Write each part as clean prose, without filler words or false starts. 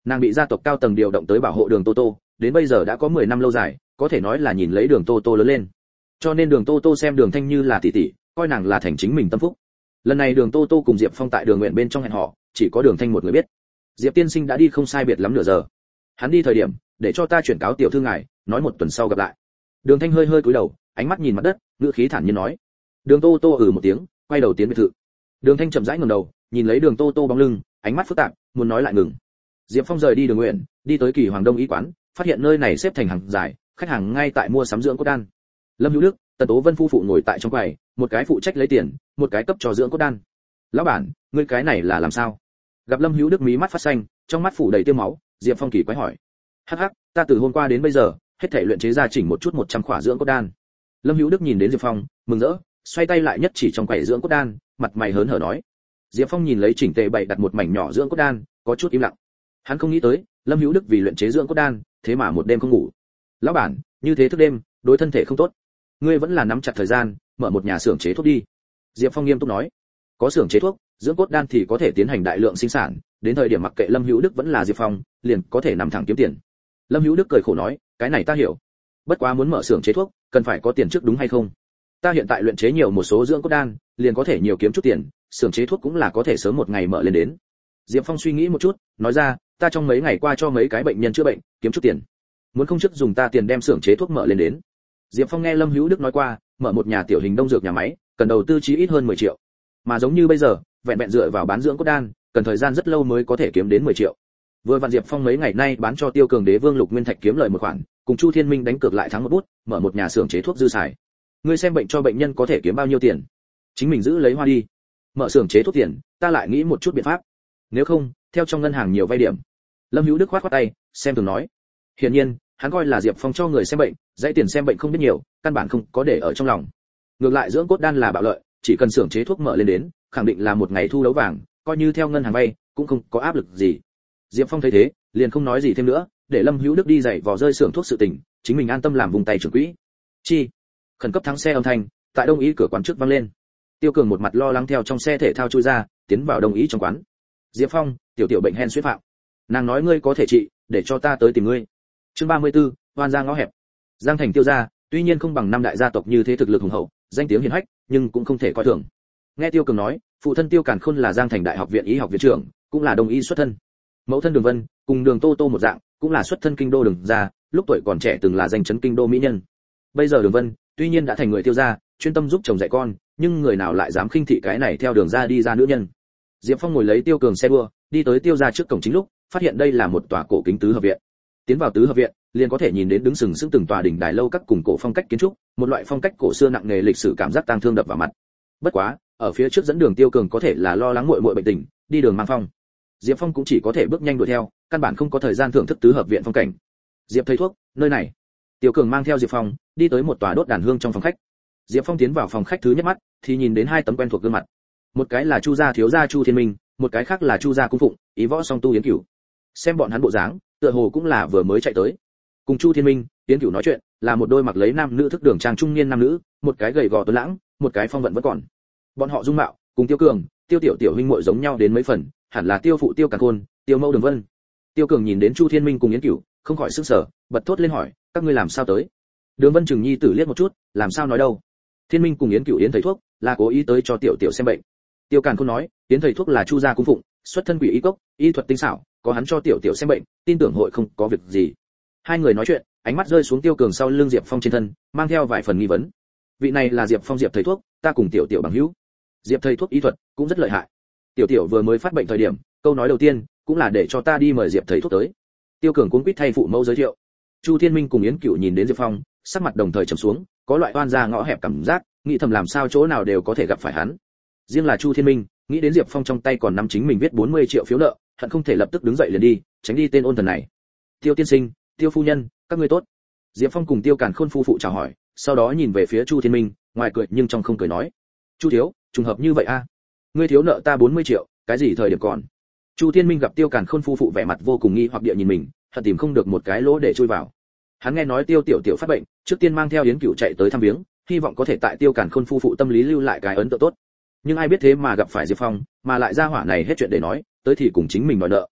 Nàng bị gia tộc cao tầng điều động tới bảo hộ Đường Tô Tô, đến bây giờ đã có 10 năm lâu dài, có thể nói là nhìn lấy Đường Tô Tô lớn lên. Cho nên Đường Tô Tô xem Đường Thanh như là tỷ tỷ, coi nàng là thành chính mình tâm phúc. Lần này Đường Tô Tô cùng Diệp Phong tại Đường Nguyện bên trong hẹn hò, chỉ có Đường Thanh một người biết. Diệp tiên sinh đã đi không sai biệt lắm nửa giờ. Hắn đi thời điểm, để cho ta chuyển cáo tiểu thư ngài, nói một tuần sau gặp lại. Đường Thanh hơi hơi cúi đầu, ánh mắt nhìn mặt đất, ngữ khí thản nhiên nói. Đường Tô Tô một tiếng, quay đầu tiến biệt thự. Đường Thanh chậm rãi ngẩng đầu, nhìn lấy Đường Tô Tô bóng lưng, ánh mắt phức tạp, muốn nói lại ngừng. Diệp Phong rời đi Đường Nguyện, đi tới Kỳ Hoàng Đông y quán, phát hiện nơi này xếp thành hàng dài, khách hàng ngay tại mua sắm dưỡng cốt đan. Lâm Hữu Đức, Tần Tố Vân phu phụ ngồi tại trong quầy, một cái phụ trách lấy tiền, một cái cấp cho dưỡng cốt đan. Lão bản, ngươi cái này là làm sao? Gặp Lâm Hữu Đức mí mắt phát xanh, trong mắt phủ đầy tia máu, Diệp Phong kỳ quái hỏi. Hắc hắc, ta từ hôm qua đến bây giờ, hết thảy luyện chế ra chỉnh một chút 100 khỏa dưỡng cốt đan. Lâm Hữu Đức nhìn đến Diệp Phong, mừng rỡ, xoay tay lại nhất chỉ trong quầy dưỡng cốt đan, mặt mày hớn hở nói. Diệp Phong nhìn lấy chỉnh tề bày đặt một mảnh nhỏ dưỡng cốt đan, có chút im lặng. Hắn không nghĩ tới, Lâm Hữu Đức vì luyện chế dưỡng cốt đan, thế mà một đêm không ngủ. Lão bản, như thế thức đêm, đối thân thể không tốt. Ngươi vẫn là nắm chặt thời gian, mở một nhà xưởng chế thuốc đi. Diệp Phong nghiêm túc nói. Có xưởng chế thuốc, dưỡng cốt đan thì có thể tiến hành đại lượng sinh sản, đến thời điểm mặc kệ Lâm Hữu Đức vẫn là Diệp Phong, liền có thể nằm thẳng kiếm tiền. Lâm Hữu Đức cười khổ nói, cái này ta hiểu. Bất quá muốn mở xưởng chế thuốc, cần phải có tiền trước đúng hay không? Ta hiện tại luyện chế nhiều một số dưỡng cốt đan, liền có thể nhiều kiếm chút tiền, xưởng chế thuốc cũng là có thể sớm một ngày mở lên đến. Diệp Phong suy nghĩ một chút, nói ra, ta trong mấy ngày qua cho mấy cái bệnh nhân chữa bệnh, kiếm chút tiền. Muốn không trước dùng ta tiền đem xưởng chế thuốc mở lên đến. Diệp Phong nghe Lâm Hữu Đức nói qua, mở một nhà tiểu hình đông dược nhà máy, cần đầu tư chí ít hơn 10 triệu. Mà giống như bây giờ, vẹn vẹn dựa vào bán dưỡng cốt đan, cần thời gian rất lâu mới có thể kiếm đến 10 triệu. Vừa vặn Diệp Phong mấy ngày nay bán cho Tiêu Cường Đế Vương Lục Nguyên Thạch kiếm lời một khoản, cùng Chu Thiên Minh đánh cược lại thắng một bút, mở một nhà xưởng chế thuốc dư xài. Ngươi xem bệnh cho bệnh nhân có thể kiếm bao nhiêu tiền? Chính mình giữ lấy hoa đi. Mở xưởng chế thuốc tiền, ta lại nghĩ một chút biện pháp. Nếu không, theo trong ngân hàng nhiều vay điểm. Lâm Hữu Đức khoát khoát tay, xem thường nói. Hiển nhiên, hắn coi là Diệp Phong cho người xem bệnh, dãy tiền xem bệnh không biết nhiều, căn bản không có để ở trong lòng. Ngược lại dưỡng cốt đan là bạo lợi, chỉ cần xưởng chế thuốc mở lên đến, khẳng định là một ngày thu đấu vàng, coi như theo ngân hàng vay, cũng không có áp lực gì. Diệp Phong thấy thế, liền không nói gì thêm nữa, để Lâm Hữu Đức đi dạy vò rơi xưởng thuốc sự tình, chính mình an tâm làm vùng tay trưởng quỹ. Chi, khẩn cấp thắng xe âm thanh, tại Đông Ý cửa quán trước vang lên. Tiêu Cường một mặt lo lắng theo trong xe thể thao chui ra, tiến vào Đông Ý trong quán. Diệp Phong, tiểu tiểu bệnh hen suyết phạm. Nàng nói ngươi có thể trị, để cho ta tới tìm ngươi. Chương 34, oan gia ngõ hẹp. Giang Thành Tiêu gia, tuy nhiên không bằng năm đại gia tộc như thế thực lực hùng hậu, danh tiếng hiển hách, nhưng cũng không thể coi thường. Nghe Tiêu Cường nói, phụ thân Tiêu Càn Khôn là Giang Thành Đại học viện y học viện trưởng, cũng là Đông Y xuất thân. Mẫu thân Đường Vân, cùng Đường Tô Tô một dạng, cũng là xuất thân kinh đô Đường gia, lúc tuổi còn trẻ từng là danh chấn kinh đô mỹ nhân. Bây giờ Đường Vân, tuy nhiên đã thành người Tiêu gia, chuyên tâm giúp chồng dạy con, nhưng người nào lại dám khinh thị cái này theo Đường gia đi ra nữ nhân. Diệp Phong ngồi lấy Tiêu Cường xe đua, đi tới Tiêu gia trước cổng chính lúc, phát hiện đây là một tòa cổ kính tứ hợp viện. Tiến vào tứ hợp viện, liền có thể nhìn đến đứng sừng sững từng tòa đỉnh đài lâu các cùng cổ phong cách kiến trúc, một loại phong cách cổ xưa nặng nề lịch sử cảm giác tang thương đập vào mặt. Bất quá, ở phía trước dẫn đường Tiêu Cường có thể là lo lắng muội muội bệnh tình, đi đường mang phong. Diệp Phong cũng chỉ có thể bước nhanh đuổi theo, căn bản không có thời gian thưởng thức tứ hợp viện phong cảnh. Diệp thầy thuốc, nơi này. Tiêu Cường mang theo Diệp Phong, đi tới một tòa đốt đàn hương trong phòng khách. Diệp Phong tiến vào phòng khách thứ nhất mắt, thì nhìn đến hai tấm quen thuộc gương mặt. Một cái là Chu gia thiếu gia Chu Thiên Minh, một cái khác là Chu gia cung phụng, Ý Võ Song Tu Yến Cửu. Xem bọn hắn bộ dáng, tựa hồ cũng là vừa mới chạy tới. Cùng Chu Thiên Minh, Yến Cửu nói chuyện, là một đôi mặc lấy nam nữ thức đường trang trung niên nam nữ, một cái gầy gò tuấn lãng, một cái phong vận vẫn còn. Bọn họ dung mạo, cùng Tiêu Cường, Tiêu Tiểu Tiểu huynh muội giống nhau đến mấy phần, hẳn là Tiêu phụ Tiêu Càn Khôn, Tiêu mẫu Đường Vân. Tiêu Cường nhìn đến Chu Thiên Minh cùng Yến Cửu, không khỏi sửng sở, bật thốt lên hỏi, các ngươi làm sao tới? Đường Vân chừng nhi tử liếc một chút, làm sao nói đâu? Thiên Minh cùng Yến Cửu Yến thầy thuốc, là cố ý tới cho Tiểu Tiểu xem bệnh. Tiêu Càn Khôn nói, Yến thầy thuốc là Chu gia cung phụng, xuất thân quỷ y cốc, y thuật tinh xảo, có hắn cho Tiểu Tiểu xem bệnh, tin tưởng hội không có việc gì. Hai người nói chuyện, ánh mắt rơi xuống Tiêu Cường sau lưng Diệp Phong trên thân, mang theo vài phần nghi vấn. Vị này là Diệp Phong Diệp thầy thuốc, ta cùng Tiểu Tiểu bằng hữu. Diệp thầy thuốc y thuật cũng rất lợi hại. Tiểu Tiểu vừa mới phát bệnh thời điểm, câu nói đầu tiên cũng là để cho ta đi mời Diệp thầy thuốc tới. Tiêu Cường cuống quýt thay phụ mẫu giới thiệu. Chu Thiên Minh cùng Yến Cửu nhìn đến Diệp Phong, sắc mặt đồng thời trầm xuống, có loại oan gia ngõ hẹp cảm giác, nghĩ thầm làm sao chỗ nào đều có thể gặp phải hắn. Riêng là Chu Thiên Minh, nghĩ đến Diệp Phong trong tay còn nắm chính mình viết 40 triệu phiếu nợ, hận không thể lập tức đứng dậy liền đi, tránh đi tên ôn thần này. Tiêu tiên sinh, Tiêu phu nhân, các ngươi tốt. Diệp Phong cùng Tiêu Càn Khôn phu phụ chào hỏi, sau đó nhìn về phía Chu Thiên Minh, ngoài cười nhưng trong không cười nói: "Chu thiếu, trùng hợp như vậy a? Ngươi thiếu nợ ta 40 triệu, cái gì thời điểm còn?" Chu Thiên Minh gặp Tiêu Càn Khôn phu phụ vẻ mặt vô cùng nghi hoặc địa nhìn mình, hận tìm không được một cái lỗ để chui vào. Hắn nghe nói Tiêu Tiểu Tiểu phát bệnh, trước tiên mang theo Yến Cửu chạy tới thăm viếng, hy vọng có thể tại Tiêu Càn Khôn phu phụ tâm lý lưu lại cái ấn tượng tốt. Nhưng ai biết thế mà gặp phải Diệp Phong, mà lại ra hỏa này hết chuyện để nói, tới thì cùng chính mình đòi nợ.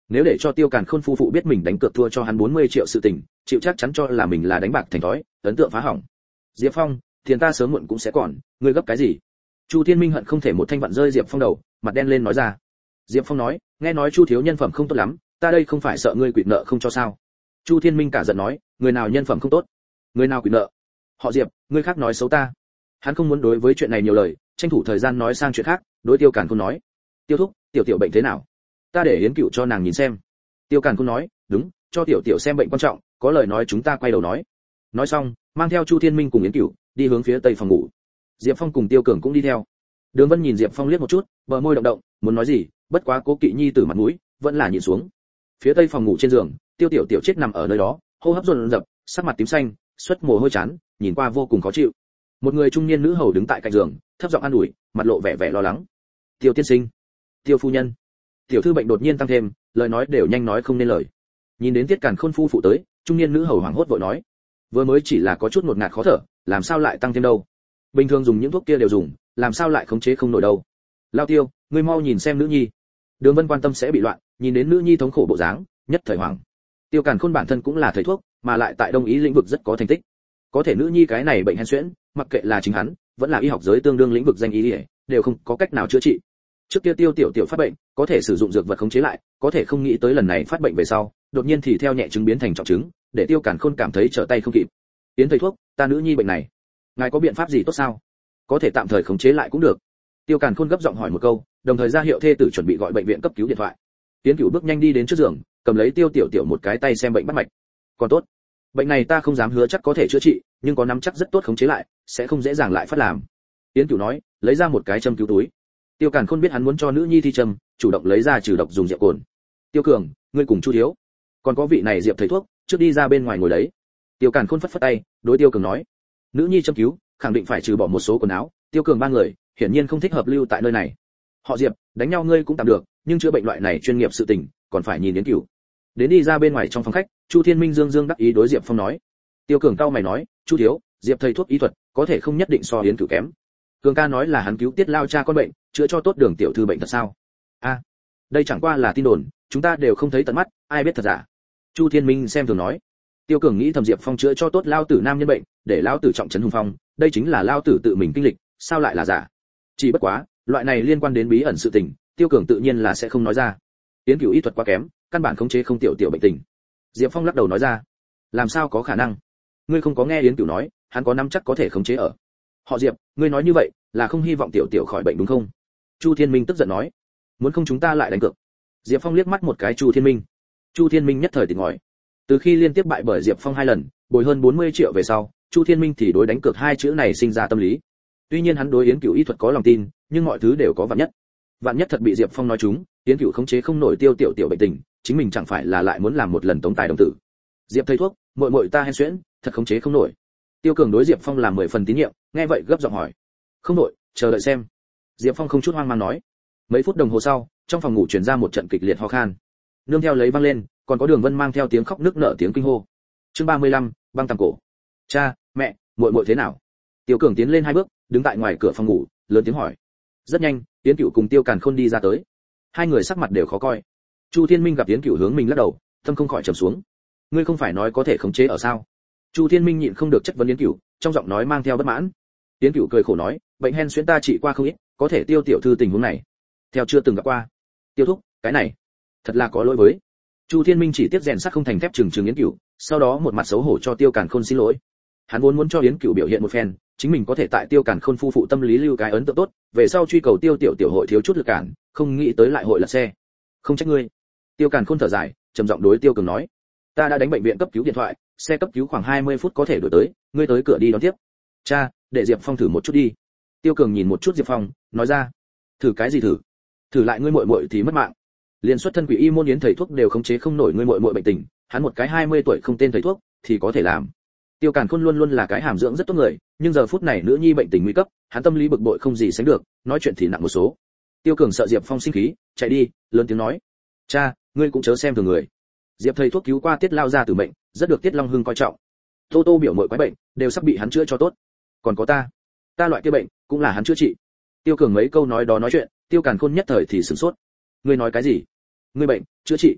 Nếu để cho Tiêu Càn Khôn phu phụ biết mình đánh cược thua cho hắn 40 triệu sự tình, chịu chắc chắn cho là mình là đánh bạc thành thói, ấn tượng phá hỏng. Diệp Phong, tiền ta sớm muộn cũng sẽ còn, ngươi gấp cái gì? Chu Thiên Minh hận không thể một thanh vặn rơi Diệp Phong đầu, mặt đen lên nói ra. Diệp Phong nói, nghe nói Chu thiếu nhân phẩm không tốt lắm, ta đây không phải sợ ngươi quỵt nợ không cho sao? Chu Thiên Minh cả giận nói, người nào nhân phẩm không tốt, người nào quỵt nợ? Họ Diệp, ngươi khác nói xấu ta. Hắn không muốn đối với chuyện này nhiều lời, tranh thủ thời gian nói sang chuyện khác, đối Tiêu Càn Khôn nói, Tiêu thúc, tiểu tiểu bệnh thế nào? Ta để Yến Cựu cho nàng nhìn xem. Tiêu Càn Khôn nói, đúng, cho tiểu tiểu xem bệnh quan trọng, có lời nói chúng ta quay đầu nói. Nói xong, mang theo Chu Thiên Minh cùng Yến Cựu đi hướng phía tây phòng ngủ. Diệp Phong cùng Tiêu Cường cũng đi theo. Đường Vân nhìn Diệp Phong liếc một chút, bờ môi động động, muốn nói gì, bất quá Cố Kỵ Nhi từ mặt mũi, vẫn là nhìn xuống. Phía tây phòng ngủ trên giường, Tiêu Tiểu Tiểu chết nằm ở nơi đó, hô hấp dồn dập, sắc mặt tím xanh, xuất mồ hôi chán, nhìn qua vô cùng khó chịu. Một người trung niên nữ hầu đứng tại cạnh giường, thấp giọng an ủi, mặt lộ vẻ vẻ lo lắng. Tiêu tiên sinh, Tiêu phu nhân, tiểu thư bệnh đột nhiên tăng thêm, lời nói đều nhanh nói không nên lời. Nhìn đến Tiết Càn Khôn phu phụ tới, trung niên nữ hầu hoảng hốt vội nói, vừa mới chỉ là có chút ngột ngạt khó thở, làm sao lại tăng thêm đâu? Bình thường dùng những thuốc kia đều dùng, làm sao lại khống chế không nổi đâu? Lao Tiêu, ngươi mau nhìn xem nữ nhi. Đường Vân quan tâm sẽ bị loạn, nhìn đến nữ nhi thống khổ bộ dáng, nhất thời hoảng. Tiêu Càn Khôn bản thân cũng là thầy thuốc, mà lại tại đông ý lĩnh vực rất có thành tích. Có thể nữ nhi cái này bệnh hen suyễn, mặc kệ là chính hắn, vẫn là y học giới tương đương lĩnh vực danh y, đều không có cách nào chữa trị. Trước kia Tiêu Tiểu Tiểu phát bệnh, có thể sử dụng dược vật khống chế lại, có thể không nghĩ tới lần này phát bệnh về sau, đột nhiên thì theo nhẹ chứng biến thành trọng chứng, để Tiêu Càn Khôn cảm thấy trở tay không kịp. Tiến thầy thuốc, ta nữ nhi bệnh này, ngài có biện pháp gì tốt sao? Có thể tạm thời khống chế lại cũng được. Tiêu Càn Khôn gấp giọng hỏi một câu, đồng thời ra hiệu thê tử chuẩn bị gọi bệnh viện cấp cứu điện thoại. Tiến Cửu bước nhanh đi đến trước giường, cầm lấy Tiêu Tiểu Tiểu một cái tay xem bệnh bắt mạch. Còn tốt, bệnh này ta không dám hứa chắc có thể chữa trị, nhưng có nắm chắc rất tốt khống chế lại, sẽ không dễ dàng lại phát làm. Tiến Cửu nói, lấy ra một cái châm cứu túi. Tiêu Càn Khôn biết hắn muốn cho nữ nhi thi châm, chủ động lấy ra trừ độc dùng rượu cồn. Tiêu Cường, ngươi cùng Chu thiếu, còn có vị này Diệp thầy thuốc, trước đi ra bên ngoài ngồi đấy. Tiêu Càn Khôn phất phất tay, đối Tiêu Cường nói, nữ nhi châm cứu, khẳng định phải trừ bỏ một số quần áo. Tiêu Cường ba người, hiển nhiên không thích hợp lưu tại nơi này. Họ Diệp, đánh nhau ngươi cũng tạm được, nhưng chữa bệnh loại này chuyên nghiệp sự tình, còn phải nhìn đến Cửu. Đến đi ra bên ngoài trong phòng khách, Chu Thiên Minh dương dương đắc ý đối Diệp Phong nói. Tiêu Cường cao mày nói, Chu thiếu, Diệp thầy thuốc y thuật, có thể không nhất định so Yến Cửu kém. Cường ca nói là hắn cứu Tiết lao cha con bệnh, chữa cho tốt Đường tiểu thư bệnh thật sao? A, đây chẳng qua là tin đồn, chúng ta đều không thấy tận mắt, ai biết thật giả. Chu Thiên Minh xem thường nói. Tiêu Cường nghĩ thầm Diệp Phong chữa cho tốt lao tử nam nhân bệnh, để lao tử trọng trấn hùng phong, đây chính là lao tử tự mình kinh lịch, sao lại là giả? Chỉ bất quá, loại này liên quan đến bí ẩn sự tình, Tiêu Cường tự nhiên là sẽ không nói ra. Yến Cửu y thuật quá kém, căn bản khống chế không tiểu tiểu bệnh tình. Diệp Phong lắc đầu nói ra, làm sao có khả năng? Ngươi không có nghe Yến Cửu nói, hắn có nắm chắc có thể khống chế ở. Họ Diệp, ngươi nói như vậy, là không hy vọng tiểu tiểu khỏi bệnh đúng không? Chu Thiên Minh tức giận nói, muốn không chúng ta lại đánh cược. Diệp Phong liếc mắt một cái Chu Thiên Minh. Chu Thiên Minh nhất thời tỉnh ngòi. Từ khi liên tiếp bại bởi Diệp Phong 2 lần, bồi hơn 40 triệu về sau, Chu Thiên Minh thì đối đánh cược 2 chữ này sinh ra tâm lý. Tuy nhiên hắn đối Yến Cửu y thuật có lòng tin, nhưng mọi thứ đều có vạn nhất. Vạn nhất thật bị Diệp Phong nói trúng, Yến Cửu khống chế không nổi tiêu tiểu tiểu bệnh tình, chính mình chẳng phải là lại muốn làm một lần tống tài đồng tử. Diệp thầy thuốc, muội muội ta hen suyễn, thật khống chế không nổi. Tiêu Cường đối Diệp Phong làm 10 phần tín nhiệm, nghe vậy gấp giọng hỏi. Không nổi, chờ đợi xem. Diệp Phong không chút hoang mang nói. Mấy phút đồng hồ sau, trong phòng ngủ truyền ra một trận kịch liệt ho khan. Nương theo lấy vang lên, còn có Đường Vân mang theo tiếng khóc nức nở tiếng kinh hô. Chương 35, băng tàng cổ. Cha, mẹ, muội muội thế nào? Tiêu Cường tiến lên 2 bước, đứng tại ngoài cửa phòng ngủ, lớn tiếng hỏi. Rất nhanh, Yến Cửu cùng Tiêu Càn Khôn đi ra tới. Hai người sắc mặt đều khó coi. Chu Thiên Minh gặp Yến Cửu hướng mình lắc đầu, tâm không khỏi trầm xuống. Ngươi không phải nói có thể khống chế ở sao? Chu Thiên Minh nhịn không được chất vấn Yến Cửu, trong giọng nói mang theo bất mãn. Yến Cửu cười khổ nói, bệnh hen suyễn ta trị qua không ít, có thể Tiêu tiểu thư tình huống này, theo chưa từng gặp qua. Tiêu thúc, cái này, thật là có lỗi với. Chu Thiên Minh chỉ tiếp rèn sắt không thành thép trừng Yến Cửu, sau đó một mặt xấu hổ cho Tiêu Càn Khôn xin lỗi. Hắn vốn muốn cho Yến Cửu biểu hiện một phen, chính mình có thể tại Tiêu Càn Khôn phu phụ tâm lý lưu cái ấn tượng tốt, về sau truy cầu Tiêu tiểu tiểu hội thiếu chút lực cản, không nghĩ tới lại hội lật xe. Không trách ngươi. Tiêu Càn Khôn thở dài, trầm giọng đối Tiêu Cường nói, ta đã đánh bệnh viện cấp cứu điện thoại, xe cấp cứu khoảng 20 phút có thể đuổi tới, ngươi tới cửa đi đón tiếp. Cha, để Diệp Phong thử một chút đi. Tiêu Cường nhìn một chút Diệp Phong, nói ra, thử cái gì thử? Thử lại ngươi muội muội thì mất mạng. Liên xuất thân quỷ y môn yến thầy thuốc đều khống chế không nổi ngươi muội muội bệnh tình, hắn một cái 20 tuổi không tên thầy thuốc thì có thể làm. Tiêu Càn Khôn luôn luôn là cái hàm dưỡng rất tốt người, nhưng giờ phút này nữ nhi bệnh tình nguy cấp, hắn tâm lý bực bội không gì sánh được, nói chuyện thì nặng một số. Tiêu Cường sợ Diệp Phong sinh khí, chạy đi, lớn tiếng nói, cha, ngươi cũng chớ xem thường người. Diệp thầy thuốc cứu qua Tiết lao ra tử mệnh, rất được Tiết Long Hưng coi trọng. Tô Tô biểu muội quái bệnh, đều sắp bị hắn chữa cho tốt. Còn có ta loại kia bệnh, cũng là hắn chữa trị. Tiêu Cường mấy câu nói đó nói chuyện, Tiêu Càn Khôn nhất thời thì sửng sốt. Ngươi nói cái gì? Ngươi bệnh, chữa trị?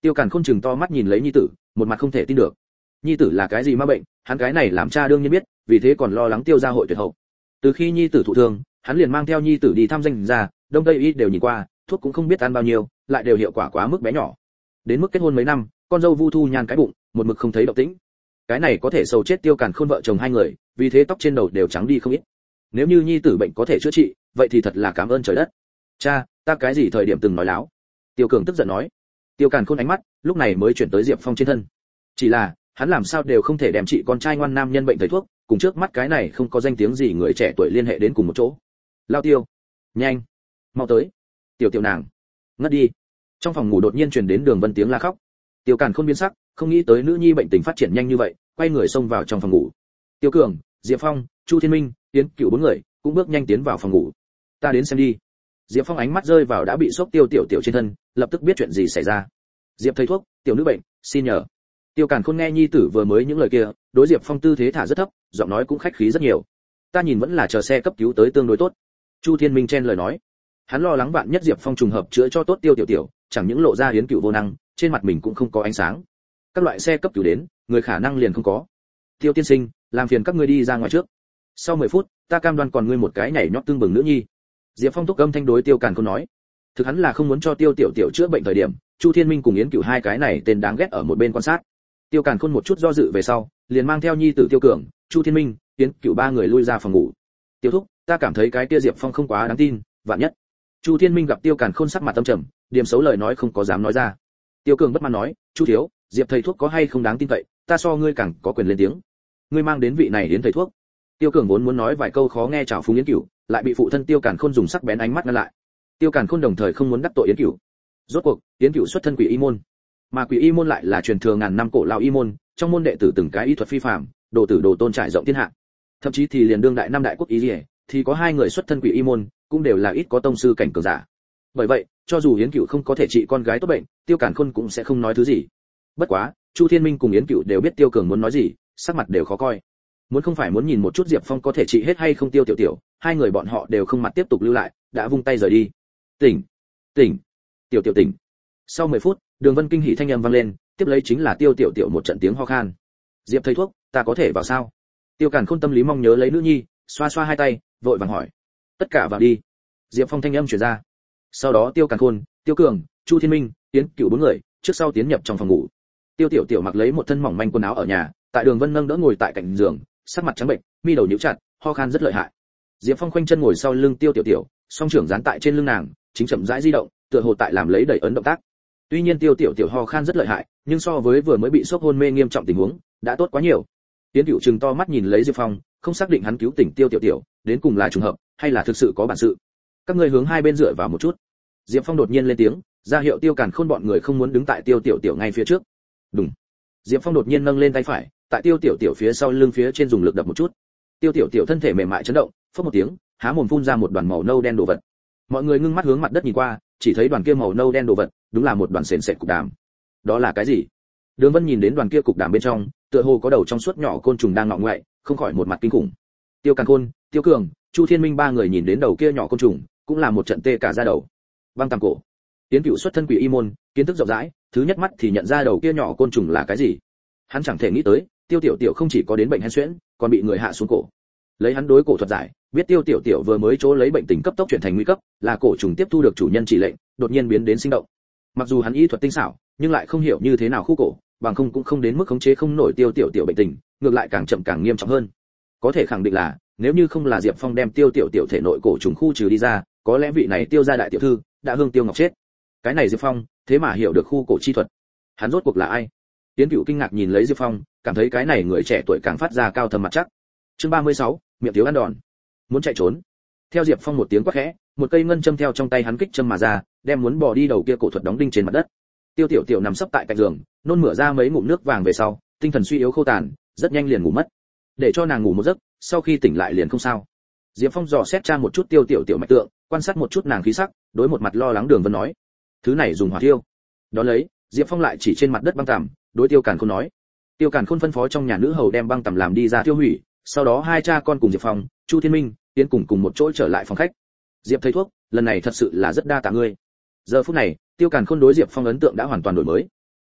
Tiêu Càn Khôn chừng to mắt nhìn lấy nhi tử, một mặt không thể tin được. Nhi tử là cái gì ma bệnh, hắn cái này làm cha đương nhiên biết, vì thế còn lo lắng Tiêu gia hội tuyệt hậu. Từ khi nhi tử thụ thương, hắn liền mang theo nhi tử đi thăm danh gia, đông tây y đều nhìn qua, thuốc cũng không biết ăn bao nhiêu, lại đều hiệu quả quá mức bé nhỏ. Đến mức kết hôn mấy năm, con dâu Vu Thu Nhan cái bụng, một mực không thấy động tĩnh. Cái này có thể sầu chết Tiêu Càn Khôn vợ chồng hai người, vì thế tóc trên đầu đều trắng đi không ít. Nếu như nhi tử bệnh có thể chữa trị, vậy thì thật là cảm ơn trời đất. Cha, ta cái gì thời điểm từng nói láo? Tiêu Cường tức giận nói. Tiêu Càn Khôn ánh mắt lúc này mới chuyển tới Diệp Phong trên thân. Chỉ là, hắn làm sao đều không thể đem chị con trai ngoan nam nhân bệnh thầy thuốc, cùng trước mắt cái này không có danh tiếng gì người trẻ tuổi liên hệ đến cùng một chỗ. Lao Tiêu, nhanh, mau tới. Tiểu tiểu nàng, ngất đi. Trong phòng ngủ đột nhiên truyền đến Đường Vân tiếng la khóc. Tiêu Càn Khôn biến sắc, không nghĩ tới nữ nhi bệnh tình phát triển nhanh như vậy, quay người xông vào trong phòng ngủ. Tiêu Cường, Diệp Phong, Chu Thiên Minh, Yến Cửu bốn người cũng bước nhanh tiến vào phòng ngủ. Ta đến xem đi. Diệp Phong ánh mắt rơi vào đã bị sốc Tiêu tiểu tiểu trên thân, lập tức biết chuyện gì xảy ra. Diệp thầy thuốc, tiểu nữ bệnh, xin nhờ. Tiêu Càn Khôn nghe nhi tử vừa mới những lời kia, đối Diệp Phong tư thế thả rất thấp, giọng nói cũng khách khí rất nhiều. Ta nhìn vẫn là chờ xe cấp cứu tới tương đối tốt. Chu Thiên Minh chen lời nói. Hắn lo lắng bạn nhất Diệp Phong trùng hợp chữa cho tốt Tiêu tiểu tiểu, chẳng những lộ ra Yến Cửu vô năng, trên mặt mình cũng không có ánh sáng. Các loại xe cấp cứu đến, người khả năng liền không có. Tiêu tiên sinh, làm phiền các ngươi đi ra ngoài trước. Sau 10 phút, ta cam đoan còn ngươi một cái nhảy nhót tương bừng nữ nhi. Diệp Phong thúc âm thanh đối Tiêu Càn Khôn nói. Thực hắn là không muốn cho Tiêu tiểu tiểu chữa bệnh thời điểm, Chu Thiên Minh cùng Yến Cửu hai cái này tên đáng ghét ở một bên quan sát. Tiêu Càn Khôn một chút do dự về sau, liền mang theo nhi tử Tiêu Cường, Chu Thiên Minh, Yến Cửu ba người lui ra phòng ngủ. Tiêu thúc, ta cảm thấy cái kia Diệp Phong không quá đáng tin, vạn nhất. Chu Thiên Minh gặp Tiêu Càn Khôn sắc mặt tâm trầm, điểm xấu lời nói không có dám nói ra. Tiêu Cường bất mãn nói, Chu thiếu, Diệp thầy thuốc có hay không đáng tin cậy, ta so ngươi càng có quyền lên tiếng. Ngươi mang đến vị này đến thầy thuốc. Tiêu Cường vốn muốn nói vài câu khó nghe chào phúng Yến Cửu, lại bị phụ thân Tiêu Càn Khôn dùng sắc bén ánh mắt ngăn lại. Tiêu Càn Khôn đồng thời không muốn đắc tội Yến Cửu. Rốt cuộc, Yến Cửu xuất thân Quỷ Y môn, mà Quỷ Y môn lại là truyền thừa ngàn năm cổ lão y môn, trong môn đệ tử từng cái y thuật phi phàm, đồ tử đồ tôn trải rộng thiên hạ. Thậm chí thì liền đương đại năm đại quốc y liễu, thì có hai người xuất thân Quỷ Y môn, cũng đều là ít có tông sư cảnh cường giả. Bởi vậy, cho dù Yến Cửu không có thể trị con gái tốt bệnh, Tiêu Càn Khôn cũng sẽ không nói thứ gì. Bất quá, Chu Thiên Minh cùng Yến Cửu đều biết Tiêu Cường muốn nói gì, sắc mặt đều khó coi. Muốn không phải muốn nhìn một chút Diệp Phong có thể trị hết hay không Tiêu tiểu tiểu, hai người bọn họ đều không mặt tiếp tục lưu lại, đã vung tay rời đi. Tỉnh, tỉnh, tiểu tiểu tỉnh. Sau 10 phút, Đường Vân kinh hỉ thanh âm vang lên, tiếp lấy chính là Tiêu tiểu tiểu một trận tiếng ho khan. Diệp thầy thuốc, ta có thể vào sao? Tiêu Càn Khôn tâm lý mong nhớ lấy nữ nhi, xoa xoa hai tay, vội vàng hỏi. Tất cả vào đi. Diệp Phong thanh âm truyền ra. Sau đó Tiêu Càn Khôn, Tiêu Cường, Chu Thiên Minh, Yến Cửu bốn người trước sau tiến nhập trong phòng ngủ. Tiêu tiểu tiểu mặc lấy một thân mỏng manh quần áo ở nhà, tại Đường Vân nâng đỡ ngồi tại cạnh giường, sắc mặt trắng bệnh, mi đầu nhíu chặt, ho khan rất lợi hại. Diệp Phong khoanh chân ngồi sau lưng Tiêu tiểu tiểu, song trưởng dán tại trên lưng nàng, chính chậm rãi di động, tựa hồ tại làm lấy đẩy ấn động tác. Tuy nhiên Tiêu tiểu tiểu ho khan rất lợi hại, nhưng so với vừa mới bị sốc hôn mê nghiêm trọng tình huống, đã tốt quá nhiều. Yến Cửu trừng to mắt nhìn lấy Diệp Phong, không xác định hắn cứu tỉnh Tiêu tiểu tiểu, đến cùng là trùng hợp, hay là thực sự có bản sự. Các ngươi hướng hai bên dựa vào một chút. Diệp Phong đột nhiên lên tiếng, ra hiệu Tiêu Càn Khôn bọn người không muốn đứng tại Tiêu tiểu tiểu ngay phía trước. Đúng. Diệp Phong đột nhiên nâng lên tay phải, tại Tiêu tiểu tiểu phía sau lưng phía trên dùng lực đập một chút. Tiêu tiểu tiểu thân thể mềm mại chấn động, phốc một tiếng, há mồm phun ra một đoàn màu nâu đen đồ vật. Mọi người ngưng mắt hướng mặt đất nhìn qua, chỉ thấy đoàn kia màu nâu đen đồ vật, đúng là một đoàn sền sệt cục đàm. Đó là cái gì? Đường Vân nhìn đến đoàn kia cục đàm bên trong, tựa hồ có đầu trong suốt nhỏ côn trùng đang ngọ ngoại, không khỏi một mặt kinh khủng. Tiêu Càn Khôn, Tiêu Cường, Chu Thiên Minh ba người nhìn đến đầu kia nhỏ côn trùng, cũng là một trận tê cả da đầu. Băng tằm cổ. Tiến Cửu xuất thân Quỷ Y môn, kiến thức rộng rãi, thứ nhất mắt thì nhận ra đầu kia nhỏ côn trùng là cái gì. Hắn chẳng thể nghĩ tới, Tiêu tiểu tiểu không chỉ có đến bệnh hen suyễn, còn bị người hạ xuống cổ. Lấy hắn đối cổ thuật giải, biết Tiêu tiểu tiểu vừa mới chỗ lấy bệnh tình cấp tốc chuyển thành nguy cấp, là cổ trùng tiếp thu được chủ nhân chỉ lệnh, đột nhiên biến đến sinh động. Mặc dù hắn y thuật tinh xảo, nhưng lại không hiểu như thế nào khu cổ, bằng không cũng không đến mức khống chế không nổi Tiêu tiểu tiểu bệnh tình, ngược lại càng chậm càng nghiêm trọng hơn. Có thể khẳng định là, nếu như không là Diệp Phong đem Tiêu tiểu tiểu thể nội cổ trùng khu trừ đi ra, có lẽ vị này Tiêu gia đại tiểu thư đã hương Tiêu Ngọc chết. Cái này Diệp Phong, thế mà hiểu được khu cổ chi thuật. Hắn rốt cuộc là ai? Tiến Cửu kinh ngạc nhìn lấy Diệp Phong, cảm thấy cái này người trẻ tuổi càng phát ra cao thâm mặt chắc. Chương 36, miệng thiếu ăn đòn. Muốn chạy trốn. Theo Diệp Phong một tiếng quát khẽ, một cây ngân châm theo trong tay hắn kích châm mà ra, đem muốn bỏ đi đầu kia cổ thuật đóng đinh trên mặt đất. Tiêu tiểu tiểu nằm sấp tại cạnh giường, nôn mửa ra mấy ngụm nước vàng về sau, tinh thần suy yếu khô tàn, rất nhanh liền ngủ mất. Để cho nàng ngủ một giấc, sau khi tỉnh lại liền không sao. Diệp Phong dò xét tra một chút Tiêu tiểu tiểu mạch tượng, quan sát một chút nàng khí sắc, đối một mặt lo lắng Đường Vân nói: "Thứ này dùng hỏa thiêu." Đó lấy, Diệp Phong lại chỉ trên mặt đất băng tằm, đối Tiêu Càn Khôn nói. Tiêu Càn Khôn phân phó trong nhà nữ hầu đem băng tằm làm đi ra tiêu hủy, sau đó hai cha con cùng Diệp Phong, Chu Thiên Minh, tiến cùng một chỗ trở lại phòng khách. Diệp thầy thuốc, lần này thật sự là rất đa tạ ngươi. Giờ phút này, Tiêu Càn Khôn đối Diệp Phong ấn tượng đã hoàn toàn đổi mới.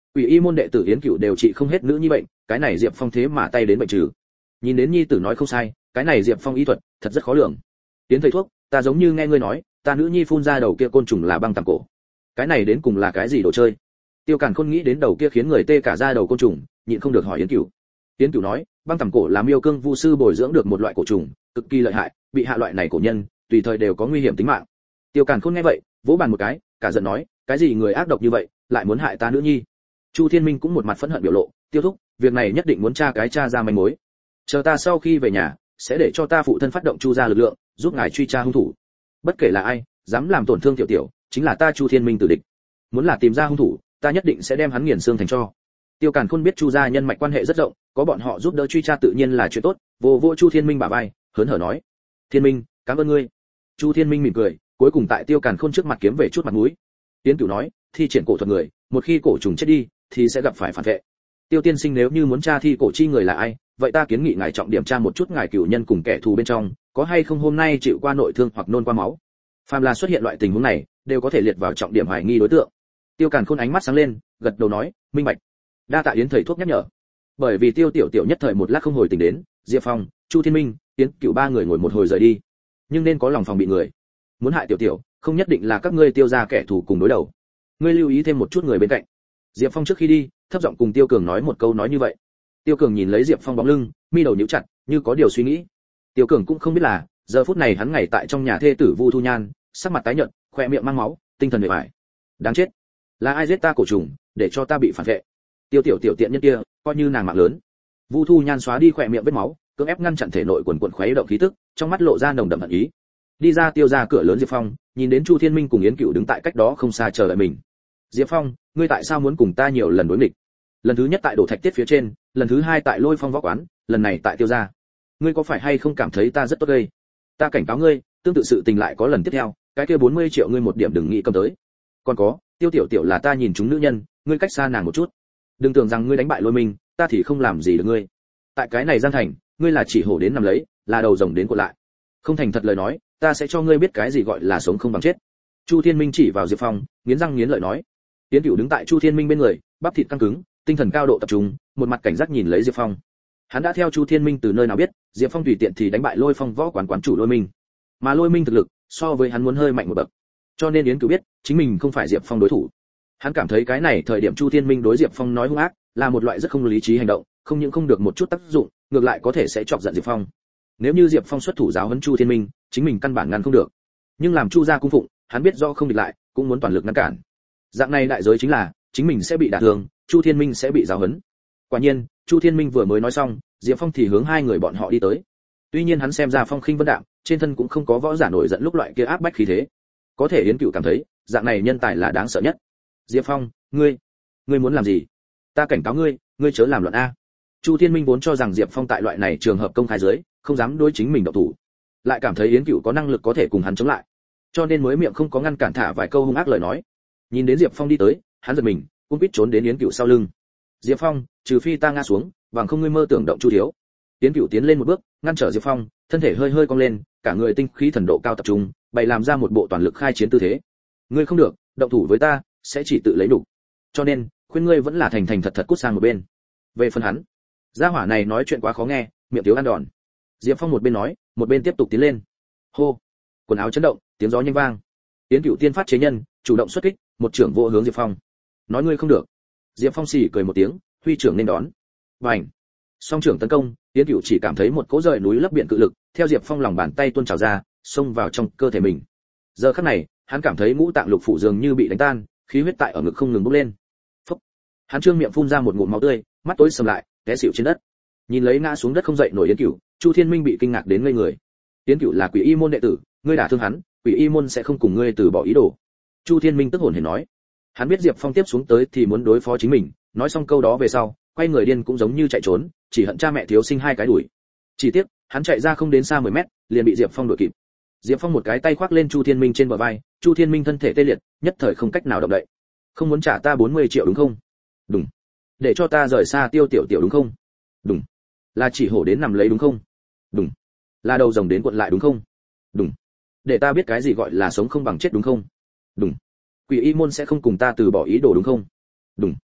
Quỷ y môn đệ tử Yến Cửu đều trị không hết nữ nhi bệnh, cái này Diệp Phong thế mà tay đến bệnh trừ. Nhìn đến nhi tử nói không sai, cái này Diệp Phong y thuật thật rất khó lường. Tiến thầy thuốc, ta giống như nghe ngươi nói, ta nữ nhi phun ra đầu kia côn trùng là băng tằm cổ. Cái này đến cùng là cái gì đồ chơi? Tiêu Càn Khôn nghĩ đến đầu kia khiến người tê cả da đầu côn trùng, nhịn không được hỏi Yến Cửu. Yến Cửu nói, băng tằm cổ là Miêu Cương Vu sư bồi dưỡng được một loại cổ trùng, cực kỳ lợi hại, bị hạ loại này cổ nhân, tùy thời đều có nguy hiểm tính mạng. Tiêu Càn Khôn nghe vậy, vỗ bàn một cái, cả giận nói, cái gì người ác độc như vậy, lại muốn hại ta nữ nhi? Chu Thiên Minh cũng một mặt phẫn hận biểu lộ, Tiêu thúc, việc này nhất định muốn tra cái tra ra manh mối. Chờ ta sau khi về nhà, sẽ để cho ta phụ thân phát động Chu gia lực lượng, giúp ngài truy tra hung thủ. Bất kể là ai, dám làm tổn thương tiểu tiểu, chính là ta Chu Thiên Minh tử địch. Muốn là tìm ra hung thủ, ta nhất định sẽ đem hắn nghiền xương thành tro. Tiêu Càn Khôn biết Chu gia nhân mạch quan hệ rất rộng, có bọn họ giúp đỡ truy tra tự nhiên là chuyện tốt, vô Chu Thiên Minh bả vai, hớn hở nói: "Thiên Minh, cảm ơn ngươi." Chu Thiên Minh mỉm cười, cuối cùng tại Tiêu Càn Khôn trước mặt kiếm về chút mặt mũi. Tiến Cửu nói: "Thi triển cổ thuật người, một khi cổ trùng chết đi, thì sẽ gặp phải phản vệ. Tiêu tiên sinh nếu như muốn tra thi cổ chi người là ai, vậy ta kiến nghị ngài trọng điểm tra một chút ngài cửu nhân cùng kẻ thù bên trong, có hay không hôm nay chịu qua nội thương hoặc nôn qua máu. Phàm là xuất hiện loại tình huống này, đều có thể liệt vào trọng điểm hoài nghi đối tượng." Tiêu Càn Khôn ánh mắt sáng lên, gật đầu nói: "Minh bạch." Đa tạ Yến thầy thuốc nhắc nhở. Bởi vì Tiêu Tiểu Tiểu nhất thời một lát không hồi tỉnh đến, Diệp Phong, Chu Thiên Minh, Yến Cửu ba người ngồi một hồi rời đi. Nhưng nên có lòng phòng bị người. Muốn hại Tiểu Tiểu, không nhất định là các ngươi Tiêu gia kẻ thù cùng đối đầu. Ngươi lưu ý thêm một chút người bên cạnh. Diệp Phong trước khi đi, thấp giọng cùng Tiêu Cường nói một câu nói như vậy. Tiêu Cường nhìn lấy Diệp Phong bóng lưng, mi đầu nhíu chặt, như có điều suy nghĩ. Tiêu Cường cũng không biết là, giờ phút này hắn ngày tại trong nhà thê tử Vu Thu Nhan, sắc mặt tái nhợt, khóe miệng mang máu, tinh thần mệt mỏi. Đáng chết, là ai giết ta cổ trùng, để cho ta bị phản vệ? Tiêu Tiểu Tiểu tiện nhân kia, coi như nàng mạng lớn. Vu Thu Nhan xóa đi khóe miệng vết máu, cưỡng ép ngăn chặn thể nội quần quần khuấy động khí tức, trong mắt lộ ra nồng đậm hận ý. Đi ra Tiêu gia cửa lớn Diệp Phong, nhìn đến Chu Thiên Minh cùng Yến Cửu đứng tại cách đó không xa chờ đợi mình. Diệp Phong, ngươi tại sao muốn cùng ta nhiều lần đối nghịch? Lần thứ nhất tại Đổ Thạch Tiết phía trên, lần thứ hai tại Lôi Phong võ quán, lần này tại Tiêu gia. Ngươi có phải hay không cảm thấy ta rất tốt đây? Ta cảnh cáo ngươi, tương tự sự tình lại có lần tiếp theo, cái kia 40 triệu ngươi một điểm đừng nghĩ cầm tới. Còn có, Tiêu Tiểu Tiểu là ta nhìn chúng nữ nhân, ngươi cách xa nàng một chút. Đừng tưởng rằng ngươi đánh bại Lôi Minh, ta thì không làm gì được ngươi. Tại cái này gian thành, ngươi là chỉ hổ đến nằm lấy, là đầu rồng đến cuộn lại. Không thành thật lời nói, ta sẽ cho ngươi biết cái gì gọi là sống không bằng chết. Chu Thiên Minh chỉ vào Diệp Phong, nghiến răng nghiến lợi nói. Tiến Cửu đứng tại Chu Thiên Minh bên người, bắp thịt căng cứng, tinh thần cao độ tập trung, một mặt cảnh giác nhìn lấy Diệp Phong. Hắn đã theo Chu Thiên Minh từ nơi nào biết, Diệp Phong tùy tiện thì đánh bại Lôi Phong võ quán quán chủ Lôi Minh, mà Lôi Minh thực lực so với hắn muốn hơi mạnh một bậc. Cho nên Yến Cửu biết, chính mình không phải Diệp Phong đối thủ. Hắn cảm thấy cái này thời điểm Chu Thiên Minh đối Diệp Phong nói hung ác, là một loại rất không lý trí hành động, không những không được một chút tác dụng, ngược lại có thể sẽ chọc giận Diệp Phong. Nếu như Diệp Phong xuất thủ giáo huấn Chu Thiên Minh, chính mình căn bản ngăn không được. Nhưng làm Chu gia cung phụng, hắn biết do không địch lại, cũng muốn toàn lực ngăn cản. Dạng này đại giới chính là chính mình sẽ bị đả thương, Chu Thiên Minh sẽ bị giáo huấn. Quả nhiên, Chu Thiên Minh vừa mới nói xong, Diệp Phong thì hướng hai người bọn họ đi tới. Tuy nhiên hắn xem ra phong khinh vân đạm, trên thân cũng không có võ giả nổi giận lúc loại kia áp bách khí thế. Có thể Yến Cửu cảm thấy, dạng này nhân tài là đáng sợ nhất. Diệp Phong, ngươi muốn làm gì? Ta cảnh cáo ngươi, ngươi chớ làm loạn a. Chu Thiên Minh vốn cho rằng Diệp Phong tại loại này trường hợp công khai dưới, không dám đối chính mình động thủ, lại cảm thấy Yến Cửu có năng lực có thể cùng hắn chống lại, cho nên mới miệng không có ngăn cản thả vài câu hung ác lời nói. Nhìn đến Diệp Phong đi tới, hắn giật mình, cũng biết trốn đến Yến Cửu sau lưng. Diệp Phong, trừ phi ta ngã xuống, bằng không ngươi mơ tưởng động Chu thiếu. Yến Cửu tiến lên một bước, ngăn trở Diệp Phong, thân thể hơi hơi cong lên, cả người tinh khí thần độ cao tập trung, bày làm ra một bộ toàn lực khai chiến tư thế. Ngươi không được, động thủ với ta, sẽ chỉ tự lấy đủ. Cho nên, khuyên ngươi vẫn là thành thành thật thật cút sang một bên. Về phần hắn, gia hỏa này nói chuyện quá khó nghe, miệng thiếu ăn đòn. Diệp Phong một bên nói, một bên tiếp tục tiến lên. Hô, quần áo chấn động, tiếng gió nhanh vang. Yến Cửu tiên phát chế nhân, chủ động xuất kích, một trưởng vô hướng Diệp Phong. Nói ngươi không được. Diệp Phong xì cười một tiếng, huy trưởng nên đón. Bành! Song trưởng tấn công, Yến Cửu chỉ cảm thấy một cỗ rời núi lấp biển cự lực, theo Diệp Phong lòng bàn tay tuôn trào ra, xông vào trong cơ thể mình. Giờ khắc này, hắn cảm thấy ngũ tạng lục phủ dường như bị đánh tan, khí huyết tại ở ngực không ngừng bốc lên. Phốc! Hắn trương miệng phun ra một ngụm máu tươi, mắt tối sầm lại, té xỉu trên đất. Nhìn lấy ngã xuống đất không dậy nổi Yến Cửu, Chu Thiên Minh bị kinh ngạc đến ngây người. Yến Cửu là Quỷ Y môn đệ tử, ngươi đả thương hắn, Quỷ Y môn sẽ không cùng ngươi từ bỏ ý đồ. Chu Thiên Minh tức hồn hển nói. Hắn biết Diệp Phong tiếp xuống tới thì muốn đối phó chính mình, nói xong câu đó về sau, quay người điên cũng giống như chạy trốn, chỉ hận cha mẹ thiếu sinh hai cái đuổi. Chỉ tiếc, hắn chạy ra không đến xa 10 mét, liền bị Diệp Phong đuổi kịp. Diệp Phong một cái tay khoác lên Chu Thiên Minh trên bờ vai, Chu Thiên Minh thân thể tê liệt, nhất thời không cách nào động đậy. Không muốn trả ta 40 triệu đúng không? Đúng. Để cho ta rời xa Tiêu Tiểu Tiểu đúng không? Đúng. Là chỉ hổ đến nằm lấy đúng không? Đúng. Là đầu rồng đến cuộn lại đúng không? Đúng. Để ta biết cái gì gọi là sống không bằng chết đúng không? Đúng. Quỷ Y môn sẽ không cùng ta từ bỏ ý đồ đúng không? Đúng.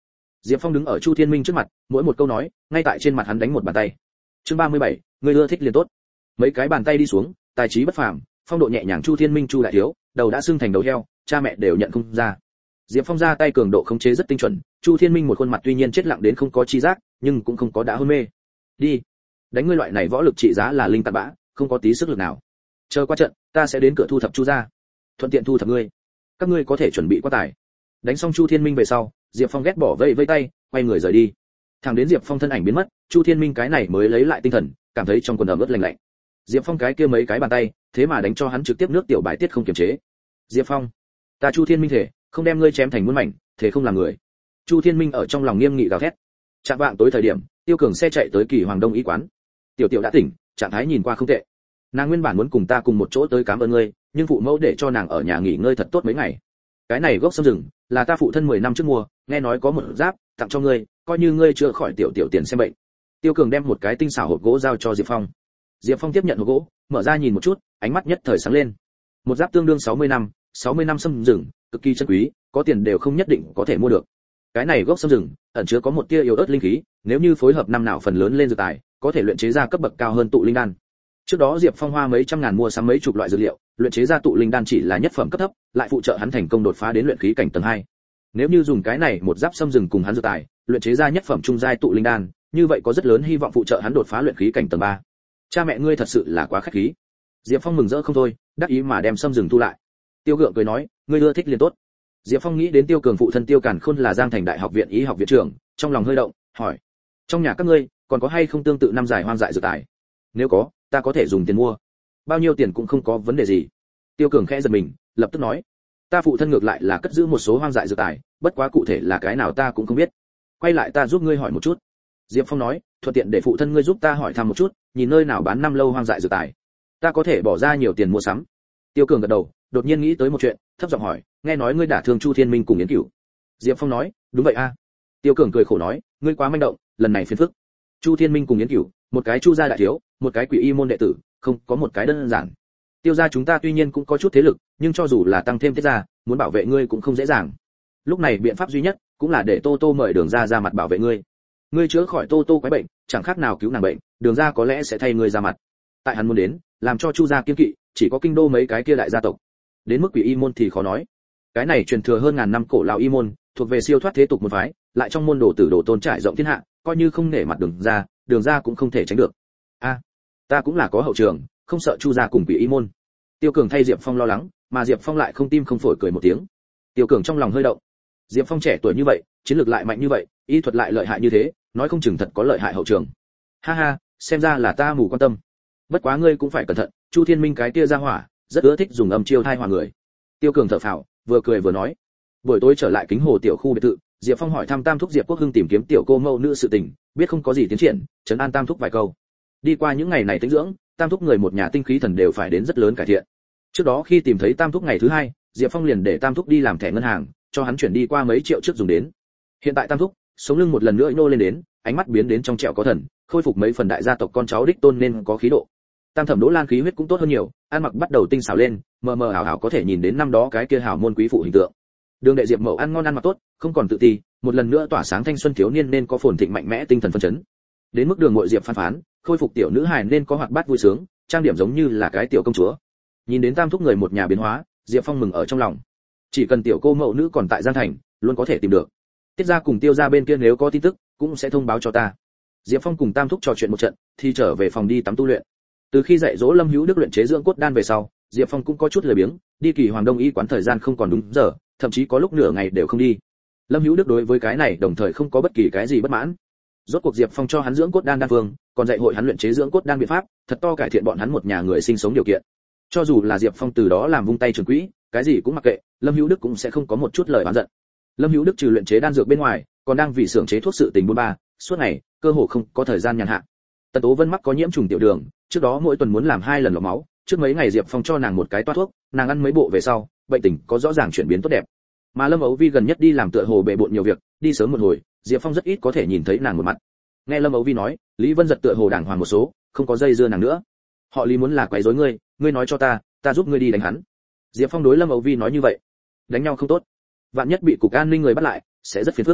Diệp Phong đứng ở Chu Thiên Minh trước mặt, mỗi một câu nói, ngay tại trên mặt hắn đánh một bàn tay. Chương 37, người ưa thích liền tốt. Mấy cái bàn tay đi xuống, tài trí bất phàm, phong độ nhẹ nhàng Chu Thiên Minh Chu đại thiếu, đầu đã sưng thành đầu heo, cha mẹ đều nhận không ra. Diệp Phong ra tay cường độ khống chế rất tinh chuẩn, Chu Thiên Minh một khuôn mặt tuy nhiên chết lặng đến không có chi giác, nhưng cũng không có đã hôn mê. Đi, đánh ngươi loại này võ lực trị giá là linh tạt bã, không có tí sức lực nào. Chờ qua trận, ta sẽ đến cửa thu thập Chu gia, thuận tiện thu thập ngươi. Các ngươi có thể chuẩn bị qua tài. Đánh xong Chu Thiên Minh về sau, Diệp Phong ghét bỏ vây vây tay, quay người rời đi. Thẳng đến Diệp Phong thân ảnh biến mất, Chu Thiên Minh cái này mới lấy lại tinh thần, cảm thấy trong quần ẩm ướt lạnh lạnh. Diệp Phong cái kia mấy cái bàn tay, thế mà đánh cho hắn trực tiếp nước tiểu bài tiết không kiềm chế. Diệp Phong, ta Chu Thiên Minh thể, không đem ngươi chém thành muôn mảnh, thế không làm người. Chu Thiên Minh ở trong lòng nghiêm nghị gào thét. Trạng vạng tối thời điểm, Tiêu Cường xe chạy tới Kỳ Hoàng Đông y quán. Tiểu Tiểu đã tỉnh, trạng thái nhìn qua không tệ. Nàng nguyên bản muốn cùng ta cùng một chỗ tới cảm ơn ngươi, nhưng phụ mẫu để cho nàng ở nhà nghỉ ngơi thật tốt mấy ngày. Cái này gốc sâm rừng, là ta phụ thân 10 năm trước mua, nghe nói có một giáp, tặng cho ngươi, coi như ngươi chữa khỏi Tiểu Tiểu tiền xem bệnh. Tiêu Cường đem một cái tinh xảo hộp gỗ giao cho Diệp Phong. Diệp Phong tiếp nhận hộp gỗ, mở ra nhìn một chút, ánh mắt nhất thời sáng lên. Một giáp tương đương 60 năm sâm rừng, cực kỳ chân quý, có tiền đều không nhất định có thể mua được. Cái này gốc sâm rừng, ẩn chứa có một tia yếu ớt linh khí, nếu như phối hợp năm nào phần lớn lên dược tài, có thể luyện chế ra cấp bậc cao hơn tụ linh đan. Trước đó Diệp Phong hoa mấy trăm ngàn mua sắm mấy chục loại dược liệu, luyện chế ra tụ linh đan chỉ là nhất phẩm cấp thấp, lại phụ trợ hắn thành công đột phá đến luyện khí cảnh tầng 2. Nếu như dùng cái này một giáp sâm rừng cùng hắn dược tài, luyện chế ra nhất phẩm trung giai tụ linh đan, như vậy có rất lớn hy vọng phụ trợ hắn đột phá luyện khí cảnh tầng 3. Cha mẹ ngươi thật sự là quá khách khí. Diệp Phong mừng rỡ không thôi, đắc ý mà đem sâm rừng thu lại. Tiêu Gượng cười nói, ngươi ưa thích liền tốt. Diệp Phong nghĩ đến Tiêu Cường phụ thân Tiêu Càn Khôn là Giang Thành Đại học viện y học viện trưởng, trong lòng hơi động, hỏi: trong nhà các ngươi còn có hay không tương tự năm giải hoang dại dược tài? Nếu có, ta có thể dùng tiền mua. Bao nhiêu tiền cũng không có vấn đề gì. Tiêu Cường khẽ giật mình, lập tức nói: ta phụ thân ngược lại là cất giữ một số hoang dại dược tài, bất quá cụ thể là cái nào ta cũng không biết. Quay lại ta giúp ngươi hỏi một chút. Diệp Phong nói, thuận tiện để phụ thân ngươi giúp ta hỏi thăm một chút, nhìn nơi nào bán năm lâu hoang dại dược tài, ta có thể bỏ ra nhiều tiền mua sắm. Tiêu Cường gật đầu, đột nhiên nghĩ tới một chuyện, thấp giọng hỏi, nghe nói ngươi đả thương Chu Thiên Minh cùng Yến Cửu. Diệp Phong nói, đúng vậy a. Tiêu Cường cười khổ nói, ngươi quá manh động, lần này phiền phức. Chu Thiên Minh cùng Yến Cửu, một cái Chu gia đại thiếu, một cái Quỷ Y môn đệ tử, không có một cái đơn giản. Tiêu gia chúng ta tuy nhiên cũng có chút thế lực, nhưng cho dù là tăng thêm tiết gia, muốn bảo vệ ngươi cũng không dễ dàng. Lúc này biện pháp duy nhất cũng là để Tô Tô mời Đường gia ra mặt bảo vệ ngươi. Ngươi chữa khỏi Tô Tô quái bệnh, chẳng khác nào cứu nàng bệnh, Đường gia có lẽ sẽ thay ngươi ra mặt. Tại hắn muốn đến, làm cho Chu gia kiên kỵ, chỉ có kinh đô mấy cái kia đại gia tộc. Đến mức Quỷ Y môn thì khó nói. Cái này truyền thừa hơn ngàn năm cổ lão y môn, thuộc về siêu thoát thế tục một phái, lại trong môn đồ tử đồ tôn trải rộng thiên hạ, coi như không nể mặt Đường gia cũng không thể tránh được. A, ta cũng là có hậu trường, không sợ Chu gia cùng Quỷ Y môn. Tiêu Cường thay Diệp Phong lo lắng, mà Diệp Phong lại không tim không phổi cười một tiếng. Tiêu Cường trong lòng hơi động. Diệp Phong trẻ tuổi như vậy, chiến lược lại mạnh như vậy, y thuật lại lợi hại như thế, nói không chừng thật có lợi hại hậu trường. Ha ha, xem ra là ta mù quan tâm. Bất quá ngươi cũng phải cẩn thận, Chu Thiên Minh cái kia ra hỏa, rất ưa thích dùng âm chiêu thai hòa người. Tiêu Cường thở phào, vừa cười vừa nói. Buổi tối trở lại Kính Hồ tiểu khu biệt thự, Diệp Phong hỏi thăm Tam thúc Diệp Quốc Hưng tìm kiếm tiểu cô mẫu nữ sự tình, biết không có gì tiến triển, trấn an Tam thúc vài câu. Đi qua những ngày này tĩnh dưỡng, Tam thúc người một nhà tinh khí thần đều phải đến rất lớn cải thiện. Trước đó khi tìm thấy Tam thúc ngày thứ hai, Diệp Phong liền để Tam thúc đi làm thẻ ngân hàng, cho hắn chuyển đi qua mấy triệu trước dùng đến. Hiện tại Tam thúc, sống lưng một lần nữa nô lên đến, ánh mắt biến đến trong trẻo có thần, khôi phục mấy phần đại gia tộc con cháu đích tôn nên có khí độ. Tam thẩm Đỗ Lan khí huyết cũng tốt hơn nhiều, ăn mặc bắt đầu tinh xảo lên, mờ mờ ảo ảo có thể nhìn đến năm đó cái kia hảo môn quý phụ hình tượng. Đường đệ Diệp Mậu ăn ngon ăn mặc tốt, không còn tự ti, một lần nữa tỏa sáng thanh xuân thiếu niên nên có phồn thịnh mạnh mẽ tinh thần phấn chấn. Đến mức Đường Ngụy Diệp phán phán, khôi phục tiểu nữ hài nên có hoạt bát vui sướng, trang điểm giống như là cái tiểu công chúa. Nhìn đến Tam thúc người một nhà biến hóa, Diệp Phong mừng ở trong lòng. Chỉ cần tiểu cô mẫu nữ còn tại Giang Thành, luôn có thể tìm được. Tiết gia cùng Tiêu gia bên kia nếu có tin tức, cũng sẽ thông báo cho ta. Diệp Phong cùng Tam thúc trò chuyện một trận, thì trở về phòng đi tắm tu luyện. Từ khi dạy dỗ Lâm Hữu Đức luyện chế dưỡng cốt đan về sau, Diệp Phong cũng có chút lười biếng, đi Kỳ Hoàng Đông y quán thời gian không còn đúng giờ, thậm chí có lúc nửa ngày đều không đi. Lâm Hữu Đức đối với cái này đồng thời không có bất kỳ cái gì bất mãn. Rốt cuộc Diệp Phong cho hắn dưỡng cốt đan đan phương, còn dạy hội hắn luyện chế dưỡng cốt đan biện pháp, thật to cải thiện bọn hắn một nhà người sinh sống điều kiện. Cho dù là Diệp Phong từ đó làm vung tay trường quỹ, cái gì cũng mặc kệ, Lâm Hữu Đức cũng sẽ không có một chút lời oán giận. Lâm Hữu Đức trừ luyện chế đan dược bên ngoài, còn đang vì xưởng chế thuốc sự tình buôn ba, suốt ngày cơ hồ không có thời gian nhàn hạ. Tần Tố Vân mắc có nhiễm trùng tiểu đường, trước đó mỗi tuần muốn làm 2 lần lọc máu, trước mấy ngày Diệp Phong cho nàng một cái toa thuốc, nàng ăn mấy bộ về sau, bệnh tình có rõ ràng chuyển biến tốt đẹp. Mà Lâm Âu Vi gần nhất đi làm tựa hồ bệ bội nhiều việc, đi sớm một hồi, Diệp Phong rất ít có thể nhìn thấy nàng một mặt. Nghe Lâm Âu Vi nói, Lý Vân giật tựa hồ đàng hoàng một số, không có dây dưa nàng nữa. Họ Lý muốn là quấy rối ngươi, ngươi nói cho ta giúp ngươi đi đánh hắn. Diệp Phong đối Lâm Âu Vi nói như vậy. Đánh nhau không tốt, vạn nhất bị cục an ninh người bắt lại, sẽ rất phiền phức.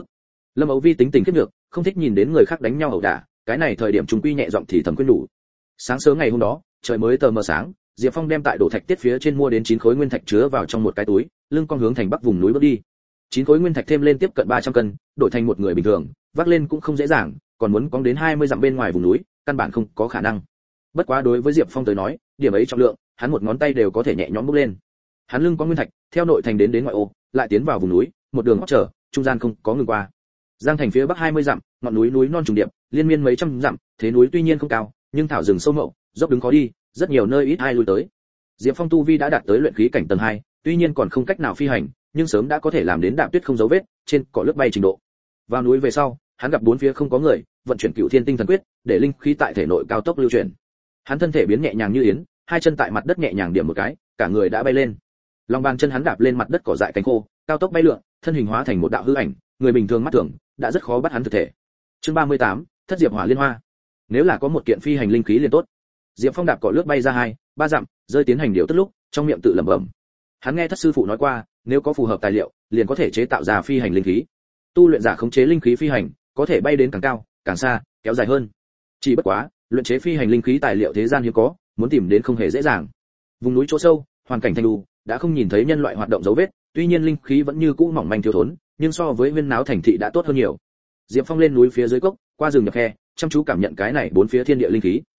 Lâm Âu Vi tính tình kiếp nhược, không thích nhìn đến người khác đánh nhau ẩu đả, cái này thời điểm chúng quy nhẹ giọng thì thầm khuyên đủ. Sáng sớm ngày hôm đó, trời mới tờ mờ sáng, Diệp Phong đem tại đổ thạch tiết phía trên mua đến 9 khối nguyên thạch chứa vào trong một cái túi, lưng cong hướng thành bắc vùng núi bước đi. 9 khối nguyên thạch thêm lên tiếp cận 300 cân, đổi thành một người bình thường, vác lên cũng không dễ dàng, còn muốn cong đến 20 dặm bên ngoài vùng núi, căn bản không có khả năng. Bất quá đối với Diệp Phong tới nói, điểm ấy trọng lượng, hắn một ngón tay đều có thể nhẹ nhõm bước lên. Hắn lưng có nguyên thạch, theo nội thành đến ngoại ô, lại tiến vào vùng núi, một đường hót trở, trung gian không có ngừng qua. Giang thành phía bắc 20 dặm, ngọn núi núi non trùng điệp, liên miên mấy trăm dặm, thế núi tuy nhiên không cao, nhưng thảo rừng sâu mậu, dốc đứng khó đi, rất nhiều nơi ít ai lui tới. Diệp Phong tu vi đã đạt tới luyện khí cảnh tầng 2, tuy nhiên còn không cách nào phi hành, nhưng sớm đã có thể làm đến đạp tuyết không dấu vết, trên cỏ lướt bay trình độ. Vào núi về sau, hắn gặp bốn phía không có người, vận chuyển Cửu Thiên Tinh Thần Quyết, để linh khí tại thể nội cao tốc lưu chuyển. Hắn thân thể biến nhẹ nhàng như yến, hai chân tại mặt đất nhẹ nhàng điểm một cái, cả người đã bay lên. Lòng bàn chân hắn đạp lên mặt đất cỏ dại cánh khô, cao tốc bay lượn, thân hình hóa thành một đạo hư ảnh, người bình thường mắt thường đã rất khó bắt hắn thực thể. Chương 38, Thất Diệp Hỏa Liên Hoa. Nếu là có một kiện phi hành linh khí liền tốt. Diệp Phong đạp cỏ lướt bay ra 2-3 dặm, rơi tiến hành điều tức lúc, trong miệng tự lẩm bẩm. Hắn nghe thất sư phụ nói qua, nếu có phù hợp tài liệu, liền có thể chế tạo ra phi hành linh khí. Tu luyện giả khống chế linh khí phi hành, có thể bay đến càng cao, càng xa, kéo dài hơn. Chỉ bất quá, luyện chế phi hành linh khí tài liệu thế gian hiếm có, muốn tìm đến không hề dễ dàng. Vùng núi chỗ sâu, hoàn cảnh thanh lưu, đã không nhìn thấy nhân loại hoạt động dấu vết, tuy nhiên linh khí vẫn như cũ mỏng manh thiếu thốn, nhưng so với huyên náo thành thị đã tốt hơn nhiều. Diệp Phong lên núi phía dưới cốc, qua rừng nhập khe, chăm chú cảm nhận cái này bốn phía thiên địa linh khí.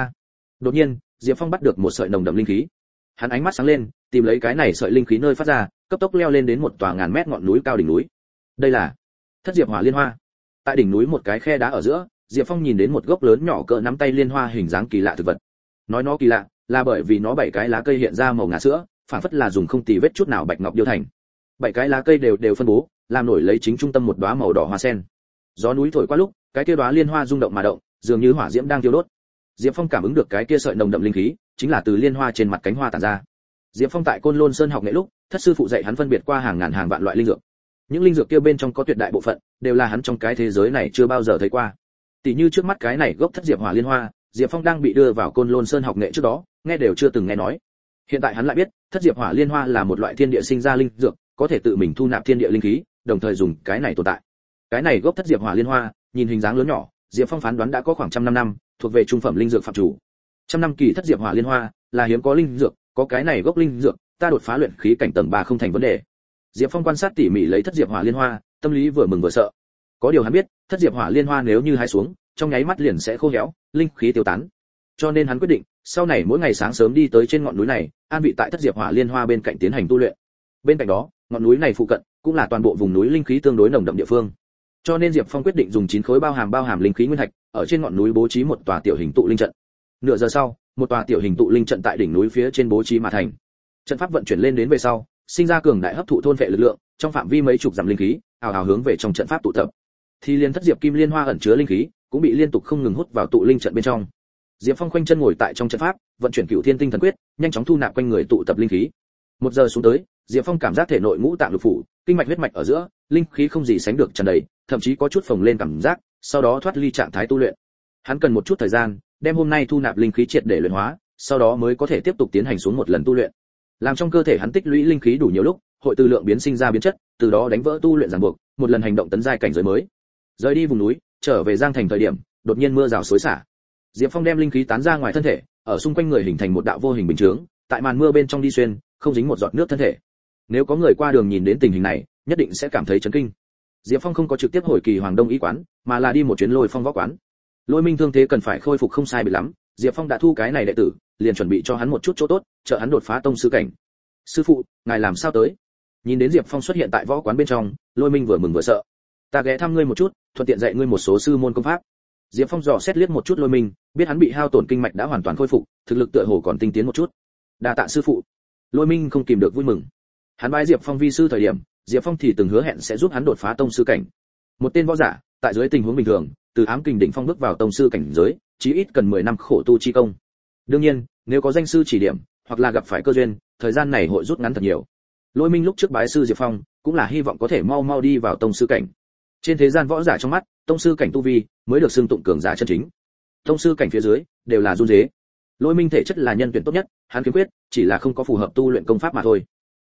Đột nhiên, Diệp Phong bắt được một sợi nồng đậm linh khí. Hắn ánh mắt sáng lên, tìm lấy cái này sợi linh khí nơi phát ra, cấp tốc leo lên đến một tòa ngàn mét ngọn núi cao đỉnh núi. Đây là Thất Diệp Hỏa Liên Hoa. Tại đỉnh núi một cái khe đá ở giữa, Diệp Phong nhìn đến một gốc lớn nhỏ cỡ nắm tay liên hoa hình dáng kỳ lạ thực vật. Nói nó kỳ lạ, là bởi vì nó 7 cái lá cây hiện ra màu ngà sữa, phản phất là dùng không tì vết chút nào bạch ngọc điêu thành. 7 cái lá cây đều phân bố, làm nổi lấy chính trung tâm một đóa màu đỏ hoa sen. Gió núi thổi qua lúc, cái kia đóa liên hoa rung động mà động, dường như hỏa diễm đang thiêu đốt. Diệp Phong cảm ứng được cái kia sợi nồng đậm linh khí, chính là từ liên hoa trên mặt cánh hoa tản ra. Diệp Phong tại Côn Lôn Sơn học nghệ lúc, thất sư phụ dạy hắn phân biệt qua hàng ngàn hàng vạn loại linh dược. Những linh dược kia bên trong có tuyệt đại bộ phận đều là hắn trong cái thế giới này chưa bao giờ thấy qua. Tỷ như trước mắt cái này gốc Thất Diệp Hỏa Liên Hoa, Diệp Phong đang bị đưa vào Côn Lôn Sơn học nghệ trước đó, nghe đều chưa từng nghe nói. Hiện tại hắn lại biết, Thất Diệp Hỏa Liên Hoa là một loại thiên địa sinh ra linh dược, có thể tự mình thu nạp thiên địa linh khí, đồng thời dùng cái này tồn tại. Cái này gốc Thất Diệp Hỏa Liên Hoa, nhìn hình dáng lớn nhỏ, Diệp Phong phán đoán đã có khoảng 100 năm, thuộc về trung phẩm linh dược phạm chủ. 100 năm kỳ Thất Diệp Hỏa Liên Hoa là hiếm có linh dược, có cái này gốc linh dược, ta đột phá luyện khí cảnh tầng 3 không thành vấn đề. Diệp Phong quan sát tỉ mỉ lấy Thất Diệp Hỏa Liên Hoa, tâm lý vừa mừng vừa sợ. Có điều hắn biết, Thất Diệp Hỏa Liên Hoa nếu như hái xuống, trong nháy mắt liền sẽ khô héo, linh khí tiêu tán. Cho nên hắn quyết định, sau này mỗi ngày sáng sớm đi tới trên ngọn núi này, an vị tại Thất Diệp Hỏa Liên Hoa bên cạnh tiến hành tu luyện. Bên cạnh đó, ngọn núi này phụ cận cũng là toàn bộ vùng núi linh khí tương đối nồng đậm địa phương. Cho nên Diệp Phong quyết định dùng 9 khối bao hàm linh khí nguyên thạch, ở trên ngọn núi bố trí một tòa tiểu hình tụ linh trận. Nửa giờ sau, một tòa tiểu hình tụ linh trận tại đỉnh núi phía trên bố trí mà thành. Trận pháp vận chuyển lên đến về sau, sinh ra cường đại hấp thụ thôn vệ lực lượng, trong phạm vi mấy chục dặm linh khí, ào ào hướng về trong trận pháp tụ tập. Thì liên Thất Diệp Kim Liên Hoa ẩn chứa linh khí, cũng bị liên tục không ngừng hút vào tụ linh trận bên trong. Diệp Phong khoanh chân ngồi tại trong trận pháp, vận chuyển Cửu Thiên Tinh Thần Quyết, nhanh chóng thu nạp quanh người tụ tập linh khí. 1 giờ xuống tới, Diệp Phong cảm giác thể nội ngũ tạng lục phủ, kinh mạch huyết mạch ở giữa, linh khí không gì sánh được tràn đầy, thậm chí có chút phồng lên cảm giác, sau đó thoát ly trạng thái tu luyện. Hắn cần một chút thời gian, đem hôm nay thu nạp linh khí triệt để luyện hóa, sau đó mới có thể tiếp tục tiến hành xuống một lần tu luyện. Làm trong cơ thể hắn tích lũy linh khí đủ nhiều lúc, hội từ lượng biến sinh ra biến chất, từ đó đánh vỡ tu luyện ràng buộc, một lần hành động tấn giai cảnh giới mới. Rời đi vùng núi, trở về Giang thành thời điểm, đột nhiên mưa rào xối xả. Diệp Phong đem linh khí tán ra ngoài thân thể, ở xung quanh người hình thành một đạo vô hình bình chướng, tại màn mưa bên trong đi xuyên, không dính một giọt nước thân thể. Nếu có người qua đường nhìn đến tình hình này, nhất định sẽ cảm thấy chấn kinh. Diệp Phong không có trực tiếp hồi Kỳ Hoàng Đông y quán, mà là đi một chuyến Lôi Phong võ quán. Lôi Minh thương thế cần phải khôi phục không sai biệt lắm, Diệp Phong đã thu cái này đệ tử, liền chuẩn bị cho hắn một chút chỗ tốt, trợ hắn đột phá tông sư cảnh. Sư phụ, ngài làm sao tới? Nhìn đến Diệp Phong xuất hiện tại võ quán bên trong, Lôi Minh vừa mừng vừa sợ. Ta ghé thăm ngươi một chút, thuận tiện dạy ngươi một số sư môn công pháp. Diệp Phong dò xét liếc một chút Lôi Minh, biết hắn bị hao tổn kinh mạch đã hoàn toàn khôi phục, thực lực tựa hồ còn tinh tiến một chút. Đa tạ sư phụ. Lôi Minh không kìm được vui mừng. Hắn bái Diệp Phong vi sư thời điểm, Diệp Phong thì từng hứa hẹn sẽ giúp hắn đột phá tông sư cảnh. Một tên võ giả, tại dưới tình huống bình thường, từ ám kình đỉnh phong bước vào tông sư cảnh giới, chí ít cần 10 năm khổ tu chi công. Đương nhiên, nếu có danh sư chỉ điểm, hoặc là gặp phải cơ duyên, thời gian này hội rút ngắn thật nhiều. Lôi Minh lúc trước bái sư Diệp Phong, cũng là hy vọng có thể mau mau đi vào tông sư cảnh. Trên thế gian võ giả trong mắt, tông sư cảnh tu vi mới được xưng tụng cường giả chân chính. Tông sư cảnh phía dưới đều là run rế. Lôi Minh thể chất là nhân tuyển tốt nhất, hắn kiếm quyết chỉ là không có phù hợp tu luyện công pháp mà thôi.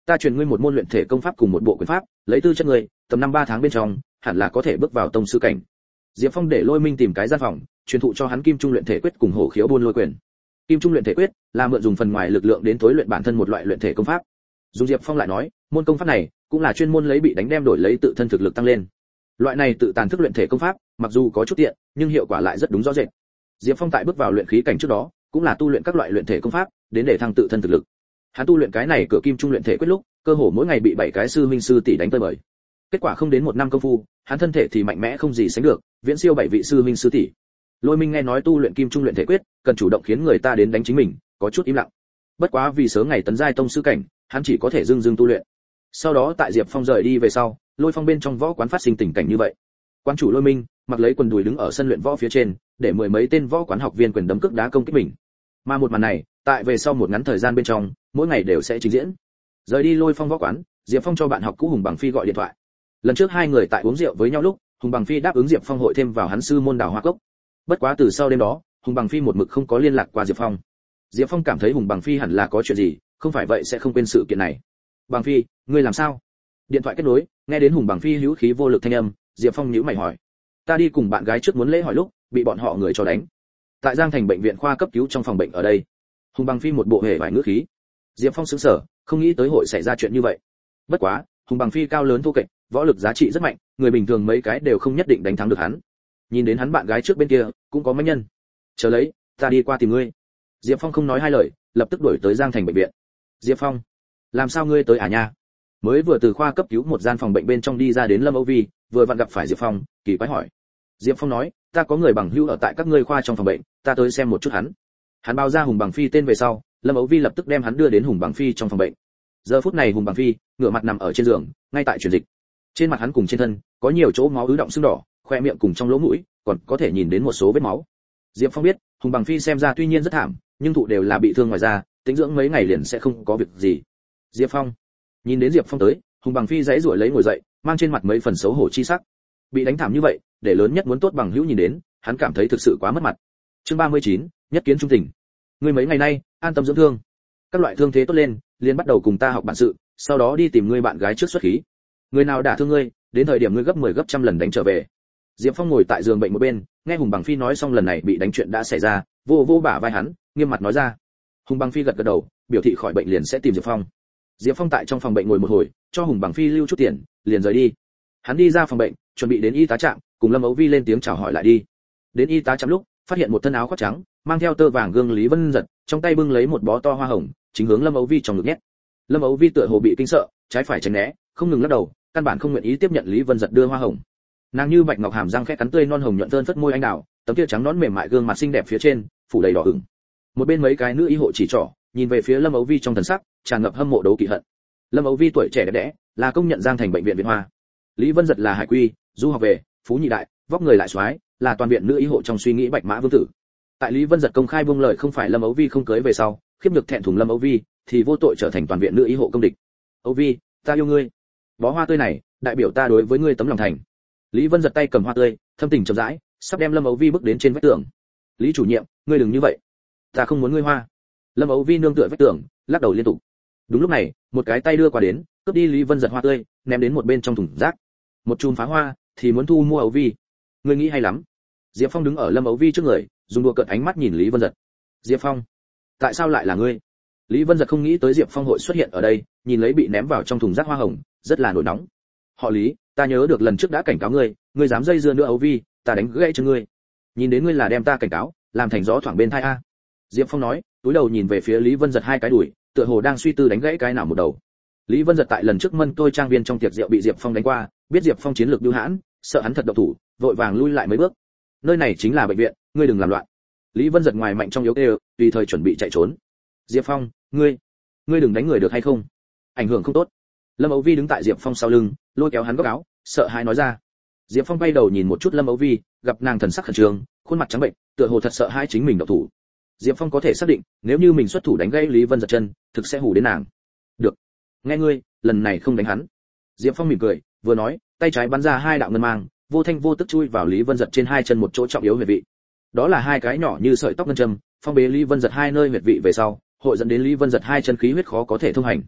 Ta truyền ngươi một môn luyện thể công pháp cùng một bộ quyền pháp, lấy tư chất ngươi, tầm 5-3 tháng bên trong, hẳn là có thể bước vào tông sư cảnh. Diệp Phong để Lôi Minh tìm cái gian phòng, truyền thụ cho hắn Kim Trung luyện thể quyết cùng Hổ Khiếu Buôn Lôi quyền. Kim Trung luyện thể quyết là mượn dùng phần ngoài lực lượng đến tối luyện bản thân một loại luyện thể công pháp. Dùng Diệp Phong lại nói, môn công pháp này cũng là chuyên môn lấy bị đánh đem đổi lấy tự thân thực lực tăng lên. Loại này tự tàn thức luyện thể công pháp, mặc dù có chút tiện, nhưng hiệu quả lại rất đúng rõ rệt. Diệp Phong tại bước vào luyện khí cảnh trước đó, cũng là tu luyện các loại luyện thể công pháp, đến để thăng tự thân thực lực. Hắn tu luyện cái này cửa Kim Trung luyện thể quyết lúc, cơ hồ mỗi ngày bị 7 cái sư huynh sư tỷ đánh tơi bời. Kết quả không đến 1 năm công phu, hắn thân thể thì mạnh mẽ không gì sánh được, viễn siêu 7 vị sư huynh sư tỷ. Lôi Minh nghe nói tu luyện Kim Trung luyện thể quyết, cần chủ động khiến người ta đến đánh chính mình, có chút im lặng. Bất quá vì sớm ngày tấn giai tông sư cảnh, hắn chỉ có thể dưng dưng tu luyện. Sau đó tại Diệp Phong rời đi về sau, Lôi Phong bên trong võ quán phát sinh tình cảnh như vậy. Quán chủ Lôi Minh mặc lấy quần đùi đứng ở sân luyện võ phía trên, để mười mấy tên võ quán học viên quyền đấm cước đá công kích mình. Mà một màn này, tại về sau một ngắn thời gian bên trong, mỗi ngày đều sẽ trình diễn. Rời đi Lôi Phong võ quán, Diệp Phong cho bạn học cũ Hùng Bằng Phi gọi điện thoại. Lần trước hai người tại uống rượu với nhau lúc, Hùng Bằng Phi đáp ứng Diệp Phong hội thêm vào hắn sư môn Đào Hoa Cốc. Bất quá từ sau đêm đó, Hùng Bằng Phi một mực không có liên lạc qua Diệp Phong. Diệp Phong cảm thấy Hùng Bằng Phi hẳn là có chuyện gì, không phải vậy sẽ không quên sự kiện này. Bằng Phi, ngươi làm sao? Điện thoại kết nối, nghe đến Hùng Bằng Phi hữu khí vô lực thanh âm, Diệp Phong nhíu mày hỏi. Ta đi cùng bạn gái trước muốn lễ hỏi lúc, bị bọn họ người cho đánh. Tại Giang Thành bệnh viện khoa cấp cứu trong phòng bệnh ở đây. Hùng Bằng Phi một bộ hề vải ngữ khí. Diệp Phong sững sờ, không nghĩ tới hội xảy ra chuyện như vậy. Bất quá, Hùng Bằng Phi cao lớn thô kệch, võ lực giá trị rất mạnh, người bình thường mấy cái đều không nhất định đánh thắng được hắn. Nhìn đến hắn bạn gái trước bên kia, cũng có mấy nhân. Chờ lấy, ta đi qua tìm ngươi. Diệp Phong không nói hai lời, lập tức đuổi tới Giang Thành bệnh viện. Diệp Phong, làm sao ngươi tới à nha? Mới vừa từ khoa cấp cứu một gian phòng bệnh bên trong đi ra đến Lâm Âu Vi, vừa vặn gặp phải Diệp Phong, kỳ quái hỏi. Diệp Phong nói, ta có người bằng hữu ở tại các ngươi khoa trong phòng bệnh, ta tới xem một chút hắn. Hắn báo ra Hùng Bằng Phi tên về sau, Lâm Âu Vi lập tức đem hắn đưa đến Hùng Bằng Phi trong phòng bệnh. Giờ phút này Hùng Bằng Phi ngửa mặt nằm ở trên giường, ngay tại truyền dịch. Trên mặt hắn cùng trên thân có nhiều chỗ máu ứ động sưng đỏ, khoe miệng cùng trong lỗ mũi còn có thể nhìn đến một số vết máu. Diệp Phong biết, Hùng Bằng Phi xem ra tuy nhiên rất thảm, nhưng thụ đều là bị thương ngoài da, tĩnh dưỡng mấy ngày liền sẽ không có việc gì. Diệp Phong, nhìn đến Diệp Phong tới, Hùng Bằng Phi giãy giụa lấy ngồi dậy, mang trên mặt mấy phần xấu hổ chi sắc. Bị đánh thảm như vậy, để lớn nhất muốn tốt bằng hữu nhìn đến, hắn cảm thấy thực sự quá mất mặt. Chương 39, nhất kiến trung tình. Ngươi mấy ngày nay an tâm dưỡng thương, các loại thương thế tốt lên, liền bắt đầu cùng ta học bản sự, sau đó đi tìm ngươi bạn gái trước xuất khí. Người nào đả thương ngươi, đến thời điểm ngươi gấp 10 gấp trăm lần đánh trở về. Diệp Phong ngồi tại giường bệnh một bên, nghe Hùng Bằng Phi nói xong lần này bị đánh chuyện đã xảy ra, vô vô bả vai hắn, nghiêm mặt nói ra. Hùng Bằng Phi gật gật đầu, biểu thị khỏi bệnh liền sẽ tìm Diệp Phong. Diệp Phong tại trong phòng bệnh ngồi một hồi, cho Hùng Bằng Phi lưu chút tiền, liền rời đi. Hắn đi ra phòng bệnh, chuẩn bị đến y tá trạm, cùng Lâm Âu Vi lên tiếng chào hỏi lại đi. Đến y tá trạm lúc, phát hiện một thân áo khoác trắng, mang theo tơ vàng gương Lý Vân Giật, trong tay bưng lấy một bó to hoa hồng, chính hướng Lâm Âu Vi trong ngực nhét. Lâm Âu Vi tựa hồ bị kinh sợ, trái phải tránh né, không ngừng lắc đầu, căn bản không nguyện ý tiếp nhận Lý Vân Giật đưa hoa hồng. Nàng như bạch ngọc hàm răng khẽ cắn tươi non hồng nhuận thơn phất môi anh đào, tấm kia trắng nõn mềm mại gương mặt xinh đẹp phía trên phủ đầy đỏ ửng. Một bên mấy cái nữ y hộ chỉ trỏ, nhìn về phía Lâm Âu Vi trong thần sắc tràn ngập hâm mộ đấu kỵ hận. Lâm Âu Vi tuổi trẻ đẹp đẽ, là công nhận Giang Thành bệnh viện Việt Hoa. Lý Vân Giật là hải quy, du học về, phú nhị đại, vóc người lại soái, là toàn viện nữ y hộ trong suy nghĩ bạch mã vương tử. Tại Lý Vân Giật công khai buông lời không phải Lâm Âu Vi không cưới về sau, khiếp nhược thẹn thùng Lâm Âu Vi thì vô tội trở thành toàn viện nữ y hộ công địch. Âu Vi, ta yêu ngươi. Bó hoa tươi này đại biểu ta đối với ngươi tấm lòng thành. Lý Vân Giật tay cầm hoa tươi, thâm tình chậm rãi, sắp đem Lâm Âu Vi bước đến trên vách tường. Lý chủ nhiệm, ngươi đừng như vậy, ta không muốn ngươi hoa. Lâm Âu Vi nương tựa vách tường, lắc đầu liên tục. Đúng lúc này, một cái tay đưa qua đến, cướp đi Lý Vân Giật hoa tươi, ném đến một bên trong thùng rác. Một chùm phá hoa thì muốn thu mua Âu Vi, ngươi nghĩ hay lắm. Diệp Phong đứng ở Lâm Âu Vi trước người, dùng đùa cợt ánh mắt nhìn Lý Vân Giật. Diệp Phong, tại sao lại là ngươi? Lý Vân Giật không nghĩ tới Diệp Phong hội xuất hiện ở đây, nhìn lấy bị ném vào trong thùng rác hoa hồng, rất là nổi nóng. Họ Lý, ta nhớ được lần trước đã cảnh cáo ngươi, ngươi dám dây dưa nữa Âu Vi, ta đánh gãy cho ngươi. Nhìn đến ngươi là đem ta cảnh cáo, làm thành gió thoảng bên tai a. Diệp Phong nói, túi đầu nhìn về phía Lý Vân Giật hai cái đùi, tựa hồ đang suy tư đánh gãy cái nào một đầu. Lý Vân Giật tại lần trước Mân Tôi trang viên trong tiệc rượu bị Diệp Phong đánh qua, biết Diệp Phong chiến lược bưu hãn, sợ hắn thật độc thủ, vội vàng lui lại mấy bước. Nơi này chính là bệnh viện, ngươi đừng làm loạn. Lý Vân Giật ngoài mạnh trong yếu kêu, tùy thời chuẩn bị chạy trốn. Diệp Phong, ngươi đừng đánh người được hay không? Ảnh hưởng không tốt. Lâm Âu Vi đứng tại Diệp Phong sau lưng, lôi kéo hắn góc áo, sợ hãi nói ra. Diệp Phong quay đầu nhìn một chút Lâm Âu Vi, gặp nàng thần sắc khẩn trương, khuôn mặt trắng bệnh, tựa hồ thật sợ hãi chính mình độc thủ. Diệp Phong có thể xác định, nếu như mình xuất thủ đánh gãy Lý Vân Giật chân, thực sẽ hù đến nàng. Được, nghe ngươi, lần này không đánh hắn. Diệp Phong mỉm cười, vừa nói, tay trái bắn ra hai đạo ngân mang, vô thanh vô tức chui vào Lý Vân Giật trên hai chân một chỗ trọng yếu huyệt vị. Đó là hai cái nhỏ như sợi tóc ngân châm, phong bế Lý Vân Giật hai nơi huyệt vị về sau, hội dẫn đến Lý Vân Giật hai chân khí huyết khó có thể thông hành.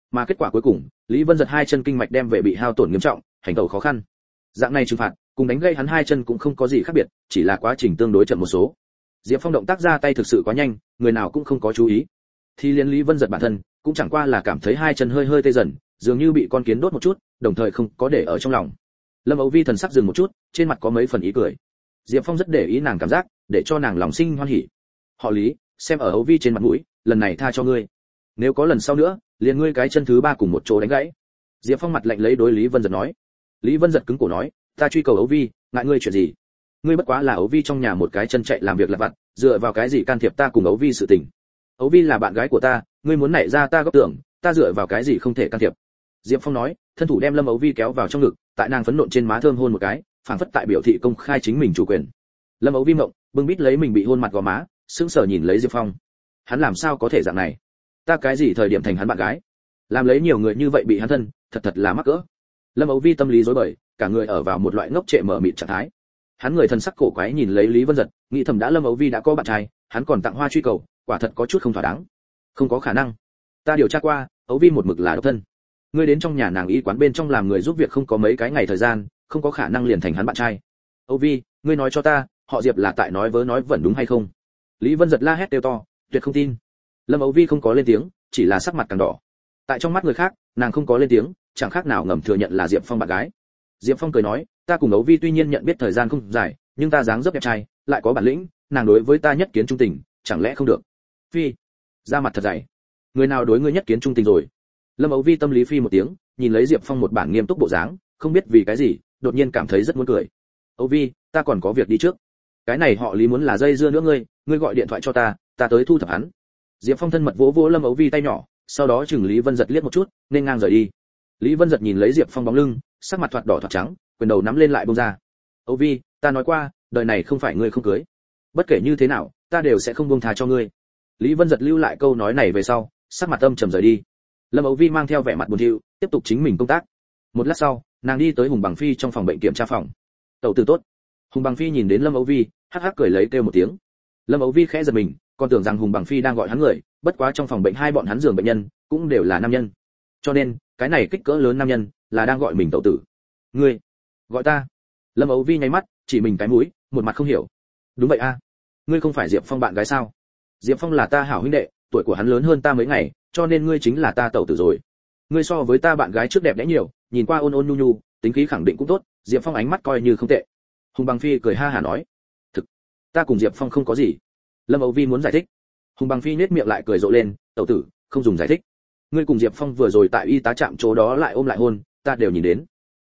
mà kết quả cuối cùng Lý Vân Giật hai chân kinh mạch đem về bị hao tổn nghiêm trọng, hành tẩu khó khăn. Dạng này trừng phạt cùng đánh gây hắn hai chân cũng không có gì khác biệt, chỉ là quá trình tương đối chậm một số. Diệp Phong động tác ra tay thực sự quá nhanh, người nào cũng không có chú ý. Thì liên Lý Vân Giật bản thân cũng chẳng qua là cảm thấy hai chân hơi hơi tê dần, dường như bị con kiến đốt một chút, đồng thời không có để ở trong lòng. Lâm Âu Vi thần sắc dừng một chút, trên mặt có mấy phần ý cười. Diệp Phong rất để ý nàng cảm giác, để cho nàng lòng sinh hoan hỉ. Họ Lý, xem ở Âu Vi trên mặt mũi, lần này tha cho ngươi. Nếu có lần sau nữa, liền ngươi cái chân thứ ba cùng một chỗ đánh gãy. Diệp Phong mặt lạnh lấy đối Lý Vân Giật nói. Lý Vân Giật cứng cổ nói, ta truy cầu Âu Vi, ngại ngươi chuyện gì? Ngươi bất quá là Âu Vi trong nhà một cái chân chạy làm việc lặt vặt, dựa vào cái gì can thiệp ta cùng Âu Vi sự tình? Âu Vi là bạn gái của ta, ngươi muốn nảy ra ta góc tưởng, ta dựa vào cái gì không thể can thiệp? Diệp Phong nói, thân thủ đem Lâm Âu Vi kéo vào trong ngực, tại nàng phấn nộn trên má thơm hôn một cái, phảng phất tại biểu thị công khai chính mình chủ quyền. Lâm Âu Vi mộng, bưng bít lấy mình bị hôn mặt gò má, sững sờ nhìn lấy Diệp Phong. Hắn làm sao có thể dạng này? Ta cái gì thời điểm thành hắn bạn gái? Làm lấy nhiều người như vậy bị hắn thân, thật là mắc cỡ. Lâm Âu Vi tâm lý rối bời, cả người ở vào một loại ngốc trệ mở mịt trạng thái. Hắn người thân sắc cổ quái nhìn lấy Lý Vân Giật, nghĩ thầm đã Lâm Âu Vi đã có bạn trai, hắn còn tặng hoa truy cầu, quả thật có chút không thỏa đáng. Không có khả năng. Ta điều tra qua, Âu Vi một mực là độc thân. Ngươi đến trong nhà nàng y quán bên trong làm người giúp việc không có mấy cái ngày thời gian, không có khả năng liền thành hắn bạn trai. Âu Vi, ngươi nói cho ta, họ Diệp là tại nói vớ nói vẩn đúng hay không? Lý Vân Giật la hét kêu to, tuyệt không tin. Lâm Âu Vi không có lên tiếng, chỉ là sắc mặt càng đỏ. Tại trong mắt người khác, nàng không có lên tiếng, chẳng khác nào ngầm thừa nhận là Diệp Phong bạn gái. Diệp Phong cười nói, ta cùng Âu Vi tuy nhiên nhận biết thời gian không dài, nhưng ta dáng dấp đẹp trai, lại có bản lĩnh, nàng đối với ta nhất kiến trung tình, chẳng lẽ không được? Phi, ra mặt thật dày. Người nào đối ngươi nhất kiến trung tình rồi? Lâm Âu Vi tâm lý phi một tiếng, nhìn lấy Diệp Phong một bản nghiêm túc bộ dáng, không biết vì cái gì, đột nhiên cảm thấy rất muốn cười. Âu Vi, ta còn có việc đi trước. Cái này họ Lý muốn là dây dưa nữa ngươi gọi điện thoại cho ta tới thu thập hắn. Diệp Phong thân mật vỗ vỗ Lâm Âu Vi tay nhỏ, sau đó chừng Lý Vân Giật liếc một chút, nên ngang rời đi. Lý Vân Giật nhìn lấy Diệp Phong bóng lưng, sắc mặt thoạt đỏ thoạt trắng, quyền đầu nắm lên lại buông ra. Âu Vi, ta nói qua, đời này không phải ngươi không cưới. Bất kể như thế nào, ta đều sẽ không buông tha cho ngươi. Lý Vân Giật lưu lại câu nói này về sau, sắc mặt âm trầm rời đi. Lâm Âu Vi mang theo vẻ mặt buồn thiu, tiếp tục chính mình công tác. Một lát sau, nàng đi tới Hùng Bằng Phi trong phòng bệnh kiểm tra phòng. Tẩu tử tốt. Hùng Bằng Phi nhìn đến Lâm Âu Vi, hắc hắc cười lấy kêu một tiếng. Lâm Âu Vi khẽ giật mình, còn tưởng rằng Hùng Bằng Phi đang gọi hắn người, bất quá trong phòng bệnh hai bọn hắn giường bệnh nhân cũng đều là nam nhân, cho nên cái này kích cỡ lớn nam nhân là đang gọi mình tẩu tử. Ngươi gọi ta? Lâm Âu Vi nháy mắt, chỉ mình cái mũi, một mặt không hiểu. Đúng vậy a, ngươi không phải Diệp Phong bạn gái sao? Diệp Phong là ta hảo huynh đệ, tuổi của hắn lớn hơn ta mấy ngày, cho nên ngươi chính là ta tẩu tử rồi. Ngươi so với ta bạn gái trước đẹp đẽ nhiều, nhìn qua ôn ôn nhu nhu, tính khí khẳng định cũng tốt. Diệp Phong ánh mắt coi như không tệ. Hùng Bằng Phi cười ha hả nói, thực, ta cùng Diệp Phong không có gì. Lâm Âu Vi muốn giải thích. Hùng Bằng Phi nhếch miệng lại cười rộ lên, tẩu tử, không dùng giải thích. Ngươi cùng Diệp Phong vừa rồi tại y tá trạm chỗ đó lại ôm lại hôn, ta đều nhìn đến.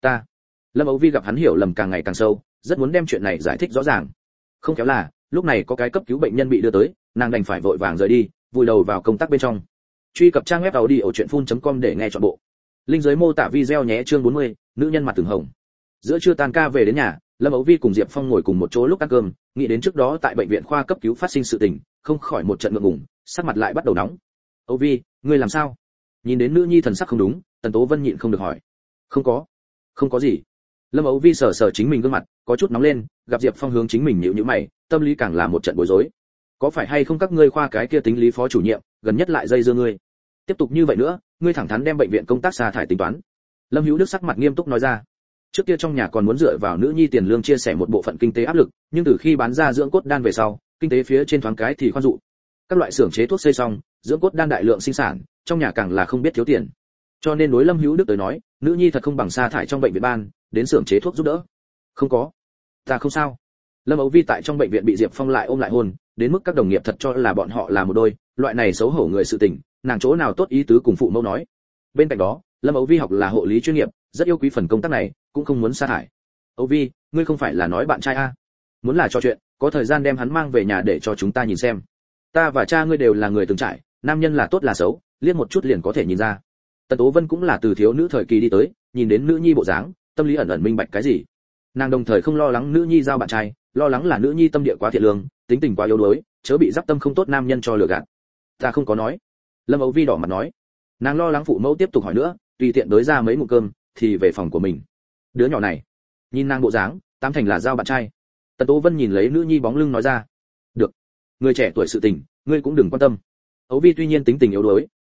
Lâm Âu Vi gặp hắn hiểu lầm càng ngày càng sâu, rất muốn đem chuyện này giải thích rõ ràng. Không khéo là, lúc này có cái cấp cứu bệnh nhân bị đưa tới, nàng đành phải vội vàng rời đi, vùi đầu vào công tác bên trong. Truy cập trang web audiochuyenphun.com để nghe trọn bộ. Link dưới mô tả video nhé. Chương 40, nữ nhân mặt từng hồng. Giữa trưa tan ca về đến nhà, Lâm Âu Vi cùng Diệp Phong ngồi cùng một chỗ lúc ăn cơm, nghĩ đến trước đó tại bệnh viện khoa cấp cứu phát sinh sự tình, không khỏi một trận ngượng ngùng, sắc mặt lại bắt đầu nóng. Âu Vi, ngươi làm sao? Nhìn đến nữ nhi thần sắc không đúng, Tần Tố Vân nhịn không được hỏi. Không có gì. Lâm Âu Vi sờ sờ chính mình gương mặt, có chút nóng lên, gặp Diệp Phong hướng chính mình nhíu nhíu mày, tâm lý càng là một trận bối rối. Có phải hay không các ngươi khoa cái kia tính lý phó chủ nhiệm, gần nhất lại dây dưa ngươi? Tiếp tục như vậy nữa, ngươi thẳng thắn đem bệnh viện công tác sa thải tính toán. Lâm Hữu Đức sắc mặt nghiêm túc nói ra. Trước kia trong nhà còn muốn dựa vào nữ nhi tiền lương chia sẻ một bộ phận kinh tế áp lực, nhưng từ khi bán ra dưỡng cốt đan về sau, kinh tế phía trên thoáng cái thì khoan dụ. Các loại xưởng chế thuốc xây xong, dưỡng cốt đan đại lượng sinh sản, trong nhà càng là không biết thiếu tiền. Cho nên đối Lâm Hữu Đức tới nói, nữ nhi thật không bằng sa thải trong bệnh viện ban, đến xưởng chế thuốc giúp đỡ. Không có, ta không sao. Lâm Âu Vi tại trong bệnh viện bị Diệp Phong lại ôm lại hôn, đến mức các đồng nghiệp thật cho là bọn họ là một đôi, loại này xấu hổ người sự tình, nàng chỗ nào tốt ý tứ cùng phụ mẫu nói. Bên cạnh đó, Lâm Âu Vi học là hộ lý chuyên nghiệp, rất yêu quý phần công tác này, cũng không muốn sa thải. Âu Vi, ngươi không phải là nói bạn trai a? Muốn là trò chuyện, có thời gian đem hắn mang về nhà để cho chúng ta nhìn xem. Ta và cha ngươi đều là người từng trải, nam nhân là tốt là xấu, liếc một chút liền có thể nhìn ra. Tần Tố Vân cũng là từ thiếu nữ thời kỳ đi tới, nhìn đến nữ nhi bộ dáng, tâm lý ẩn ẩn minh bạch cái gì. Nàng đồng thời không lo lắng nữ nhi giao bạn trai, lo lắng là nữ nhi tâm địa quá thiện lương, tính tình quá yếu đuối, chớ bị giáp tâm không tốt nam nhân cho lừa gạt. Ta không có nói. Lâm Âu Vi đỏ mặt nói. Nàng lo lắng phụ mẫu tiếp tục hỏi nữa, tùy tiện đối ra mấy ngụm cơm, thì về phòng của mình. Đứa nhỏ này, nhìn nàng bộ dáng, tám thành là giao bạn trai. Tần Tố Vân nhìn lấy nữ nhi bóng lưng nói ra. Được, người trẻ tuổi sự tình, ngươi cũng đừng quan tâm. Âu Vi tuy nhiên tính tình yếu đuối,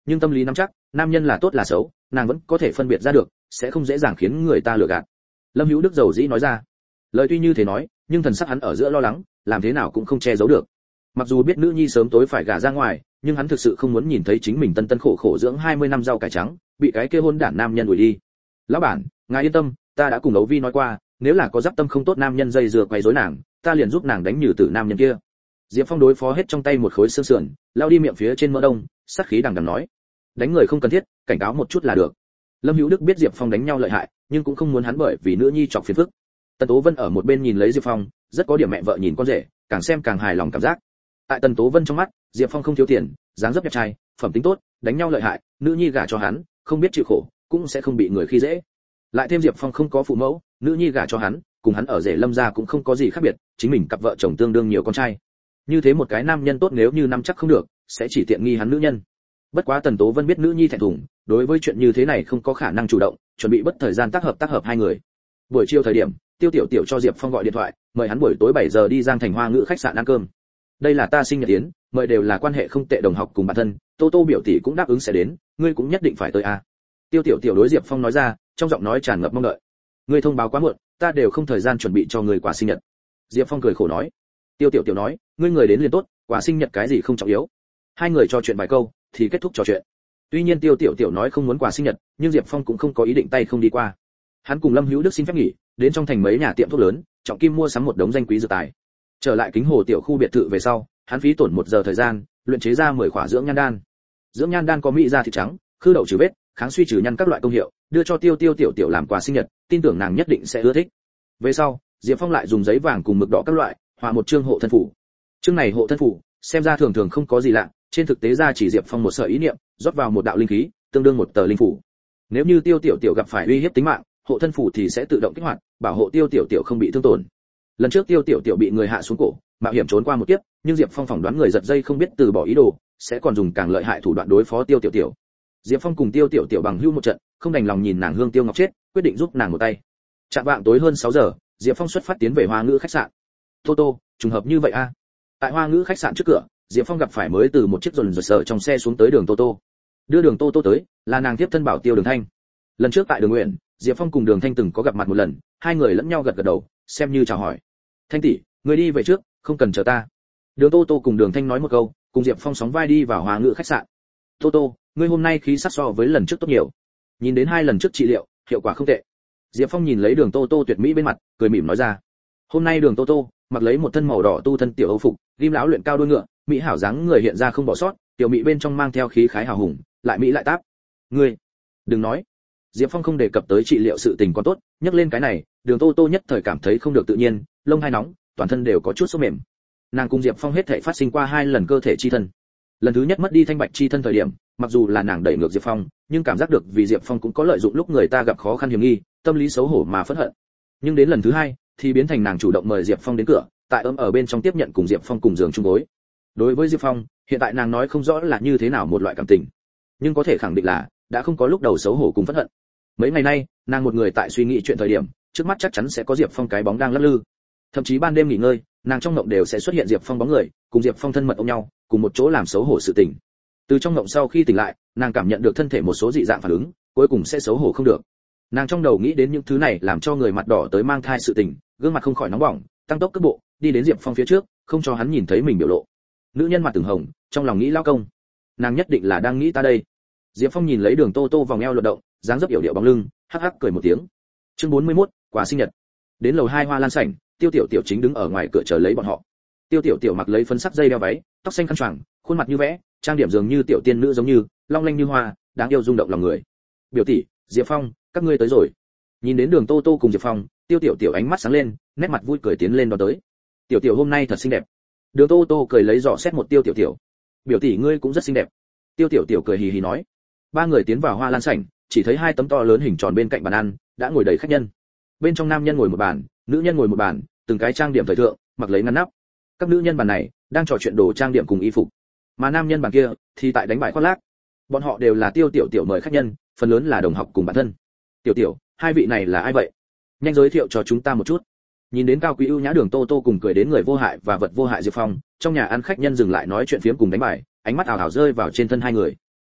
nhưng tâm lý nắm chắc, nam nhân là tốt là xấu, nàng vẫn có thể phân biệt ra được, sẽ không dễ dàng khiến người ta lừa gạt. Lâm Hữu Đức dầu dĩ nói ra. Lời tuy như thế nói, nhưng thần sắc hắn ở giữa lo lắng, làm thế nào cũng không che giấu được. Mặc dù biết nữ nhi sớm tối phải gả ra ngoài, nhưng hắn thực sự không muốn nhìn thấy chính mình tân tân khổ khổ dưỡng 20 năm rau cải trắng, bị cái kia hôn đản nam nhân đuổi đi. Lão bản, ngài yên tâm, ta đã cùng Ấu Vi nói qua, nếu là có giáp tâm không tốt nam nhân dây dừa quấy rối nàng, ta liền giúp nàng đánh nhử tử nam nhân kia. Diệp Phong đối phó hết trong tay một khối xương sườn, lao đi miệng phía trên mỡ đông, sát khí đằng đằng nói: đánh người không cần thiết, cảnh cáo một chút là được. Lâm Hữu Đức biết Diệp Phong đánh nhau lợi hại, nhưng cũng không muốn hắn bởi vì nữ nhi chọc phiền phức. Tần Tố Vân ở một bên nhìn lấy Diệp Phong, rất có điểm mẹ vợ nhìn con rể, càng xem càng hài lòng cảm giác. Tại Tần Tố Vân trong mắt, Diệp Phong không thiếu tiền, dáng dấp đẹp trai, phẩm tính tốt, đánh nhau lợi hại, nữ nhi gả cho hắn, không biết chịu khổ, cũng sẽ không bị người khi dễ. Lại thêm Diệp Phong không có phụ mẫu, nữ nhi gả cho hắn, cùng hắn ở rể Lâm gia cũng không có gì khác biệt, chính mình cặp vợ chồng tương đương nhiều con trai. Như thế một cái nam nhân tốt nếu như nắm chắc không được, sẽ chỉ tiện nghi hắn nữ nhân. Bất quá Tần Tố Vân biết nữ nhi thẹn thùng, đối với chuyện như thế này không có khả năng chủ động, chuẩn bị bất thời gian tác hợp hai người. Buổi chiều thời điểm, Tiêu Tiểu Tiểu cho Diệp Phong gọi điện thoại, mời hắn buổi tối 7 giờ đi Giang Thành Hoa Ngữ khách sạn ăn cơm. Đây là ta sinh nhật yến, mời đều là quan hệ không tệ đồng học cùng bạn thân, Tô Tô biểu tỷ cũng đáp ứng sẽ đến, ngươi cũng nhất định phải tới à. Tiêu Tiểu Tiểu đối Diệp Phong nói ra, trong giọng nói tràn ngập mong đợi. Ngươi thông báo quá muộn, ta đều không thời gian chuẩn bị cho ngươi quà sinh nhật. Diệp Phong cười khổ nói. Tiêu Tiểu Tiểu nói, ngươi người đến liền tốt, quà sinh nhật cái gì không trọng yếu. Hai người trò chuyện vài câu thì kết thúc trò chuyện. Tuy nhiên Tiêu Tiểu Tiểu nói không muốn quà sinh nhật, nhưng Diệp Phong cũng không có ý định tay không đi qua. Hắn cùng Lâm Hữu Đức xin phép nghỉ, đến trong thành mấy nhà tiệm thuốc lớn, trọng kim mua sắm một đống danh quý dược tài. Trở lại Kính Hồ tiểu khu biệt thự về sau, hắn phí tổn 1 giờ thời gian, luyện chế ra 10 khỏa dưỡng nhan đan. Dưỡng nhan đan có mỹ da thịt trắng, khư đậu trừ vết, kháng suy trừ nhăn các loại công hiệu, đưa cho Tiêu Tiểu Tiểu làm quà sinh nhật, tin tưởng nàng nhất định sẽ ưa thích. Về sau, Diệp Phong lại dùng giấy vàng cùng mực đỏ các loại, họa một chương hộ thân phủ. Chương này hộ thân phủ, xem ra thường thường không có gì lạ, trên thực tế ra chỉ Diệp Phong một sợi ý niệm, rót vào một đạo linh khí, tương đương một tờ linh phủ. Nếu như Tiêu Tiểu Tiểu gặp phải uy hiếp tính mạng, hộ thân phủ thì sẽ tự động kích hoạt, bảo hộ Tiêu Tiểu Tiểu không bị thương tổn. Lần trước Tiêu Tiểu Tiểu bị người hạ xuống cổ, mạo hiểm trốn qua một kiếp, nhưng Diệp Phong phỏng đoán người giật dây không biết từ bỏ ý đồ, sẽ còn dùng càng lợi hại thủ đoạn đối phó Tiêu Tiểu Tiểu. Diệp Phong cùng Tiêu Tiểu Tiểu bằng hữu một trận, không đành lòng nhìn nàng hương tiêu ngọc chết, quyết định giúp nàng một tay. Chạm vạng tối hơn 6 giờ, Diệp Phong xuất phát tiến về Hoa Ngữ khách sạn. Tô Tô, trùng hợp như vậy a. Tại Hoa Ngữ khách sạn trước cửa, Diệp Phong gặp phải mới từ một chiếc dồn dồn sợ trong xe xuống tới Đường Tô Tô. Đưa Đường Tô Tô tới, là nàng tiếp thân bảo tiêu Đường Thanh. Lần trước tại Đường Nguyện, Diệp Phong cùng Đường Thanh từng có gặp mặt một lần, hai người lẫn nhau gật gật đầu, xem như chào hỏi. Thanh tỷ, người đi về trước, không cần chờ ta. Đường Tô Tô cùng Đường Thanh nói một câu, cùng Diệp Phong sóng vai đi vào Hoa Ngữ khách sạn. Tô Tô, ngươi hôm nay khí sắc so với lần trước tốt nhiều. Nhìn đến 2 lần trước trị liệu, hiệu quả không tệ. Diệp Phong nhìn lấy Đường Tô Tô tuyệt mỹ bên mặt, cười mỉm nói ra. Hôm nay Đường Tô Tô mặc lấy một thân màu đỏ tu thân tiểu âu phục, ghim lão luyện cao đuôi ngựa, mỹ hảo dáng người hiện ra không bỏ sót, tiểu mỹ bên trong mang theo khí khái hào hùng, lại mỹ lại táp. Ngươi, đừng nói. Diệp Phong không đề cập tới trị liệu sự tình còn tốt, nhắc lên cái này, Đường Tô Tô nhất thời cảm thấy không được tự nhiên, lông hai nóng, toàn thân đều có chút sốt mềm. Nàng cùng Diệp Phong hết thảy phát sinh qua 2 lần cơ thể chi thân. Lần thứ nhất mất đi thanh bạch chi thân thời điểm, mặc dù là nàng đẩy ngược Diệp Phong, nhưng cảm giác được vì Diệp Phong cũng có lợi dụng lúc người ta gặp khó khăn hiểm nghi, tâm lý xấu hổ mà phẫn hận. Nhưng đến lần thứ 2, thì biến thành nàng chủ động mời Diệp Phong đến cửa, tại ở bên trong tiếp nhận cùng Diệp Phong cùng giường chung gối. Đối với Diệp Phong, hiện tại nàng nói không rõ là như thế nào một loại cảm tình, nhưng có thể khẳng định là đã không có lúc đầu xấu hổ cùng phẫn hận. Mấy ngày nay, nàng một người tại suy nghĩ chuyện thời điểm, trước mắt chắc chắn sẽ có Diệp Phong cái bóng đang lắc lư. Thậm chí ban đêm nghỉ ngơi, nàng trong mộng đều sẽ xuất hiện Diệp Phong bóng người, cùng Diệp Phong thân mật ôm nhau, cùng một chỗ làm xấu hổ sự tình. Từ trong mộng sau khi tỉnh lại, nàng cảm nhận được thân thể một số dị dạng phản ứng, cuối cùng sẽ xấu hổ không được. Nàng trong đầu nghĩ đến những thứ này làm cho người mặt đỏ tới mang thai sự tình, gương mặt không khỏi nóng bỏng, tăng tốc cước bộ, đi đến Diệp Phong phía trước, không cho hắn nhìn thấy mình biểu lộ. Nữ nhân mặt từng hồng, trong lòng nghĩ lao công, nàng nhất định là đang nghĩ ta đây. Diệp Phong nhìn lấy Đường Tô Tô vòng eo luận động, dáng dấp yểu điệu bóng lưng, hắc hắc cười một tiếng. Chương 41, quà sinh nhật. Đến lầu 2 hoa lan sảnh, Tiêu Tiểu Tiểu chính đứng ở ngoài cửa chờ lấy bọn họ. Tiêu Tiểu Tiểu mặc lấy phấn sắc dây đeo váy, tóc xanh khăn choàng, khuôn mặt như vẽ, trang điểm dường như tiểu tiên nữ giống như, long lanh như hoa, đáng yêu rung động lòng người. Biểu tỷ, Diệp Phong, các ngươi tới rồi. Nhìn đến Đường Tô Tô cùng Diệp Phong, Tiêu Tiểu Tiểu ánh mắt sáng lên, nét mặt vui cười tiến lên đón tới. Tiểu Tiểu hôm nay thật xinh đẹp. Đường Tô Tô cười lấy dò xét một Tiêu Tiểu Tiểu. Biểu tỷ ngươi cũng rất xinh đẹp. Tiêu Tiểu Tiểu cười hì hì nói. Ba người tiến vào hoa lan sảnh, chỉ thấy 2 tấm to lớn hình tròn bên cạnh bàn ăn, đã ngồi đầy khách nhân. Bên trong nam nhân ngồi một bàn, nữ nhân ngồi một bàn, từng cái trang điểm thời thượng, mặc lấy ngăn nắp. Các nữ nhân bàn này đang trò chuyện đồ trang điểm cùng y phục, mà nam nhân bàn kia thì tại đánh bài khoác lác. Bọn họ đều là Tiêu Tiểu Tiểu mời khách nhân, phần lớn là đồng học cùng bạn thân. Tiểu Tiểu, 2 vị này là ai vậy? Nhanh giới thiệu cho chúng ta một chút. Nhìn đến cao quý ưu nhã Đường Tô Tô cùng cười đến người vô hại và vật vô hại Diệp Phong, trong nhà ăn khách nhân dừng lại nói chuyện phiếm cùng đánh bài, ánh mắt ảo ảo rơi vào trên thân 2 người.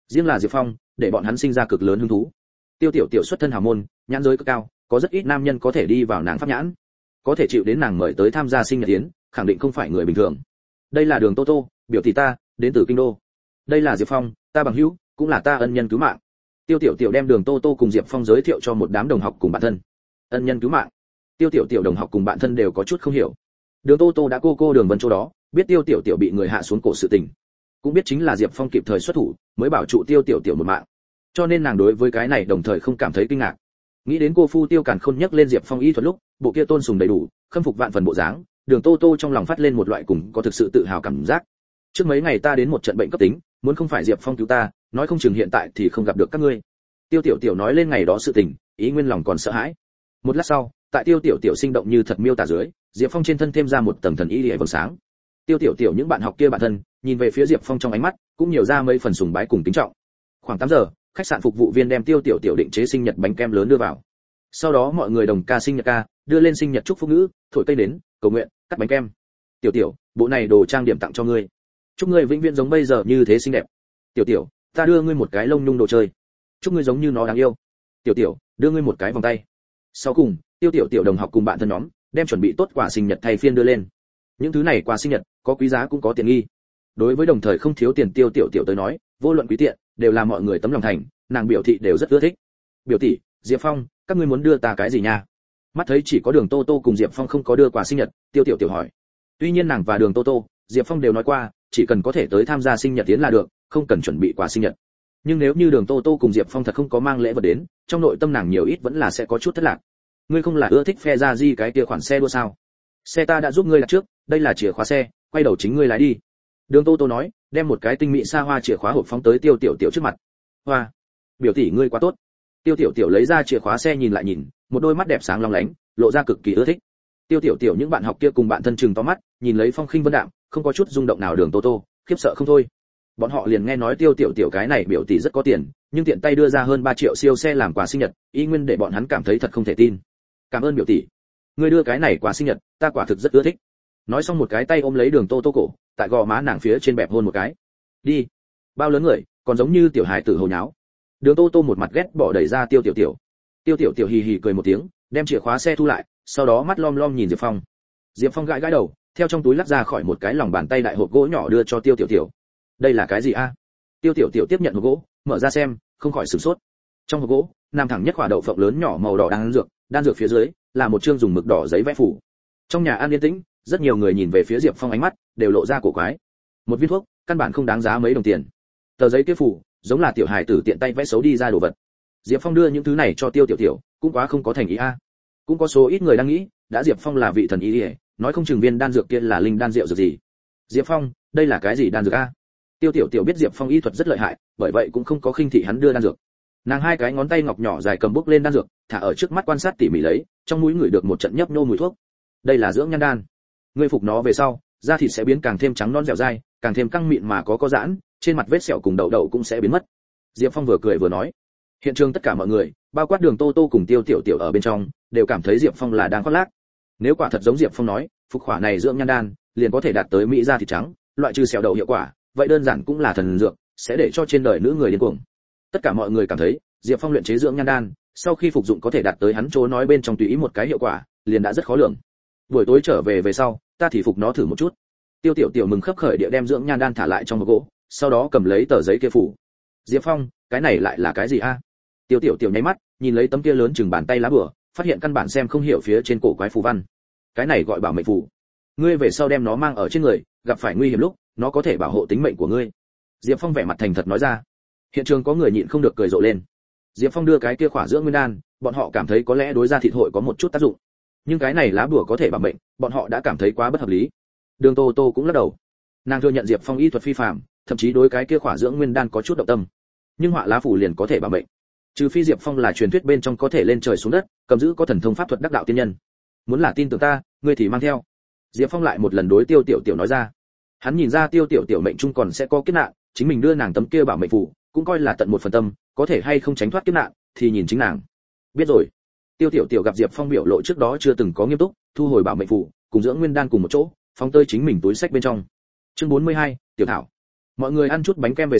Riêng là Diệp Phong, để bọn hắn sinh ra cực lớn hứng thú. Tiêu Tiểu Tiểu xuất thân hào môn, nhãn giới cực cao, có rất ít nam nhân có thể đi vào nàng pháp nhãn, có thể chịu đến nàng mời tới tham gia sinh nhật yến, khẳng định không phải người bình thường. Đây là Đường Tô Tô, biểu tỷ ta, đến từ kinh đô. Đây là Diệp Phong, ta bằng hữu, cũng là ta ân nhân cứu mạng. Tiêu Tiểu Tiểu đem Đường Tô Tô cùng Diệp Phong giới thiệu cho một đám đồng học cùng bạn thân. Ân nhân cứu mạng. Tiêu Tiểu Tiểu đồng học cùng bạn thân đều có chút không hiểu. Đường Tô Tô đã cô Đường Vân Châu đó, biết Tiêu Tiểu Tiểu bị người hạ xuống cổ sự tình, cũng biết chính là Diệp Phong kịp thời xuất thủ, mới bảo trụ Tiêu Tiểu Tiểu một mạng. Cho nên nàng đối với cái này đồng thời không cảm thấy kinh ngạc. Nghĩ đến cô phu Tiêu Càn Khôn nhắc lên Diệp Phong y thuật lúc, bộ kia tôn sùng đầy đủ, khâm phục vạn phần bộ dáng, Đường Tô Tô trong lòng phát lên một loại cùng có thực sự tự hào cảm giác. Trước mấy ngày ta đến một trận bệnh cấp tính, muốn không phải Diệp Phong cứu ta, nói không chừng hiện tại thì không gặp được các ngươi. Tiêu Tiểu Tiểu nói lên ngày đó sự tình, ý nguyên lòng còn sợ hãi. Một lát sau, tại Tiêu Tiểu Tiểu sinh động như thật miêu tả dưới, Diệp Phong trên thân thêm ra một tầng thần y liễu vầng sáng. Tiêu Tiểu Tiểu những bạn học kia bạn thân, nhìn về phía Diệp Phong trong ánh mắt, cũng nhiều ra mấy phần sùng bái cùng kính trọng. Khoảng 8 giờ, khách sạn phục vụ viên đem Tiêu Tiểu Tiểu định chế sinh nhật bánh kem lớn đưa vào. Sau đó mọi người đồng ca sinh nhật ca, đưa lên sinh nhật chúc phúc ngữ, thổi cây nến, cầu nguyện, cắt bánh kem. Tiểu Tiểu, bộ này đồ trang điểm tặng cho ngươi. Chúc ngươi vĩnh viễn giống bây giờ như thế xinh đẹp. Tiểu Tiểu, ta đưa ngươi một cái lông nhung đồ chơi. Chúc ngươi giống như nó đáng yêu. Tiểu Tiểu, đưa ngươi một cái vòng tay. Sau cùng, Tiêu Tiểu Tiểu đồng học cùng bạn thân nhóm, đem chuẩn bị tốt quà sinh nhật thay phiên đưa lên. Những thứ này quà sinh nhật, có quý giá cũng có tiện nghi. Đối với đồng thời không thiếu tiền Tiêu Tiểu Tiểu tới nói, vô luận quý tiện, đều là mọi người tấm lòng thành, nàng biểu thị đều rất ưa thích. Biểu tỷ, Diệp Phong, các ngươi muốn đưa ta cái gì nha? Mắt thấy chỉ có Đường Tô Tô cùng Diệp Phong không có đưa quà sinh nhật, Tiêu Tiểu Tiểu hỏi. Tuy nhiên nàng và Đường Tô Tô, Diệp Phong đều nói qua, chỉ cần có thể tới tham gia sinh nhật tiến là được, không cần chuẩn bị quà sinh nhật. Nhưng nếu như Đường Tô Tô cùng Diệp Phong thật không có mang lễ vật đến, trong nội tâm nàng nhiều ít vẫn là sẽ có chút thất lạc. Ngươi không là ưa thích phe ra di cái kia khoản xe đua sao? Xe ta đã giúp ngươi đặt trước, đây là chìa khóa xe, quay đầu chính ngươi lái đi. Đường Tô Tô nói, đem một cái tinh mỹ xa hoa chìa khóa hộp phóng tới Tiêu Tiểu Tiểu trước mặt. Hoa, biểu tỷ ngươi quá tốt. Tiêu Tiểu Tiểu lấy ra chìa khóa xe nhìn lại nhìn, một đôi mắt đẹp sáng long lánh, lộ ra cực kỳ ưa thích. Tiêu Tiểu Tiểu những bạn học kia cùng bạn thân chừng to mắt, nhìn lấy phong khinh vân đạm, không có chút rung động nào Đường Tô Tô, khiếp sợ không thôi. Bọn họ liền nghe nói Tiêu Tiểu Tiểu cái này biểu tỷ rất có tiền, nhưng tiện tay đưa ra hơn 3 triệu siêu xe làm quà sinh nhật, y nguyên để bọn hắn cảm thấy thật không thể tin. Cảm ơn biểu tỷ, ngươi đưa cái này quà sinh nhật, ta quả thực rất ưa thích. Nói xong một cái tay ôm lấy Đường Tô Tô cổ, tại gò má nàng phía trên bẹp hôn một cái. Đi, bao lớn người, còn giống như tiểu hài tử hồ nháo. Đường Tô Tô một mặt ghét bỏ đẩy ra Tiêu Tiểu Tiểu. Tiêu Tiểu Tiểu hì hì cười một tiếng, đem chìa khóa xe thu lại, sau đó mắt lom lom nhìn Diệp Phong. Diệp Phong gãi gãi đầu, theo trong túi lắc ra khỏi một cái lòng bàn tay đại hộp gỗ nhỏ đưa cho Tiêu Tiểu Tiểu. Đây là cái gì a? Tiêu Tiểu Tiểu tiếp nhận hộp gỗ, mở ra xem, không khỏi sửng sốt. Trong hộp gỗ, nằm thẳng nhất quả đậu phộng lớn nhỏ màu đỏ đan dược phía dưới là một chương dùng mực đỏ giấy vẽ phủ. Trong nhà an yên tĩnh, rất nhiều người nhìn về phía Diệp Phong ánh mắt đều lộ ra cổ quái. Một viên thuốc, căn bản không đáng giá mấy đồng tiền. Tờ giấy kia phủ, giống là tiểu hài tử tiện tay vẽ xấu đi ra đồ vật. Diệp Phong đưa những thứ này cho Tiêu Tiểu Tiểu, cũng quá không có thành ý a. Cũng có số ít người đang nghĩ, đã Diệp Phong là vị thần y, nói không chừng viên đan dược kia là linh đan rượu dược gì. Diệp Phong, đây là cái gì đan dược a? Tiêu Tiểu Tiểu biết Diệp Phong y thuật rất lợi hại, bởi vậy cũng không có khinh thị hắn đưa đan dược. Nàng hai cái ngón tay ngọc nhỏ dài cầm bút lên đan dược, thả ở trước mắt quan sát tỉ mỉ lấy, trong mũi ngửi được một trận nhấp nhô mùi thuốc. Đây là dưỡng nhan đan. Ngươi phục nó về sau, da thịt sẽ biến càng thêm trắng non dẻo dai, càng thêm căng mịn mà có giãn, trên mặt vết sẹo cùng đậu đậu cũng sẽ biến mất. Diệp Phong vừa cười vừa nói. Hiện trường tất cả mọi người, bao quát Đường Tô Tô cùng Tiêu Tiểu Tiểu ở bên trong, đều cảm thấy Diệp Phong là đang khoác lác. Nếu quả thật giống Diệp Phong nói, phục khỏa này dưỡng nhan đan, liền có thể đạt tới mỹ da thịt trắng, loại trừ sẹo đậu hiệu quả, vậy đơn giản cũng là thần dược, sẽ để cho trên đời nữ người điên cuồng. Tất cả mọi người cảm thấy, Diệp Phong luyện chế dưỡng nhan đan, sau khi phục dụng có thể đạt tới hắn chỗ nói bên trong tùy ý một cái hiệu quả, liền đã rất khó lường. Buổi tối trở về sau, ta thì phục nó thử một chút. Tiêu Tiểu Tiểu mừng khấp khởi địa đem dưỡng nhan đan thả lại trong hộp gỗ, sau đó cầm lấy tờ giấy kia phủ. Diệp Phong, cái này lại là cái gì a? Tiêu Tiểu Tiểu nháy mắt, nhìn lấy tấm kia lớn chừng bàn tay lá bùa, phát hiện căn bản xem không hiểu phía trên cổ quái phù văn. Cái này gọi bảo mệnh phù. Ngươi về sau đem nó mang ở trên người, gặp phải nguy hiểm lúc, nó có thể bảo hộ tính mệnh của ngươi. Diệp Phong vẻ mặt thành thật nói ra. Hiện trường có người nhịn không được cười rộ lên. Diệp Phong đưa cái kia khỏa dưỡng nguyên đan, bọn họ cảm thấy có lẽ đối ra thịt hội có một chút tác dụng. Nhưng cái này lá bùa có thể bảo mệnh, bọn họ đã cảm thấy quá bất hợp lý. Đường Tô Tô cũng lắc đầu. Nàng thừa nhận Diệp Phong y thuật phi phàm, thậm chí đối cái kia khỏa dưỡng nguyên đan có chút động tâm. Nhưng họa lá phủ liền có thể bảo mệnh. Trừ phi Diệp Phong là truyền thuyết bên trong có thể lên trời xuống đất, cầm giữ có thần thông pháp thuật đắc đạo tiên nhân. Muốn là tin tưởng ta, ngươi thì mang theo. Diệp Phong lại một lần đối Tiêu Tiểu Tiểu nói ra. Hắn nhìn ra Tiêu Tiểu Tiểu mệnh trung còn sẽ có kiếp nạn, chính mình đưa nàng tấm kia bảo mệnh phù, cũng coi là tận một phần tâm, có thể hay không tránh thoát kiếp nạn, thì nhìn chính nàng. Biết rồi. Tiêu Tiểu Tiểu gặp Diệp Phong biểu lộ trước đó chưa từng có nghiêm túc, thu hồi bảo mệnh phù, cùng dưỡng nguyên đan cùng một chỗ, phóng tới chính mình túi sách bên trong. Chương 42, Tiểu Thảo. Mọi người ăn chút bánh kem về sau,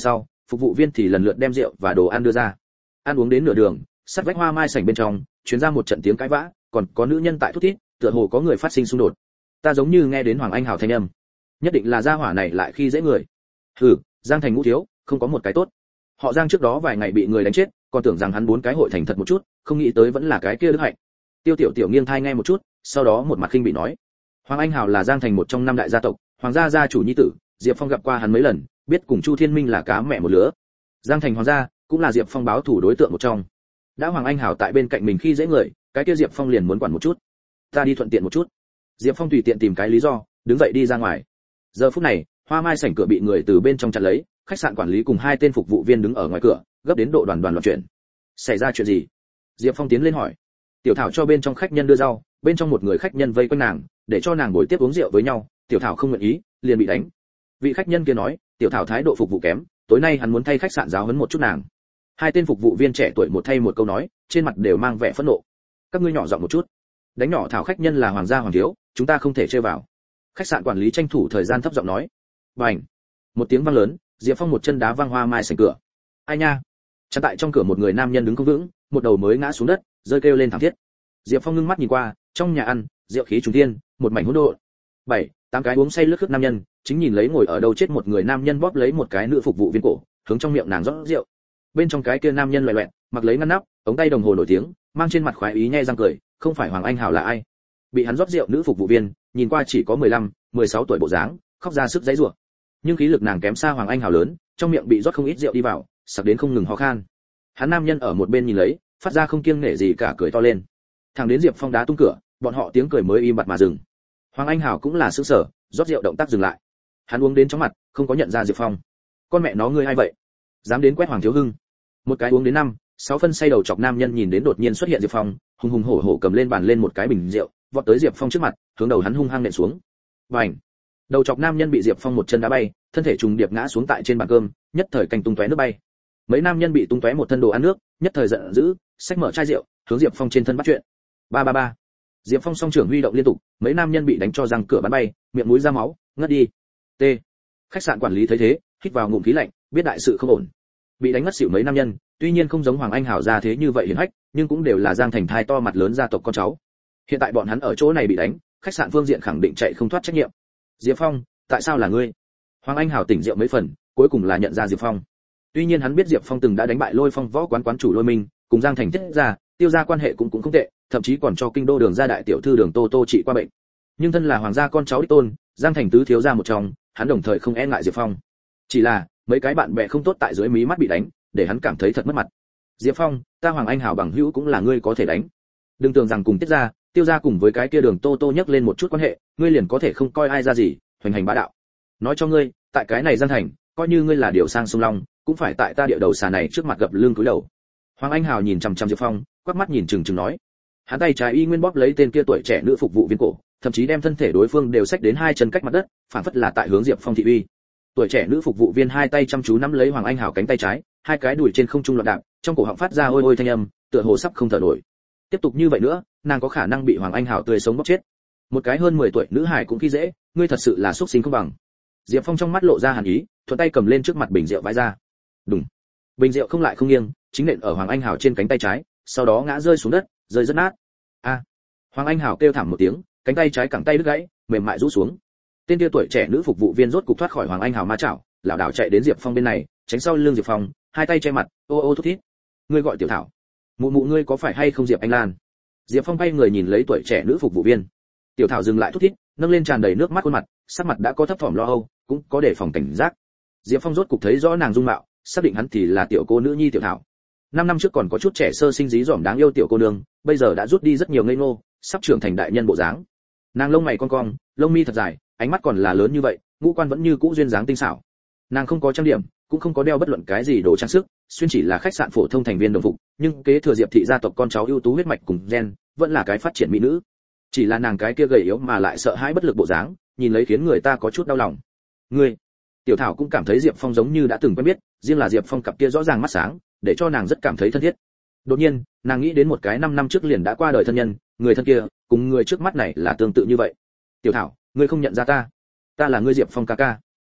phục vụ viên thì lần lượt đem rượu và đồ ăn đưa ra. Ăn uống đến nửa đường, sát vách hoa mai sảnh bên trong truyền ra một trận tiếng cãi vã, còn có nữ nhân tại thút thít, tựa hồ có người phát sinh xung đột. Ta giống như nghe đến Hoàng Anh Hào thanh âm, nhất định là gia hỏa này lại khi dễ người. Hừ, Giang Thành Ngũ thiếu, không có một cái tốt. Họ Giang trước đó vài ngày bị người đánh chết, còn tưởng rằng hắn 4 cái hội thành thật một chút, không nghĩ tới vẫn là cái kia Đức Hạnh. Tiêu Tiểu Tiểu nghiêng thai nghe một chút, sau đó một mặt khinh bị nói: Hoàng Anh Hào là Giang Thành một trong 5 đại gia tộc, hoàng gia gia chủ nhi tử, Diệp Phong gặp qua hắn mấy lần, biết cùng Chu Thiên Minh là cá mẹ một lứa. Giang Thành hoàng gia cũng là Diệp Phong báo thủ đối tượng một trong. Đã Hoàng Anh Hào tại bên cạnh mình khi dễ người, cái kia Diệp Phong liền muốn quản một chút. Ta đi thuận tiện một chút. Diệp Phong tùy tiện tìm cái lý do, đứng dậy đi ra ngoài. Giờ phút này, hoa mai sảnh cửa bị người từ bên trong chặn lấy, khách sạn quản lý cùng 2 tên phục vụ viên đứng ở ngoài cửa, gấp đến độ đoàn loạn chuyện. Xảy ra chuyện gì? Diệp Phong tiến lên hỏi. Tiểu Thảo cho bên trong khách nhân đưa rau, bên trong một người khách nhân vây quanh nàng, để cho nàng ngồi tiếp uống rượu với nhau, Tiểu Thảo không nguyện ý, liền bị đánh. Vị khách nhân kia nói, Tiểu Thảo thái độ phục vụ kém, tối nay hắn muốn thay khách sạn giáo huấn một chút nàng. 2 tên phục vụ viên trẻ tuổi một thay một câu nói, trên mặt đều mang vẻ phẫn nộ. Các ngươi nhỏ giọng một chút. Đánh nhỏ Thảo khách nhân là hoàng gia hoàng thiếu, chúng ta không thể chơi vào. Khách sạn quản lý tranh thủ thời gian thấp giọng nói. Bành! Một tiếng vang lớn, Diệp Phong một chân đá văng hoa mai sảnh cửa. Ai nha! Chắn tại trong cửa một người nam nhân đứng không vững, một đầu mới ngã xuống đất, rơi kêu lên thảm thiết. Diệp Phong ngưng mắt nhìn qua, trong nhà ăn, rượu khí trùng thiên, một mảnh hỗn độn. 7-8 cái uống say lướt khướt nam nhân, chính nhìn lấy ngồi ở đâu chết một người nam nhân bóp lấy một cái nữ phục vụ viên cổ, hướng trong miệng nàng rót rượu. Bên trong cái kia nam nhân loẹt loẹt, mặc lấy ngăn nắp, ống tay đồng hồ nổi tiếng, mang trên mặt khoái ý nhe răng cười, không phải Hoàng Anh Hào là ai? Bị hắn rót rượu nữ phục vụ viên, nhìn qua chỉ có 15-16 tuổi bộ dáng, khóc ra sức giãy giụa. Nhưng khí lực nàng kém xa Hoàng Anh Hào lớn, trong miệng bị rót không ít rượu đi vào, sặc đến không ngừng ho khan. Hắn nam nhân ở một bên nhìn lấy, phát ra không kiêng nể gì cả cười to lên. Thằng đến Diệp Phong đá tung cửa, bọn họ tiếng cười mới im bặt mà dừng. Hoàng Anh Hào cũng là sững sờ, rót rượu động tác dừng lại. Hắn uống đến chóng mặt, không có nhận ra Diệp Phong. Con mẹ nó ngươi ai vậy? Dám đến quét Hoàng thiếu hưng? Một cái uống đến 5-6 phân say đầu chọc nam nhân nhìn đến đột nhiên xuất hiện Diệp Phong, hùng hùng hổ hổ cầm lên bàn lên một cái bình rượu, vọt tới Diệp Phong trước mặt, hướng đầu hắn hung hăng nện xuống. Bành! Đầu chọc nam nhân bị Diệp Phong một chân đá bay, thân thể trùng điệp ngã xuống tại trên bàn cơm, nhất thời canh tung tóe nước bay. Mấy nam nhân bị tung tóe một thân đồ ăn nước, nhất thời giận dữ, xách mở chai rượu, hướng Diệp Phong trên thân bắt chuyện. Ba ba ba. Diệp Phong song trưởng huy động liên tục, mấy nam nhân bị đánh cho răng cửa bắn bay, miệng mũi ra máu, ngất đi. T. Khách sạn quản lý thấy thế, hít vào ngụm khí lạnh, biết đại sự không ổn. Bị đánh ngất xỉu mấy nam nhân, tuy nhiên không giống Hoàng Anh Hảo gia thế như vậy hiển hách, nhưng cũng đều là Giang Thành thai to mặt lớn gia tộc con cháu. Hiện tại bọn hắn ở chỗ này bị đánh, khách sạn phương diện khẳng định chạy không thoát trách nhiệm. Diệp Phong, tại sao là ngươi? Hoàng Anh Hảo tỉnh rượu mấy phần, cuối cùng là nhận ra Diệp Phong. Tuy nhiên hắn biết Diệp Phong từng đã đánh bại Lôi Phong võ quán quán chủ Lôi Minh, cùng Giang Thành Tiết gia, Tiêu gia quan hệ cũng không tệ, thậm chí còn cho kinh đô Đường gia đại tiểu thư Đường Tô Tô trị qua bệnh. Nhưng thân là hoàng gia con cháu đích tôn, Giang Thành tứ thiếu gia một trong, hắn đồng thời không e ngại Diệp Phong. Chỉ là, mấy cái bạn bè không tốt tại dưới mí mắt bị đánh, để hắn cảm thấy thật mất mặt. Diệp Phong, ta Hoàng Anh Hảo bằng hữu cũng là ngươi có thể đánh. Đừng tưởng rằng cùng Tiết gia, Tiêu gia cùng với cái kia Đường Tô Tô nhắc lên một chút quan hệ, ngươi liền có thể không coi ai ra gì, hoành hành bá đạo. Nói cho ngươi, tại cái này Giang Thành, coi như ngươi là điều sang sông Long, cũng phải tại ta địa đầu xà này trước mặt gặp lưng cúi đầu. Hoàng Anh Hào nhìn chằm chằm Diệp Phong, quắc mắt nhìn chừng chừng nói. Hắn tay trái y nguyên bóp lấy tên kia tuổi trẻ nữ phục vụ viên cổ, thậm chí đem thân thể đối phương đều xách đến 2 chân cách mặt đất, phản phất là tại hướng Diệp Phong thị uy. Tuổi trẻ nữ phục vụ viên 2 tay chăm chú nắm lấy Hoàng Anh Hào cánh tay trái, 2 cái đùi trên không trung loạn đạp, trong cổ họng phát ra ôi ôi thanh âm, tựa hồ sắp không thở nổi. Tiếp tục như vậy nữa, nàng có khả năng bị Hoàng Anh Hào tươi sống bóp chết. Một cái hơn 10 tuổi nữ hài cũng khi dễ, ngươi thật sự là xúc sinh không bằng. Diệp Phong trong mắt lộ ra hàn ý, thuận tay cầm lên trước mặt bình rượu vãi ra. Đùng. Bình rượu không lại không nghiêng, chính nện ở Hoàng Anh Hào trên cánh tay trái, sau đó ngã rơi xuống đất, rơi rất nát. A. Hoàng Anh Hào kêu thảm một tiếng, cánh tay trái cẳng tay đứt gãy, mềm mại rũ xuống. Tên kia tuổi trẻ nữ phục vụ viên rốt cục thoát khỏi Hoàng Anh Hào ma chảo, lảo đảo chạy đến Diệp Phong bên này, tránh sau lưng Diệp Phong, 2 tay che mặt, ô ô thút thít. Ngươi gọi Tiểu Thảo. Mụ mụ ngươi có phải hay không Diệp Anh Lan? Diệp Phong bay người nhìn lấy tuổi trẻ nữ phục vụ viên. Tiểu Thảo dừng lại thút thít, nâng lên tràn đầy nước mắt khuôn mặt, sắc mặt đã có thấp thỏm lo âu, cũng có đề phòng cảnh giác. Diệp Phong rốt cục thấy rõ nàng dung mạo, xác định hắn thì là tiểu cô nữ nhi Tiểu Thảo. 5 năm trước còn có chút trẻ sơ sinh dí dỏm đáng yêu tiểu cô nương, bây giờ đã rút đi rất nhiều ngây ngô, sắp trưởng thành đại nhân bộ dáng. Nàng lông mày cong cong, lông mi thật dài, ánh mắt còn là lớn như vậy, ngũ quan vẫn như cũ duyên dáng tinh xảo. Nàng không có trang điểm, cũng không có đeo bất luận cái gì đồ trang sức, xuyên chỉ là khách sạn phổ thông thành viên đồng phục, nhưng kế thừa Diệp thị gia tộc con cháu ưu tú huyết mạch cùng gen, vẫn là cái phát triển mỹ nữ. Chỉ là nàng cái kia gầy yếu mà lại sợ hãi bất lực bộ dáng, nhìn lấy khiến người ta có chút đau lòng. Ngươi, Tiểu Thảo cũng cảm thấy Diệp Phong giống như đã từng quen biết, riêng là Diệp Phong cặp kia rõ ràng mắt sáng, để cho nàng rất cảm thấy thân thiết. Đột nhiên, nàng nghĩ đến một cái 5 năm trước liền đã qua đời thân nhân, người thân kia, cùng người trước mắt này là tương tự như vậy. Tiểu Thảo, ngươi không nhận ra ta? Ta là ngươi Diệp Phong ca ca.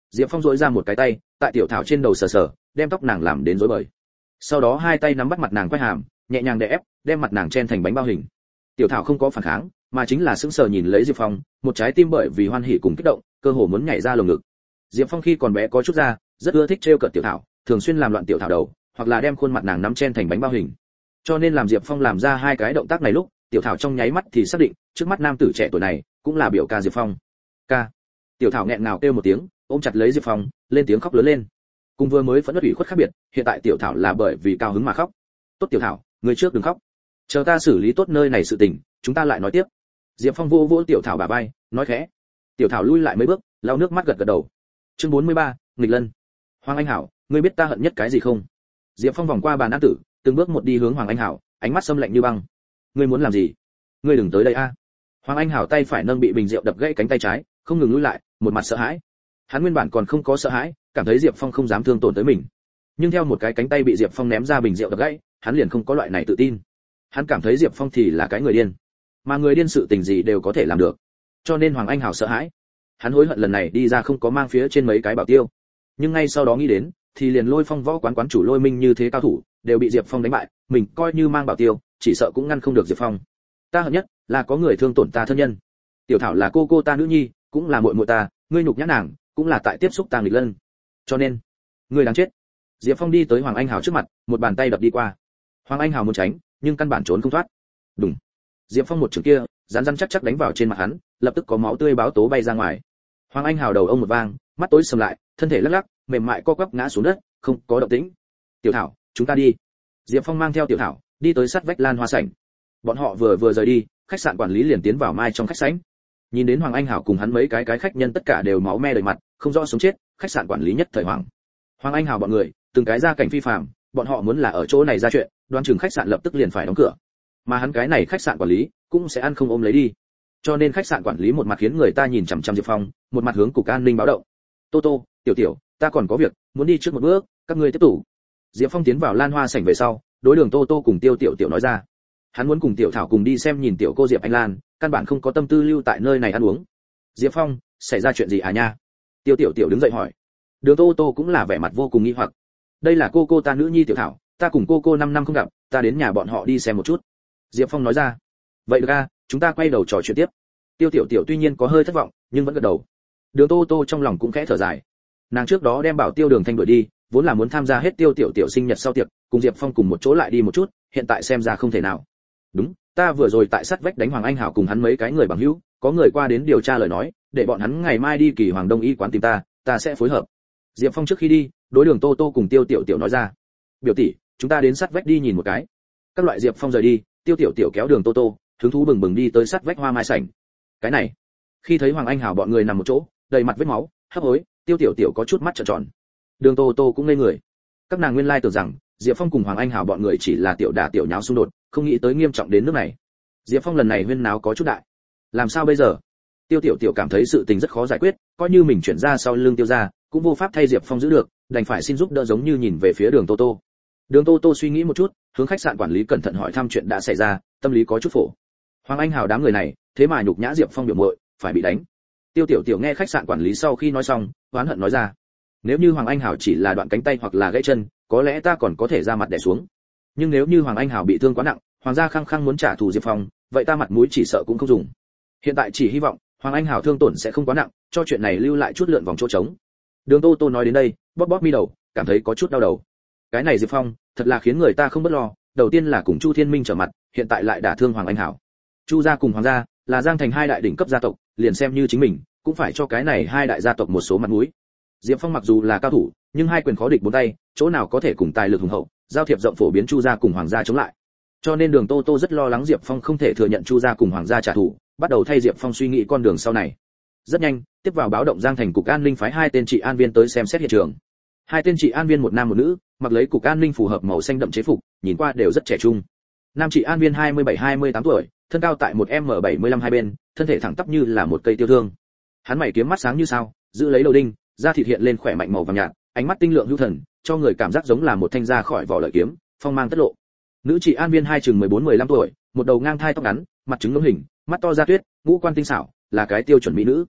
Diệp Phong duỗi ra một cái tay, tại tiểu thảo trên đầu sờ sờ, đem tóc nàng làm đến rối bời. Sau đó hai tay nắm bắt mặt nàng quay hàm, nhẹ nhàng đè ép, đem mặt nàng chen thành bánh bao hình. Tiểu thảo không có phản kháng, mà chính là sững sờ nhìn lấy Diệp Phong, một trái tim bởi vì hoan hỉ cùng kích động, cơ hồ muốn nhảy ra lồng ngực. Diệp Phong khi còn bé có chút da, rất ưa thích trêu cợt tiểu thảo, thường xuyên làm loạn tiểu thảo đầu, hoặc là đem khuôn mặt nàng nắm chen thành bánh bao hình. Cho nên làm Diệp Phong làm ra hai cái động tác này lúc, tiểu thảo trong nháy mắt thì xác định, trước mắt nam tử trẻ tuổi này cũng là biểu ca Diệp Phong. Ca. Tiểu thảo nghẹn ngào kêu một tiếng, ôm chặt lấy Diệp Phong, lên tiếng khóc lớn lên. Cùng vừa mới phẫn nộ ủy khuất khác biệt, hiện tại tiểu thảo là bởi vì cao hứng mà khóc. Tốt tiểu thảo, người trước đừng khóc, chờ ta xử lý tốt nơi này sự tình, chúng ta lại nói tiếp. Diệp Phong vô vỗ tiểu thảo bả vai, nói khẽ. Tiểu thảo lui lại mấy bước, lau nước mắt gật gật đầu. Chương 43, nghịch lân. Hoàng Anh Hảo, ngươi biết ta hận nhất cái gì không? Diệp Phong vòng qua bàn án tử, từng bước một đi hướng Hoàng Anh Hảo, ánh mắt xâm lạnh như băng. Ngươi muốn làm gì? Ngươi đừng tới đây a. Hoàng Anh Hảo tay phải nâng bị bình rượu đập gãy cánh tay trái, không ngừng lùi lại, một mặt sợ hãi. Hắn nguyên bản còn không có sợ hãi, cảm thấy Diệp Phong không dám thương tổn tới mình. Nhưng theo một cái cánh tay bị Diệp Phong ném ra bình rượu đập gãy, hắn liền không có loại này tự tin. Hắn cảm thấy Diệp Phong thì là cái người điên, mà người điên sự tình gì đều có thể làm được. Cho nên Hoàng Anh Hảo sợ hãi. Hắn hối hận lần này đi ra không có mang phía trên mấy cái bảo tiêu. Nhưng ngay sau đó nghĩ đến, thì liền Lôi Phong võ quán quán chủ Lôi Minh như thế cao thủ, đều bị Diệp Phong đánh bại, mình coi như mang bảo tiêu, chỉ sợ cũng ngăn không được Diệp Phong. Ta hận nhất là có người thương tổn ta thân nhân. Tiểu Thảo là cô ta nữ nhi, cũng là muội muội ta, ngươi nhục nhã nàng, cũng là tại tiếp xúc ta nghịch lân. Cho nên, ngươi đáng chết. Diệp Phong đi tới Hoàng Anh Hảo trước mặt, một bàn tay đập đi qua. Hoàng Anh Hảo muốn tránh, nhưng căn bản trốn không thoát. Đùng. Diệp Phong một chưởng kia, rắn rắn chắc chắc đánh vào trên mặt hắn, lập tức có máu tươi báo tố bay ra ngoài. Hoàng Anh Hảo đầu ông một vang, mắt tối sầm lại, thân thể lắc lắc, mềm mại co quắp ngã xuống đất, không có động tĩnh. Tiểu Thảo, chúng ta đi. Diệp Phong mang theo Tiểu Thảo, đi tới sát vách Lan Hoa sảnh. Bọn họ vừa rời đi, khách sạn quản lý liền tiến vào mai trong khách sảnh. Nhìn đến Hoàng Anh Hảo cùng hắn mấy cái khách nhân tất cả đều máu me đầy mặt, không rõ sống chết, khách sạn quản lý nhất thời hoảng. Hoàng Anh Hảo bọn người, từng cái ra cảnh phi phàm, bọn họ muốn là ở chỗ này ra chuyện, đoán chừng khách sạn lập tức liền phải đóng cửa. Mà hắn cái này khách sạn quản lý cũng sẽ ăn không ôm lấy đi. Cho nên khách sạn quản lý một mặt khiến người ta nhìn chằm chằm Diệp Phong, một mặt hướng cục an ninh báo động. Tô Tô, Tiểu Tiểu, ta còn có việc, muốn đi trước một bước, các ngươi tiếp tục. Diệp Phong tiến vào Lan Hoa sảnh về sau, đối Đường Tô Tô cùng Tiêu Tiểu Tiểu nói ra. Hắn muốn cùng Tiểu Thảo cùng đi xem nhìn tiểu cô Diệp Anh Lan, căn bản không có tâm tư lưu tại nơi này ăn uống. Diệp Phong, xảy ra chuyện gì à nha? Tiêu Tiểu Tiểu đứng dậy hỏi. Đường Tô Tô cũng là vẻ mặt vô cùng nghi hoặc. Đây là cô ta nữ nhi Tiểu Thảo, ta cùng cô 5 năm không gặp, ta đến nhà bọn họ đi xem một chút. Diệp Phong nói ra. Vậy được a, chúng ta quay đầu trò chuyện tiếp. Tiêu Tiểu Tiểu tuy nhiên có hơi thất vọng, nhưng vẫn gật đầu. Đường Tô Tô trong lòng cũng khẽ thở dài. Nàng trước đó đem bảo Tiêu Đường Thanh đuổi đi, vốn là muốn tham gia hết Tiêu Tiểu Tiểu sinh nhật sau tiệc, cùng Diệp Phong cùng một chỗ lại đi một chút, hiện tại xem ra không thể nào. Đúng, ta vừa rồi tại sát vách đánh Hoàng Anh Hảo cùng hắn mấy cái người bằng hữu, có người qua đến điều tra lời nói, để bọn hắn ngày mai đi Kỳ Hoàng Đông y quán tìm ta sẽ phối hợp. Diệp Phong trước khi đi, đối Đường Tô Tô cùng Tiêu Tiểu Tiểu nói ra. Biểu tỷ, chúng ta đến sát vách đi nhìn một cái. Các loại Diệp Phong rời đi, Tiêu Tiểu Tiểu kéo Đường Tô Tô, hứng thú bừng bừng đi tới sát vách hoa mai sảnh. Cái này, khi thấy Hoàng Anh Hảo bọn người nằm một chỗ, đầy mặt vết máu, hấp hối, Tiêu Tiểu Tiểu có chút mắt trợn tròn. Đường Tô Tô cũng ngây người. Các nàng nguyên lai tưởng rằng Diệp Phong cùng Hoàng Anh Hảo bọn người chỉ là tiểu đả tiểu nháo xung đột, không nghĩ tới nghiêm trọng đến nước này. Diệp Phong lần này huyên náo có chút đại. Làm sao bây giờ? Tiêu Tiểu Tiểu cảm thấy sự tình rất khó giải quyết, coi như mình chuyển ra sau lưng Tiêu gia, cũng vô pháp thay Diệp Phong giữ được, đành phải xin giúp đỡ giống như nhìn về phía Đường Tô Tô. Đường Tô Tô suy nghĩ một chút, hướng khách sạn quản lý cẩn thận hỏi thăm chuyện đã xảy ra, tâm lý có chút phổ. Hoàng Anh Hảo đám người này, thế mà nhục nhã Diệp Phong biểu muội, phải bị đánh. Tiêu Tiểu Tiểu nghe khách sạn quản lý sau khi nói xong, oán hận nói ra. Nếu như Hoàng Anh Hảo chỉ là đoạn cánh tay hoặc là gãy chân, có lẽ ta còn có thể ra mặt đè xuống. Nhưng nếu như Hoàng Anh Hảo bị thương quá nặng, Hoàng gia khăng khăng muốn trả thù Diệp Phong, vậy ta mặt mũi chỉ sợ cũng không dùng. Hiện tại chỉ hy vọng Hoàng Anh Hảo thương tổn sẽ không quá nặng, cho chuyện này lưu lại chút lượn vòng chỗ trống. Đường Tô Tô nói đến đây, bóp mi đầu, cảm thấy có chút đau đầu. Cái này Diệp Phong, thật là khiến người ta không bất lo, đầu tiên là cùng Chu Thiên Minh trở mặt, hiện tại lại đả thương Hoàng Anh Hảo. Chu gia cùng Hoàng gia là Giang Thành hai đại đỉnh cấp gia tộc, liền xem như chính mình, cũng phải cho cái này hai đại gia tộc một số mặt mũi. Diệp Phong mặc dù là cao thủ, nhưng hai quyền khó địch bốn tay, chỗ nào có thể cùng tài lực hùng hậu, giao thiệp rộng phổ biến Chu gia cùng Hoàng gia chống lại. Cho nên Đường Tô Tô rất lo lắng Diệp Phong không thể thừa nhận Chu gia cùng Hoàng gia trả thù, bắt đầu thay Diệp Phong suy nghĩ con đường sau này. Rất nhanh, tiếp vào báo động Giang Thành cục an ninh phái hai tên trị an viên tới xem xét hiện trường. Hai tên trị an viên một nam một nữ, mặc lấy cục an ninh phù hợp màu xanh đậm chế phục, nhìn qua đều rất trẻ trung. Nam trị an viên 27-28 tuổi, thân cao tại 1m75 hai bên, thân thể thẳng tắp như là một cây tiêu thương. Hắn mày kiếm mắt sáng như sao, giữ lấy đầu đinh, da thịt hiện lên khỏe mạnh màu vàng nhạt, ánh mắt tinh lượng hữu thần, cho người cảm giác giống là một thanh ra khỏi vỏ lợi kiếm, phong mang tất lộ. Nữ trị an viên hai chừng 14-15 tuổi, một đầu ngang thai tóc ngắn, mặt trứng ngỗng hình, mắt to da tuyết, ngũ quan tinh xảo, là cái tiêu chuẩn mỹ nữ.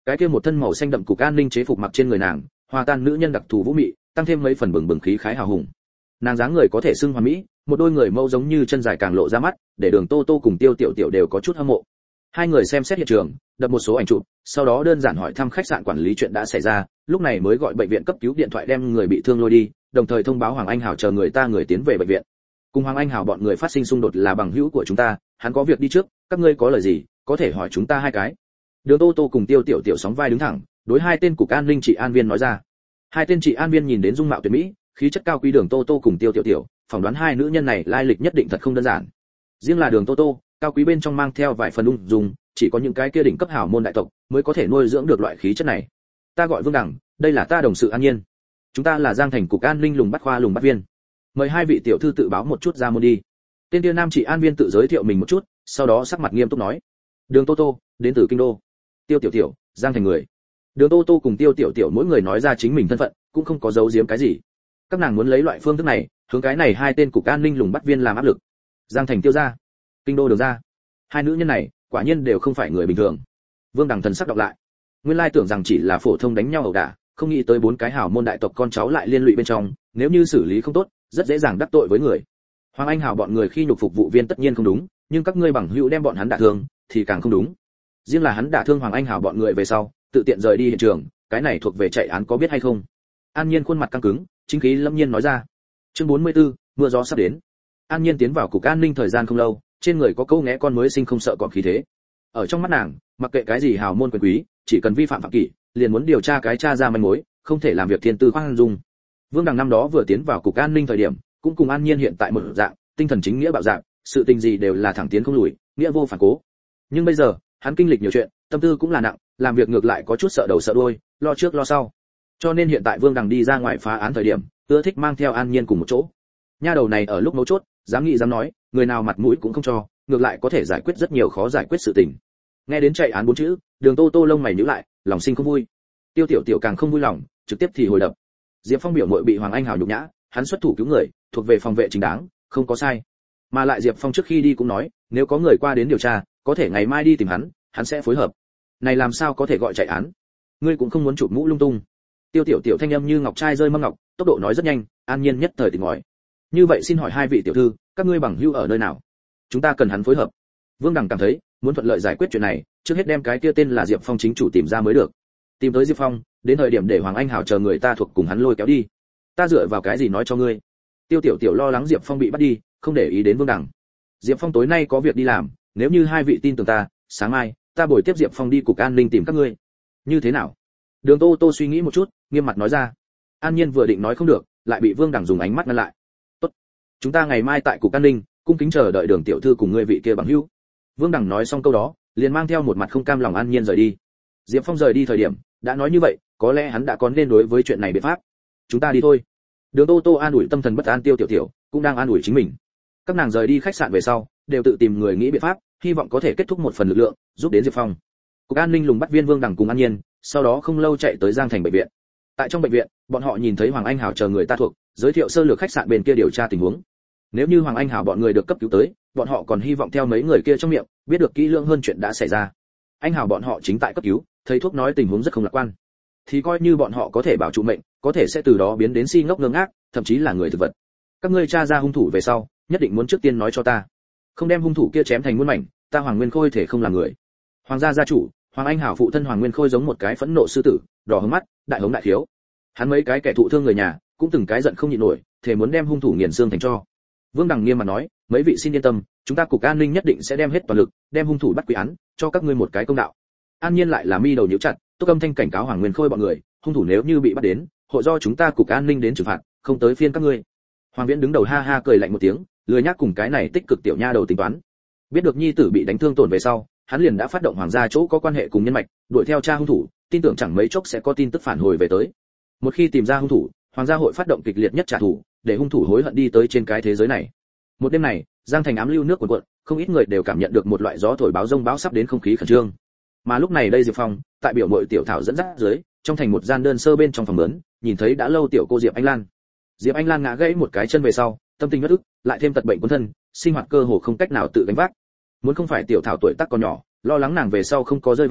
Cái kia một thân màu xanh đậm cục an ninh chế phục mặc trên người nàng, hòa tan nữ nhân đặc thù vũ mị, tăng thêm mấy phần bừng bừng khí khái hào hùng. Nàng dáng người có thể xưng hoàn mỹ, một đôi người mâu giống như chân dài càng lộ ra mắt, để Đường Tô Tô cùng Tiêu Tiểu Tiểu đều có chút hâm mộ. Hai người xem xét hiện trường, đập một số ảnh chụp, sau đó đơn giản hỏi thăm khách sạn quản lý chuyện đã xảy ra, lúc này mới gọi bệnh viện cấp cứu điện thoại đem người bị thương lôi đi, đồng thời thông báo Hoàng Anh Hảo chờ người tiến về bệnh viện. Cùng Hoàng Anh Hảo bọn người phát sinh xung đột là bằng hữu của chúng ta, hắn có việc đi trước, các ngươi có lời gì, có thể hỏi chúng ta hai cái. Đường Tô Tô cùng Tiêu Tiểu Tiểu sóng vai đứng thẳng, đối hai tên cục an ninh trị an viên nói ra. Hai tên trị an viên nhìn đến dung mạo tuyệt mỹ, khí chất cao quý Đường Tô Tô cùng Tiêu Tiểu Tiểu, phỏng đoán hai nữ nhân này lai lịch nhất định thật không đơn giản. Riêng là Đường Tô Tô, cao quý bên trong mang theo vài phần ung dung, chỉ có những cái kia đỉnh cấp hảo môn đại tộc mới có thể nuôi dưỡng được loại khí chất này. Ta gọi Vương Đằng, đây là ta đồng sự An Nhiên. Chúng ta là Giang Thành cục an ninh lùng bắt khoa lùng bắt viên. Mời hai vị tiểu thư tự báo một chút ra môn đi. Tên kia nam trị an viên tự giới thiệu mình một chút, sau đó sắc mặt nghiêm túc nói: Đường Tô Tô, đến từ kinh đô. Tiêu Tiểu Tiểu, Giang Thành người. Đường Tô Tô cùng Tiêu Tiểu Tiểu mỗi người nói ra chính mình thân phận, cũng không có giấu giếm cái gì. Các nàng muốn lấy loại phương thức này, hướng cái này hai tên cục an ninh lùng bắt viên làm áp lực. Giang Thành Tiêu gia, kinh đô Đường gia. Hai nữ nhân này, quả nhiên đều không phải người bình thường. Vương Đằng thần sắc đọc lại. Nguyên lai tưởng rằng chỉ là phổ thông đánh nhau ẩu đả, không nghĩ tới bốn cái hảo môn đại tộc con cháu lại liên lụy bên trong, nếu như xử lý không tốt, rất dễ dàng đắc tội với người. Hoàng Anh Hảo bọn người khi nhục phục vụ viên tất nhiên không đúng, nhưng các ngươi bằng hữu đem bọn hắn đả thương, thì càng không đúng. Riêng là hắn đả thương Hoàng Anh Hảo bọn người về sau, tự tiện rời đi hiện trường, cái này thuộc về chạy án có biết hay không? An Nhiên khuôn mặt căng cứng, chính khí lâm nhiên nói ra. Chương 44, mưa gió sắp đến. An Nhiên tiến vào cục an ninh thời gian không lâu, trên người có câu ngẽ con mới sinh không sợ còn khí thế. Ở trong mắt nàng, mặc kệ cái gì hào môn quyền quý, chỉ cần vi phạm phạm kỷ, liền muốn điều tra cái tra ra manh mối, không thể làm việc thiên tư khoan dung. Vương Đằng năm đó vừa tiến vào cục an ninh thời điểm, cũng cùng An Nhiên hiện tại một dạng, tinh thần chính nghĩa bạo dạng, sự tình gì đều là thẳng tiến không lùi, nghĩa vô phản cố. Nhưng bây giờ, hắn kinh lịch nhiều chuyện, tâm tư cũng là nặng, làm việc ngược lại có chút sợ đầu sợ đuôi, lo trước lo sau. Cho nên hiện tại Vương Đằng đi ra ngoài phá án thời điểm, ưa thích mang theo An Nhiên cùng một chỗ. Nha đầu này ở lúc mấu chốt, dám nghĩ dám nói, người nào mặt mũi cũng không cho, ngược lại có thể giải quyết rất nhiều khó giải quyết sự tình. Nghe đến chạy án bốn chữ, Đường Tô Tô lông mày nhíu lại, lòng sinh không vui. Tiêu Tiểu Tiểu càng không vui lòng, trực tiếp thì hồi đập. Diệp Phong biểu muội bị Hoàng Anh Hào nhục nhã, hắn xuất thủ cứu người, thuộc về phòng vệ chính đáng, không có sai. Mà lại Diệp Phong trước khi đi cũng nói, nếu có người qua đến điều tra, có thể ngày mai đi tìm hắn sẽ phối hợp. Này làm sao có thể gọi chạy án? Ngươi cũng không muốn chụp mũ lung tung. Tiêu Tiểu Tiểu thanh âm như ngọc trai rơi mâm ngọc, tốc độ nói rất nhanh, An Nhiên nhất thời tỉnh ngòi. Như vậy xin hỏi hai vị tiểu thư, các ngươi bằng hữu ở nơi nào? Chúng ta cần hắn phối hợp. Vương Đằng cảm thấy, muốn thuận lợi giải quyết chuyện này, trước hết đem cái kia tên là Diệp Phong chính chủ tìm ra mới được. Tìm tới Diệp Phong, đến thời điểm để Hoàng Anh Hảo chờ người ta thuộc cùng hắn lôi kéo đi. Ta dựa vào cái gì nói cho ngươi? Tiêu Tiểu Tiểu lo lắng Diệp Phong bị bắt đi, không để ý đến Vương Đằng. Diệp Phong tối nay có việc đi làm, nếu như hai vị tin tưởng ta, sáng mai ta bồi tiếp Diệp Phong đi cục an ninh tìm các ngươi. Như thế nào? Đường Tô Tô suy nghĩ một chút, nghiêm mặt nói ra. An Nhiên vừa định nói không được, lại bị Vương Đằng dùng ánh mắt ngăn lại. Tốt, chúng ta ngày mai tại cục an ninh, cung kính chờ đợi Đường tiểu thư cùng ngươi vị kia bằng hữu. Vương Đằng nói xong câu đó, liền mang theo một mặt không cam lòng An Nhiên rời đi. Diệp Phong rời đi thời điểm, đã nói như vậy, có lẽ hắn đã có nên đối với chuyện này biện pháp. Chúng ta đi thôi. Đường Tô Tô an ủi tâm thần bất an Tiêu Tiểu Tiểu, cũng đang an ủi chính mình. Các nàng rời đi khách sạn về sau, đều tự tìm người nghĩ biện pháp, hy vọng có thể kết thúc một phần lực lượng, giúp đến Diệp Phong. Cục an ninh lùng bắt viên Vương Đằng cùng An Nhiên, sau đó không lâu chạy tới Giang Thành bệnh viện. Tại trong bệnh viện, bọn họ nhìn thấy Hoàng Anh Hảo chờ người ta thuộc, giới thiệu sơ lược khách sạn bên kia điều tra tình huống. Nếu như Hoàng Anh Hảo bọn người được cấp cứu tới, bọn họ còn hy vọng theo mấy người kia trong miệng, biết được kỹ lưỡng hơn chuyện đã xảy ra. Anh Hảo bọn họ chính tại cấp cứu, thấy thuốc nói tình huống rất không lạc quan, thì coi như bọn họ có thể bảo trụ mệnh, có thể sẽ từ đó biến đến si ngốc ngơ ngác, thậm chí là người thực vật. Các ngươi tra ra hung thủ về sau, nhất định muốn trước tiên nói cho ta, không đem hung thủ kia chém thành muôn mảnh, ta Hoàng Nguyên Khôi thể không làm người. Hoàng gia gia chủ, Hoàng Anh Hảo phụ thân Hoàng Nguyên Khôi giống một cái phẫn nộ sư tử, đỏ hứng mắt, đại hống đại khiếu. Hắn mấy cái kẻ thụ thương người nhà, cũng từng cái giận không nhịn nổi, thể muốn đem hung thủ nghiền xương thành tro. Vương Đằng nghiêm mặt nói, mấy vị xin yên tâm, chúng ta cục an ninh nhất định sẽ đem hết toàn lực, đem hung thủ bắt quy án, cho các ngươi một cái công đạo. An Nhiên lại là mi đầu nhíu chặt, Túc Âm Thanh cảnh cáo Hoàng Nguyên Khôi bọn người, hung thủ nếu như bị bắt đến, hội do chúng ta cục an ninh đến trừng phạt, không tới phiên các ngươi. Hoàng Viễn đứng đầu ha ha cười lạnh một tiếng, lười nhác cùng cái này tích cực tiểu nha đầu tính toán. Biết được nhi tử bị đánh thương tổn về sau, hắn liền đã phát động hoàng gia chỗ có quan hệ cùng nhân mạch, đuổi theo tra hung thủ, tin tưởng chẳng mấy chốc sẽ có tin tức phản hồi về tới. Một khi tìm ra hung thủ, hoàng gia hội phát động kịch liệt nhất trả thù, để hung thủ hối hận đi tới trên cái thế giới này. Một đêm này, Giang Thành ám lưu nước cuồn cuộn, không ít người đều cảm nhận được một loại gió thổi báo rông bão sắp đến không khí khẩn trương. Mà lúc này đây Diệp Phong, tại biểu muội tiểu thảo dẫn dắt dưới, trong thành một gian đơn sơ bên trong phòng lớn, nhìn thấy đã lâu tiểu cô Diệp Anh Lan. Diệp Anh Lan ngã gãy một cái chân về sau, tâm tình bất ức, lại thêm tật bệnh cuốn thân, sinh hoạt cơ hồ không cách nào tự gánh vác. Muốn không phải tiểu thảo tuổi tác còn nhỏ, lo lắng nàng về sau không có rơi vào,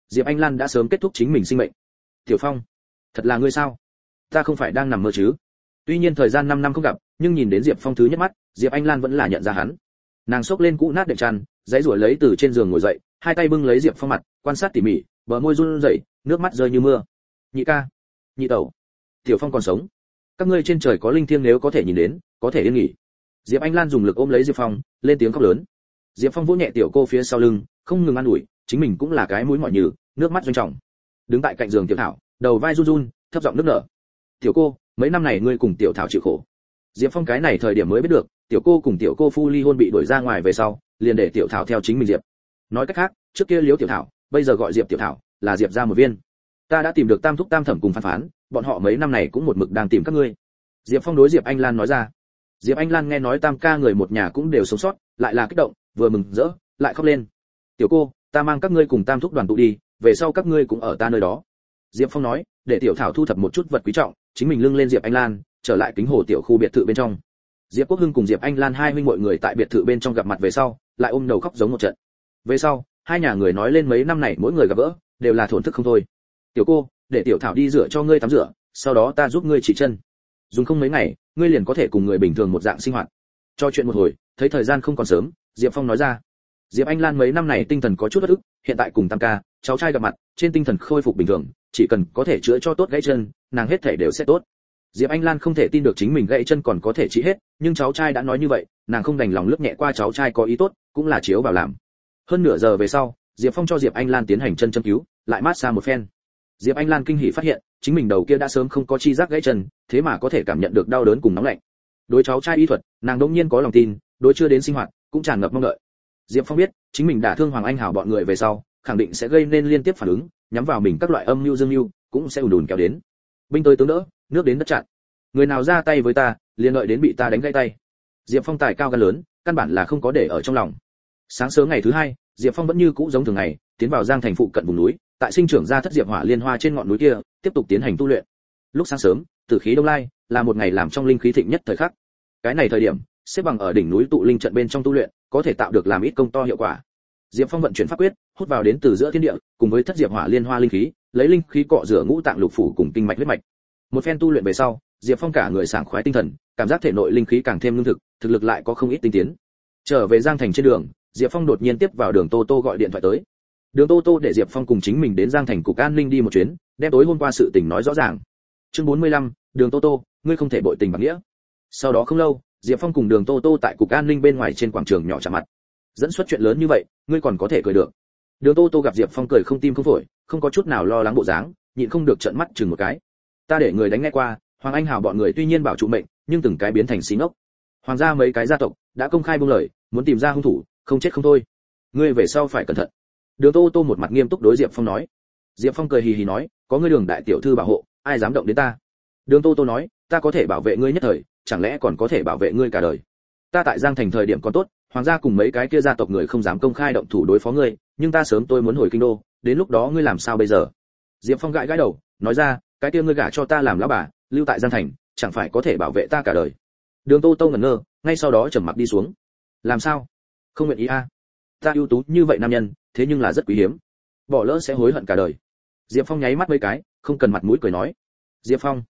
Diệp Anh Lan đã sớm kết thúc chính mình sinh mệnh. Tiểu Phong, thật là ngươi sao? Ta không phải đang nằm mơ chứ? Tuy nhiên thời gian 5 năm không gặp, nhưng nhìn đến Diệp Phong thứ nhất mắt, Diệp Anh Lan vẫn là nhận ra hắn. Nàng xốc lên cũ nát đệm chăn, giãy giụa lấy từ trên giường ngồi dậy, hai tay bưng lấy Diệp Phong mặt, quan sát tỉ mỉ, bờ môi run rẩy, nước mắt rơi như mưa. Nhị ca, nhị tẩu, Tiểu Phong còn sống. Các ngươi trên trời có linh thiêng, nếu có thể nhìn đến, có thể yên nghỉ. Diệp Anh Lan dùng lực ôm lấy Diệp Phong, lên tiếng khóc lớn. Diệp Phong vỗ nhẹ tiểu cô phía sau lưng, không ngừng an ủi, chính mình cũng là cái mũi mỏi nhừ, nước mắt doanh trọng. Đứng tại cạnh giường Tiểu Thảo, đầu vai run run, thấp giọng nức nở. Tiểu cô, mấy năm này ngươi cùng Tiểu Thảo chịu khổ. Diệp Phong cái này thời điểm mới biết được, tiểu cô cùng tiểu cô phu ly hôn bị đuổi ra ngoài về sau, liền để Tiểu Thảo theo chính mình Diệp. Nói cách khác, trước kia Liễu Tiểu Thảo, bây giờ gọi Diệp Tiểu Thảo, là Diệp gia một viên. Ta đã tìm được Tam thúc Tam thẩm cùng phán phán, bọn họ mấy năm này cũng một mực đang tìm các ngươi. Diệp Phong đối Diệp Anh Lan nói ra. Diệp Anh Lan nghe nói Tam ca người một nhà cũng đều sống sót, lại là kích động, vừa mừng rỡ, lại khóc lên. Tiểu cô, ta mang các ngươi cùng Tam thúc đoàn tụ đi, về sau các ngươi cũng ở ta nơi đó. Diệp Phong nói, để Tiểu Thảo thu thập một chút vật quý trọng, chính mình lưng lên Diệp Anh Lan, trở lại Kính Hồ tiểu khu biệt thự bên trong. Diệp Quốc Hưng cùng Diệp Anh Lan hai huynh muội người tại biệt thự bên trong gặp mặt về sau, lại ôm đầu khóc giống một trận. Về sau, hai nhà người nói lên mấy năm này mỗi người gặp gỡ, đều là thổn thức không thôi. Tiểu cô, để Tiểu Thảo đi rửa cho ngươi tắm rửa, sau đó ta giúp ngươi chỉ chân. Dùng không mấy ngày, ngươi liền có thể cùng người bình thường một dạng sinh hoạt. Cho chuyện một hồi, thấy thời gian không còn sớm, Diệp Phong nói ra. Diệp Anh Lan mấy năm này tinh thần có chút bất ức, hiện tại cùng Tam ca, cháu trai gặp mặt, trên tinh thần khôi phục bình thường, chỉ cần có thể chữa cho tốt gãy chân, nàng hết thể đều sẽ tốt. Diệp Anh Lan không thể tin được chính mình gãy chân còn có thể trị hết, nhưng cháu trai đã nói như vậy, nàng không đành lòng lướt nhẹ qua cháu trai có ý tốt, cũng là chiếu vào làm. Hơn nửa giờ về sau, Diệp Phong cho Diệp Anh Lan tiến hành chân châm cứu, lại mát xa một phen. Diệp Anh Lan kinh hỉ phát hiện, chính mình đầu kia đã sớm không có chi giác gãy chân, thế mà có thể cảm nhận được đau đớn cùng nóng lạnh. Đối cháu trai y thuật, nàng đương nhiên có lòng tin, đối chưa đến sinh hoạt, cũng tràn ngập mong đợi. Diệp Phong biết, chính mình đả thương Hoàng Anh Hảo bọn người về sau, khẳng định sẽ gây nên liên tiếp phản ứng, nhắm vào mình các loại âm mưu dương mưu, cũng sẽ ùn ùn kéo đến. Binh tới tướng đỡ, nước đến đất chặn. Người nào ra tay với ta, liền đợi đến bị ta đánh gãy tay. Diệp Phong tài cao gan lớn, căn bản là không có để ở trong lòng. Sáng sớm ngày thứ hai, Diệp Phong vẫn như cũ giống thường ngày, tiến vào Giang thành phụ cận vùng núi, tại sinh trưởng ra thất diệp hỏa liên hoa trên ngọn núi kia, tiếp tục tiến hành tu luyện. Lúc sáng sớm, tử khí đông lai, là một ngày làm trong linh khí thịnh nhất thời khắc. Cái này thời điểm, xếp bằng ở đỉnh núi tụ linh trận bên trong tu luyện, có thể tạo được làm ít công to hiệu quả. Diệp Phong vận chuyển pháp quyết, hút vào đến từ giữa thiên địa, cùng với thất diệp hỏa liên hoa linh khí, lấy linh khí cọ rửa ngũ tạng lục phủ cùng kinh mạch huyết mạch. Một phen tu luyện về sau, Diệp Phong cả người sảng khoái tinh thần, cảm giác thể nội linh khí càng thêm lương thực, thực lực lại có không ít tinh tiến. Trở về Giang thành trên đường, Diệp Phong đột nhiên tiếp vào Đường Tô Tô gọi điện thoại tới. Đường Tô Tô để Diệp Phong cùng chính mình đến Giang thành cục an ninh đi một chuyến, đem tối hôm qua sự tình nói rõ ràng. Chương 45, Đường Tô Tô, ngươi không thể bội tình bạc nghĩa. Sau đó không lâu, Diệp Phong cùng Đường Tô Tô tại cục an ninh bên ngoài trên quảng trường nhỏ chạm mặt. Dẫn xuất chuyện lớn như vậy, ngươi còn có thể cười được. Đường Tô Tô gặp Diệp Phong cười không tim không phổi, không có chút nào lo lắng bộ dáng, nhịn không được trợn mắt chừng một cái. Ta để người đánh nghe qua, Hoàng Anh Hảo bọn người tuy nhiên bảo trụ mệnh, nhưng từng cái biến thành xí ngốc. Hoàng gia mấy cái gia tộc đã công khai buông lời, muốn tìm ra hung thủ, không chết không thôi. Ngươi về sau phải cẩn thận. Đường Tô Tô một mặt nghiêm túc đối Diệp Phong nói. Diệp Phong cười hì hì nói, có ngươi Đường đại tiểu thư bảo hộ, ai dám động đến ta. Đường Tô Tô nói, ta có thể bảo vệ ngươi nhất thời, chẳng lẽ còn có thể bảo vệ ngươi cả đời. Ta tại Giang thành thời điểm còn tốt, Hoàng gia cùng mấy cái kia gia tộc người không dám công khai động thủ đối phó ngươi, nhưng ta sớm tôi muốn hồi kinh đô, đến lúc đó ngươi làm sao bây giờ? Diệp Phong gãi gãi đầu, nói ra, cái kia ngươi gả cho ta làm lão bà, lưu tại Giang thành, chẳng phải có thể bảo vệ ta cả đời. Đường Tô Tô ngẩn ngơ, ngay sau đó trầm mặc đi xuống. Làm sao? Không nguyện ý a? Ta ưu tú như vậy nam nhân, thế nhưng là rất quý hiếm, bỏ lỡ sẽ hối hận cả đời. Diệp Phong nháy mắt mấy cái, không cần mặt mũi cười nói. Diệp Phong,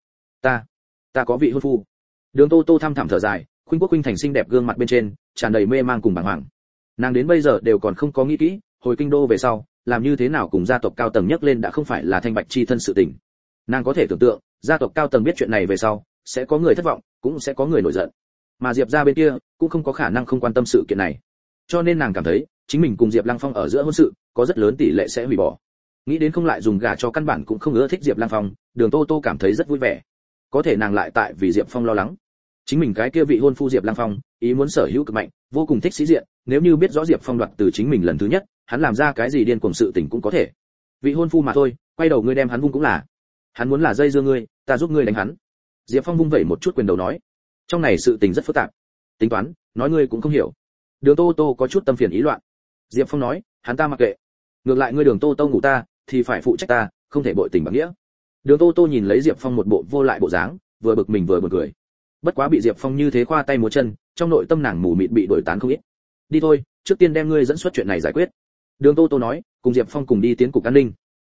ta có vị hôn phu. Đường Tô Tô thăm thẳm thở dài, khuynh quốc khuynh thành xinh đẹp gương mặt bên trên tràn đầy mê mang cùng bàng hoàng. Nàng đến bây giờ đều còn không có nghĩ kỹ, hồi kinh đô về sau, làm như thế nào cùng gia tộc cao tầng nhắc lên đã không phải là thanh bạch chi thân sự tình. Nàng có thể tưởng tượng, gia tộc cao tầng biết chuyện này về sau, sẽ có người thất vọng, cũng sẽ có người nổi giận. Mà Diệp gia bên kia cũng không có khả năng không quan tâm sự kiện này. Cho nên nàng cảm thấy, chính mình cùng Diệp Lăng Phong ở giữa hôn sự, có rất lớn tỷ lệ sẽ hủy bỏ. Nghĩ đến không lại dùng gả cho căn bản cũng không ưa thích Diệp Lăng Phong, Đường Tô Tô cảm thấy rất vui vẻ. Có thể nàng lại tại vì Diệp Phong lo lắng. Chính mình cái kia vị hôn phu Diệp Lăng Phong, ý muốn sở hữu cực mạnh, vô cùng thích sĩ diện, nếu như biết rõ Diệp Phong đoạt từ chính mình lần thứ nhất, hắn làm ra cái gì điên cuồng sự tình cũng có thể. Vị hôn phu mà thôi, quay đầu ngươi đem hắn vung cũng là. Hắn muốn là dây dưa ngươi, ta giúp ngươi đánh hắn. Diệp Phong vung vẩy một chút quyền đầu nói. Trong này sự tình rất phức tạp. Tính toán, nói ngươi cũng không hiểu. Đường Tô Tô có chút tâm phiền ý loạn. Diệp Phong nói, hắn ta mặc kệ. Ngược lại ngươi Đường Tô Tô ngủ ta, thì phải phụ trách ta, không thể bội tình bạc nghĩa. Đường Tô Tô nhìn lấy Diệp Phong một bộ vô lại bộ dáng, vừa bực mình vừa buồn cười. Bất quá bị Diệp Phong như thế khoa tay múa chân, trong nội tâm nàng mù mịt bị đuổi tán không ít. Đi thôi, trước tiên đem ngươi dẫn xuất chuyện này giải quyết. Đường Tô Tô nói, cùng Diệp Phong cùng đi tiến cục an ninh,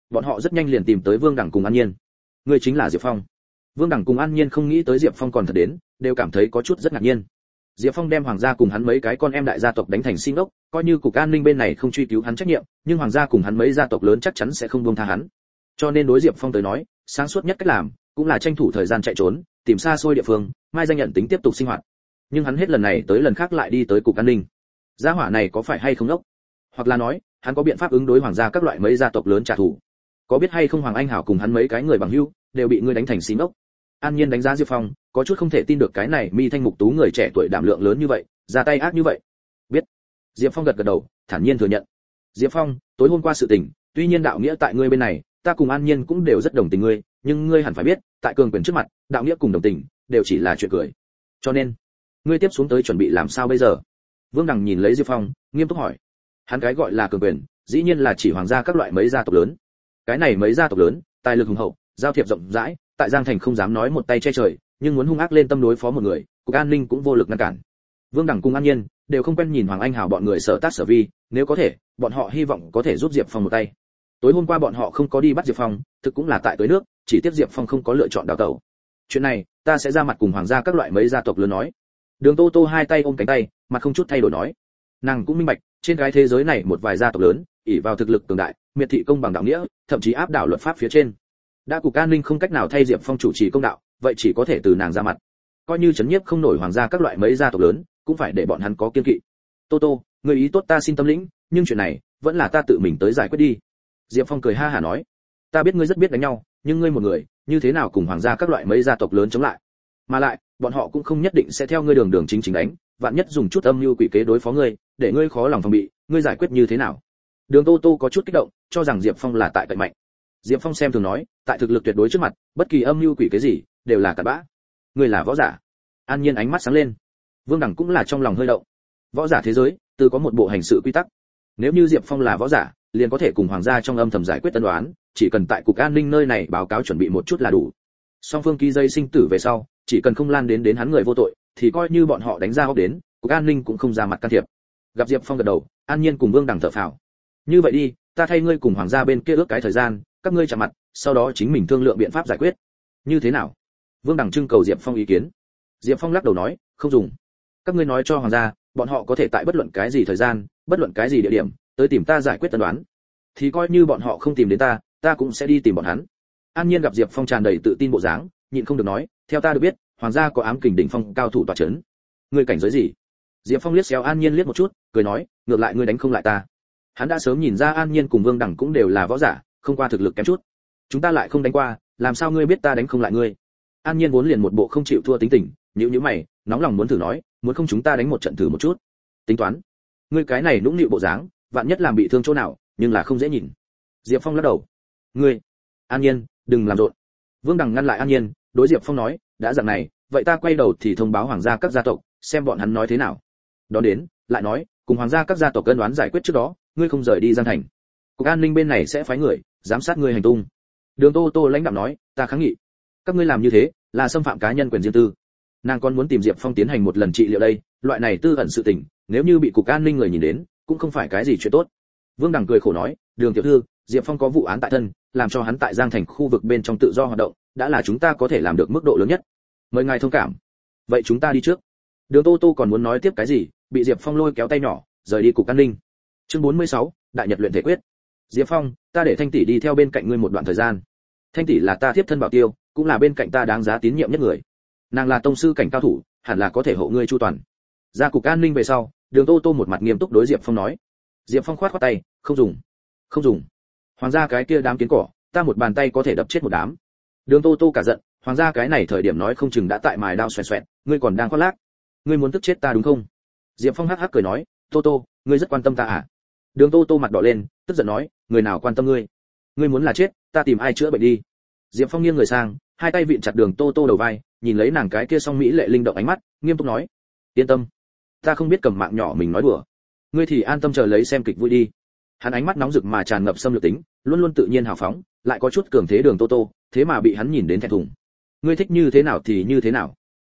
bọn họ rất nhanh liền tìm tới Vương Đẳng cùng An Nhiên. Người chính là Diệp Phong. Vương Đẳng cùng An Nhiên không nghĩ tới Diệp Phong còn thật đến, đều cảm thấy có chút rất ngạc nhiên. Diệp Phong đem hoàng gia cùng hắn mấy cái con em đại gia tộc đánh thành xin ốc, coi như cục an ninh bên này không truy cứu hắn trách nhiệm, nhưng hoàng gia cùng hắn mấy gia tộc lớn chắc chắn sẽ không buông tha hắn. Cho nên đối Diệp Phong tới nói, sáng suốt nhất cách làm cũng là tranh thủ thời gian chạy trốn, tìm xa xôi địa phương, mai danh nhận tính tiếp tục sinh hoạt. Nhưng hắn hết lần này tới lần khác lại đi tới cục an ninh. Gia hỏa này có phải hay không ốc? Hoặc là nói, hắn có biện pháp ứng đối hoàng gia các loại mấy gia tộc lớn trả thù? Có biết hay không Hoàng Anh Hảo cùng hắn mấy cái người bằng hữu đều bị ngươi đánh thành xin ốc? An Nhiên đánh giá Diệp Phong, có chút không thể tin được cái này mi thanh mục tú người trẻ tuổi đảm lượng lớn như vậy, ra tay ác như vậy. Biết. Diệp Phong gật gật đầu, thản nhiên thừa nhận. Diệp Phong, tối hôm qua sự tình, tuy nhiên đạo nghĩa tại ngươi bên này, ta cùng An Nhiên cũng đều rất đồng tình ngươi, nhưng ngươi hẳn phải biết, tại cường quyền trước mặt, đạo nghĩa cùng đồng tình đều chỉ là chuyện cười. Cho nên, ngươi tiếp xuống tới chuẩn bị làm sao bây giờ? Vương Đằng nhìn lấy Diệp Phong, nghiêm túc hỏi. Hắn cái gọi là cường quyền, dĩ nhiên là chỉ hoàng gia các loại mấy gia tộc lớn. Cái này mấy gia tộc lớn, tài lực hùng hậu, giao thiệp rộng rãi, tại Giang Thành không dám nói một tay che trời, nhưng muốn hung ác lên tâm đối phó một người, cục an ninh cũng vô lực ngăn cản. Vương Đẳng cùng An Nhiên đều không quen nhìn Hoàng Anh Hào bọn người sở tác sở vi, nếu có thể, bọn họ hy vọng có thể giúp Diệp Phong một tay. Tối hôm qua bọn họ không có đi bắt Diệp Phong, thực cũng là tại tới nước, chỉ tiếc Diệp Phong không có lựa chọn đào tẩu. Chuyện này, ta sẽ ra mặt cùng hoàng gia các loại mấy gia tộc lớn nói. Đường Tô Tô hai tay ôm cánh tay, mặt không chút thay đổi nói. Nàng cũng minh bạch, trên cái thế giới này một vài gia tộc lớn, ỷ vào thực lực cường đại, miệt thị công bằng đạo nghĩa, thậm chí áp đảo luật pháp phía trên. Đã cục an ninh không cách nào thay Diệp Phong chủ trì công đạo, vậy chỉ có thể từ nàng ra mặt. Coi như chấn nhiếp không nổi hoàng gia các loại mấy gia tộc lớn, cũng phải để bọn hắn có kiên kỵ. Tô Tô, người ý tốt ta xin tâm lĩnh, nhưng chuyện này vẫn là ta tự mình tới giải quyết đi. Diệp Phong cười ha hả nói, ta biết ngươi rất biết đánh nhau, nhưng ngươi một người, như thế nào cùng hoàng gia các loại mấy gia tộc lớn chống lại? Mà lại, bọn họ cũng không nhất định sẽ theo ngươi đường đường chính chính đánh, vạn nhất dùng chút âm mưu quỷ kế đối phó ngươi, để ngươi khó lòng phòng bị, ngươi giải quyết như thế nào? Đường Tô Tô có chút kích động, cho rằng Diệp Phong là tại cậy mạnh. Diệp Phong xem thường nói, tại thực lực tuyệt đối trước mặt, bất kỳ âm mưu quỷ kế gì đều là cặn bã. Ngươi là võ giả. An Nhiên ánh mắt sáng lên. Vương Đẳng cũng là trong lòng hơi động. Võ giả thế giới, từ có một bộ hành sự quy tắc. Nếu như Diệp Phong là võ giả, liền có thể cùng hoàng gia trong âm thầm giải quyết ân oán, chỉ cần tại cục an ninh nơi này báo cáo chuẩn bị một chút là đủ. Song phương ký dây sinh tử về sau, chỉ cần không lan đến hắn người vô tội, thì coi như bọn họ đánh ra hốc đến, cục an ninh cũng không ra mặt can thiệp. Gặp Diệp Phong gật đầu, An Nhiên cùng Vương Đẳng thở phào. Như vậy đi, ta thay ngươi cùng hoàng gia bên kia ước cái thời gian, các ngươi chạm mặt, sau đó chính mình thương lượng biện pháp giải quyết. Như thế nào? Vương Đẳng trưng cầu Diệp Phong ý kiến. Diệp Phong lắc đầu nói, không dùng. Các ngươi nói cho hoàng gia, bọn họ có thể tại bất luận cái gì thời gian, bất luận cái gì địa điểm, tới tìm ta giải quyết tân đoán. Thì coi như bọn họ không tìm đến ta, ta cũng sẽ đi tìm bọn hắn. An Nhiên gặp Diệp Phong tràn đầy tự tin bộ dáng, nhịn không được nói, theo ta được biết, hoàng gia có ám kình đỉnh phong cao thủ tọa chấn. Ngươi cảnh giới gì? Diệp Phong liếc xéo An Nhiên liếc một chút, cười nói, ngược lại ngươi đánh không lại ta. Hắn đã sớm nhìn ra An Nhiên cùng Vương Đẳng cũng đều là võ giả, không qua thực lực kém chút. Chúng ta lại không đánh qua, làm sao ngươi biết ta đánh không lại ngươi? An Nhiên vốn liền một bộ không chịu thua tính tình, nhíu mày, nóng lòng muốn thử nói, muốn không chúng ta đánh một trận thử một chút. Tính toán, ngươi cái này nũng nịu bộ dáng, vạn nhất làm bị thương chỗ nào, nhưng là không dễ nhìn. Diệp Phong lắc đầu. Ngươi, An Nhiên, đừng làm rộn. Vương Đằng ngăn lại An Nhiên, đối Diệp Phong nói, đã dạng này, vậy ta quay đầu thì thông báo hoàng gia các gia tộc, xem bọn hắn nói thế nào. Đó đến, lại nói, cùng hoàng gia các gia tộc cân đoán giải quyết trước đó, ngươi không rời đi Giang Thành. Cục an ninh bên này sẽ phái người giám sát ngươi hành tung. Đường Tô Tô lãnh đạm nói, ta kháng nghị. Các ngươi làm như thế, là xâm phạm cá nhân quyền riêng tư. Nàng còn muốn tìm Diệp Phong tiến hành một lần trị liệu đây, loại này tư ẩn sự tình, nếu như bị cục an ninh người nhìn đến, cũng không phải cái gì chuyện tốt. Vương Đằng cười khổ nói, Đường tiểu thư, Diệp Phong có vụ án tại thân, làm cho hắn tại Giang Thành khu vực bên trong tự do hoạt động, đã là chúng ta có thể làm được mức độ lớn nhất. Mời ngài thông cảm. Vậy chúng ta đi trước. Đường Tô Tô còn muốn nói tiếp cái gì, bị Diệp Phong lôi kéo tay nhỏ, rời đi cục an ninh. Chương 46, Đại Nhật luyện thể quyết. Diệp Phong, ta để Thanh tỷ đi theo bên cạnh ngươi một đoạn thời gian. Thanh tỷ là ta tiếp thân bảo tiêu, cũng là bên cạnh ta đáng giá tín nhiệm nhất người. Nàng là tông sư cảnh cao thủ, hẳn là có thể hộ ngươi chu toàn. Ra cục an ninh về sau, Đường Tô Tô một mặt nghiêm túc đối Diệp Phong nói. Diệp Phong khoát khoát tay, không dùng, không dùng. Hoàng gia cái kia đám kiến cỏ, ta một bàn tay có thể đập chết một đám. Đường Tô Tô cả giận, hoàng gia cái này thời điểm nói không chừng đã tại mài đao xoẹt xoẹt, ngươi còn đang khoác lác. Ngươi muốn tức chết ta đúng không? Diệp Phong hắc hắc cười nói, Tô Tô, ngươi rất quan tâm ta à? Đường Tô Tô mặt đỏ lên, tức giận nói, người nào quan tâm ngươi? Ngươi muốn là chết, ta tìm ai chữa bệnh đi. Diệp Phong nghiêng người sang, hai tay vịn chặt Đường Tô Tô đầu vai, nhìn lấy nàng cái kia song mỹ lệ linh động ánh mắt, nghiêm túc nói, yên tâm, ta không biết cầm mạng nhỏ mình nói đùa, ngươi thì an tâm chờ lấy xem kịch vui đi. Hắn ánh mắt nóng rực mà tràn ngập xâm lược tính, luôn luôn tự nhiên hào phóng, lại có chút cường thế Đường Tô Tô, thế mà bị hắn nhìn đến thẹn thùng. Ngươi thích như thế nào thì như thế nào,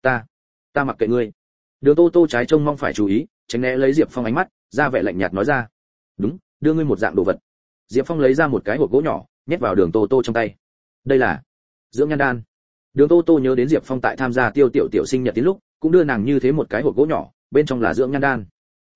ta mặc kệ ngươi. Đường Tô Tô trái trông mong phải chú ý, tránh né lấy Diệp Phong ánh mắt, ra vẻ lạnh nhạt nói ra, đúng, đưa ngươi một dạng đồ vật. Diệp Phong lấy ra một cái hộp gỗ nhỏ, nhét vào Đường Tô Tô trong tay. Đây là dưỡng nhan đan. Đường Tô Tô nhớ đến Diệp Phong tại tham gia Tiêu Tiểu Tiểu sinh nhật tiến lúc, cũng đưa nàng như thế một cái hộp gỗ nhỏ, bên trong là dưỡng nhan đan.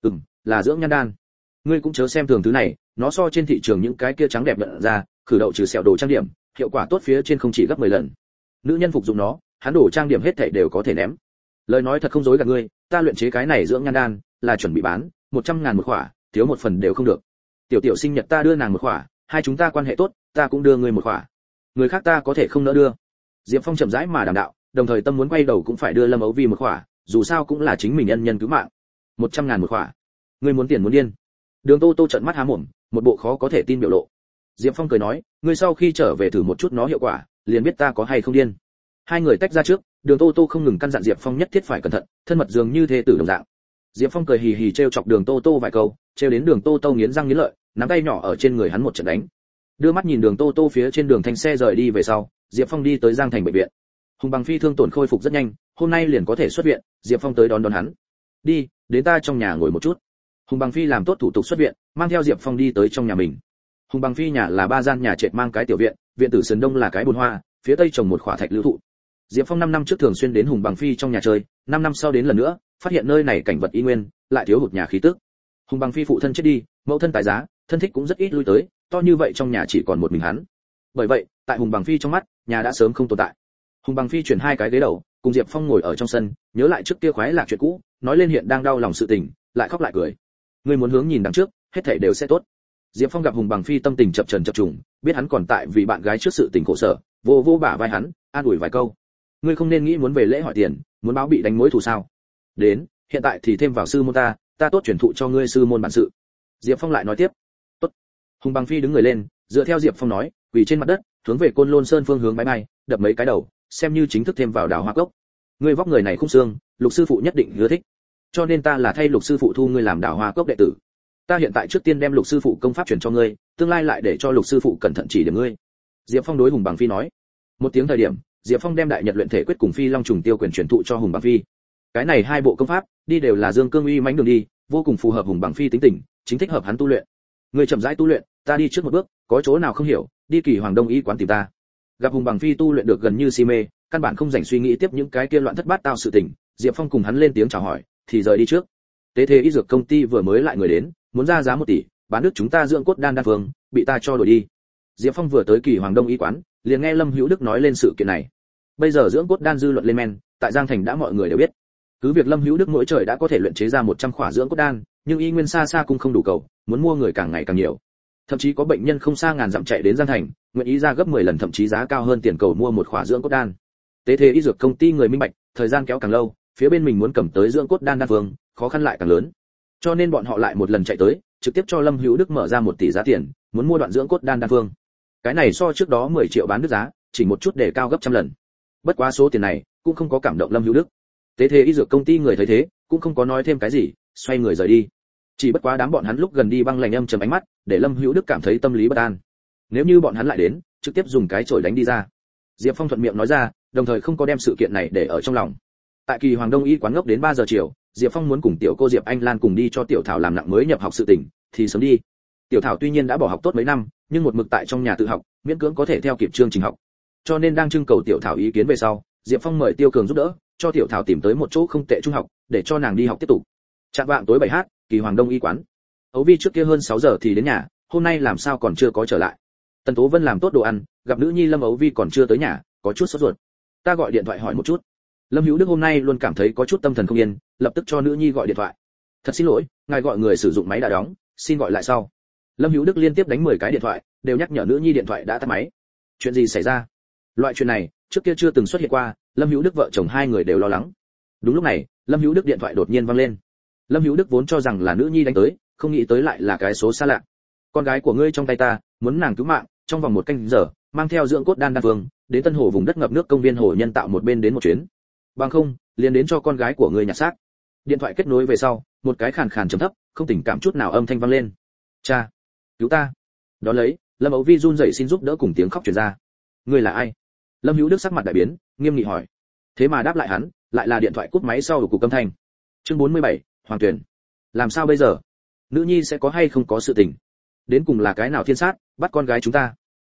Là dưỡng nhan đan. Ngươi cũng chớ xem thường thứ này, nó so trên thị trường những cái kia trắng đẹp nhận ra, khử đậu trừ sẹo đồ trang điểm, hiệu quả tốt phía trên không chỉ gấp 10 lần. Nữ nhân phục dụng nó, hắn đồ trang điểm hết thảy đều có thể ném. Lời nói thật không dối gạt ngươi, ta luyện chế cái này dưỡng nhan đan là chuẩn bị bán 100.000 một khỏa, thiếu một phần đều không được. Tiểu Tiểu sinh nhật ta đưa nàng một khỏa, hai chúng ta quan hệ tốt, ta cũng đưa ngươi một khỏa. Người khác ta có thể không nỡ đưa. Diệp Phong chậm rãi mà đàm đạo, đồng thời tâm muốn quay đầu cũng phải đưa Lâm Âu Vi một khỏa, dù sao cũng là chính mình nhân nhân cứu mạng. 100.000 một khỏa. Ngươi muốn tiền muốn điên. Đường Tô Tô trợn mắt há mồm, một bộ khó có thể tin biểu lộ. Diệp Phong cười nói, ngươi sau khi trở về thử một chút nó hiệu quả, liền biết ta có hay không điên. Hai người tách ra trước, Đường Tô Tô không ngừng căn dặn Diệp Phong nhất thiết phải cẩn thận, thân mật dường như thê tử đồng dạng. Diệp Phong cười hì hì trêu chọc Đường Tô Tô vài câu, trêu đến Đường Tô Tô nghiến răng nghiến lợi, nắm tay nhỏ ở trên người hắn một trận đánh. Đưa mắt nhìn Đường Tô Tô phía trên đường thành xe rời đi về sau, Diệp Phong đi tới Giang Thành bệnh viện. Hùng Bằng Phi thương tổn khôi phục rất nhanh, hôm nay liền có thể xuất viện, Diệp Phong tới đón hắn. Đi, đến ta trong nhà ngồi một chút. Hùng Bằng Phi làm tốt thủ tục xuất viện, mang theo Diệp Phong đi tới trong nhà mình. Hùng Bằng Phi nhà là 3 gian nhà trệt mang cái tiểu viện, viện tử sườn đông là cái bồn hoa, phía tây trồng một khỏa thạch lưu thụ. Diệp Phong 5 năm trước thường xuyên đến Hùng Bằng Phi trong nhà chơi, 5 năm sau đến lần nữa, phát hiện nơi này cảnh vật y nguyên, lại thiếu hụt nhà khí tức. Hùng Bằng Phi phụ thân chết đi, mẫu thân tài giá, thân thích cũng rất ít lui tới, to như vậy trong nhà chỉ còn một mình hắn. Bởi vậy, tại Hùng Bằng Phi trong mắt, nhà đã sớm không tồn tại. Hùng Bằng Phi chuyển 2 cái ghế đầu, cùng Diệp Phong ngồi ở trong sân, nhớ lại trước kia khoái lạc chuyện cũ, nói lên hiện đang đau lòng sự tình, lại khóc lại cười. Ngươi muốn hướng nhìn đằng trước, hết thảy đều sẽ tốt. Diệp Phong gặp Hùng Bằng Phi tâm tình chập chờn chập trùng, biết hắn còn tại vì bạn gái trước sự tình khổ sở, vô vô bả vai hắn, an ủi vài câu. Ngươi không nên nghĩ muốn về lễ hỏi tiền, muốn báo bị đánh mối thù sao? Đến, hiện tại thì thêm vào sư môn ta tốt truyền thụ cho ngươi sư môn bản sự. Diệp Phong lại nói tiếp. Tốt. Hùng Bằng Phi đứng người lên, dựa theo Diệp Phong nói, quỳ trên mặt đất, hướng về Côn Lôn Sơn phương hướng bái bay, đập mấy cái đầu, xem như chính thức thêm vào Đào Hoa Cốc. Ngươi vóc người này khung xương, Lục sư phụ nhất định ưa thích. Cho nên ta là thay Lục sư phụ thu ngươi làm Đào Hoa Cốc đệ tử. Ta hiện tại trước tiên đem Lục sư phụ công pháp truyền cho ngươi, tương lai lại để cho Lục sư phụ cẩn thận chỉ điểm ngươi. Diệp Phong đối Hùng Bằng Phi nói. Một tiếng thời điểm, Diệp Phong đem Đại Nhật luyện thể quyết cùng Phi Long trùng tiêu quyền truyền thụ cho Hùng Bằng Phi. Cái này hai bộ công pháp, đi đều là dương cương uy mãnh đường đi, vô cùng phù hợp Hùng Bằng Phi tính tình, chính thích hợp hắn tu luyện. Ngươi chậm rãi tu luyện, ta đi trước một bước, có chỗ nào không hiểu, đi Kỳ Hoàng Đông y quán tìm ta. Gặp Hùng Bằng Phi tu luyện được gần như si mê, căn bản không rảnh suy nghĩ tiếp những cái kia loạn thất bát tao sự tình, Diệp Phong cùng hắn lên tiếng chào hỏi, thì rời đi trước. Tế Thế y dược công ty vừa mới lại người đến, muốn ra giá 1 tỷ, bán nước chúng ta dưỡng cốt đan phương, bị ta cho đổi đi. Diệp Phong vừa tới Kỳ Hoàng Đông y quán, liền nghe Lâm Hữu Đức nói lên sự kiện này. Bây giờ dưỡng cốt đan dư luận lên men, tại Giang Thành đã mọi người đều biết. Cứ việc Lâm Hữu Đức mỗi trời đã có thể luyện chế ra 100 khỏa dưỡng cốt đan, nhưng y nguyên xa xa cũng không đủ cầu, muốn mua người càng ngày càng nhiều. Thậm chí có bệnh nhân không xa ngàn dặm chạy đến Giang Thành, nguyện ý ra gấp 10 lần thậm chí giá cao hơn tiền cầu mua một khỏa dưỡng cốt đan. Tế Thế y dược công ty người minh bạch, thời gian kéo càng lâu, phía bên mình muốn cầm tới dưỡng cốt đan phương, khó khăn lại càng lớn. Cho nên bọn họ lại một lần chạy tới, trực tiếp cho Lâm Hữu Đức mở ra 1 tỷ giá tiền, muốn mua đoạn dưỡng cốt đan phương. Cái này so trước đó 10 triệu bán đứt giá, chỉ một chút để cao gấp trăm lần. Bất quá số tiền này cũng không có cảm động Lâm Hữu Đức. Tế Thế y dược công ty người thấy thế, cũng không có nói thêm cái gì, xoay người rời đi. Chỉ bất quá đám bọn hắn lúc gần đi băng lạnh âm trầm ánh mắt, để Lâm Hữu Đức cảm thấy tâm lý bất an. Nếu như bọn hắn lại đến, trực tiếp dùng cái chổi đánh đi ra. Diệp Phong thuận miệng nói ra, đồng thời không có đem sự kiện này để ở trong lòng. Tại Kỳ Hoàng Đông y quán ngốc đến 3 giờ chiều, Diệp Phong muốn cùng tiểu cô Diệp Anh Lan cùng đi cho tiểu Thảo làm nặng mới nhập học sự tình, thì sớm đi. Tiểu Thảo tuy nhiên đã bỏ học tốt mấy năm, nhưng một mực tại trong nhà tự học, miễn cưỡng có thể theo kịp chương trình học. Cho nên đang trưng cầu tiểu Thảo ý kiến về sau, Diệp Phong mời Tiêu Cường giúp đỡ, cho tiểu Thảo tìm tới một chỗ không tệ trung học, để cho nàng đi học tiếp tục. Trạng vạng tối 7h, Kỳ Hoàng Đông y quán. Âu Vi trước kia hơn 6 giờ thì đến nhà, hôm nay làm sao còn chưa có trở lại. Tần Tố Vân làm tốt đồ ăn, gặp nữ nhi Lâm Âu Vi còn chưa tới nhà, có chút sốt ruột. Ta gọi điện thoại hỏi một chút. Lâm Hữu Đức hôm nay luôn cảm thấy có chút tâm thần không yên, lập tức cho nữ nhi gọi điện thoại. Thật xin lỗi, ngài gọi người sử dụng máy đã đóng, xin gọi lại sau. Lâm Hữu Đức liên tiếp đánh 10 cái điện thoại, đều nhắc nhở nữ nhi điện thoại đã tắt máy. Chuyện gì xảy ra? Loại chuyện này trước kia chưa từng xuất hiện qua, Lâm Hữu Đức vợ chồng hai người đều lo lắng. Đúng lúc này, Lâm Hữu Đức điện thoại đột nhiên vang lên. Lâm Hữu Đức vốn cho rằng là nữ nhi đánh tới, không nghĩ tới lại là cái số xa lạ. Con gái của ngươi trong tay ta, muốn nàng cứu mạng, trong vòng 1 canh giờ, mang theo dưỡng cốt đan phương, đến Tân Hồ vùng đất ngập nước công viên hồ nhân tạo một bên đến một chuyến. Bằng không, liền đến cho con gái của ngươi nhặt xác. Điện thoại kết nối về sau, một cái khàn khàn trầm thấp, không tình cảm chút nào âm thanh vang lên. Cha, cứu ta. Đón lấy, Lâm Âu Vi run rẩy xin giúp đỡ cùng tiếng khóc truyền ra. Ngươi là ai? Lâm Hữu Đức sắc mặt đại biến, nghiêm nghị hỏi. Thế mà đáp lại hắn, lại là điện thoại cúp máy sau của âm thanh. Chương 47, Hoàng Tuyển. Làm sao bây giờ? Nữ nhi sẽ có hay không có sự tình? Đến cùng là cái nào thiên sát, bắt con gái chúng ta?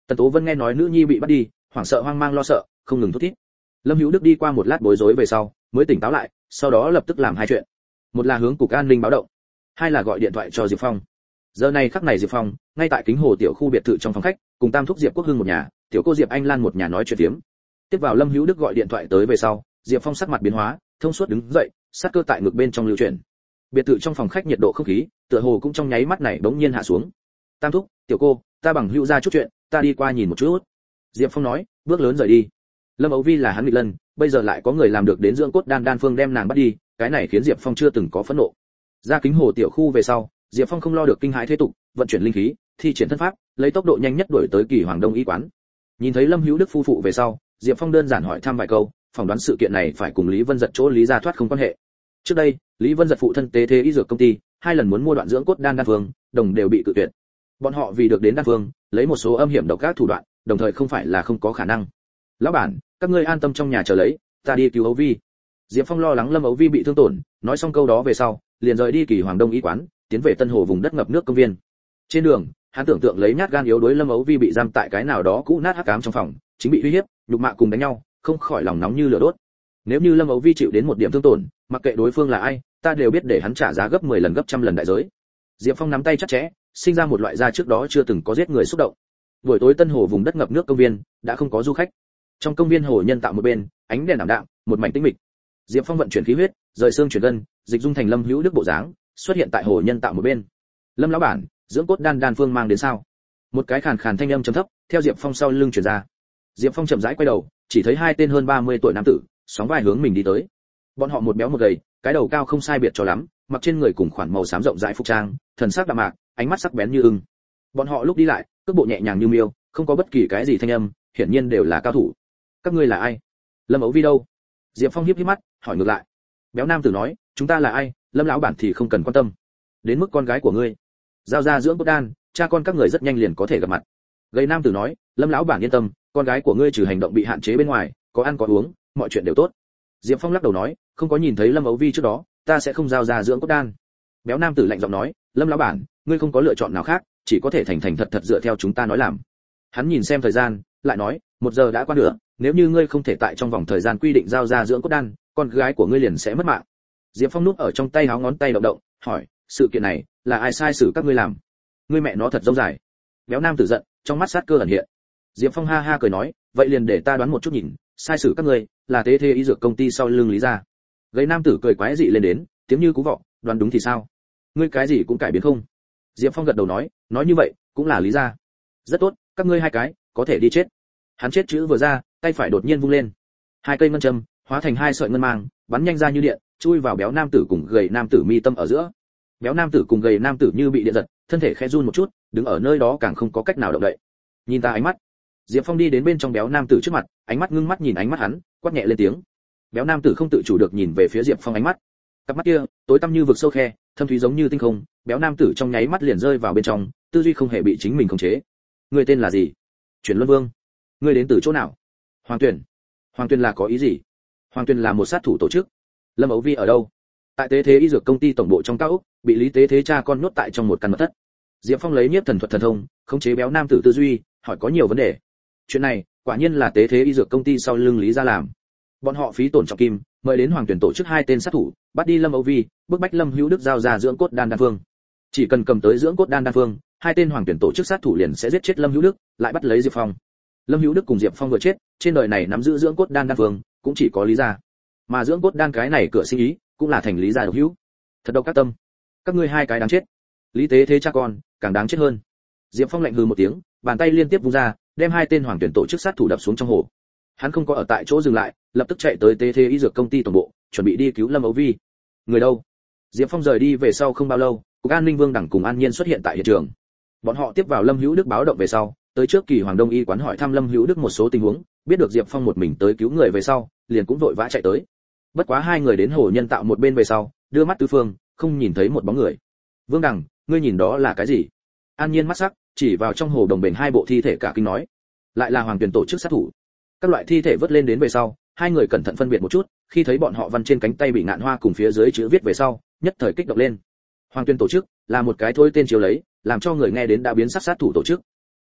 Tần Tố Vân nghe nói nữ nhi bị bắt đi, hoảng sợ hoang mang lo sợ, không ngừng thút thít. Lâm Hữu Đức đi qua một lát bối rối về sau, mới tỉnh táo lại, sau đó lập tức làm hai chuyện. Một là hướng cục an ninh báo động, hai là gọi điện thoại cho Diệp Phong. Giờ này khắc này Diệp Phong, ngay tại Kính Hồ tiểu khu biệt thự trong phòng khách, cùng Tam thúc Diệp Quốc Hưng một nhà, tiểu cô Diệp Anh Lan một nhà nói chuyện phiếm. Tiếp vào Lâm Hữu Đức gọi điện thoại tới về sau, Diệp Phong sắc mặt biến hóa, thông suốt đứng dậy, sát cơ tại ngực bên trong lưu chuyển. Biệt thự trong phòng khách nhiệt độ không khí, tựa hồ cũng trong nháy mắt này bỗng nhiên hạ xuống. Tam thúc, tiểu cô, ta bằng hữu ra chút chuyện, ta đi qua nhìn một chút. Diệp Phong nói, bước lớn rời đi. Lâm Âu Vi là hắn nghịch lân, bây giờ lại có người làm được đến dưỡng cốt đan phương đem nàng bắt đi, cái này khiến Diệp Phong chưa từng có phẫn nộ. Ra Kính Hồ tiểu khu về sau, Diệp Phong không lo được kinh hãi thế tục, vận chuyển linh khí, thi triển thân pháp, lấy tốc độ nhanh nhất đuổi tới Kỳ Hoàng Đông y quán. Nhìn thấy Lâm Hữu Đức phu phụ về sau, Diệp Phong đơn giản hỏi thăm vài câu, phỏng đoán sự kiện này phải cùng Lý Vân Giật chỗ Lý gia thoát không quan hệ. Trước đây, Lý Vân Giật phụ thân Tế Thế Y Dược công ty, hai lần muốn mua đoạn dưỡng cốt đan phương, đồng đều bị cự tuyệt. Bọn họ vì được đến đan phương, lấy một số âm hiểm độc ác thủ đoạn, đồng thời không phải là không có khả năng. Lão bản, các ngươi an tâm trong nhà chờ lấy, ta đi cứu Âu Vi. Diệp Phong lo lắng Lâm Âu Vi bị thương tổn, nói xong câu đó về sau, liền rời đi Kỳ Hoàng Đông y quán, tiến về Tân Hồ vùng đất ngập nước công viên. Trên đường, hắn tưởng tượng lấy nhát gan yếu đuối Lâm Âu Vi bị giam tại cái nào đó cũ nát hắc ám trong phòng, chính bị uy hiếp, nhục mạ cùng đánh nhau, không khỏi lòng nóng như lửa đốt. Nếu như Lâm Âu Vi chịu đến một điểm thương tổn, mặc kệ đối phương là ai, ta đều biết để hắn trả giá gấp 10 lần gấp trăm lần đại giới. Diệp Phong nắm tay chặt chẽ, sinh ra một loại da trước đó chưa từng có giết người xúc động. Buổi tối Tân Hồ vùng đất ngập nước công viên đã không có du khách. Trong công viên hồ nhân tạo một bên, ánh đèn ảm đạm, một mảnh tĩnh mịch. Diệp Phong vận chuyển khí huyết, rời xương chuyển gân, dịch dung thành Lâm Hữu Đức bộ dáng, xuất hiện tại hồ nhân tạo một bên. Lâm lão bản, dưỡng cốt đan phương mang đến sao? Một cái khàn khàn thanh âm trầm thấp, theo Diệp Phong sau lưng truyền ra. Diệp Phong chậm rãi quay đầu, chỉ thấy hai tên hơn 30 tuổi nam tử, sóng vai hướng mình đi tới. Bọn họ một béo một gầy, cái đầu cao không sai biệt cho lắm, mặc trên người cùng khoản màu xám rộng rãi phục trang, thần sắc đạm mạc, ánh mắt sắc bén như ưng. Bọn họ lúc đi lại, cước bộ nhẹ nhàng như miêu, không có bất kỳ cái gì thanh âm, hiển nhiên đều là cao thủ. Các ngươi là ai? Lâm Âu Vi đâu? Diệp Phong híp híp mắt, hỏi ngược lại. Béo nam tử nói, chúng ta là ai, Lâm lão bản thì không cần quan tâm. Đến mức con gái của ngươi, giao ra dưỡng cốt đan, cha con các người rất nhanh liền có thể gặp mặt. Gầy nam tử nói, Lâm lão bản yên tâm, con gái của ngươi trừ hành động bị hạn chế bên ngoài, có ăn có uống, mọi chuyện đều tốt. Diệp Phong lắc đầu nói, không có nhìn thấy Lâm Âu Vi trước đó, ta sẽ không giao ra dưỡng cốt đan. Béo nam tử lạnh giọng nói, Lâm lão bản, ngươi không có lựa chọn nào khác, chỉ có thể thành thành thật thật dựa theo chúng ta nói làm. Hắn nhìn xem thời gian, lại nói, 1 giờ đã qua nửa, nếu như ngươi không thể tại trong vòng thời gian quy định giao ra dưỡng cốt đan, con gái của ngươi liền sẽ mất mạng. Diệp Phong núp ở trong tay háo ngón tay động động, hỏi, sự kiện này là ai sai xử các ngươi làm? Ngươi mẹ nó thật dông dài. Béo nam tử giận, trong mắt sát cơ ẩn hiện. Diệp Phong ha ha cười nói, vậy liền để ta đoán một chút nhìn, sai xử các ngươi là Tế Thế Y Dược công ty sau lưng Lý gia. Gầy nam tử cười quái dị lên đến, tiếng như cú vọ, đoán đúng thì sao? Ngươi cái gì cũng cải biến không? Diệp Phong gật đầu nói như vậy cũng là Lý gia. Rất tốt, các ngươi hai cái có thể đi chết. Hắn chết chữ vừa ra, tay phải đột nhiên vung lên, hai cây ngân châm hóa thành hai sợi ngân mang, bắn nhanh ra như điện, chui vào béo nam tử cùng gầy nam tử mi tâm ở giữa. Béo nam tử cùng gầy nam tử như bị điện giật, thân thể khẽ run một chút, đứng ở nơi đó càng không có cách nào động đậy. Nhìn ta ánh mắt. Diệp Phong đi đến bên trong béo nam tử trước mặt, ánh mắt ngưng mắt nhìn ánh mắt hắn, quát nhẹ lên tiếng. Béo nam tử không tự chủ được nhìn về phía Diệp Phong ánh mắt. Cặp mắt kia, tối tăm như vực sâu khe, thâm thúy giống như tinh không, béo nam tử trong nháy mắt liền rơi vào bên trong, tư duy không hề bị chính mình khống chế. Người tên là gì? Chuyển Luân Vương. Ngươi đến từ chỗ nào? Hoàng Tuyền. Hoàng Tuyền là có ý gì? Hoàng Tuyền là một sát thủ tổ chức. Lâm Âu Vi ở đâu? Tại Tế Thế Y Dược công ty tổng bộ trong cao ốc, bị Lý Tế Thế cha con nhốt tại trong một căn mật thất. Diệp Phong lấy nhiếp thần thuật thần thông, khống chế béo nam tử tư duy, hỏi có nhiều vấn đề. Chuyện này, quả nhiên là Tế Thế Y Dược công ty sau lưng Lý gia làm. Bọn họ phí tổn trọng kim, mời đến Hoàng Tuyền tổ chức hai tên sát thủ, bắt đi Lâm Âu Vi, bức bách Lâm Hữu Đức giao ra dưỡng cốt đan phương. Chỉ cần cầm tới dưỡng cốt đan phương, hai tên Hoàng Tuyền tổ chức sát thủ liền sẽ giết chết Lâm Hữu Đức, lại bắt lấy Diệp Phong. Lâm Hữu Đức cùng Diệp Phong vừa chết, trên đời này nắm giữ dưỡng cốt đan phương, cũng chỉ có Lý gia. Mà dưỡng cốt đan cái này cửa sinh ý, cũng là thành Lý gia độc hữu. Thật độc các tâm. Các ngươi hai cái đáng chết. Lý Tế Thế cha con, càng đáng chết hơn. Diệp Phong lạnh hừ một tiếng, bàn tay liên tiếp vung ra, đem hai tên Hoàng Tuyển tổ chức sát thủ đập xuống trong hồ. Hắn không có ở tại chỗ dừng lại, lập tức chạy tới Tế Thế Y Dược công ty tổng bộ, chuẩn bị đi cứu Lâm Âu Vi. Người đâu? Diệp Phong rời đi về sau không bao lâu, cục an ninh Vương Đẳng cùng An Nhiên xuất hiện tại hiện trường. Bọn họ tiếp vào Lâm Hữu Đức báo động về sau, tới trước Kỳ Hoàng Đông y quán hỏi thăm Lâm Hữu Đức một số tình huống, biết được Diệp Phong một mình tới cứu người về sau, liền cũng vội vã chạy tới. Bất quá hai người đến hồ nhân tạo một bên về sau, đưa mắt tứ phương, không nhìn thấy một bóng người. Vương Đằng, ngươi nhìn đó là cái gì? An Nhiên mắt sắc, chỉ vào trong hồ đồng bền hai bộ thi thể cả kinh nói, lại là Hoàng Tuyền tổ chức sát thủ. Các loại thi thể vớt lên đến về sau, hai người cẩn thận phân biệt một chút, khi thấy bọn họ văn trên cánh tay bị ngạn hoa cùng phía dưới chữ viết về sau, nhất thời kích động lên. Hoàng Tuyền tổ chức là một cái thôi tên chiếu lấy, làm cho người nghe đến đã biến sắc sát thủ tổ chức.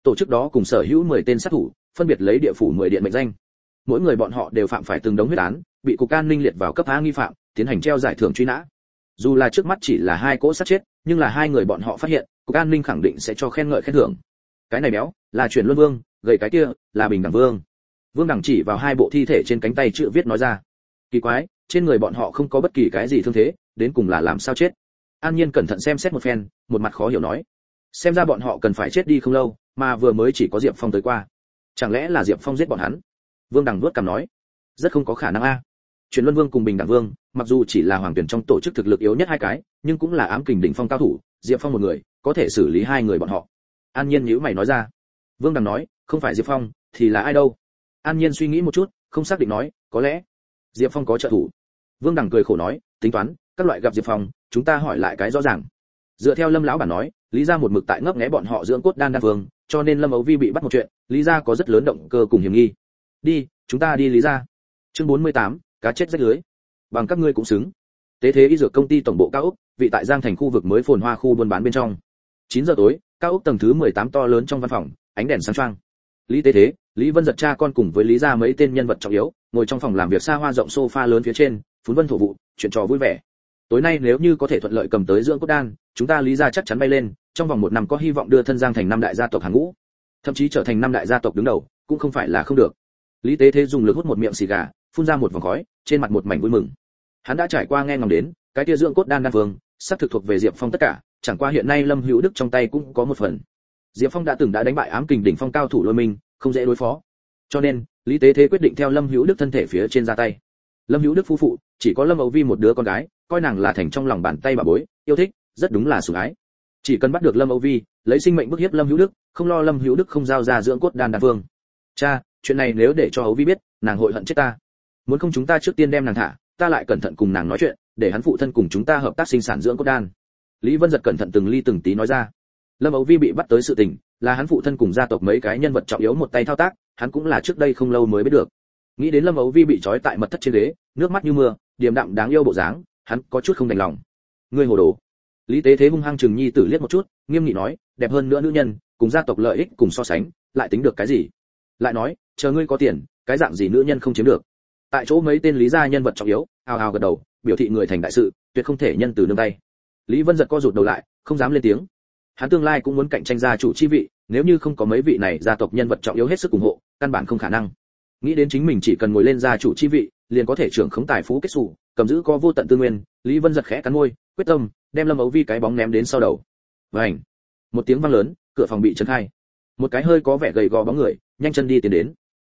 tổ chức đó cùng sở hữu 10 tên sát thủ, phân biệt lấy địa phủ 10 điện mệnh danh. Mỗi người bọn họ đều phạm phải từng đống huyết án, bị cục an ninh liệt vào cấp A nghi phạm, tiến hành treo giải thưởng truy nã. Dù là trước mắt chỉ là 2 cỗ sát chết, nhưng là 2 người bọn họ phát hiện, cục an ninh khẳng định sẽ cho khen ngợi khen thưởng. Cái này béo, là Chuyển Luân Vương, gầy cái kia, là Bình Đẳng Vương. Vương Đẳng chỉ vào 2 bộ thi thể trên cánh tay chữ viết nói ra. Kỳ quái, trên người bọn họ không có bất kỳ cái gì thương thế, đến cùng là làm sao chết? An Nhiên cẩn thận xem xét một phen, một mặt khó hiểu nói. Xem ra bọn họ cần phải chết đi không lâu, mà vừa mới chỉ có Diệp Phong tới qua. Chẳng lẽ là Diệp Phong giết bọn hắn? Vương Đằng vuốt cằm nói. Rất không có khả năng a. Chuyển Luân Vương cùng Bình Đẳng Vương, mặc dù chỉ là hoàng tuyển trong tổ chức thực lực yếu nhất 2 cái, nhưng cũng là ám kình đỉnh phong cao thủ, Diệp Phong một người, có thể xử lý 2 người bọn họ. An Nhiên nhíu mày nói ra. Vương Đằng nói, không phải Diệp Phong, thì là ai đâu? An Nhiên suy nghĩ một chút, không xác định nói, có lẽ Diệp Phong có trợ thủ. Vương Đằng cười khổ nói, tính toán, các loại gặp Diệp Phong, chúng ta hỏi lại cái rõ ràng. Dựa theo Lâm lão bản nói, Lý gia một mực tại ngấp nghé bọn họ dưỡng cốt đan vương, cho nên Lâm Âu Vi bị bắt một chuyện, Lý gia có rất lớn động cơ cùng hiểm nghi. Đi, chúng ta đi Lý gia. Chương 48, cá chết rách lưới. Bằng các ngươi cũng xứng. Tế thế y dược công ty tổng bộ cao ốc, vị tại Giang thành khu vực mới phồn hoa khu buôn bán bên trong. 9 giờ tối, cao ốc tầng thứ 18 to lớn trong văn phòng, ánh đèn sáng choang. Lý Tế Thế, Lý Vân Giật cha con cùng với Lý gia mấy tên nhân vật trọng yếu, ngồi trong phòng làm việc xa hoa rộng sofa lớn phía trên, phún vân thổ vụ, chuyện trò vui vẻ. Tối nay nếu như có thể thuận lợi cầm tới dưỡng cốt đan, chúng ta Lý gia chắc chắn bay lên, trong vòng 1 năm có hy vọng đưa thân Giang thành 5 đại gia tộc hàng ngũ, thậm chí trở thành 5 đại gia tộc đứng đầu, cũng không phải là không được. Lý Tế Thế dùng lực hút một miệng xì gà, phun ra một vòng khói, trên mặt một mảnh vui mừng. Hắn đã trải qua nghe ngóng đến, cái kia dưỡng cốt đan vương, sắp thực thuộc về Diệp Phong tất cả, chẳng qua hiện nay Lâm Hữu Đức trong tay cũng có một phần. Diệp Phong đã từng đánh bại ám kình đỉnh phong cao thủ Lôi Minh, không dễ đối phó. Cho nên, Lý Tế Thế quyết định theo Lâm Hữu Đức thân thể phía trên ra tay. Lâm Hữu Đức phu phụ, chỉ có Lâm Âu Vi một đứa con gái, coi nàng là thành trong lòng bàn tay bà bối, yêu thích, rất đúng là sủng ái. Chỉ cần bắt được Lâm Âu Vi, lấy sinh mệnh bức hiếp Lâm Hữu Đức, không lo Lâm Hữu Đức không giao ra dưỡng cốt đan vương. Cha, chuyện này nếu để cho Âu Vi biết, nàng hội hận chết ta. Muốn không chúng ta trước tiên đem nàng thả, ta lại cẩn thận cùng nàng nói chuyện, để hắn phụ thân cùng chúng ta hợp tác sinh sản dưỡng cốt đan. Lý Vân Giật cẩn thận từng ly từng tí nói ra. Lâm Âu Vi bị bắt tới sự tình, là hắn phụ thân cùng gia tộc mấy cái nhân vật trọng yếu một tay thao tác, hắn cũng là trước đây không lâu mới biết được. Nghĩ đến Lâm Âu Vi bị trói tại mật thất trên ghế, nước mắt như mưa, điềm đạm đáng yêu bộ dáng, hắn có chút không đành lòng. Ngươi hồ đồ. Lý Tế Thế hung hăng chừng nhi tử liếc một chút, nghiêm nghị nói, đẹp hơn nữa nữ nhân, cùng gia tộc lợi ích cùng so sánh, lại tính được cái gì? Lại nói, chờ ngươi có tiền, cái dạng gì nữ nhân không chiếm được? Tại chỗ mấy tên Lý gia nhân vật trọng yếu, ào ào gật đầu, biểu thị người thành đại sự, tuyệt không thể nhân từ nương tay. Lý Vân Giật co rụt đầu lại, không dám lên tiếng. Hắn tương lai cũng muốn cạnh tranh gia chủ chi vị, nếu như không có mấy vị này gia tộc nhân vật trọng yếu hết sức ủng hộ, căn bản không khả năng. Nghĩ đến chính mình chỉ cần ngồi lên gia chủ chi vị, liền có thể trưởng khống tài phú kết sủ, cầm giữ có vô tận tư nguyên. Lý Vân Giật khẽ cắn môi, quyết tâm đem Lâm Âu Vi cái bóng ném đến sau đầu. Vành, một tiếng vang lớn, cửa phòng bị chấn khai. Một cái hơi có vẻ gầy gò bóng người, nhanh chân đi tiến đến.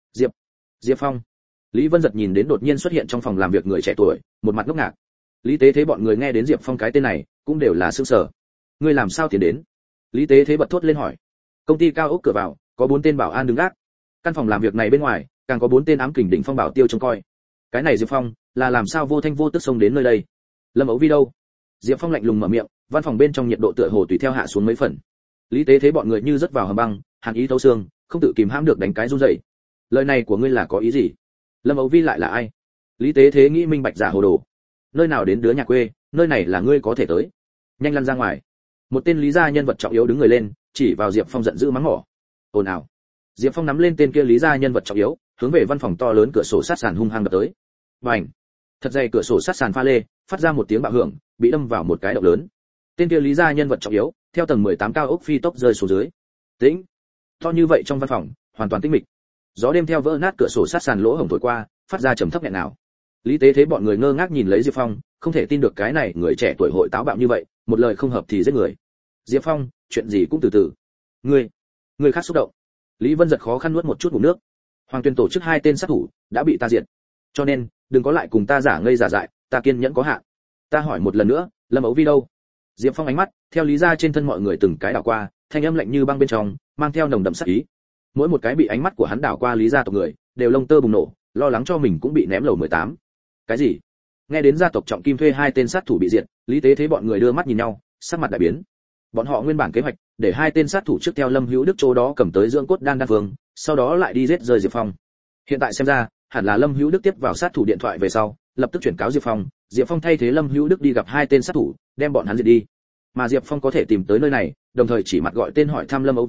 Diệp Phong. Lý Vân Giật nhìn đến đột nhiên xuất hiện trong phòng làm việc người trẻ tuổi, một mặt ngốc ngạc. Lý Tế Thế bọn người nghe đến Diệp Phong cái tên này, cũng đều là sửng sở. Ngươi làm sao tiến đến? Lý Tế Thế bật thốt lên hỏi. Công ty cao ốc cửa vào, có 4 tên bảo an đứng gác. Căn phòng làm việc này bên ngoài, càng có 4 tên ám kình đỉnh phong bảo tiêu trông coi. Cái này Diệp Phong, là làm sao vô thanh vô tức xông đến nơi đây? Lâm Âu Vi đâu? Diệp Phong lạnh lùng mở miệng, văn phòng bên trong nhiệt độ tựa hồ tùy theo hạ xuống mấy phần. Lý Tế Thế bọn người như rớt vào hầm băng, hàn ý thấu xương, không tự kìm hãm được đánh cái run rẩy. Lời này của ngươi là có ý gì? Lâm Âu Vi lại là ai? Lý Tế Thế nghĩ minh bạch giả hồ đồ. Nơi nào đến đứa nhà quê, nơi này là ngươi có thể tới. Nhanh lăn ra ngoài. Một tên Lý gia nhân vật trọng yếu đứng người lên, chỉ vào Diệp Phong giận dữ mắng mỏ. Ồn ào. Diệp Phong nắm lên tên kia Lý gia nhân vật trọng yếu, hướng về văn phòng to lớn cửa sổ sát sàn hung hăng đập tới. Bành. Thật dày cửa sổ sát sàn pha lê, phát ra một tiếng bạo hưởng, bị đâm vào một cái động lớn. Tên kia Lý gia nhân vật trọng yếu, theo tầng 18 cao ốc phi tốc rơi xuống dưới. Tĩnh. To như vậy trong văn phòng, hoàn toàn tĩnh mịch. Gió đêm theo vỡ nát cửa sổ sát sàn lỗ hổng thổi qua, phát ra trầm thấp nghẹn nào. Lý Tế Thế bọn người ngơ ngác nhìn lấy Diệp Phong, không thể tin được cái này người trẻ tuổi hội táo bạo như vậy, một lời không hợp thì giết người. Diệp Phong, chuyện gì cũng từ từ. Người khác xúc động. Lý Vân Giật khó khăn nuốt một chút ngụm nước. Hoàng Tuyên tổ chức 2 tên sát thủ đã bị ta diệt, cho nên đừng có lại cùng ta giả ngây giả dại, ta kiên nhẫn có hạn. Ta hỏi một lần nữa, Lâm Âu Vi đâu? Diệp Phong ánh mắt theo Lý gia trên thân mọi người từng cái đảo qua, thanh âm lạnh như băng bên trong mang theo nồng đậm sát ý. Mỗi một cái bị ánh mắt của hắn đảo qua Lý gia tộc người, đều lông tơ bùng nổ, lo lắng cho mình cũng bị ném lầu 18. Cái gì? Nghe đến gia tộc trọng kim thuê 2 tên sát thủ bị diệt, Lý Tế Thế bọn người đưa mắt nhìn nhau, sắc mặt đại biến. Bọn họ nguyên bản kế hoạch để 2 tên sát thủ trước theo Lâm Hữu Đức chỗ đó cầm tới dưỡng cốt đan vương, sau đó lại đi giết rơi Diệp Phong. Hiện tại xem ra, hẳn là Lâm Hữu Đức tiếp vào sát thủ điện thoại về sau, lập tức chuyển cáo Diệp Phong, Diệp Phong thay thế Lâm Hữu Đức đi gặp 2 tên sát thủ, đem bọn hắn diệt đi. Mà Diệp Phong có thể tìm tới nơi này, đồng thời chỉ mặt gọi tên hỏi thăm Lâm Âu Vi,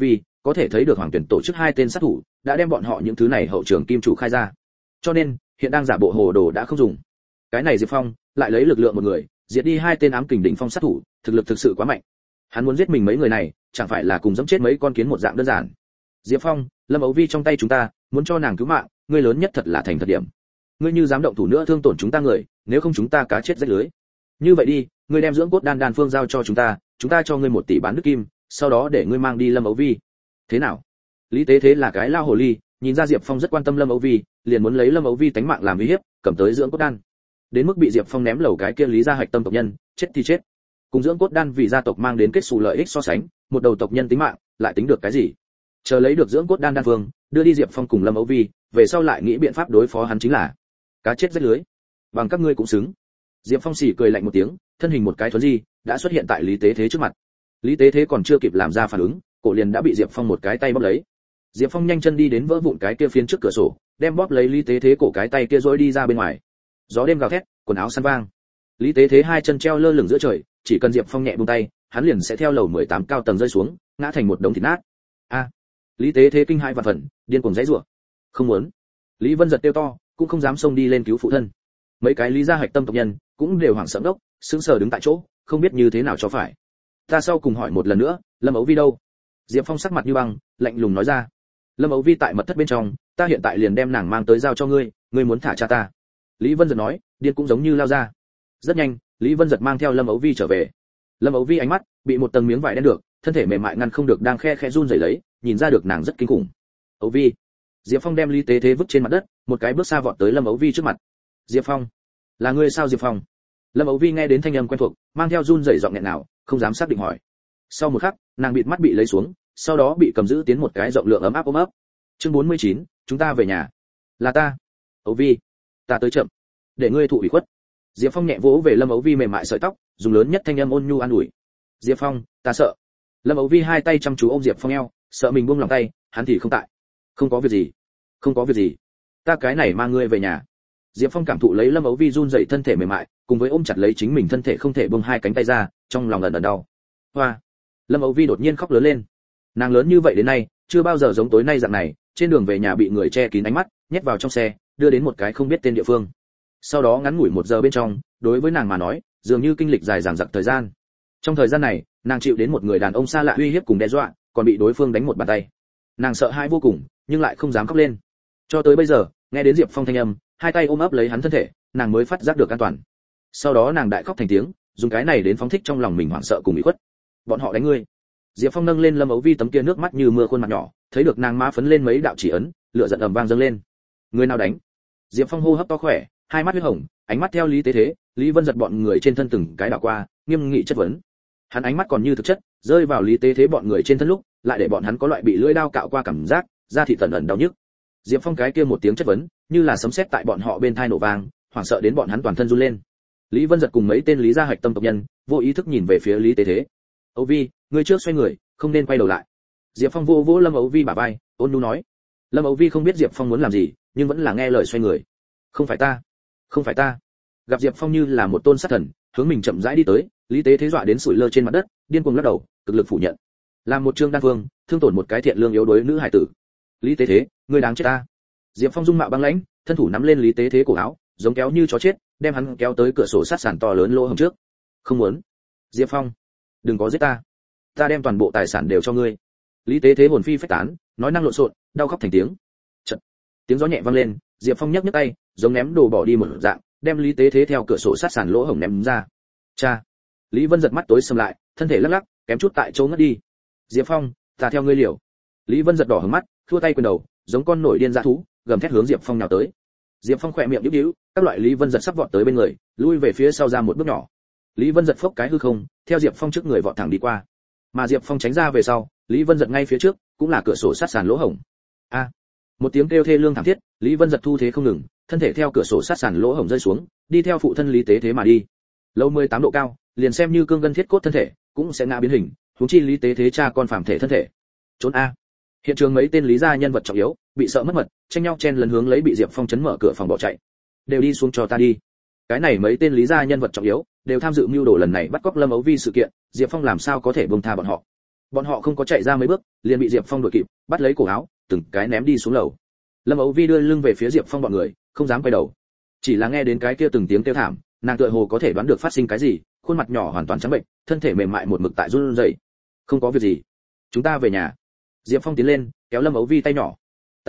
có thể thấy được hoàng tuyển tổ chức 2 tên sát thủ đã đem bọn họ những thứ này hậu trường kim chủ khai ra, cho nên hiện đang giả bộ hồ đồ đã không dùng. Cái này Diệp Phong lại lấy lực lượng một người diệt đi 2 tên ám kình đỉnh phong sát thủ, thực lực thực sự quá mạnh. Hắn muốn giết mình mấy người này chẳng phải là cùng giẫm chết mấy con kiến một dạng đơn giản. Diệp Phong, Lâm Âu Vi trong tay chúng ta, muốn cho nàng cứu mạng, ngươi lớn nhất thật là thành thật điểm. Ngươi như dám động thủ nữa thương tổn chúng ta người, nếu không chúng ta cá chết rách lưới. Như vậy đi, ngươi đem dưỡng cốt đan phương giao cho chúng ta cho ngươi 1 tỷ bán đức kim, sau đó để ngươi mang đi Lâm Âu Vi. Thế nào? Lý Tế Thế là cái lao hồ ly, nhìn ra Diệp Phong rất quan tâm Lâm Âu Vi, liền muốn lấy Lâm Âu Vi tánh mạng làm uy hiếp, cầm tới dưỡng cốt đan. Đến mức bị Diệp Phong ném lầu cái kia Lý gia hạch tâm tộc nhân, chết thì chết. Cùng dưỡng cốt đan vì gia tộc mang đến kết xù lợi ích so sánh, một đầu tộc nhân tính mạng, lại tính được cái gì? Chờ lấy được dưỡng cốt đan phương, đưa đi Diệp Phong cùng Lâm Âu Vi, về sau lại nghĩ biện pháp đối phó hắn chính là cá chết rách lưới. Bằng các ngươi cũng xứng. Diệp Phong xì cười lạnh một tiếng, thân hình một cái thuấn di, đã xuất hiện tại Lý Tế Thế trước mặt. Lý Tế Thế còn chưa kịp làm ra phản ứng, cổ liền đã bị Diệp Phong một cái tay bóp lấy. Diệp Phong nhanh chân đi đến vỡ vụn cái kia phiến trước cửa sổ, đem bóp lấy Lý Tế Thế cổ cái tay kia rối đi ra bên ngoài. Gió đêm gào thét, quần áo săn vang. Lý Tế Thế 2 chân treo lơ lửng giữa trời, chỉ cần Diệp Phong nhẹ buông tay, hắn liền sẽ theo lầu 18 cao tầng rơi xuống, ngã thành một đống thịt nát. A! Lý Tế Thế kinh hãi vạn phần, điên cuồng giãy giụa. Không muốn. Lý Vân giật kêu to, cũng không dám xông đi lên cứu phụ thân. Mấy cái Lý gia hạch tâm tộc nhân cũng đều hoảng sợ đốc, sững sờ đứng tại chỗ, không biết như thế nào cho phải. Ta sau cùng hỏi một lần nữa, Lâm Âu Vi đâu? Diệp Phong sắc mặt như băng, lạnh lùng nói ra. Lâm Âu Vi tại mật thất bên trong, ta hiện tại liền đem nàng mang tới giao cho ngươi, ngươi muốn thả cha ta? Lý Vân giật nói, điên cũng giống như lao ra. Rất nhanh, Lý Vân giật mang theo Lâm Âu Vi trở về. Lâm Âu Vi ánh mắt bị một tầng miếng vải đen được, thân thể mềm mại ngăn không được đang khe khẽ run rẩy lấy, nhìn ra được nàng rất kinh khủng. Âu Vi. Diệp Phong đem Lý Tế Thế vứt trên mặt đất, một cái bước xa vọt tới Lâm Âu Vi trước mặt. Diệp Phong, là ngươi sao Diệp Phong? Lâm Âu Vi nghe đến thanh âm quen thuộc, mang theo run rẩy giọng nghẹn nào, không dám xác định hỏi. Sau một khắc, nàng bịt mắt bị lấy xuống, sau đó bị cầm giữ tiến một cái rộng lượng ấm áp ôm ấp. Chương 49, chúng ta về nhà. Là ta. Âu Vi, ta tới chậm, để ngươi thụ ủy khuất. Diệp Phong nhẹ vỗ về Lâm Âu Vi mềm mại sợi tóc, dùng lớn nhất thanh âm ôn nhu an ủi. Diệp Phong, ta sợ. Lâm Âu Vi 2 tay chăm chú ôm Diệp Phong eo, sợ mình buông lòng tay, hắn thì không tại. Không có việc gì, không có việc gì, ta cái này mang ngươi về nhà. Diệp Phong cảm thụ lấy Lâm Âu Vi run rẩy thân thể mềm mại, cùng với ôm chặt lấy chính mình thân thể không thể buông 2 cánh tay ra, trong lòng ẩn ẩn đau. Hoa. Lâm Âu Vi đột nhiên khóc lớn lên. Nàng lớn như vậy đến nay, chưa bao giờ giống tối nay dạng này, trên đường về nhà bị người che kín ánh mắt, nhét vào trong xe, đưa đến một cái không biết tên địa phương. Sau đó ngắn ngủi 1 giờ bên trong, đối với nàng mà nói, dường như kinh lịch dài dằng dặc thời gian. Trong thời gian này, nàng chịu đến một người đàn ông xa lạ uy hiếp cùng đe dọa, còn bị đối phương đánh một bàn tay. Nàng sợ hãi vô cùng, nhưng lại không dám khóc lên. Cho tới bây giờ, nghe đến Diệp Phong thanh âm, 2 tay ôm ấp lấy hắn thân thể, nàng mới phát giác được an toàn. Sau đó nàng đại khóc thành tiếng, dùng cái này đến phóng thích trong lòng mình hoảng sợ cùng ủy khuất. Bọn họ đánh ngươi. Diệp Phong nâng lên Lâm Âu Vi tấm kia nước mắt như mưa khuôn mặt nhỏ, thấy được nàng má phấn lên mấy đạo chỉ ấn, lửa giận ầm vang dâng lên. Người nào đánh? Diệp Phong hô hấp to khỏe, 2 mắt huyết hồng, ánh mắt theo Lý Tế Thế, Lý Vân giật bọn người trên thân từng cái đảo qua, nghiêm nghị chất vấn. Hắn ánh mắt còn như thực chất, rơi vào Lý Tế Thế bọn người trên thân lúc, lại để bọn hắn có loại bị lưỡi dao cạo qua cảm giác, da thịt tẩn ẩn đau nhức. Diệp Phong cái kia một tiếng chất vấn, như là sấm sét tại bọn họ bên tai nổ vang, hoảng sợ đến bọn hắn toàn thân run lên. Lý Vân giật cùng mấy tên Lý gia hạch tâm tộc nhân, vô ý thức nhìn về phía Lý Tế Thế. Âu Vi, ngươi trước xoay người, không nên quay đầu lại. Diệp Phong vô vỗ Lâm Âu Vi bả vai, ôn nhu nói. Lâm Âu Vi không biết Diệp Phong muốn làm gì, nhưng vẫn là nghe lời xoay người. Không phải ta, không phải ta. Gặp Diệp Phong như là một tôn sát thần, hướng mình chậm rãi đi tới, Lý Tế Thế dọa đến sủi lơ trên mặt đất, điên cuồng lắc đầu, cực lực phủ nhận. Làm một trương đan vương, thương tổn một cái thiện lương yếu đuối nữ hải tử. Lý Tế Thế, ngươi đáng chết ta. Diệp Phong dung mạo băng lãnh, thân thủ nắm lên Lý Tế Thế cổ áo, giống kéo như chó chết, đem hắn kéo tới cửa sổ sát sàn to lớn lỗ hổng trước. Không muốn. Diệp Phong, đừng có giết ta. Ta đem toàn bộ tài sản đều cho ngươi. Lý Tế Thế hồn phi phách tán, nói năng lộn xộn, đau khóc thành tiếng. Chợt, tiếng gió nhẹ vang lên, Diệp Phong nhấc nhấc tay, giống ném đồ bỏ đi một dạng, đem Lý Tế Thế theo cửa sổ sát sàn lỗ hổng ném ra. Cha. Lý Vân giật mắt tối sầm lại, thân thể lắc lắc, kém chút tại chỗ ngất đi. Diệp Phong, ta theo ngươi liều. Lý Vân giật đỏ hừng mắt, thua tay quyền đầu, giống con nổi điên dã thú, gầm thét hướng Diệp Phong nhào tới. Diệp Phong khỏe miệng nhíu nhíu, các loại Lý Vân giật sắp vọt tới bên người, lui về phía sau ra một bước nhỏ. Lý Vân giật phốc cái hư không, theo Diệp Phong trước người vọt thẳng đi qua. Mà Diệp Phong tránh ra về sau, Lý Vân giật ngay phía trước, cũng là cửa sổ sát sàn lỗ hổng. A! Một tiếng kêu thê lương thảm thiết, Lý Vân giật thu thế không ngừng, thân thể theo cửa sổ sát sàn lỗ hổng rơi xuống, đi theo phụ thân Lý Tế Thế mà đi. Lâu 18 độ cao, liền xem như cương ngân thiết cốt thân thể, cũng sẽ ngã biến hình, huống chi Lý Tế Thế cha con phàm thể thân thể. Trốn a! Hiện trường mấy tên Lý gia nhân vật trọng yếu, bị sợ mất mật, tranh nhau chen lấn hướng lấy bị Diệp Phong chấn mở cửa phòng bỏ chạy. Đều đi xuống cho ta đi. Cái này mấy tên Lý gia nhân vật trọng yếu, đều tham dự mưu đồ lần này bắt cóc Lâm Âu Vi sự kiện, Diệp Phong làm sao có thể buông tha bọn họ. Bọn họ không có chạy ra mấy bước, liền bị Diệp Phong đuổi kịp, bắt lấy cổ áo, từng cái ném đi xuống lầu. Lâm Âu Vi đưa lưng về phía Diệp Phong bọn người, không dám quay đầu. Chỉ là nghe đến cái kia từng tiếng kêu thảm, nàng tựa hồ có thể đoán được phát sinh cái gì, khuôn mặt nhỏ hoàn toàn trắng bệnh, thân thể mềm mại một mực tại run rẩy. Không có việc gì, chúng ta về nhà. Diệp Phong tiến lên, kéo Lâm Âu Vi tay nhỏ.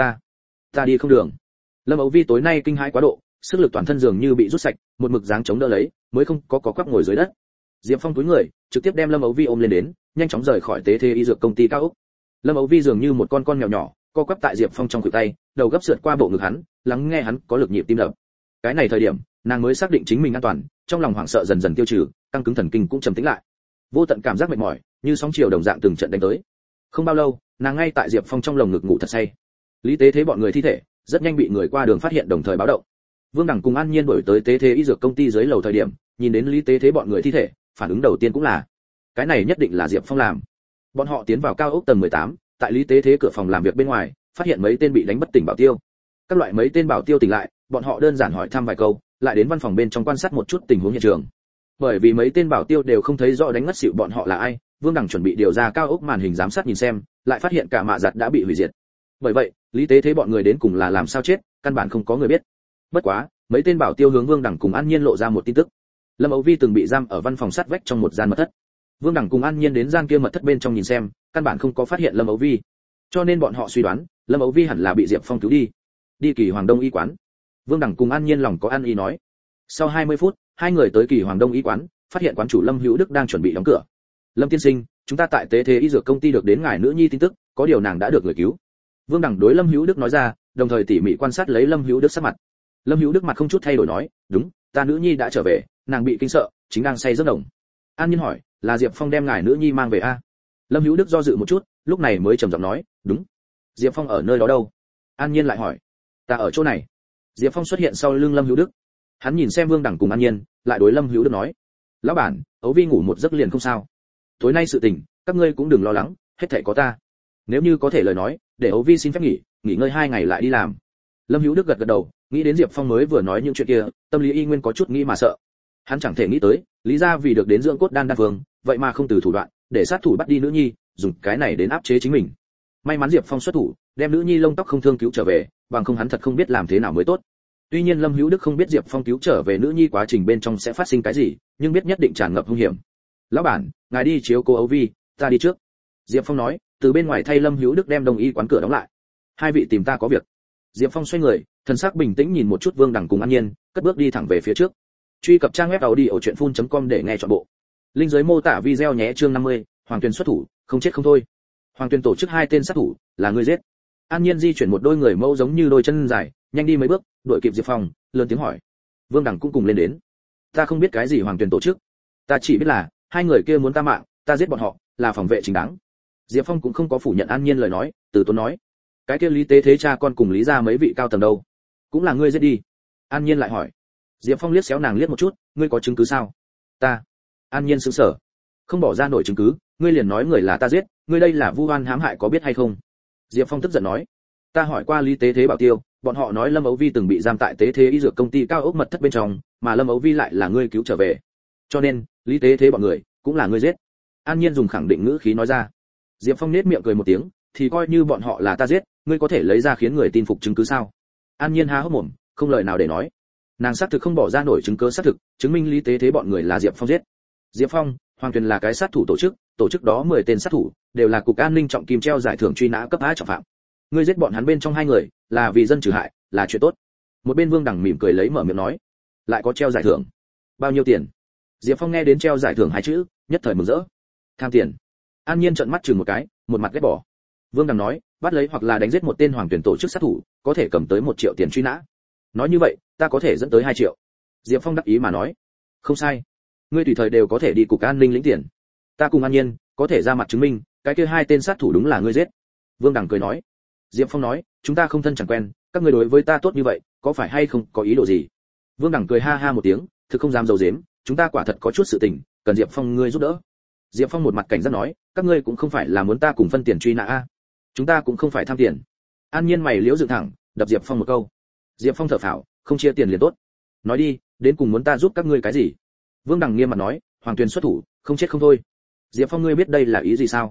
Ta đi không đường. Lâm Âu Vi tối nay kinh hãi quá độ, sức lực toàn thân dường như bị rút sạch, một mực dáng chống đỡ lấy, mới không có quắp ngồi dưới đất. Diệp Phong túi người, trực tiếp đem Lâm Âu Vi ôm lên đến, nhanh chóng rời khỏi tế thế y dược công ty cao ốc. Lâm Âu Vi dường như một con mèo nhỏ, co quắp tại Diệp Phong trong khuỷu tay, đầu gấp sượt qua bộ ngực hắn, lắng nghe hắn có lực nhịp tim đập. Cái này thời điểm, nàng mới xác định chính mình an toàn, trong lòng hoảng sợ dần dần tiêu trừ, căng cứng thần kinh cũng trầm tĩnh lại. Vô tận cảm giác mệt mỏi, như sóng chiều đồng dạng từng trận đánh tới. Không bao lâu, nàng ngay tại Diệp Phong trong lồng ngực ngủ thật say. Lý Tế Thế bọn người thi thể rất nhanh bị người qua đường phát hiện, đồng thời báo động. Vương Đẳng cùng An Nhiên đổi tới Tế Thế y dược công ty dưới lầu thời điểm, nhìn đến Lý Tế Thế bọn người thi thể, phản ứng đầu tiên cũng là cái này nhất định là Diệp Phong làm. Bọn họ tiến vào cao ốc tầng 18, tại Lý Tế Thế cửa phòng làm việc bên ngoài, phát hiện mấy tên bị đánh bất tỉnh bảo tiêu. Các loại mấy tên bảo tiêu tỉnh lại, bọn họ đơn giản hỏi thăm vài câu, lại đến văn phòng bên trong quan sát một chút tình huống hiện trường. Bởi vì mấy tên bảo tiêu đều không thấy rõ đánh ngất xỉu bọn họ là ai, Vương Đẳng chuẩn bị điều ra cao ốc màn hình giám sát nhìn xem, lại phát hiện cả mạ giặt đã bị hủy diệt. Bởi vậy, Lý Tế Thế bọn người đến cùng là làm sao chết, căn bản không có người biết. Bất quá, mấy tên bảo tiêu hướng Vương Đẳng cùng An Nhiên lộ ra một tin tức. Lâm Âu Vi từng bị giam ở văn phòng sát vách trong một gian mật thất. Vương Đẳng cùng An Nhiên đến gian kia mật thất bên trong nhìn xem, căn bản không có phát hiện Lâm Âu Vi. Cho nên bọn họ suy đoán, Lâm Âu Vi hẳn là bị Diệp Phong cứu đi. Đi Kỳ Hoàng Đông y quán. Vương Đẳng cùng An Nhiên lòng có ăn ý nói. Sau 20 phút, hai người tới Kỳ Hoàng Đông y quán, phát hiện quán chủ Lâm Hữu Đức đang chuẩn bị đóng cửa. Lâm tiên sinh, chúng ta tại Tế Thế y dược công ty được đến ngài nữ nhi tin tức, có điều nàng đã được người cứu. Vương Đẳng đối Lâm Hữu Đức nói ra, đồng thời tỉ mỉ quan sát lấy Lâm Hữu Đức sắc mặt. Lâm Hữu Đức mặt không chút thay đổi nói, đúng, ta nữ nhi đã trở về, nàng bị kinh sợ, chính đang say giấc nồng. An Nhiên hỏi, là Diệp Phong đem ngài nữ nhi mang về a? Lâm Hữu Đức do dự một chút, lúc này mới trầm giọng nói, đúng. Diệp Phong ở nơi đó đâu? An Nhiên lại hỏi, ta ở chỗ này. Diệp Phong xuất hiện sau lưng Lâm Hữu Đức. Hắn nhìn xem Vương Đẳng cùng An Nhiên, lại đối Lâm Hữu Đức nói, lão bản, Ấu Vi ngủ một giấc liền không sao. Tối nay sự tình, các ngươi cũng đừng lo lắng, hết thảy có ta. Nếu như có thể lời nói, để Ấu Vi xin phép nghỉ ngơi 2 ngày lại đi làm. Lâm Hữu Đức gật gật đầu, nghĩ đến Diệp Phong mới vừa nói những chuyện kia, tâm lý y nguyên có chút nghĩ mà sợ. Hắn chẳng thể nghĩ tới, lý ra vì được đến dưỡng cốt đan vương, vậy mà không từ thủ đoạn, để sát thủ bắt đi nữ nhi, dùng cái này đến áp chế chính mình. May mắn Diệp Phong xuất thủ, đem nữ nhi lông tóc không thương cứu trở về, bằng không hắn thật không biết làm thế nào mới tốt. Tuy nhiên Lâm Hữu Đức không biết Diệp Phong cứu trở về nữ nhi quá trình bên trong sẽ phát sinh cái gì, nhưng biết nhất định tràn ngập hung hiểm. Lão bản, ngài đi chiếu cô Âu Vi, ta đi trước. Diệp Phong nói, từ bên ngoài thay Lâm Hữu Đức đem Đông y quán cửa đóng lại. Hai vị tìm ta có việc. Diệp Phong xoay người, thần sắc bình tĩnh nhìn một chút Vương Đẳng cùng An Nhiên, cất bước đi thẳng về phía trước. Truy cập trang web audiochuyenphun.com để nghe trọn bộ. Link dưới mô tả video nhé. Chương 50, Hoàng Tuyền xuất thủ, không chết không thôi. Hoàng Tuyền tổ chức 2 tên sát thủ, là người giết. An Nhiên di chuyển một đôi người mẫu giống như đôi chân dài, nhanh đi mấy bước, đuổi kịp Diệp Phong, lớn tiếng hỏi. Vương Đẳng cũng cùng lên đến. Ta không biết cái gì Hoàng Tuyền tổ chức, ta chỉ biết là 2 người kia muốn ta mạng, ta giết bọn họ, là phòng vệ chính đáng. Diệp Phong cũng không có phủ nhận An Nhiên lời nói, từ tốn nói. Cái kia Lý Tế Thế cha con cùng Lý gia mấy vị cao tầng đâu, cũng là ngươi giết đi. An Nhiên lại hỏi. Diệp Phong liếc xéo nàng liếc một chút, ngươi có chứng cứ sao? Ta. An Nhiên sững sờ. Không bỏ ra nổi chứng cứ, ngươi liền nói người là ta giết, ngươi đây là vu oan hãm hại có biết hay không? Diệp Phong tức giận nói. Ta hỏi qua Lý Tế Thế bảo tiêu, bọn họ nói Lâm Âu Vi từng bị giam tại Tế Thế y dược công ty cao ốc mật thất bên trong, mà Lâm Âu Vi lại là ngươi cứu trở về. Cho nên, Lý Tế Thế bọn người cũng là ngươi giết. An Nhiên dùng khẳng định ngữ khí nói ra. Diệp Phong nhếch miệng cười một tiếng, thì coi như bọn họ là ta giết, ngươi có thể lấy ra khiến người tin phục chứng cứ sao? An Nhiên há hốc mồm, không lời nào để nói. Nàng xác thực không bỏ ra nổi chứng cứ xác thực, chứng minh Lý Tế Thế bọn người là Diệp Phong giết. Diệp Phong, Hoàng Tuyền là cái sát thủ tổ chức đó 10 tên sát thủ, đều là cục an ninh trọng kim treo giải thưởng truy nã cấp A trọng phạm. Ngươi giết bọn hắn bên trong 2 người, là vì dân trừ hại, là chuyện tốt. Một bên Vương Đẳng mỉm cười lấy mở miệng nói, lại có treo giải thưởng. Bao nhiêu tiền? Diệp Phong nghe đến treo giải thưởng 2 chữ, nhất thời mừng rỡ. Tham tiền. An Nhiên trợn mắt chừng một cái, một mặt ghét bỏ. Vương Đằng nói, bắt lấy hoặc là đánh giết một tên Hoàng Tuyển tổ chức sát thủ, có thể cầm tới 1 triệu tiền truy nã. Nói như vậy, ta có thể dẫn tới 2 triệu. Diệp Phong đắc ý mà nói, không sai, ngươi tùy thời đều có thể đi cục an ninh lĩnh tiền. Ta cùng An Nhiên có thể ra mặt chứng minh, cái kia 2 tên sát thủ đúng là ngươi giết. Vương Đằng cười nói. Diệp Phong nói, chúng ta không thân chẳng quen, các ngươi đối với ta tốt như vậy, có phải hay không có ý đồ gì? Vương Đằng cười ha ha một tiếng, thực không dám giấu giếm, chúng ta quả thật có chút sự tình, cần Diệp Phong ngươi giúp đỡ. Diệp Phong một mặt cảnh giác nói, các ngươi cũng không phải là muốn ta cùng phân tiền truy nã a? Chúng ta cũng không phải tham tiền. An Nhiên mày liễu dựng thẳng, đập Diệp Phong một câu. Diệp Phong thở phào, không chia tiền liền tốt. Nói đi, đến cùng muốn ta giúp các ngươi cái gì? Vương Đằng nghiêm mặt nói, Hoàng Tuyền xuất thủ, không chết không thôi. Diệp Phong ngươi biết đây là ý gì sao?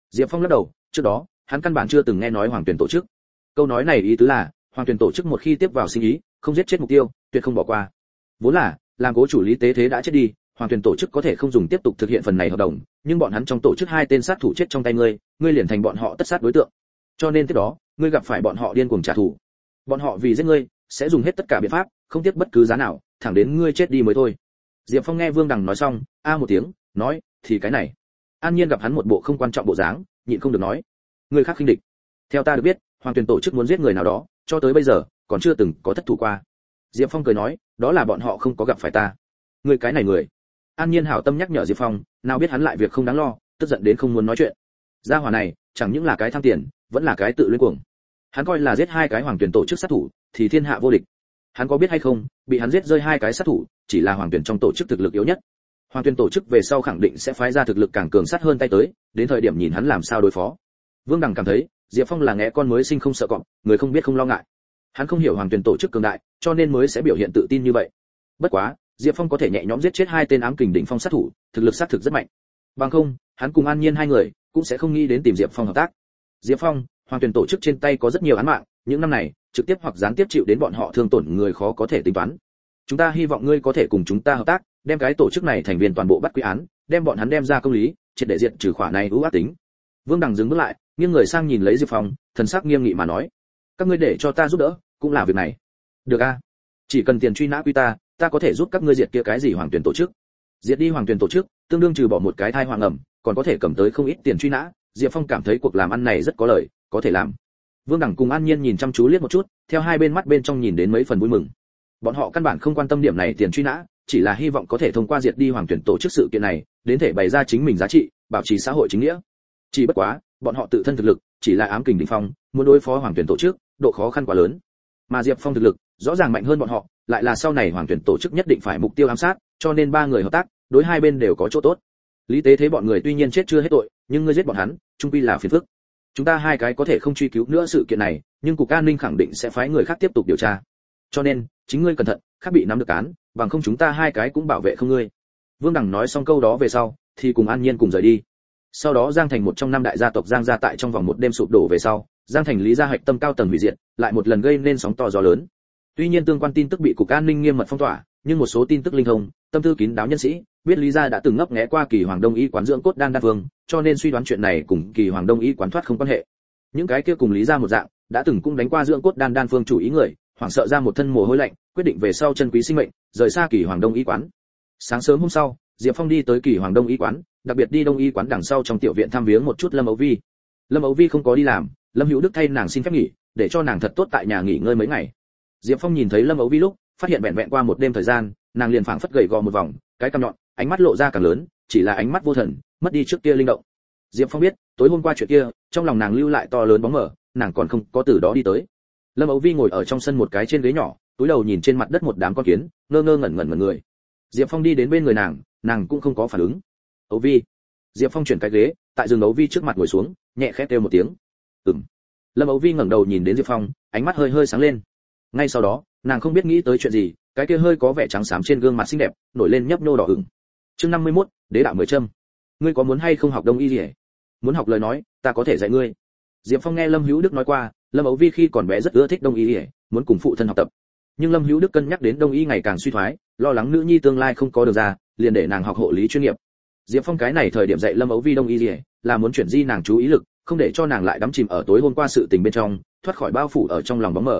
Diệp Phong lắc đầu, trước đó hắn căn bản chưa từng nghe nói Hoàng Tuyển tổ chức. Câu nói này ý tứ là Hoàng Tuyển tổ chức một khi tiếp vào sinh ý, không giết chết mục tiêu, tuyệt không bỏ qua. Vốn là làm cố chủ Lý Tế Thế đã chết đi, Hoàng Tuyển tổ chức có thể không dùng tiếp tục thực hiện phần này hợp đồng, nhưng bọn hắn trong tổ chức hai tên sát thủ chết trong tay ngươi liền thành bọn họ tất sát đối tượng. Cho nên tiếp đó, ngươi gặp phải bọn họ điên cuồng trả thù. Bọn họ vì giết ngươi, sẽ dùng hết tất cả biện pháp, không tiếc bất cứ giá nào, thẳng đến ngươi chết đi mới thôi. Diệp Phong nghe Vương Đằng nói xong, a một tiếng, nói, thì cái này. An Nhiên gặp hắn một bộ không quan trọng bộ dáng, nhịn không được nói, người khác khinh địch. Theo ta được biết, Hoàng Tuyển tổ chức muốn giết người nào đó, cho tới bây giờ còn chưa từng có thất thủ qua. Diệp Phong cười nói, đó là bọn họ không có gặp phải ta. Người cái này người. An Nhiên hảo tâm nhắc nhở Diệp Phong, nào biết hắn lại việc không đáng lo, tức giận đến không muốn nói chuyện. Gia hỏa này, chẳng những là cái tham tiền, vẫn là cái tự luyến cuồng. Hắn coi là giết hai cái Hoàng Tuyển tổ chức sát thủ, thì thiên hạ vô địch. Hắn có biết hay không, bị hắn giết rơi hai cái sát thủ, chỉ là Hoàng Tuyển trong tổ chức thực lực yếu nhất. Hoàng Tuyển tổ chức về sau khẳng định sẽ phái ra thực lực càng cường sát hơn tay tới, đến thời điểm nhìn hắn làm sao đối phó. Vương Đằng cảm thấy, Diệp Phong là ngẽ con mới sinh không sợ cọp, người không biết không lo ngại. Hắn không hiểu Hoàng Tuyển tổ chức cường đại, cho nên mới sẽ biểu hiện tự tin như vậy. Bất quá, Diệp Phong có thể nhẹ nhõm giết chết hai tên ám kình đỉnh phong sát thủ, thực lực sát thực rất mạnh. Bằng không, hắn cùng An Nhiên hai người cũng sẽ không nghĩ đến tìm Diệp Phong hợp tác. Diệp Phong, Hoàng Tuyển tổ chức trên tay có rất nhiều án mạng, những năm này, trực tiếp hoặc gián tiếp chịu đến bọn họ thương tổn người khó có thể tính toán. Chúng ta hy vọng ngươi có thể cùng chúng ta hợp tác, đem cái tổ chức này thành viên toàn bộ bắt quy án, đem bọn hắn đem ra công lý, triệt để diệt trừ khỏa này ưu ác tính. Vương Đằng dừng bước lại, nghiêng người sang nhìn lấy Diệp Phong, thần sắc nghiêm nghị mà nói, các ngươi để cho ta giúp đỡ, cũng là việc này. Được a, chỉ cần tiền truy nã quy ta có thể giúp các ngươi diệt kia cái gì Hoàng Tuyển tổ chức. Diệt đi Hoàng Tuyển tổ chức, tương đương trừ bỏ một cái thai hoàng ẩm, còn có thể cầm tới không ít tiền truy nã. Diệp Phong cảm thấy cuộc làm ăn này rất có lợi, có thể làm. Vương Đằng cùng An Nhiên nhìn chăm chú liếc một chút, theo hai bên mắt bên trong nhìn đến mấy phần vui mừng. Bọn họ căn bản không quan tâm điểm này tiền truy nã, chỉ là hy vọng có thể thông qua diệt đi Hoàng Tuyển tổ chức sự kiện này, đến thể bày ra chính mình giá trị, bảo trì xã hội chính nghĩa. Chỉ bất quá, bọn họ tự thân thực lực chỉ là ám kình đỉnh phong, muốn đối phó Hoàng Tuyển tổ chức, độ khó khăn quá lớn. Mà Diệp Phong thực lực rõ ràng mạnh hơn bọn họ, lại là sau này Hoàng Tuyển tổ chức nhất định phải mục tiêu ám sát, cho nên ba người hợp tác, đối hai bên đều có chỗ tốt. Lý Tế Thế bọn người tuy nhiên chết chưa hết tội, nhưng ngươi giết bọn hắn, chung quy là phiền phức. Chúng ta hai cái có thể không truy cứu nữa sự kiện này, nhưng cục an ninh khẳng định sẽ phái người khác tiếp tục điều tra. Cho nên, chính ngươi cẩn thận, khác bị nắm được án, bằng không chúng ta hai cái cũng bảo vệ không ngươi. Vương Đằng nói xong câu đó về sau, thì cùng An Nhiên cùng rời đi. Sau đó Giang Thành một trong năm đại gia tộc Giang gia tại trong vòng một đêm sụp đổ về sau, Giang Thành Lý gia hạch tâm cao tầng hủy diệt, lại một lần gây nên sóng to gió lớn. Tuy nhiên tương quan tin tức bị cục an ninh nghiêm mật phong tỏa, nhưng một số tin tức linh thông, tâm tư kín đáo nhân sĩ biết Lý gia đã từng ngấp nghé qua Kỳ Hoàng Đông y quán dưỡng cốt đan đan vương, cho nên suy đoán chuyện này cùng Kỳ Hoàng Đông y quán thoát không quan hệ. Những cái kia cùng Lý gia một dạng, đã từng cũng đánh qua dưỡng cốt đan đan phương chủ ý người, hoảng sợ ra một thân mồ hôi lạnh, quyết định về sau chân quý sinh mệnh, rời xa Kỳ Hoàng Đông y quán. Sáng sớm hôm sau, Diệp Phong đi tới Kỳ Hoàng Đông y quán, đặc biệt đi Đông y quán đằng sau trong tiểu viện thăm viếng một chút Lâm Âu Vi. Lâm Âu Vi không có đi làm, Lâm Hữu Đức thay nàng xin phép nghỉ, để cho nàng thật tốt tại nhà nghỉ ngơi mấy ngày. Diệp Phong nhìn thấy Lâm Âu Vi lúc, phát hiện vẹn vẹn qua một đêm thời gian, nàng liền phảng phất gầy gò một vòng, cái cằm nhọn, ánh mắt lộ ra càng lớn, chỉ là ánh mắt vô thần, mất đi trước kia linh động. Diệp Phong biết, tối hôm qua chuyện kia, trong lòng nàng lưu lại to lớn bóng mờ, nàng còn không có từ đó đi tới. Lâm Âu Vi ngồi ở trong sân một cái trên ghế nhỏ, túi đầu nhìn trên mặt đất một đám con kiến, ngơ ngơ ngẩn ngẩn người. Diệp Phong đi đến bên người nàng cũng không có phản ứng. Âu Vi. Diệp Phong chuyển cái ghế, tại giường Âu Vi trước mặt ngồi xuống, nhẹ khẽ kêu một tiếng. Ừm. Lâm Âu Vi ngẩng đầu nhìn đến Diệp Phong, ánh mắt hơi hơi sáng lên. Ngay sau đó, nàng không biết nghĩ tới chuyện gì, cái kia hơi có vẻ trắng xám trên gương mặt xinh đẹp nổi lên nhấp nhô đỏ ửng. Chương 51, đế đạo 10 châm. Ngươi có muốn hay không học Đông y gì? Muốn học lời nói, ta có thể dạy ngươi. Diệp Phong nghe Lâm Hữu Đức nói qua, Lâm Âu Vi khi còn bé rất ưa thích Đông y, muốn cùng phụ thân học tập. Nhưng Lâm Hữu Đức cân nhắc đến Đông y ngày càng suy thoái, lo lắng nữ nhi tương lai không có được ra, liền để nàng học hộ lý chuyên nghiệp. Diệp Phong cái này thời điểm dạy Lâm Âu Vi Đông y, là muốn chuyển di nàng chú ý lực, không để cho nàng lại đắm chìm ở tối hôm qua sự tình bên trong, thoát khỏi bao phủ ở trong lòng bóng mờ.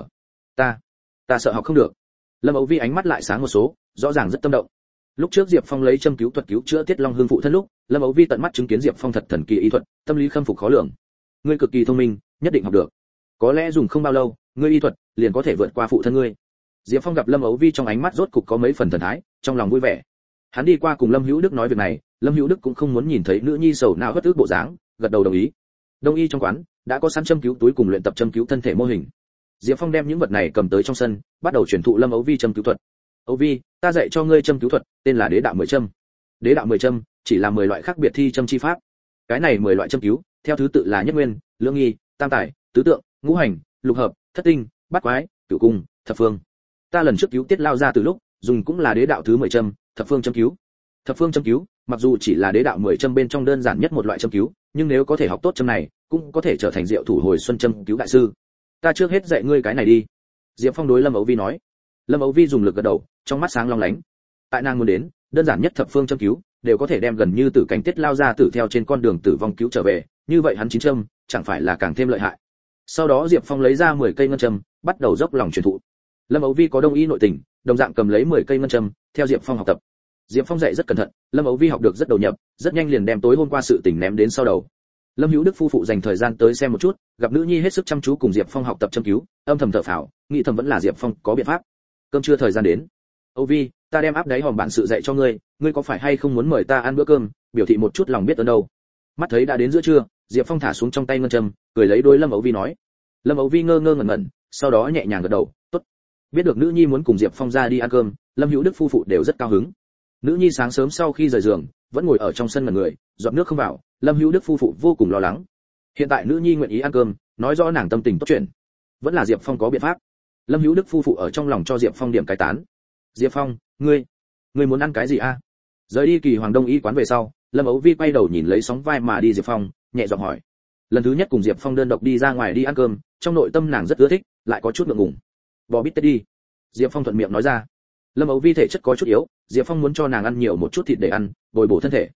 Ta sợ học không được. Lâm Âu Vi ánh mắt lại sáng một số, rõ ràng rất tâm động. Lúc trước Diệp Phong lấy châm cứu thuật cứu chữa Tiết Long Hương phụ thân lúc, Lâm Âu Vi tận mắt chứng kiến Diệp Phong thật thần kỳ y thuật, tâm lý khâm phục khó lường. Ngươi cực kỳ thông minh, nhất định học được. Có lẽ dùng không bao lâu, ngươi y thuật liền có thể vượt qua phụ thân ngươi. Diệp Phong gặp Lâm Âu Vi trong ánh mắt rốt cục có mấy phần thần thái, trong lòng vui vẻ. Hắn đi qua cùng Lâm Hữu Đức nói việc này, Lâm Hữu Đức cũng không muốn nhìn thấy nữ nhi sầu não hất ức bộ dáng, gật đầu đồng ý. Đông y trong quán đã có sẵn châm cứu túi cùng luyện tập châm cứu thân thể mô hình. Diệp Phong đem những vật này cầm tới trong sân, bắt đầu truyền thụ Lâm Âu Vi châm cứu thuật. Âu Vi, ta dạy cho ngươi châm cứu thuật, tên là đế đạo 10 châm. Đế đạo 10 châm chỉ là 10 loại khác biệt thi châm chi pháp. Cái này 10 loại châm cứu, theo thứ tự là nhất nguyên, lưỡng nghi, tam tài, tứ tượng, ngũ hành, lục hợp, thất tinh, bát quái, cửu cung, thập phương. Ta lần trước cứu Tiết lao ra từ lúc, dùng cũng là đế đạo thứ 10 châm, thập phương châm cứu. Thập phương châm cứu, mặc dù chỉ là đế đạo 10 châm bên trong đơn giản nhất một loại châm cứu, nhưng nếu có thể học tốt châm này cũng có thể trở thành diệu thủ hồi xuân châm cứu đại sư. Ta trước hết dạy ngươi cái này đi. Diệp Phong đối Lâm Âu Vi nói. Lâm Âu Vi dùng lực gật đầu, trong mắt sáng long lánh. Tại nàng muốn đến, đơn giản nhất thập phương châm cứu đều có thể đem gần như tử cảnh tiết lao ra tử theo trên con đường tử vong cứu trở về, như vậy hắn chín châm chẳng phải là càng thêm lợi hại. Sau đó Diệp Phong lấy ra 10 cây ngân châm, bắt đầu dốc lòng truyền thụ. Lâm Âu Vi có đông y nội tình, đồng dạng cầm lấy 10 cây ngân châm, theo Diệp Phong học tập. Diệp Phong dạy rất cẩn thận, Lâm Âu Vi học được rất đầu nhập, rất nhanh liền đem tối hôm qua sự tình ném đến sau đầu. Lâm Hữu Đức phu phụ dành thời gian tới xem một chút, gặp nữ nhi hết sức chăm chú cùng Diệp Phong học tập châm cứu, âm thầm thở phào, nghĩ thầm vẫn là Diệp Phong có biện pháp. Cơm trưa thời gian đến. Âu Vi, ta đem áp đáy hòm bản sự dạy cho ngươi, ngươi có phải hay không muốn mời ta ăn bữa cơm, biểu thị một chút lòng biết ơn đâu. Mắt thấy đã đến giữa trưa, Diệp Phong thả xuống trong tay ngân châm, cười lấy đôi Lâm Âu Vi nói. Lâm Âu Vi ngơ ngơ ngẩn ngẩn, sau đó nhẹ nhàng gật đầu, tốt. Biết được nữ nhi muốn cùng Diệp Phong ra đi ăn cơm, Lâm Hữu Đức phu phụ đều rất cao hứng. Nữ nhi sáng sớm sau khi rời giường, vẫn ngồi ở trong sân ngẩn người, giọt nước không vào, Lâm Hữu Đức phu phụ vô cùng lo lắng. Hiện tại nữ nhi nguyện ý ăn cơm, nói rõ nàng tâm tình tốt chuyện, vẫn là Diệp Phong có biện pháp. Lâm Hữu Đức phu phụ ở trong lòng cho Diệp Phong điểm cái tán. Diệp Phong, ngươi muốn ăn cái gì a? Rời đi Kỳ Hoàng Đông y quán về sau, Lâm Âu Vi quay đầu nhìn lấy sóng vai mà đi Diệp Phong, nhẹ giọng hỏi. Lần thứ nhất cùng Diệp Phong đơn độc đi ra ngoài đi ăn cơm, trong nội tâm nàng rất ưa thích, lại có chút ngượng ngùng. Bò bít tết đi. Diệp Phong thuận miệng nói ra. Lâm Âu Vi thể chất có chút yếu, Diệp Phong muốn cho nàng ăn nhiều một chút thịt để ăn, bồi bổ thân thể.